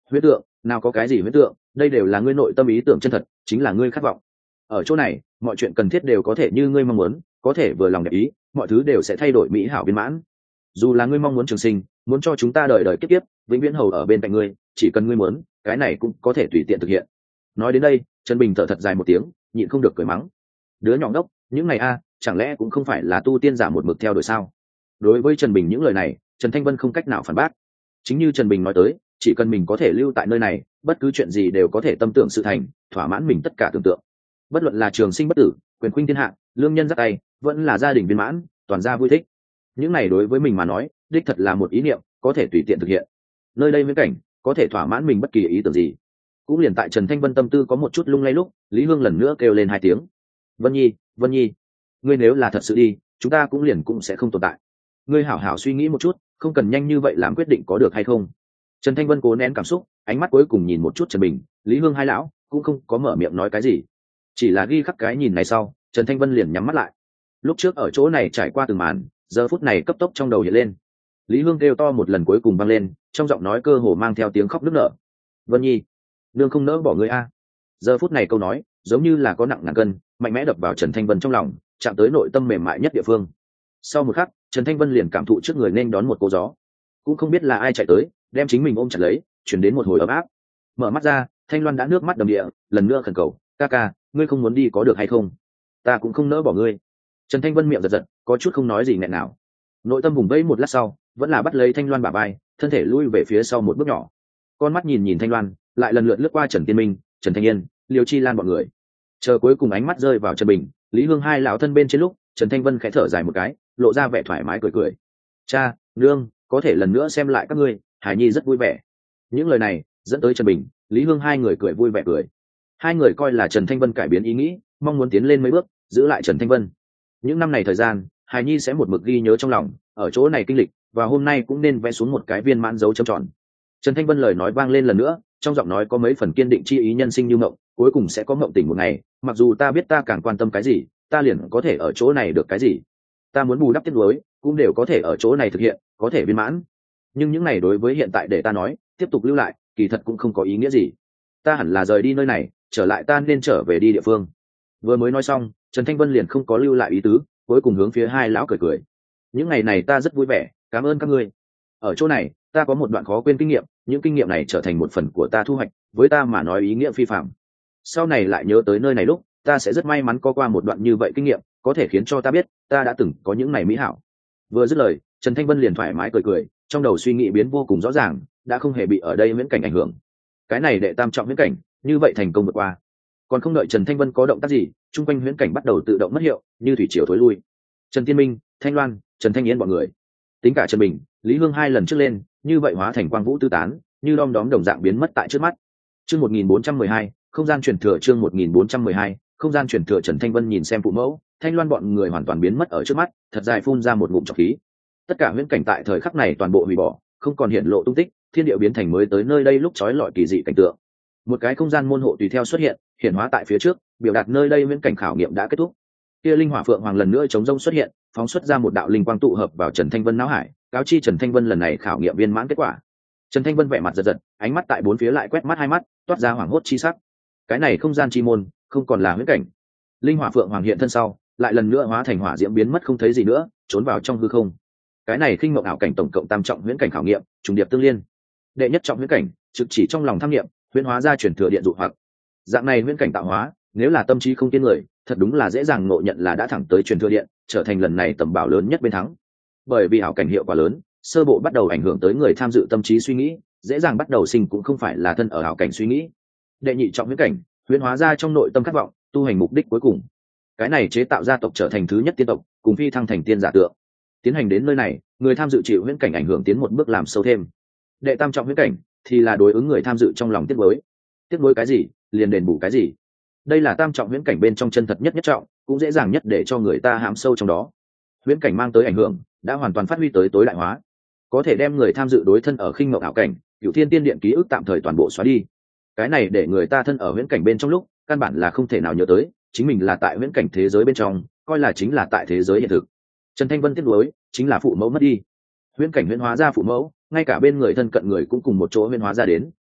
Huyễn tượng? Nào có cái gì huyễn tượng, đây đều là ngươi nội tâm ý tưởng chân thật, chính là ngươi khát vọng. Ở chỗ này mọi chuyện cần thiết đều có thể như ngươi mong muốn, có thể vừa lòng đẹp ý, mọi thứ đều sẽ thay đổi mỹ hảo viên mãn. Dù là ngươi mong muốn trường sinh, muốn cho chúng ta đời đời kiếp kiếp vĩnh viễn hầu ở bên cạnh ngươi, chỉ cần ngươi muốn, cái này cũng có thể tùy tiện thực hiện. Nói đến đây, Trần Bình thở thật dài một tiếng, nhịn không được cười mắng: đứa nhỏ ngốc, những này a, chẳng lẽ cũng không phải là tu tiên giả một mực theo đuổi sao? Đối với Trần Bình những lời này, Trần Thanh Vân không cách nào phản bác. Chính như Trần Bình nói tới, chỉ cần mình có thể lưu tại nơi này, bất cứ chuyện gì đều có thể tâm tưởng sự thành, thỏa mãn mình tất cả tưởng tượng. Bất luận là trường sinh bất tử, quyền khuynh thiên hạ, lương nhân dắt tay, vẫn là gia đình viên mãn, toàn gia vui thích. Những này đối với mình mà nói, đích thật là một ý niệm có thể tùy tiện thực hiện. Nơi đây viễn cảnh có thể thỏa mãn mình bất kỳ ý tưởng gì. Cũng liền tại Trần Thanh Vân tâm tư có một chút lung lay lúc, Lý Hương lần nữa kêu lên hai tiếng: Vân Nhi, Vân Nhi, ngươi nếu là thật sự đi, chúng ta cũng sẽ không tồn tại. Ngươi hảo hảo suy nghĩ một chút, không cần nhanh như vậy làm quyết định có được hay không? Trần Thanh Vân cố nén cảm xúc, ánh mắt cuối cùng nhìn một chút Trần Bình, Lý Hương hai lão cũng không có mở miệng nói cái gì, chỉ là ghi khắc cái nhìn này sau, Trần Thanh Vân liền nhắm mắt lại. Lúc trước ở chỗ này trải qua từng màn, giờ phút này cấp tốc trong đầu hiện lên. Lý Hương kêu to một lần cuối cùng vang lên, trong giọng nói cơ hồ mang theo tiếng khóc nức nở: Vân Nhi, nương không nỡ bỏ ngươi a. Giờ phút này câu nói giống như là có nặng ngàn cân, mạnh mẽ đập vào Trần Thanh Vân trong lòng, chạm tới nội tâm mềm mại nhất địa phương. Sau một khắc, Trần Thanh Vân liền cảm thụ trước người nên đón một cô gió, cũng không biết là ai chạy tới, đem chính mình ôm chặt lấy, chuyển đến một hồi ấm áp. Mở mắt ra, Thanh Loan đã nước mắt đầm địa, lần nữa khẩn cầu: ca ca, ngươi không muốn đi có được hay không? Ta cũng không nỡ bỏ ngươi. Trần Thanh Vân miệng giật giật, có chút không nói gì nghẹn nào. Nội tâm vùng vẫy một lát sau, vẫn là bắt lấy Thanh Loan bả vai, thân thể lui về phía sau một bước nhỏ. Con mắt nhìn nhìn Thanh Loan, lại lần lượt lướt qua Trần Tiên Minh, Trần Thanh Yên, Liêu Chi Lan bọn người. Chờ cuối cùng ánh mắt rơi vào Trần Bình, Lý Hương hai lão thân bên trên lúc, Trần Thanh Vân khẽ thở dài một cái, lộ ra vẻ thoải mái cười cười: cha, nương, có thể lần nữa xem lại các ngươi, Hải Nhi rất vui vẻ. Những lời này dẫn tới Trần Bình, Lý Hương hai người cười vui vẻ cười. Hai người coi là Trần Thanh Vân cải biến ý nghĩ, mong muốn tiến lên mấy bước, giữ lại Trần Thanh Vân. Những năm này thời gian, Hải Nhi sẽ một mực ghi nhớ trong lòng, ở chỗ này kinh lịch, và hôm nay cũng nên vẽ xuống một cái viên mãn dấu chấm tròn. Trần Thanh Vân lời nói vang lên lần nữa, trong giọng nói có mấy phần kiên định chi ý, nhân sinh như mộng, cuối cùng sẽ có mộng tỉnh một ngày, mặc dù ta biết ta càng quan tâm cái gì, ta liền có thể ở chỗ này được cái gì. Ta muốn bù đắp tiếc nuối, cũng đều có thể ở chỗ này thực hiện, có thể viên mãn. Nhưng những này đối với hiện tại để ta nói, tiếp tục lưu lại, kỳ thật cũng không có ý nghĩa gì. Ta hẳn là rời đi nơi này, trở lại ta nên trở về đi địa phương. Vừa mới nói xong, Trần Thanh Vân liền không có lưu lại ý tứ, cuối cùng hướng phía hai lão cười cười: những ngày này ta rất vui vẻ, cảm ơn các ngươi. Ở chỗ này, ta có một đoạn khó quên kinh nghiệm, những kinh nghiệm này trở thành một phần của ta thu hoạch, với ta mà nói ý nghĩa phi phạm. Sau này lại nhớ tới nơi này lúc, ta sẽ rất may mắn có qua một đoạn như vậy kinh nghiệm, có thể khiến cho ta biết ta đã từng có những này mỹ hảo. Vừa dứt lời, Trần Thanh Vân liền thoải mái cười cười, trong đầu suy nghĩ biến vô cùng rõ ràng, đã không hề bị ở đây viễn cảnh ảnh hưởng. Cái này đệ tam trọng viễn cảnh, như vậy thành công vượt qua. Còn không đợi Trần Thanh Vân có động tác gì, chung quanh viễn cảnh bắt đầu tự động mất hiệu, như thủy triều thối lui. Trần Tiên Minh, Thanh Loan, Trần Thanh Yên bọn người, tính cả Trần Bình, Lý Hương hai lần trước lên, như vậy hóa thành quang vũ tứ tán, như đom đóm đồng dạng biến mất tại trước mắt. Chương 1412, không gian truyền thừa. Chương 1412, không gian truyền thừa. Trần Thanh Vân nhìn xem phụ mẫu, Thanh Loan bọn người hoàn toàn biến mất ở trước mắt, thật dài phun ra một ngụm trọc khí. Tất cả huyễn cảnh tại thời khắc này toàn bộ hủy bỏ, không còn hiện lộ tung tích, thiên địa biến thành mới tới nơi đây lúc chói lọi kỳ dị cảnh tượng. Một cái không gian môn hộ tùy theo xuất hiện, hiện hóa tại phía trước, biểu đạt nơi đây huyễn cảnh khảo nghiệm đã kết thúc. Kia linh hỏa phượng hoàng lần nữa chống rông xuất hiện, phóng xuất ra một đạo linh quang tụ hợp vào Trần Thanh Vân não hải, cáo chi Trần Thanh Vân lần này khảo nghiệm viên mãn kết quả. Trần Thanh Vân vẻ mặt giật giật, ánh mắt tại bốn phía lại quét mắt hai mắt, toát ra hoảng hốt chi sắc. Cái này không gian chi môn, không còn là huyễn cảnh. Linh hỏa phượng hoàng hiện thân sau, lại lần nữa hóa thành hỏa diễm biến mất không thấy gì nữa, trốn vào trong hư không. Cái này khinh mộng ảo cảnh tổng cộng tam trọng huyễn cảnh khảo nghiệm, trùng điệp tương liên. Đệ nhất trọng huyễn cảnh, trực chỉ trong lòng tham nghiệm, huyễn hóa ra truyền thừa điện dụ hoặc. Dạng này huyễn cảnh tạo hóa, nếu là tâm trí không kiên người, thật đúng là dễ dàng ngộ nhận là đã thẳng tới truyền thừa điện, trở thành lần này tầm bảo lớn nhất bên thắng. Bởi vì ảo cảnh hiệu quả lớn, sơ bộ bắt đầu ảnh hưởng tới người tham dự tâm trí suy nghĩ, dễ dàng bắt đầu sinh cũng không phải là thân ở ảo cảnh suy nghĩ. Đệ nhị trọng huyễn cảnh, huyễn hóa ra trong nội tâm khát vọng, tu hành mục đích cuối cùng. Cái này chế tạo gia tộc trở thành thứ nhất tiên tộc, cùng phi thăng thành tiên giả tượng. Tiến hành đến nơi này, người tham dự chịu huyễn cảnh ảnh hưởng tiến một bước làm sâu thêm. Đệ tam trọng huyễn cảnh thì là đối ứng người tham dự trong lòng tiếc nuối. Tiếc nuối cái gì, liền đền bù cái gì. Đây là tam trọng huyễn cảnh bên trong chân thật nhất trọng, cũng dễ dàng nhất để cho người ta hãm sâu trong đó. Huyễn cảnh mang tới ảnh hưởng đã hoàn toàn phát huy tới tối đại hóa, có thể đem người tham dự đối thân ở khinh mộng ảo cảnh, Cửu Thiên Tiên Điện ký ức tạm thời toàn bộ xóa đi. Cái này để người ta thân ở huyễn cảnh bên trong lúc, căn bản là không thể nào nhớ tới chính mình là tại huyễn cảnh thế giới bên trong, coi là chính là tại thế giới hiện thực. Trần Thanh Vân tiếc nuối, chính là phụ mẫu mất đi. Huyễn cảnh huyễn hóa ra phụ mẫu, ngay cả bên người thân cận người cũng cùng một chỗ huyễn hóa ra đến,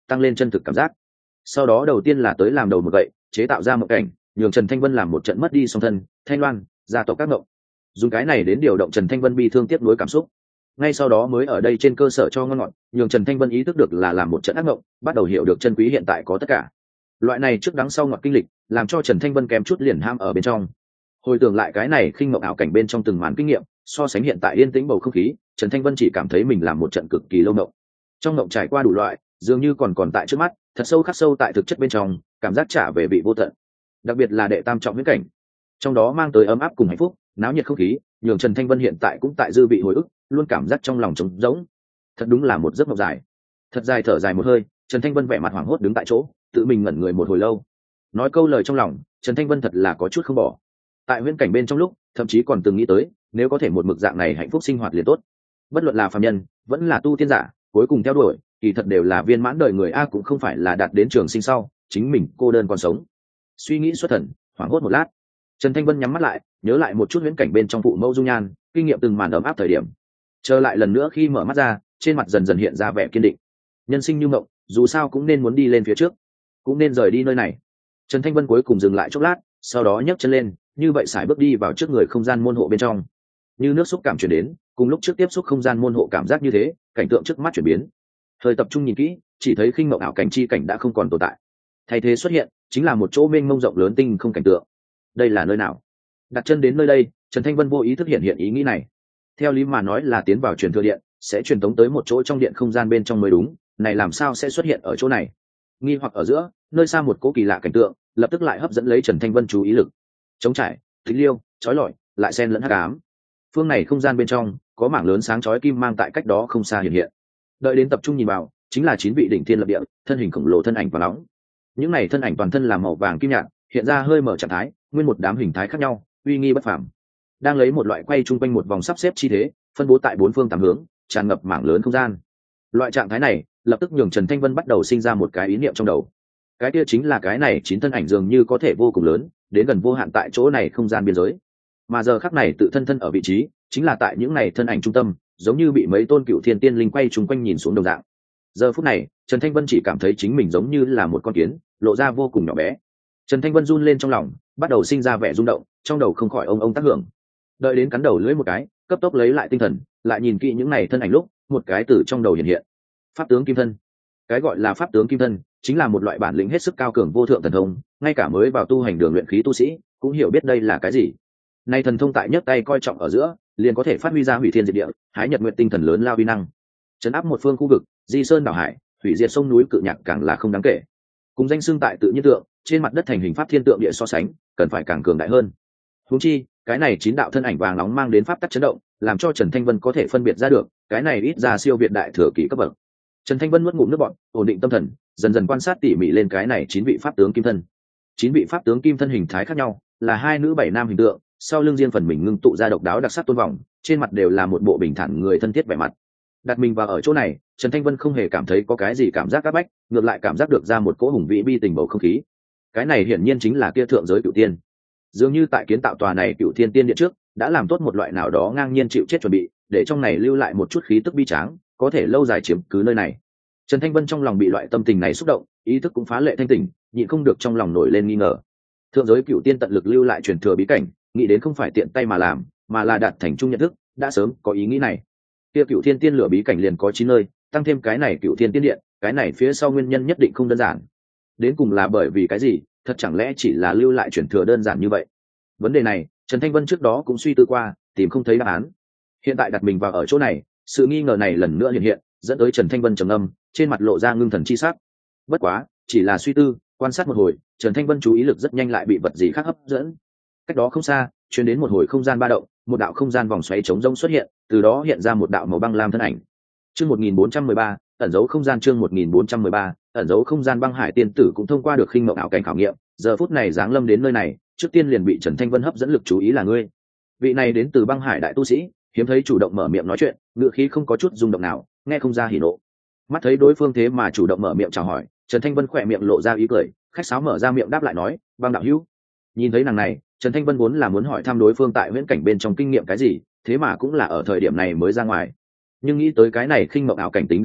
tăng lên chân thực cảm giác. Sau đó đầu tiên là tới làm đầu một gậy chế tạo ra một cảnh, nhường Trần Thanh Vân làm một trận mất đi song thân thanh loan gia tộc các ngộng, dùng cái này đến điều động Trần Thanh Vân bi thương tiếc nuối cảm xúc. Ngay sau đó mới ở đây trên cơ sở cho ngon ngọt, nhường Trần Thanh Vân ý thức được là làm một trận ác ngộng, bắt đầu hiểu được chân quý hiện tại có tất cả. Loại này trước đắng sau ngọt kinh lịch làm cho Trần Thanh Vân kém chút liền ham ở bên trong. Hồi tưởng lại cái này khinh mộng ảo cảnh bên trong từng màn kinh nghiệm, so sánh hiện tại yên tĩnh bầu không khí, Trần Thanh Vân chỉ cảm thấy mình làm một trận cực kỳ lâu mộng. Trong mộng trải qua đủ loại, dường như còn tại trước mắt, thật sâu khắc sâu tại thực chất bên trong, cảm giác trả về vị vô tận. Đặc biệt là đệ tam trọng viễn cảnh, trong đó mang tới ấm áp cùng hạnh phúc, náo nhiệt không khí, nhường Trần Thanh Vân hiện tại cũng tại dư vị hồi ức, luôn cảm giác trong lòng trống rỗng. Thật đúng là một giấc mộng dài. Thật dài thở dài một hơi, Trần Thanh Vân vẻ mặt hoảng hốt đứng tại chỗ, tự mình ngẩn người một hồi lâu. Nói câu lời trong lòng, Trần Thanh Vân thật là có chút không bỏ. Tại viễn cảnh bên trong lúc, thậm chí còn từng nghĩ tới, nếu có thể một mực dạng này hạnh phúc sinh hoạt liền tốt. Bất luận là phàm nhân, vẫn là tu tiên giả, cuối cùng theo đuổi, kỳ thật đều là viên mãn đời người a, cũng không phải là đạt đến trường sinh sau, chính mình cô đơn còn sống. Suy nghĩ xuất thần, hoảng hốt một lát, Trần Thanh Vân nhắm mắt lại, nhớ lại một chút viễn cảnh bên trong phụ mẫu dung nhan, kinh nghiệm từng màn ấm áp thời điểm. Trở lại lần nữa khi mở mắt ra, trên mặt dần dần hiện ra vẻ kiên định. Nhân sinh như mộng, dù sao cũng nên muốn đi lên phía trước, cũng nên rời đi nơi này. Trần Thanh Vân cuối cùng dừng lại chốc lát, sau đó nhấc chân lên, như vậy sải bước đi vào trước người không gian môn hộ bên trong. Như nước xúc cảm chuyển đến, cùng lúc trước tiếp xúc không gian môn hộ cảm giác như thế, cảnh tượng trước mắt chuyển biến. Hơi tập trung nhìn kỹ, chỉ thấy khinh mộng ảo cảnh chi cảnh đã không còn tồn tại. Thay thế xuất hiện, chính là một chỗ mênh mông rộng lớn tinh không cảnh tượng. Đây là nơi nào? Đặt chân đến nơi đây, Trần Thanh Vân vô ý thức hiện ý nghĩ này. Theo lý mà nói là tiến vào truyền thừa điện, sẽ truyền tống tới một chỗ trong điện không gian bên trong mới đúng, này làm sao sẽ xuất hiện ở chỗ này? Nghi hoặc ở giữa, nơi xa một cố kỳ lạ cảnh tượng, lập tức lại hấp dẫn lấy Trần Thanh Vân chú ý lực. Trống trải, thính liêu, chói lọi, lại xen lẫn hắc ám. Phương này không gian bên trong, có mảng lớn sáng chói kim mang tại cách đó không xa hiện hiện. Đợi đến tập trung nhìn vào, chính là 9 vị đỉnh thiên lập địa, thân hình khổng lồ thân ảnh và nóng. Những này thân ảnh toàn thân là màu vàng kim nhạt, hiện ra hơi mở trạng thái, nguyên một đám hình thái khác nhau, uy nghi bất phàm. Đang lấy một loại quay chung quanh một vòng sắp xếp chi thế, phân bố tại 4 phương 8 hướng, tràn ngập mảng lớn không gian. Loại trạng thái này, lập tức nhường Trần Thanh Vân bắt đầu sinh ra một cái ý niệm trong đầu. Cái kia chính là cái này 9 thân ảnh dường như có thể vô cùng lớn, đến gần vô hạn tại chỗ này không gian biên giới. Mà giờ khắc này tự thân ở vị trí, chính là tại những này thân ảnh trung tâm, giống như bị mấy tôn cựu thiên tiên linh quay chung quanh nhìn xuống đồng dạng. Giờ phút này, Trần Thanh Vân chỉ cảm thấy chính mình giống như là một con kiến, lộ ra vô cùng nhỏ bé. Trần Thanh Vân run lên trong lòng, bắt đầu sinh ra vẻ rung động, trong đầu không khỏi ông tác hưởng. Đợi đến cắn đầu lưỡi một cái, cấp tốc lấy lại tinh thần, lại nhìn kỹ những này thân ảnh lúc, một cái từ trong đầu hiện hiện. Pháp tướng kim thân. Cái gọi là pháp tướng kim thân, chính là một loại bản lĩnh hết sức cao cường vô thượng thần thông, ngay cả mới vào tu hành đường luyện khí tu sĩ, cũng hiểu biết đây là cái gì. Nay thần thông tại nhấc tay coi trọng ở giữa, liền có thể phát huy ra hủy thiên diệt địa, hái nhật nguyệt tinh thần lớn lao uy năng. Trấn áp một phương khu vực, di sơn đảo hải, hủy diệt sông núi cự nhạc càng là không đáng kể. Cùng danh xưng tại tự nhiên tượng, trên mặt đất thành hình pháp thiên tượng địa so sánh, cần phải càng cường đại hơn. Huống chi, cái này 9 đạo thân ảnh vàng nóng mang đến pháp tắc chấn động, làm cho Trần Thanh Vân có thể phân biệt ra được, cái này ít ra siêu việt đại thừa kỳ cấp bậc. Trần Thanh Vân nuốt ngụm nước bọt, ổn định tâm thần, dần dần quan sát tỉ mỉ lên cái này 9 vị pháp tướng kim thân. 9 vị pháp tướng kim thân hình thái khác nhau, là 2 nữ 7 nam hình tượng, sau lưng riêng phần mình ngưng tụ ra độc đáo đặc sắc tôn vòng, trên mặt đều là một bộ bình thản người thân thiết vẻ mặt. Đặt mình vào ở chỗ này, Trần Thanh Vân không hề cảm thấy có cái gì cảm giác áp bách, ngược lại cảm giác được ra một cỗ hùng vĩ bi tình bầu không khí. Cái này hiển nhiên chính là kia thượng giới cửu tiên. Dường như tại kiến tạo tòa này cửu thiên tiên điện trước, đã làm tốt một loại nào đó ngang nhiên chịu chết chuẩn bị, để trong này lưu lại một chút khí tức bi tráng, có thể lâu dài chiếm cứ nơi này. Trần Thanh Vân trong lòng bị loại tâm tình này xúc động, ý thức cũng phá lệ thanh tỉnh, nhịn không được trong lòng nổi lên nghi ngờ. Thượng giới cửu tiên tận lực lưu lại truyền thừa bí cảnh, nghĩ đến không phải tiện tay mà làm, mà là đạt thành chung nhận thức, đã sớm có ý nghĩ này. Kia cửu thiên tiên lửa bí cảnh liền có 9 nơi, tăng thêm cái này cửu thiên tiên điện, cái này phía sau nguyên nhân nhất định không đơn giản. Đến cùng là bởi vì cái gì, thật chẳng lẽ chỉ là lưu lại truyền thừa đơn giản như vậy? Vấn đề này, Trần Thanh Vân trước đó cũng suy tư qua, tìm không thấy đáp án. Hiện tại đặt mình vào ở chỗ này, sự nghi ngờ này lần nữa hiện hiện, dẫn tới Trần Thanh Vân trầm ngâm, trên mặt lộ ra ngưng thần chi sắc. Bất quá, chỉ là suy tư, quan sát một hồi, Trần Thanh Vân chú ý lực rất nhanh lại bị vật gì khác hấp dẫn. Cách đó không xa, truyền đến một hồi không gian ba động, một đạo không gian vòng xoáy trống rỗng xuất hiện, từ đó hiện ra một đạo màu băng lam thân ảnh. Chương 1413, ẩn dấu không gian chương 1413, ẩn dấu không gian băng hải tiên tử cũng thông qua được khinh mộng ảo cảnh khảo nghiệm, giờ phút này giáng lâm đến nơi này, trước tiên liền bị Trần Thanh Vân hấp dẫn lực chú ý là ngươi. Vị này đến từ băng hải đại tu sĩ, hiếm thấy chủ động mở miệng nói chuyện, ngựa khí không có chút rung động nào, nghe không ra hỉ nộ. Mắt thấy đối phương thế mà chủ động mở miệng chào hỏi, Trần Thanh Vân khỏe miệng lộ ra ý cười, khách sáo mở ra miệng đáp lại nói, băng đạo hữu. Nhìn thấy nàng này, Trần Thanh Vân vốn là muốn hỏi thăm đối phương tại viễn cảnh bên trong kinh nghiệm cái gì, thế mà cũng là ở thời điểm này mới ra ngoài. Nhưng nghĩ tới cái này khinh mộng ảo cảnh tính đặc thù,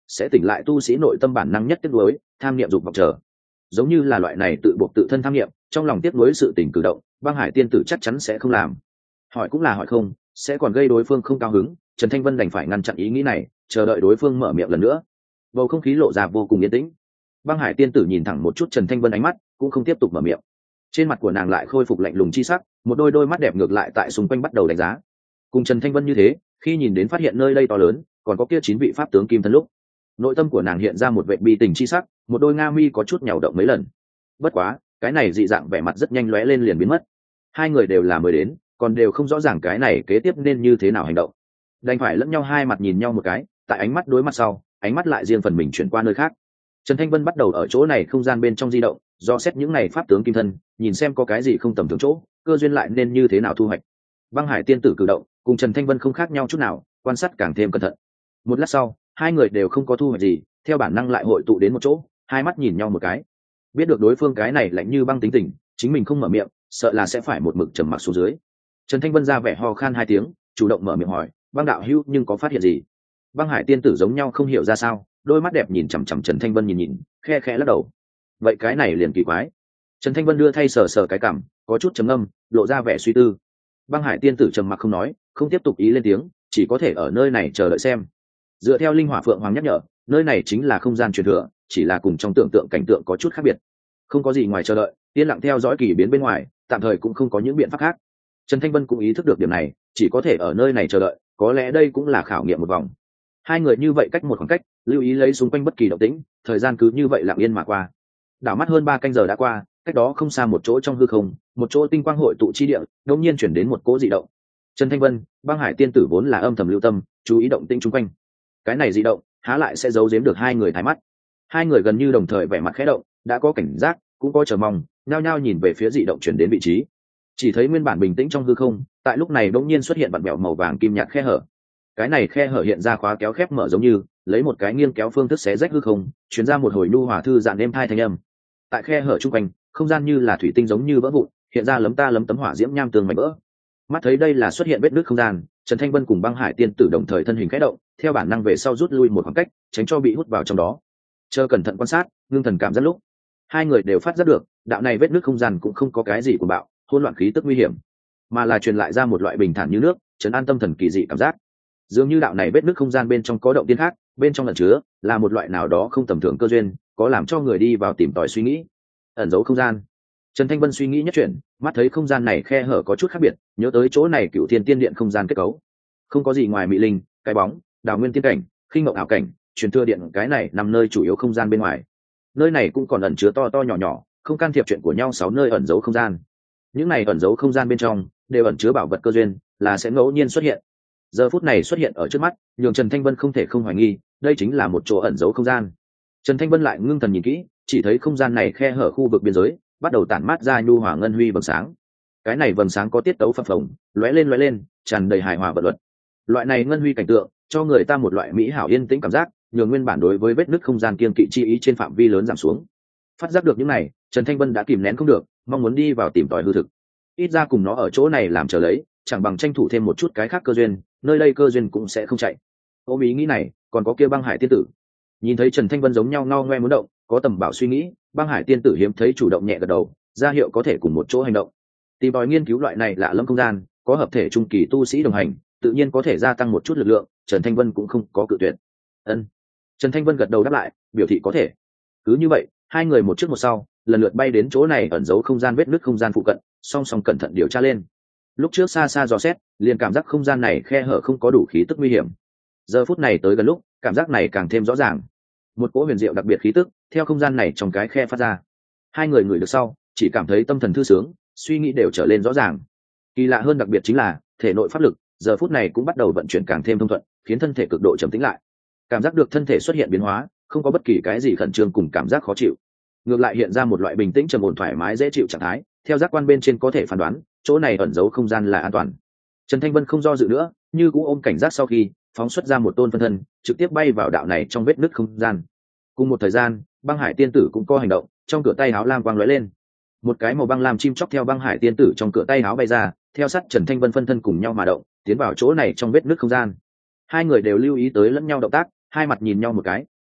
sẽ tỉnh lại tu sĩ nội tâm bản năng nhất tiếc nuối, tham niệm dục vọng chờ. Giống như là loại này tự buộc tự thân tham niệm, trong lòng tiếc nuối sự tình cử động, băng hải tiên tử chắc chắn sẽ không làm. Hỏi cũng là hỏi không, sẽ còn gây đối phương không cao hứng. Trần Thanh Vân đành phải ngăn chặn ý nghĩ này, chờ đợi đối phương mở miệng lần nữa. Bầu không khí lộ ra vô cùng yên tĩnh. Băng hải tiên tử nhìn thẳng một chút Trần Thanh Vân ánh mắt, cũng không tiếp tục mở miệng. Trên mặt của nàng lại khôi phục lạnh lùng chi sắc, một đôi mắt đẹp ngược lại tại xung quanh bắt đầu đánh giá. Cùng Trần Thanh Vân như thế, khi nhìn đến phát hiện nơi đây to lớn, còn có kia 9 vị pháp tướng kim thân lúc, nội tâm của nàng hiện ra một vẻ bi tình chi sắc, một đôi nga mi có chút nhào động mấy lần. Bất quá, cái này dị dạng vẻ mặt rất nhanh lóe lên liền biến mất. Hai người đều là mới đến, còn đều không rõ ràng cái này kế tiếp nên như thế nào hành động. Đành phải lẫn nhau hai mặt nhìn nhau một cái, tại ánh mắt đối mặt sau, ánh mắt lại riêng phần mình chuyển qua nơi khác. Trần Thanh Vân bắt đầu ở chỗ này không gian bên trong di động, do xét những này pháp tướng kim thân, nhìn xem có cái gì không tầm thường chỗ, cơ duyên lại nên như thế nào thu hoạch. Băng hải tiên tử cử động cùng Trần Thanh Vân không khác nhau chút nào, quan sát càng thêm cẩn thận. Một lát sau, hai người đều không có thu hoạch gì, theo bản năng lại hội tụ đến một chỗ, hai mắt nhìn nhau một cái. Biết được đối phương cái này lạnh như băng tính tình, chính mình không mở miệng, sợ là sẽ phải một mực trầm mặc xuống dưới. Trần Thanh Vân ra vẻ ho khan 2 tiếng, chủ động mở miệng hỏi, băng đạo hữu nhưng có phát hiện gì? Băng hải tiên tử giống nhau không hiểu ra sao, đôi mắt đẹp nhìn chằm chằm Trần Thanh Vân nhìn, khe khẽ lắc đầu. Vậy cái này liền kỳ quái. Trần Thanh Vân đưa thay sờ sờ cái cằm, có chút trầm ngâm, lộ ra vẻ suy tư. Băng hải tiên tử trầm mặc không nói, không tiếp tục ý lên tiếng, chỉ có thể ở nơi này chờ đợi xem. Dựa theo linh hỏa phượng hoàng nhắc nhở, nơi này chính là không gian truyền thừa, chỉ là cùng trong tưởng tượng cảnh tượng có chút khác biệt. Không có gì ngoài chờ đợi, yên lặng theo dõi kỳ biến bên ngoài, tạm thời cũng không có những biện pháp khác. Trần Thanh Vân cũng ý thức được điểm này, chỉ có thể ở nơi này chờ đợi, có lẽ đây cũng là khảo nghiệm một vòng. Hai người như vậy cách một khoảng cách, lưu ý lấy xung quanh bất kỳ động tĩnh, thời gian cứ như vậy lặng yên mà qua. Đảo mắt hơn 3 canh giờ đã qua, cách đó không xa một chỗ trong hư không, một chỗ tinh quang hội tụ chi địa, đột nhiên chuyển đến một cỗ dị động. Trần Thanh Vân, băng hải tiên tử vốn là âm thầm lưu tâm, chú ý động tĩnh xung quanh. Cái này dị động, há lại sẽ giấu giếm được hai người thái mắt. Hai người gần như đồng thời vẻ mặt khẽ động, đã có cảnh giác, cũng có chờ mong, nhao nhao nhìn về phía dị động chuyển đến vị trí. Chỉ thấy nguyên bản bình tĩnh trong hư không, tại lúc này đột nhiên xuất hiện vặn vẹo màu vàng kim nhạt khe hở. Cái này khe hở hiện ra khóa kéo khép mở giống như lấy một cái nghiêng kéo phương thức xé rách hư không, truyền ra một hồi nhu hòa thư giãn êm thai thanh âm. Tại khe hở trung quanh, không gian như là thủy tinh giống như vỡ vụn, hiện ra lấm ta lấm tấm hỏa diễm nham tường mảnh vỡ. Mắt thấy đây là xuất hiện vết nứt không gian, Trần Thanh Vân cùng băng hải tiên tử đồng thời thân hình khẽ động, theo bản năng về sau rút lui một khoảng cách, tránh cho bị hút vào trong đó. Chờ cẩn thận quan sát, ngưng thần cảm giác lúc, hai người đều phát giác được, đạo này vết nứt không gian cũng không có cái gì của bạo, hỗn loạn khí tức nguy hiểm, mà là truyền lại ra một loại bình thản như nước, trấn an tâm thần kỳ dị cảm giác. Dường như đạo này vết nứt không gian bên trong có động tiên khác, bên trong ẩn chứa là một loại nào đó không tầm thường cơ duyên, có làm cho người đi vào tìm tòi suy nghĩ. Ẩn giấu không gian. Trần Thanh Vân suy nghĩ nhất chuyển, mắt thấy không gian này khe hở có chút khác biệt, nhớ tới chỗ này Cửu Thiên Tiên Điện không gian kết cấu. Không có gì ngoài mỹ linh, cái bóng, đào nguyên tiên cảnh, khinh ngộng ảo cảnh, truyền thừa điện cái này nằm nơi chủ yếu không gian bên ngoài. Nơi này cũng còn ẩn chứa to to nhỏ nhỏ, không can thiệp chuyện của nhau 6 nơi ẩn giấu không gian. Những này ẩn giấu không gian bên trong đều ẩn chứa bảo vật cơ duyên, là sẽ ngẫu nhiên xuất hiện. Giờ phút này xuất hiện ở trước mắt, nhường Trần Thanh Vân không thể không hoài nghi, đây chính là một chỗ ẩn giấu không gian. Trần Thanh Vân lại ngưng thần nhìn kỹ, chỉ thấy không gian này khe hở khu vực biên giới, bắt đầu tản mát ra nhu hòa ngân huy vầng sáng. Cái này vầng sáng có tiết tấu phập phồng, lóe lên, tràn đầy hài hòa vận luật. Loại này ngân huy cảnh tượng, cho người ta một loại mỹ hảo yên tĩnh cảm giác, nhường nguyên bản đối với vết nứt không gian kiên kỵ chi ý trên phạm vi lớn giảm xuống. Phát giác được những này, Trần Thanh Vân đã kìm nén không được, mong muốn đi vào tìm tòi hư thực. Ít ra cùng nó ở chỗ này làm chờ lấy, chẳng bằng tranh thủ thêm một chút cái khác cơ duyên, nơi đây cơ duyên cũng sẽ không chạy. Ôm ý nghĩ này, còn có kia băng hải tiên tử. Nhìn thấy Trần Thanh Vân giống nhau ngao ngoe muốn động, có tầm bảo suy nghĩ, băng hải tiên tử hiếm thấy chủ động nhẹ gật đầu, ra hiệu có thể cùng một chỗ hành động. Tìm tòi nghiên cứu loại này lạ lẫm không gian, có hợp thể trung kỳ tu sĩ đồng hành, tự nhiên có thể gia tăng một chút lực lượng, Trần Thanh Vân cũng không có cự tuyệt. Ân. Trần Thanh Vân gật đầu đáp lại, biểu thị có thể. Cứ như vậy, hai người một trước một sau, lần lượt bay đến chỗ này ẩn giấu không gian vết nứt không gian phụ cận, song song cẩn thận điều tra lên. Lúc trước xa xa dò xét, liền cảm giác không gian này khe hở không có đủ khí tức nguy hiểm. Giờ phút này tới gần lúc, cảm giác này càng thêm rõ ràng. Một cỗ huyền diệu đặc biệt khí tức theo không gian này trong cái khe phát ra. Hai người ngửi được sau, chỉ cảm thấy tâm thần thư sướng, suy nghĩ đều trở lên rõ ràng. Kỳ lạ hơn đặc biệt chính là thể nội pháp lực giờ phút này cũng bắt đầu vận chuyển càng thêm thông thuận, khiến thân thể cực độ trầm tĩnh lại. Cảm giác được thân thể xuất hiện biến hóa, không có bất kỳ cái gì khẩn trương cùng cảm giác khó chịu, ngược lại hiện ra một loại bình tĩnh trầm ổn thoải mái dễ chịu trạng thái. Theo giác quan bên trên có thể phán đoán, chỗ này ẩn giấu không gian là an toàn. Trần Thanh Vân không do dự nữa, như cũng ôm cảnh giác sau khi phóng xuất ra một tôn phân thân, trực tiếp bay vào đạo này trong vết nứt không gian. Cùng một thời gian, băng hải tiên tử cũng có hành động, trong cửa tay áo lam quang lóe lên, một cái màu băng lam chim chóc theo băng hải tiên tử trong cửa tay áo bay ra, theo sát Trần Thanh Vân phân thân cùng nhau mà động, tiến vào chỗ này trong vết nứt không gian. Hai người đều lưu ý tới lẫn nhau động tác, hai mặt nhìn nhau một cái,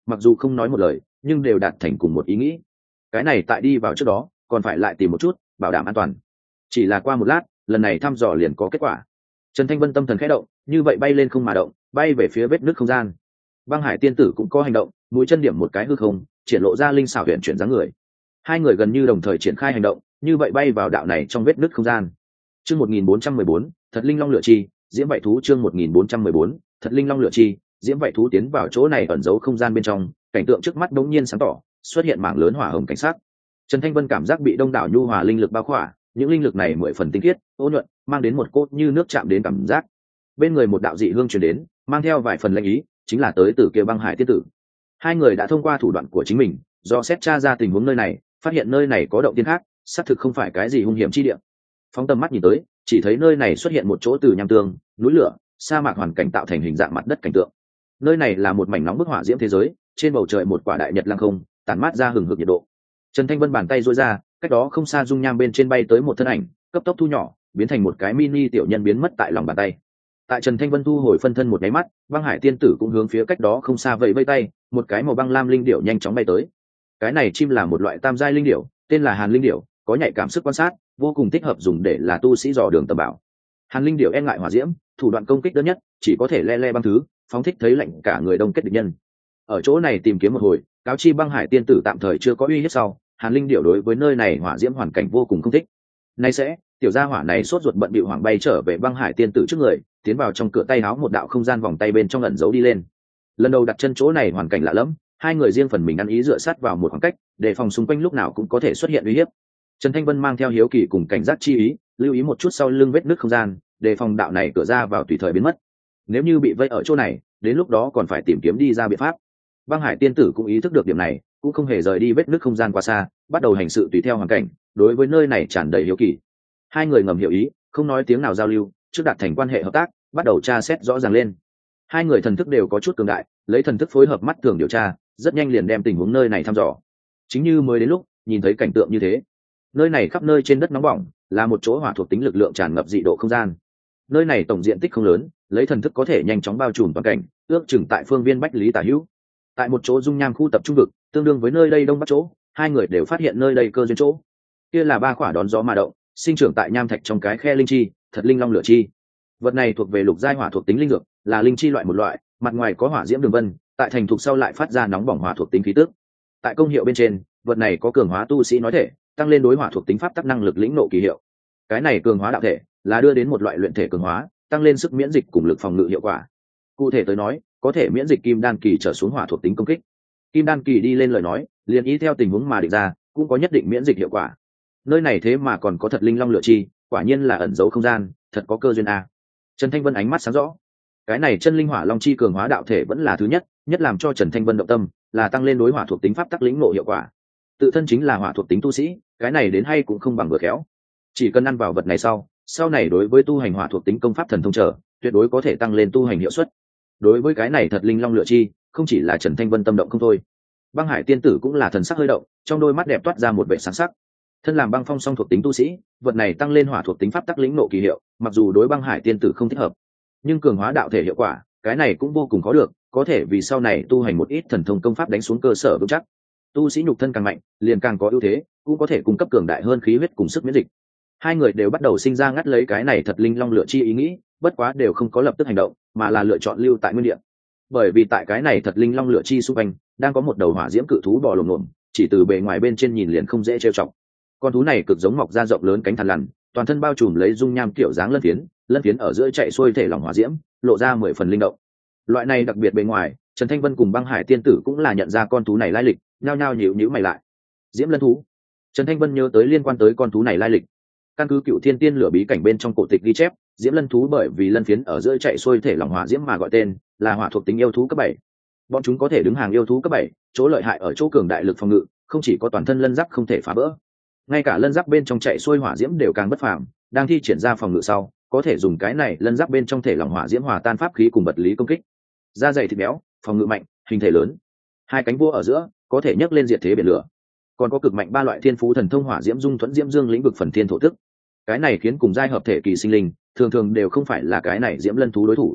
mặc dù không nói một lời nhưng đều đạt thành cùng một ý nghĩ. Cái này tại đi vào trước đó còn phải lại tìm một chút bảo đảm an toàn. Chỉ là qua một lát, lần này thăm dò liền có kết quả. Trần Thanh Vân tâm thần khẽ động, như vậy bay lên không mà động, bay về phía vết nứt không gian. Băng Hải tiên tử cũng có hành động, mũi chân điểm một cái hư không, triển lộ ra linh xảo huyền chuyển dáng người. Hai người gần như đồng thời triển khai hành động, như vậy bay vào đạo này trong vết nứt không gian. Chương 1414, Thật Linh Long Lửa Chi, Diễm Vậy Thú chương 1414, Thật Linh Long Lửa Chi, Diễm Vậy Thú tiến vào chỗ này ẩn giấu không gian bên trong, cảnh tượng trước mắt đột nhiên sáng tỏ, xuất hiện mảng lớn hỏa hồng cảnh sát. Trần Thanh Vân cảm giác bị đông đảo nhu hòa linh lực bao khỏa, những linh lực này mười phần tinh khiết, ôn nhuận, mang đến một cốt như nước chạm đến cảm giác. Bên người một đạo dị hương truyền đến, mang theo vài phần lệnh ý, chính là tới từ kia Băng Hải tiên tử. Hai người đã thông qua thủ đoạn của chính mình, do xét tra ra tình huống nơi này, phát hiện nơi này có động tiên khác, xác thực không phải cái gì hung hiểm chi địa. Phóng tầm mắt nhìn tới, chỉ thấy nơi này xuất hiện một chỗ từ nham tương, núi lửa, sa mạc hoàn cảnh tạo thành hình dạng mặt đất cảnh tượng. Nơi này là một mảnh nóng bức hỏa diễm thế giới, trên bầu trời một quả đại nhật lăng không, tản mát ra hừng hực nhiệt độ. Trần Thanh Vân bàn tay duỗi ra, cách đó không xa dung nham bên trên bay tới một thân ảnh, cấp tốc thu nhỏ, biến thành một cái mini tiểu nhân biến mất tại lòng bàn tay. Tại Trần Thanh Vân thu hồi phân thân một nháy mắt, Băng Hải tiên tử cũng hướng phía cách đó không xa vẫy vẫy tay, một cái màu băng lam linh điểu nhanh chóng bay tới. Cái này chim là một loại tam giai linh điểu, tên là Hàn linh điểu, có nhạy cảm sức quan sát, vô cùng thích hợp dùng để là tu sĩ dò đường tầm bảo. Hàn linh điểu e ngại hỏa diễm, thủ đoạn công kích đơn nhất, chỉ có thể le le băng thứ, phóng thích thấy lạnh cả người đông kết địch nhân. Ở chỗ này tìm kiếm một hồi, cáo chi Băng Hải tiên tử tạm thời chưa có uy hiếp sau, Hàn linh điểu đối với nơi này hỏa diễm hoàn cảnh vô cùng không thích. Nay sẽ, tiểu gia hỏa này sốt ruột bận bịu hoảng bay trở về Băng Hải tiên tử trước người, tiến vào trong cửa tay áo một đạo không gian vòng tay bên trong ẩn giấu đi lên. Lần đầu đặt chân chỗ này hoàn cảnh lạ lẫm, hai người riêng phần mình ăn ý dựa sát vào một khoảng cách, để phòng xung quanh lúc nào cũng có thể xuất hiện uy hiếp. Trần Thanh Vân mang theo hiếu kỳ cùng cảnh giác chi ý, lưu ý một chút sau lưng vết nứt không gian, để phòng đạo này cửa ra vào tùy thời biến mất. Nếu như bị vây ở chỗ này, đến lúc đó còn phải tìm kiếm đi ra biện pháp. Băng Hải tiên tử cũng ý thức được điểm này, cũng không hề rời đi vết nứt không gian quá xa, bắt đầu hành sự tùy theo hoàn cảnh, đối với nơi này tràn đầy hiếu kỳ. Hai người ngầm hiểu ý, không nói tiếng nào giao lưu, trước đạt thành quan hệ hợp tác, bắt đầu tra xét rõ ràng lên. Hai người thần thức đều có chút cường đại, lấy thần thức phối hợp mắt thường điều tra, rất nhanh liền đem tình huống nơi này thăm dò. Chính như mới đến lúc nhìn thấy cảnh tượng như thế, nơi này khắp nơi trên đất nóng bỏng, là một chỗ hỏa thuộc tính lực lượng tràn ngập dị độ không gian. Nơi này tổng diện tích không lớn, lấy thần thức có thể nhanh chóng bao trùm toàn cảnh, ước chừng tại phương viên bách lý tả hữu. Tại một chỗ dung nham khu tập trung vực, tương đương với nơi đây đông bắc chỗ, hai người đều phát hiện nơi đây cơ duyên chỗ. Kia là ba quả đón gió mà động, sinh trưởng tại nham thạch trong cái khe linh chi, Thật Linh Long Lửa Chi. Vật này thuộc về lục giai hỏa thuộc tính linh dược, là linh chi loại một loại, mặt ngoài có hỏa diễm đường vân, tại thành thục sau lại phát ra nóng bỏng hỏa thuộc tính khí tức. Tại công hiệu bên trên, vật này có cường hóa tu sĩ nói thể, tăng lên đối hỏa thuộc tính pháp tắc năng lực lĩnh nộ kỳ hiệu. Cái này cường hóa đạo thể, là đưa đến một loại luyện thể cường hóa, tăng lên sức miễn dịch cùng lực phòng ngự hiệu quả. Cụ thể tới nói, có thể miễn dịch kim đan kỳ trở xuống hỏa thuộc tính công kích. Kim đan kỳ đi lên lời nói, liền ý theo tình huống mà định ra, cũng có nhất định miễn dịch hiệu quả. Nơi này thế mà còn có Thật Linh Long Lửa Chi, quả nhiên là ẩn giấu không gian, thật có cơ duyên a. Trần Thanh Vân ánh mắt sáng rõ. Cái này chân linh hỏa long chi cường hóa đạo thể vẫn là thứ nhất, nhất làm cho Trần Thanh Vân động tâm, là tăng lên đối hỏa thuộc tính pháp tắc lĩnh ngộ hiệu quả. Tự thân chính là hỏa thuộc tính tu sĩ, cái này đến hay cũng không bằng vừa khéo. Chỉ cần ăn vào vật này sau này đối với tu hành hỏa thuộc tính công pháp thần thông trở, tuyệt đối có thể tăng lên tu hành hiệu suất. Đối với cái này Thật Linh Long Lửa Chi, không chỉ là Trần Thanh Vân tâm động không thôi. Băng Hải tiên tử cũng là thần sắc hơi động, trong đôi mắt đẹp toát ra một vẻ sáng sắc. Thân làm băng phong song thuộc tính tu sĩ, vật này tăng lên hỏa thuộc tính pháp tắc lĩnh nộ kỳ hiệu, mặc dù đối Băng Hải tiên tử không thích hợp, nhưng cường hóa đạo thể hiệu quả, cái này cũng vô cùng có được, có thể vì sau này tu hành một ít thần thông công pháp đánh xuống cơ sở vững chắc. Tu sĩ nhục thân càng mạnh, liền càng có ưu thế, cũng có thể cung cấp cường đại hơn khí huyết cùng sức miễn dịch. Hai người đều bắt đầu sinh ra ngắt lấy cái này Thật Linh Long Lửa Chi ý nghĩ, bất quá đều không có lập tức hành động, mà là lựa chọn lưu tại nguyên địa. Bởi vì tại cái này Thật Linh Long Lửa Chi xung quanh đang có một đầu hỏa diễm cự thú bò lồm lồm, chỉ từ bề ngoài bên trên nhìn liền không dễ trêu chọc. Con thú này cực giống mọc ra rộng lớn cánh thằn lằn, toàn thân bao trùm lấy dung nham kiểu dáng lân phiến ở giữa chạy xuôi thể lỏng hỏa diễm, lộ ra 10 phần linh động. Loại này đặc biệt bề ngoài, Trần Thanh Vân cùng Băng Hải tiên tử cũng là nhận ra con thú này lai lịch, nhao nhao nhíu mày lại. Diễm lân thú. Trần Thanh Vân nhớ tới liên quan tới con thú này lai lịch. Căn cứ Cựu Thiên Tiên lửa bí cảnh bên trong cổ tịch ghi chép, Diễm lân thú bởi vì lân phiến ở giữa chạy xuôi thể lỏng hỏa diễm mà gọi tên, là hỏa thuộc tính yêu thú cấp 7. Bọn chúng có thể đứng hàng yêu thú cấp 7, chỗ lợi hại ở chỗ cường đại lực phòng ngự, không chỉ có toàn thân lân giáp không thể phá vỡ, ngay cả lân giáp bên trong chạy xuôi hỏa diễm đều càng bất phàm, đang thi triển ra phòng ngự sau, có thể dùng cái này lân giáp bên trong thể lỏng hỏa diễm hòa tan pháp khí cùng vật lý công kích. Da dày thịt béo, phòng ngự mạnh, hình thể lớn, hai cánh vua ở giữa có thể nhấc lên diệt thế biển lửa. Còn có cực mạnh ba loại thiên phú thần thông hỏa diễm dung thuẫn diễm dương lĩnh vực phần thiên thổ tức. Cái này khiến cùng giai hợp thể kỳ sinh linh thường thường đều không phải là cái này diễm lân thú đối thủ.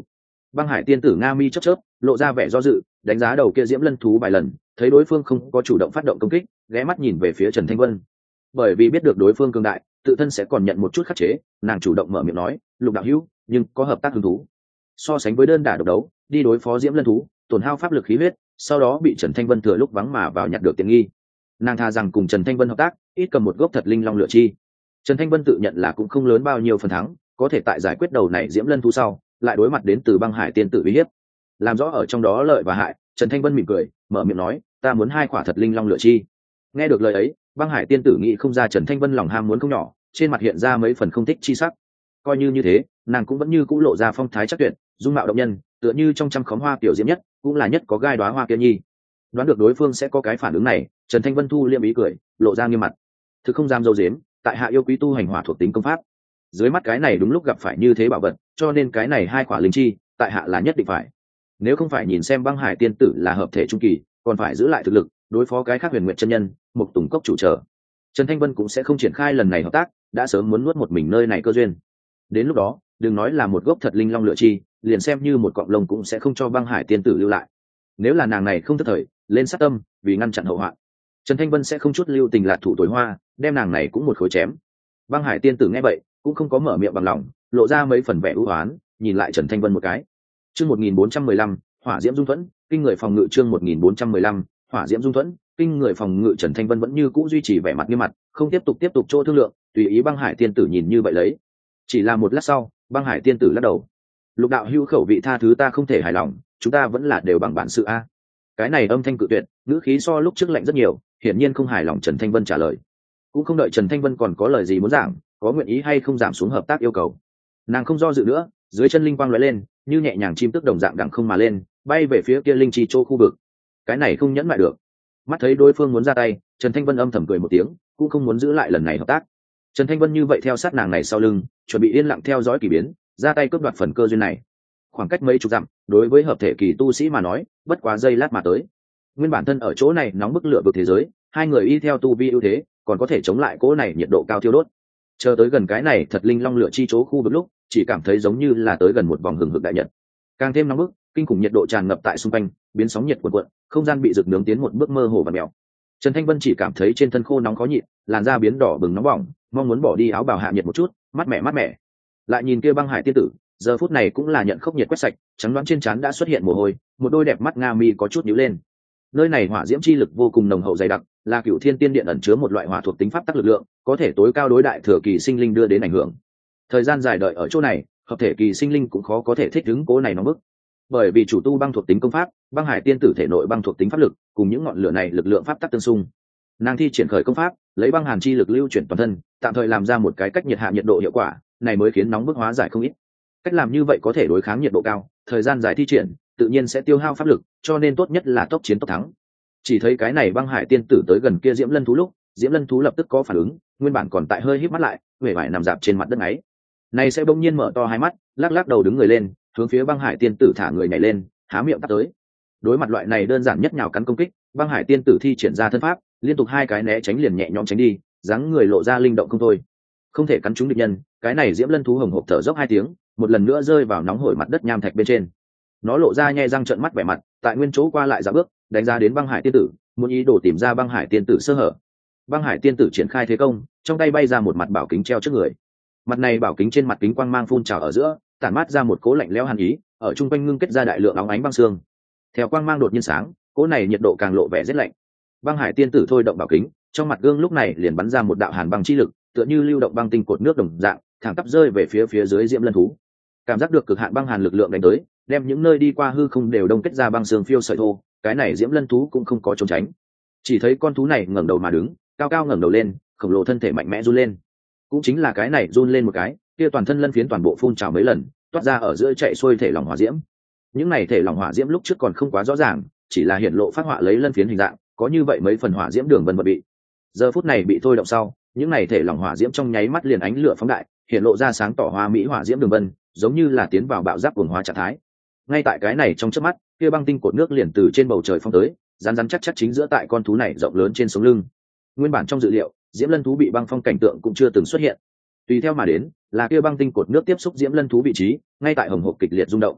Băng hải tiên tử nga mi chớp chớp, lộ ra vẻ do dự, đánh giá đầu kia diễm lân thú vài lần, thấy đối phương không có chủ động phát động công kích, ghé mắt nhìn về phía Trần Thanh Vân. Bởi vì biết được đối phương cường đại, tự thân sẽ còn nhận một chút khắc chế, nàng chủ động mở miệng nói, Lục đạo hữu, nhưng có hợp tác hứng thú. So sánh với đơn đả độc đấu, đi đối phó diễm lân thú, tổn hao pháp lực khí huyết, sau đó bị Trần Thanh Vân thừa lúc vắng mà vào nhặt được tiện nghi. Nàng tha rằng cùng Trần Thanh Vân hợp tác, ít cầm một gốc thật linh long lựa chi. Trần Thanh Vân tự nhận là cũng không lớn bao nhiêu phần thắng, có thể tại giải quyết đầu này diễm lân thú sau, lại đối mặt đến từ băng hải tiên tử uy hiếp, làm rõ ở trong đó lợi và hại. Trần Thanh Vân mỉm cười, mở miệng nói, ta muốn 2 quả thật linh long lựa chi. Nghe được lời ấy, băng hải tiên tử nghĩ không ra Trần Thanh Vân lòng ham muốn không nhỏ, trên mặt hiện ra mấy phần không thích chi sắc. Coi như thế, nàng cũng vẫn như cũ lộ ra phong thái chắc tuyệt, dung mạo động nhân, tựa như trong trăm khóm hoa tiểu diễm nhất, cũng là nhất có gai đóa hoa kia nhi. Đoán được đối phương sẽ có cái phản ứng này, Trần Thanh Vân thu liêm ý cười, lộ ra nghiêm mặt. Thực không dám dâu dếm, tại hạ yêu quý tu hành hỏa thuộc tính công pháp. Dưới mắt cái này đúng lúc gặp phải như thế bảo vật, cho nên cái này 2 quả linh chi, tại hạ là nhất định phải. Nếu không phải nhìn xem băng hải tiên tử là hợp thể trung kỳ, còn phải giữ lại thực lực đối phó cái khác huyền nguyện chân nhân, một tùng cốc chủ trở, Trần Thanh Vân cũng sẽ không triển khai lần này hợp tác, đã sớm muốn nuốt một mình nơi này cơ duyên. Đến lúc đó, đừng nói là một gốc thật linh long lựa chi, liền xem như một cọng lông cũng sẽ không cho băng hải tiên tử lưu lại. Nếu là nàng này không thất thời, lên sát tâm, vì ngăn chặn hậu hoạn, Trần Thanh Vân sẽ không chút lưu tình lạt thủ tối hoa, đem nàng này cũng một khối chém. Băng hải tiên tử nghe vậy, cũng không có mở miệng bằng lòng, lộ ra mấy phần vẻ ưu oán, nhìn lại Trần Thanh Vân một cái. Chương 1415, Hỏa Diễm Dung Thuẫn, kinh người phòng ngự. Chương 1415, Hỏa Diễm Dung Thuẫn, kinh người phòng ngự. Trần Thanh Vân vẫn như cũ duy trì vẻ mặt nghiêm mặt, không tiếp tục chỗ thương lượng, tùy ý băng hải tiên tử nhìn như vậy lấy. Chỉ là một lát sau, băng hải tiên tử lắc đầu. Lục đạo hữu khẩu vị tha thứ ta không thể hài lòng, chúng ta vẫn là đều bằng bản sự a. Cái này âm thanh cự tuyệt, ngữ khí so lúc trước lạnh rất nhiều, hiển nhiên không hài lòng. Trần Thanh Vân trả lời. Cũng không đợi Trần Thanh Vân còn có lời gì muốn giảng, có nguyện ý hay không giảm xuống hợp tác yêu cầu. Nàng không do dự nữa, dưới chân linh quang lóe lên, như nhẹ nhàng chim tức đồng dạng đằng không mà lên, bay về phía kia linh chi chỗ khu vực. Cái này không nhẫn lại được. Mắt thấy đối phương muốn ra tay, Trần Thanh Vân âm thầm cười một tiếng, cũng không muốn giữ lại lần này hợp tác. Trần Thanh Vân như vậy theo sát nàng này sau lưng, chuẩn bị yên lặng theo dõi kỳ biến, ra tay cướp đoạt phần cơ duyên này. Khoảng cách mấy chục dặm, đối với hợp thể kỳ tu sĩ mà nói, bất quá giây lát mà tới. Nguyên bản thân ở chỗ này nóng bức lửa vực thế giới, hai người y theo tu vi ưu thế, còn có thể chống lại cỗ này nhiệt độ cao thiêu đốt. Chờ tới gần cái này thật linh long lửa chi chỗ khu vực lúc, chỉ cảm thấy giống như là tới gần một vòng hừng hực đại nhật. Càng thêm nóng bức, kinh khủng nhiệt độ tràn ngập tại xung quanh, biến sóng nhiệt cuộn cuộn, không gian bị rực nướng tiến một bước mơ hồ và mèo. Trần Thanh Vân chỉ cảm thấy trên thân khô nóng khó nhịn, làn da biến đỏ bừng nóng bỏng, mong muốn bỏ đi áo bào hạ nhiệt một chút, mát mẻ. Lại nhìn kia băng hải tiên tử, giờ phút này cũng là nhận khốc nhiệt quét sạch, trắng đoán trên trán đã xuất hiện mồ hôi, một đôi đẹp mắt nga mi có chút nhíu lên. Nơi này hỏa diễm chi lực vô cùng nồng hậu dày đặc, là Cửu Thiên Tiên Điện ẩn chứa một loại hỏa thuộc tính pháp tắc lực lượng, có thể tối cao đối đại thừa kỳ sinh linh đưa đến ảnh hưởng. Thời gian dài đợi ở chỗ này, hợp thể kỳ sinh linh cũng khó có thể thích ứng cố này nóng bức. Bởi vì chủ tu băng thuộc tính công pháp, băng hải tiên tử thể nội băng thuộc tính pháp lực, cùng những ngọn lửa này lực lượng pháp tắc tương xung. Nàng thi triển khởi công pháp, lấy băng hàn chi lực lưu chuyển toàn thân, tạm thời làm ra một cái cách nhiệt hạ nhiệt độ hiệu quả, này mới khiến nóng bức hóa giải không ít. Cách làm như vậy có thể đối kháng nhiệt độ cao, thời gian dài thi triển, tự nhiên sẽ tiêu hao pháp lực, cho nên tốt nhất là tốc chiến tốc thắng. Chỉ thấy cái này băng hải tiên tử tới gần kia diễm lân thú lúc, diễm lân thú lập tức có phản ứng, nguyên bản còn tại hơi híp mắt lại, huệ vải nằm dạp trên mặt đất ấy. Này sẽ bỗng nhiên mở to hai mắt, lắc đầu đứng người lên, hướng phía băng hải tiên tử thả người nhảy lên, há miệng tắt tới. Đối mặt loại này đơn giản nhất nhào cắn công kích, băng hải tiên tử thi triển ra thân pháp, liên tục 2 cái né tránh liền nhẹ nhõm tránh đi, dáng người lộ ra linh động không thôi. Không thể cắn trúng địch nhân, cái này diễm lân thú hồng hộc thở dốc 2 tiếng, một lần nữa rơi vào nóng hổi mặt đất nham thạch bên trên. Nó lộ ra nhe răng trợn mắt vẻ mặt, tại nguyên chỗ qua lại dạo bước, đánh giá đến băng hải tiên tử, muốn ý đồ tìm ra băng hải tiên tử sơ hở. Băng hải tiên tử triển khai thế công, trong tay bay ra một mặt bảo kính treo trước người. Mặt này bảo kính trên mặt kính quang mang phun trào ở giữa, tản mát ra một cỗ lạnh lẽo hàn ý, ở trung quanh ngưng kết ra đại lượng óng ánh băng xương. Theo quang mang đột nhiên sáng, cỗ này nhiệt độ càng lộ vẻ rất lạnh. Băng hải tiên tử thôi động bảo kính, trong mặt gương lúc này liền bắn ra một đạo hàn băng chi lực, tựa như lưu động băng tinh cột nước đồng dạng, thẳng tắp rơi về phía dưới diễm lân thú. Cảm giác được cực hạn băng hàn lực lượng đánh tới, đem những nơi đi qua hư không đều đông kết ra băng xương phiêu sợi thô, cái này diễm lân thú cũng không có trốn tránh. Chỉ thấy con thú này ngẩng đầu mà đứng, cao cao ngẩng đầu lên, khổng lồ thân thể mạnh mẽ run lên. Cũng chính là cái này run lên một cái, kia toàn thân lân phiến toàn bộ phun trào mấy lần, toát ra ở giữa chạy xuôi thể lỏng hỏa diễm. Những này thể lỏng hỏa diễm lúc trước còn không quá rõ ràng, chỉ là hiện lộ phát họa lấy lân phiến hình dạng, có như vậy mấy phần hỏa diễm đường vân vật bị. Giờ phút này bị thôi động sau, những này thể lỏng hỏa diễm trong nháy mắt liền ánh lửa phóng đại, hiện lộ ra sáng tỏ hoa mỹ hỏa diễm đường vân, giống như là tiến vào bạo giáp cuồng hóa trạng thái. Ngay tại cái này trong chớp mắt, kia băng tinh cột nước liền từ trên bầu trời phong tới, rắn chắc chính giữa tại con thú này rộng lớn trên sống lưng. Nguyên bản trong dự liệu, diễm lân thú bị băng phong cảnh tượng cũng chưa từng xuất hiện. Tùy theo mà đến, là kia băng tinh cột nước tiếp xúc diễm lân thú vị trí, ngay tại hồng hộc kịch liệt rung động.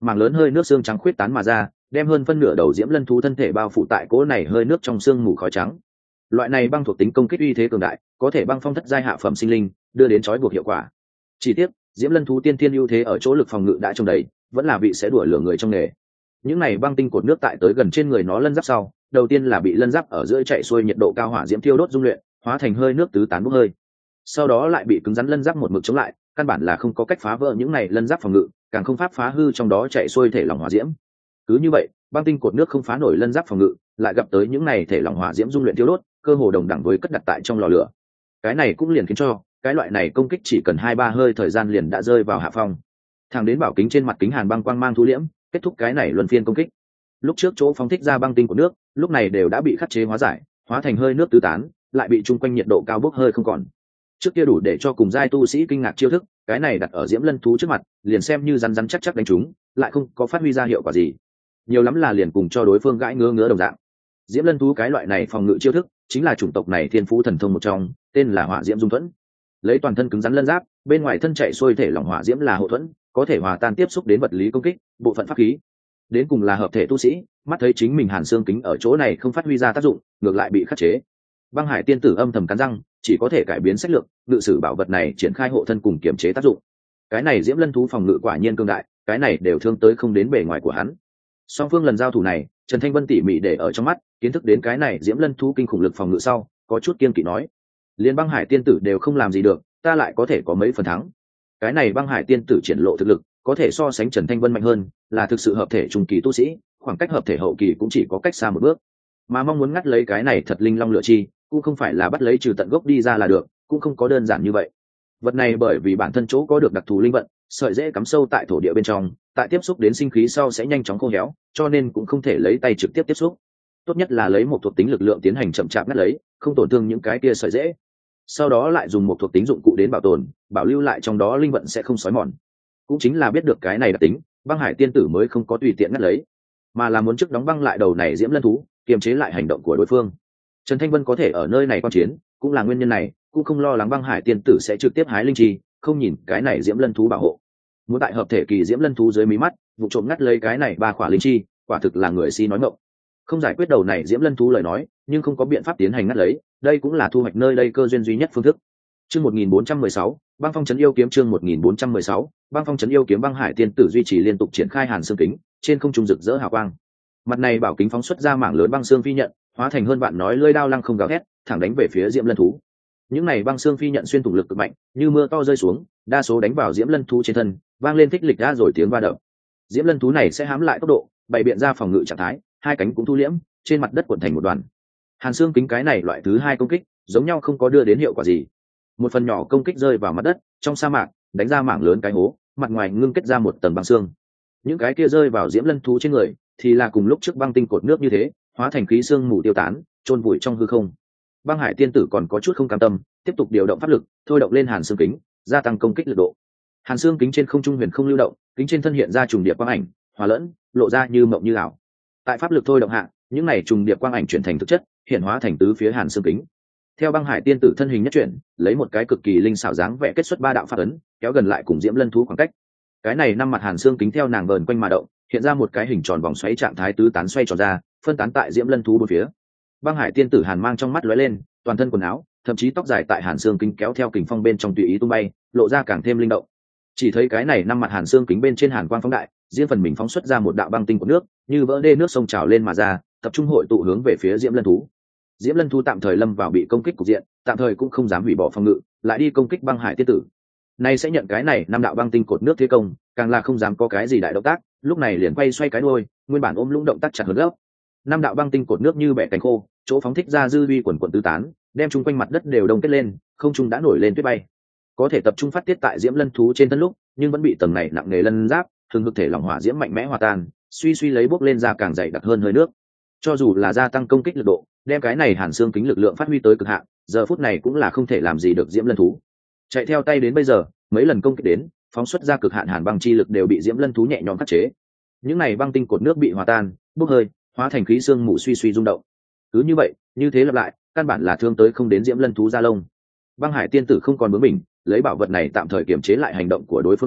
mảng lớn hơi nước xương trắng khuyết tán mà ra, đem hơn phân nửa đầu diễm lân thú thân thể bao phủ tại cỗ này hơi nước trong xương mù khói trắng. Loại này băng thuộc tính công kích uy thế cường đại, có thể băng phong thất giai hạ phẩm sinh linh, đưa đến trói buộc hiệu quả. Chỉ tiếc, diễm lân thú tiên thiên ưu thế ở chỗ lực phòng ngự đã trông đầy, vẫn là bị xé đuổi lửa người trong nghề. Những này băng tinh cột nước tại tới gần trên người nó lân giáp sau, đầu tiên là bị lân giáp ở giữa chạy xuôi nhiệt độ cao hỏa diễm thiêu đốt dung luyện, hóa thành hơi nước tứ tán bốc hơi. Sau đó lại bị cứng rắn lân giáp một mực chống lại, căn bản là không có cách phá vỡ những này lân giáp phòng ngự, càng không pháp phá hư trong đó chạy xuôi thể lỏng hỏa diễm. Cứ như vậy, băng tinh cột nước không phá nổi lân giáp phòng ngự, lại gặp tới những này thể lỏng hỏa diễm dung luyện thiêu đốt, cơ hồ đồng đẳng với cất đặt tại trong lò lửa. Cái này cũng liền khiến cho cái loại này công kích chỉ cần 2-3 hơi thời gian liền đã rơi vào hạ phong. Thẳng đến bảo kính trên mặt kính hàn băng quang mang thu liễm, kết thúc cái này luân phiên công kích. Lúc trước chỗ phóng thích ra băng tinh của nước, lúc này đều đã bị khắc chế hóa giải, hóa thành hơi nước tứ tán, lại bị chung quanh nhiệt độ cao bốc hơi không còn. Trước kia đủ để cho cùng giai tu sĩ kinh ngạc chiêu thức, cái này đặt ở diễm lân thú trước mặt, liền xem như rắn rắn chắc chắc đánh chúng, lại không có phát huy ra hiệu quả gì. Nhiều lắm là liền cùng cho đối phương gãi ngứa ngứa đồng dạng. Diễm lân thú cái loại này phòng ngự chiêu thức, chính là chủng tộc này thiên phú thần thông một trong, tên là hỏa diễm dung thuẫn. Lấy toàn thân cứng rắn lân giáp, bên ngoài thân chạy xuôi thể lỏng hỏa diễm là hộ thuẫn, có thể hòa tan tiếp xúc đến vật lý công kích, bộ phận pháp khí. Đến cùng là hợp thể tu sĩ, mắt thấy chính mình hàn xương kính ở chỗ này không phát huy ra tác dụng, ngược lại bị khắc chế. Băng hải tiên tử âm thầm cắn răng, chỉ có thể cải biến sách lược, ngự sử bảo vật này triển khai hộ thân cùng kiểm chế tác dụng. Cái này diễm lân thú phòng ngự quả nhiên cương đại, cái này đều thương tới không đến bề ngoài của hắn. Song phương lần giao thủ này, Trần Thanh Vân tỉ mỉ để ở trong mắt, kiến thức đến cái này diễm lân thú kinh khủng lực phòng ngự sau, có chút kiên kỵ nói: liên băng hải tiên tử đều không làm gì được, ta lại có thể có mấy phần thắng. Cái này băng hải tiên tử triển lộ thực lực, có thể so sánh Trần Thanh Vân mạnh hơn, là thực sự hợp thể trung kỳ tu sĩ, khoảng cách hợp thể hậu kỳ cũng chỉ có cách xa một bước. Mà mong muốn ngắt lấy cái này thật linh long lựa chi, cũng không phải là bắt lấy trừ tận gốc đi ra là được, cũng không có đơn giản như vậy. Vật này bởi vì bản thân chỗ có được đặc thù linh vận, sợi dễ cắm sâu tại thổ địa bên trong, tại tiếp xúc đến sinh khí sau sẽ nhanh chóng khô héo, cho nên cũng không thể lấy tay trực tiếp tiếp xúc. Tốt nhất là lấy một thuộc tính lực lượng tiến hành chậm chạp ngắt lấy, không tổn thương những cái kia sợi dễ. Sau đó lại dùng một thuộc tính dụng cụ đến bảo tồn, bảo lưu lại trong đó linh vận sẽ không xói mòn. Cũng chính là biết được cái này đặc tính, băng hải tiên tử mới không có tùy tiện ngắt lấy, mà là muốn trước đóng băng lại đầu này diễm lân thú, kiềm chế lại hành động của đối phương. Trần Thanh Vân có thể ở nơi này quan chiến, cũng là nguyên nhân này, cũng không lo lắng băng hải tiên tử sẽ trực tiếp hái linh chi, không nhìn cái này diễm lân thú bảo hộ. Muốn tại hợp thể kỳ diễm lân thú dưới mí mắt, vụ trộm ngắt lấy cái này 3 khỏa linh chi, quả thực là người si nói ngọng. Không giải quyết đầu này diễm lân thú lời nói, nhưng không có biện pháp tiến hành ngắt lấy, đây cũng là thu hoạch nơi đây cơ duyên duy nhất phương thức. Chương 1416, băng phong trấn yêu kiếm. Chương 1416, băng phong trấn yêu kiếm. Băng hải tiên tử duy trì liên tục triển khai hàn xương kính, trên không trung rực rỡ hào quang. Mặt này bảo kính phóng xuất ra mảng lớn băng xương phi nhận, hóa thành hơn vạn nói lưỡi đao lăng không gào thét, thẳng đánh về phía diễm lân thú. Những này băng xương phi nhận xuyên thủng lực cực mạnh, như mưa to rơi xuống, đa số đánh vào diễm lân thú trên thân, vang lên thích lịch ra rồi tiếng va đập. Diễm lân thú này sẽ hãm lại tốc độ, bày biện ra phòng ngự trạng thái, hai cánh cũng thu liễm, trên mặt đất cuộn thành một đoàn. Hàn xương kính cái này loại thứ hai công kích, giống nhau không có đưa đến hiệu quả gì. Một phần nhỏ công kích rơi vào mặt đất, trong sa mạc, đánh ra mảng lớn cái hố, mặt ngoài ngưng kết ra một tầng băng xương. Những cái kia rơi vào diễm lân thú trên người, thì là cùng lúc trước băng tinh cột nước như thế, hóa thành khí xương mù tiêu tán, chôn vùi trong hư không. Băng hải tiên tử còn có chút không cam tâm, tiếp tục điều động pháp lực, thôi động lên hàn xương kính, gia tăng công kích lực độ. Hàn xương kính trên không trung huyền không lưu động, kính trên thân hiện ra trùng điệp quang ảnh, hòa lẫn, lộ ra như mộng như ảo. Tại pháp lực thôi động hạ, những này trùng điệp quang ảnh chuyển thành thực chất, hiện hóa thành tứ phía hàn xương kính. Theo băng hải tiên tử thân hình nhất chuyển, lấy một cái cực kỳ linh xảo dáng vẽ kết xuất 3 đạo pháp ấn, kéo gần lại cùng diễm lân thú khoảng cách. Cái này 5 mặt hàn xương kính theo nàng vờn quanh mà động, hiện ra một cái hình tròn vòng xoáy trạng thái tứ tán xoay tròn ra, phân tán tại diễm lân thú bốn phía. Băng hải tiên tử hàn mang trong mắt lóe lên, toàn thân quần áo, thậm chí tóc dài tại hàn xương kính kéo theo kình phong bên trong tùy ý tung bay, lộ ra càng thêm linh động. Chỉ thấy cái này 5 mặt hàn xương kính bên trên hàn quang phóng đại, riêng phần mình phóng xuất ra một đạo băng tinh của nước, như vỡ đê nước sông trào lên mà ra, tập trung hội tụ hướng về phía diễm lân thú. Diễm lân thú tạm thời lâm vào bị công kích cục diện, tạm thời cũng không dám hủy bỏ phòng ngự, lại đi công kích băng hải tiên tử. Nay sẽ nhận cái này 5 đạo băng tinh cột nước thế công, càng là không dám có cái gì đại động tác, lúc này liền quay xoay cái đuôi, nguyên bản ôm lũng động tác chặt hơn gấp. 5 đạo băng tinh cột nước như bẻ cánh khô, chỗ phóng thích ra dư uy quần quần tứ tán, đem chung quanh mặt đất đều đông kết lên, không trung đã nổi lên tuyết bay. Có thể tập trung phát tiết tại diễm lân thú trên thân lúc, nhưng vẫn bị tầng này nặng nề lân giáp, thường hực thể lỏng hỏa diễm mạnh mẽ hòa tan, suy suy lấy bốc lên ra càng dày đặc hơn hơi nước. Cho dù là gia tăng công kích lực độ, đem cái này hàn xương kính lực lượng phát huy tới cực hạn, giờ phút này cũng là không thể làm gì được diễm lân thú. Chạy theo tay đến bây giờ, mấy lần công kích đến, phóng xuất ra cực hạn hàn băng chi lực đều bị diễm lân thú nhẹ nhõm khắc chế. Những này băng tinh cột nước bị hòa tan, bốc hơi, hóa thành khí xương mù suy suy rung động. Cứ như vậy, như thế lặp lại, căn bản là thương tới không đến diễm lân thú da lông. Băng hải tiên tử không còn bướng bỉnh, lấy bảo vật này tạm thời kiềm chế lại hành động của đối phương sau,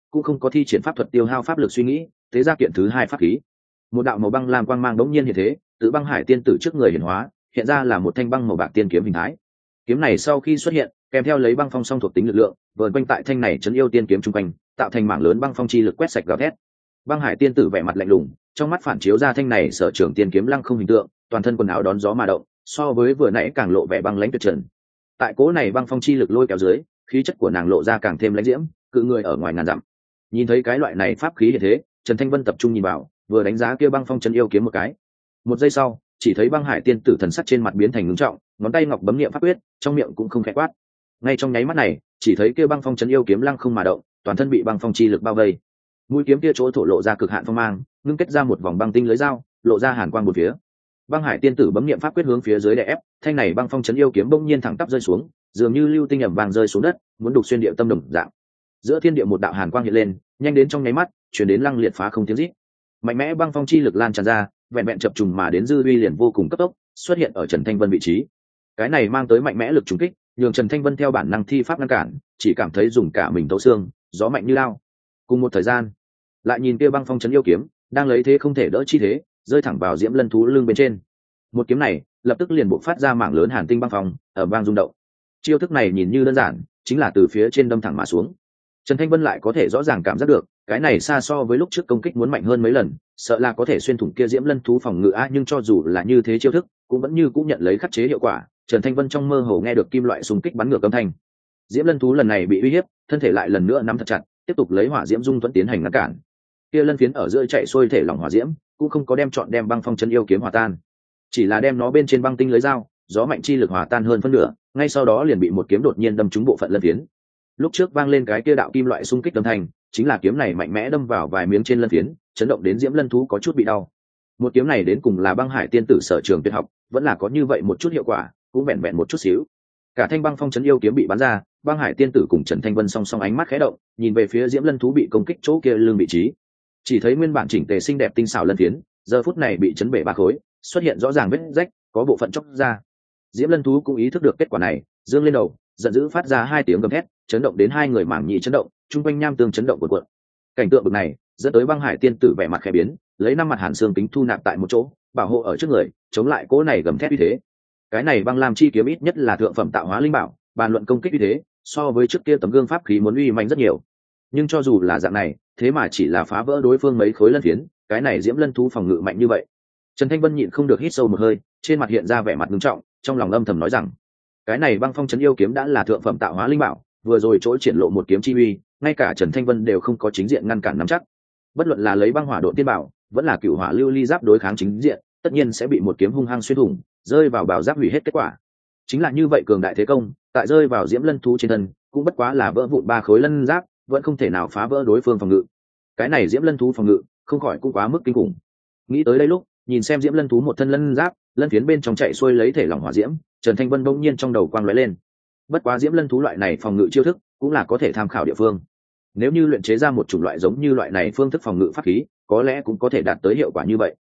cũng không có thi triển pháp thuật tiêu hao pháp lực suy nghĩ, thế ra kiện thứ hai pháp khí. Một đạo màu băng lam quang mang đống nhiên hiện thế, từ băng hải tiên tử trước người hiển hóa, hiện ra là một thanh băng màu bạc tiên kiếm hình thái. Kiếm này sau khi xuất hiện, kèm theo lấy băng phong song thuộc tính lực lượng, vờn quanh tại thanh này chấn yêu tiên kiếm trung quanh, tạo thành mảng lớn băng phong chi lực quét sạch gào thét. Băng hải tiên tử vẻ mặt lạnh lùng, trong mắt phản chiếu ra thanh này sở trường tiên kiếm lăng không hình tượng, toàn thân quần áo đón gió mà động, so với vừa nãy càng lộ vẻ băng lãnh tuyệt trần. Tại cố này băng phong chi lực lôi kéo dưới, khí chất của nàng lộ ra càng thêm lãnh diễm, cự người ở ngoài ngàn dặm. Nhìn thấy cái loại này pháp khí như thế, Trần Thanh Vân tập trung nhìn vào, vừa đánh giá kia băng phong chấn yêu kiếm một cái. Một giây sau, chỉ thấy băng hải tiên tử thần sắc trên mặt biến thành ngưng trọng, ngón tay ngọc bấm niệm pháp quyết, trong miệng cũng không khẽ quát. Ngay trong nháy mắt này, chỉ thấy kia băng phong chấn yêu kiếm lăng không mà động, toàn thân bị băng phong chi lực bao vây. Mũi kiếm kia chỗ thổ lộ ra cực hạn phong mang, ngưng kết ra một vòng băng tinh lưới dao, lộ ra hàn quang một phía. Băng hải tiên tử bấm niệm pháp quyết hướng phía dưới đè ép, thanh này băng phong chấn yêu kiếm bỗng nhiên thẳng tắp rơi xuống, dường như lưu tinh ầm vàng rơi xuống đất, muốn đục xuyên địa tâm đồng dạng. Giữa thiên địa một đạo hàn quang hiện lên, nhanh đến trong nháy mắt, truyền đến lăng liệt phá không tiếng rít. Mạnh mẽ băng phong chi lực lan tràn ra, vẹn vẹn chập trùng mà đến dư uy liền vô cùng cấp tốc, xuất hiện ở Trần Thanh Vân vị trí. Cái này mang tới mạnh mẽ lực trùng kích, nhường Trần Thanh Vân theo bản năng thi pháp ngăn cản, chỉ cảm thấy dùng cả mình tấu xương, gió mạnh như lao. Cùng một thời gian, lại nhìn kia băng phong chấn yêu kiếm, đang lấy thế không thể đỡ chi thế, rơi thẳng vào Diễm Lân thú lưng bên trên. Một kiếm này, lập tức liền bộc phát ra mảng lớn hàn tinh băng phong, ở vang rung động. Chiêu thức này nhìn như đơn giản, chính là từ phía trên đâm thẳng mà xuống. Trần Thanh Vân lại có thể rõ ràng cảm giác được, cái này xa so với lúc trước công kích muốn mạnh hơn mấy lần, sợ là có thể xuyên thủng kia Diễm Lân thú phòng ngự nhưng cho dù là như thế chiêu thức, cũng vẫn như cũng nhận lấy khắc chế hiệu quả. Trần Thanh Vân trong mơ hồ nghe được kim loại xung kích bắn ngược âm thanh. Diễm Lân thú lần này bị uy hiếp, thân thể lại lần nữa nắm thật chặt, tiếp tục lấy hỏa diễm dung thuẫn tiến hành ngăn cản. Kia lân phiến ở giữa chạy xuôi thể lỏng hỏa diễm, cũng không có đem băng phong chân yêu kiếm hòa tan, chỉ là đem nó bên trên băng tinh lưới dao, gió mạnh chi lực hòa tan hơn phân nửa, ngay sau đó liền bị một kiếm đột nhiên đâm trúng bộ phận lân phiến. Lúc trước vang lên cái kia đạo kim loại xung kích âm thanh, chính là kiếm này mạnh mẽ đâm vào vài miếng trên lân phiến, chấn động đến Diễm Lân thú có chút bị đau. Một kiếm này đến cùng là băng hải tiên tử sở trường tuyệt học, vẫn là có như vậy một chút hiệu quả, cũng vẹn vẹn một chút xíu. Cả thanh băng phong chấn yêu kiếm bị bắn ra, băng hải tiên tử cùng Trần Thanh Vân song song ánh mắt khẽ động, nhìn về phía Diễm Lân thú bị công kích chỗ kia lưng vị trí. Chỉ thấy nguyên bản chỉnh tề xinh đẹp tinh xảo lân phiến, giờ phút này bị chấn bể ba khối, xuất hiện rõ ràng vết rách, có bộ phận chóc ra. Diễm Lân thú cũng ý thức được kết quả này, dương lên đầu, giận dữ phát ra hai tiếng gầm thét, chấn động đến hai người mảng nhị chấn động, trung quanh nham tương chấn động cuộn cuộn. Cảnh tượng bực này dẫn tới băng hải tiên tử vẻ mặt khẽ biến, lấy năm mặt hàn xương kính thu nạp tại một chỗ, bảo hộ ở trước người, chống lại cỗ này gầm thét uy thế. Cái này băng lam chi kiếm ít nhất là thượng phẩm tạo hóa linh bảo, bàn luận công kích uy thế, so với trước kia tấm gương pháp khí muốn uy mạnh rất nhiều. Nhưng cho dù là dạng này, thế mà chỉ là phá vỡ đối phương mấy khối lân phiến, cái này Diễm Lân thú phòng ngự mạnh như vậy. Trần Thanh Vân nhịn không được hít sâu một hơi, trên mặt hiện ra vẻ mặt nghiêm trọng, trong lòng âm thầm nói rằng, cái này băng phong chấn yêu kiếm đã là thượng phẩm tạo hóa linh bảo, vừa rồi chỗ triển lộ một kiếm chi uy, ngay cả Trần Thanh Vân đều không có chính diện ngăn cản nắm chắc. Bất luận là lấy băng hỏa độ tiên bảo, vẫn là cửu hỏa lưu ly giáp đối kháng chính diện, tất nhiên sẽ bị một kiếm hung hăng xuyên thủng, rơi vào bảo giáp hủy hết kết quả. Chính là như vậy cường đại thế công, tại rơi vào Diễm Lân thú trên thân, cũng bất quá là vỡ vụn ba khối lân giáp, vẫn không thể nào phá vỡ đối phương phòng ngự. Cái này Diễm Lân thú phòng ngự, không khỏi cũng quá mức kinh khủng. Nghĩ tới đây lúc, nhìn xem Diễm Lân thú một thân lân giáp, lân phiến bên trong chạy xuôi lấy thể lỏng hỏa diễm, Trần Thanh Vân bỗng nhiên trong đầu quang lóe lên. Bất quá Diễm Lân thú loại này phòng ngự chiêu thức, cũng là có thể tham khảo địa phương. Nếu như luyện chế ra một chủng loại giống như loại này phương thức phòng ngự pháp khí, có lẽ cũng có thể đạt tới hiệu quả như vậy.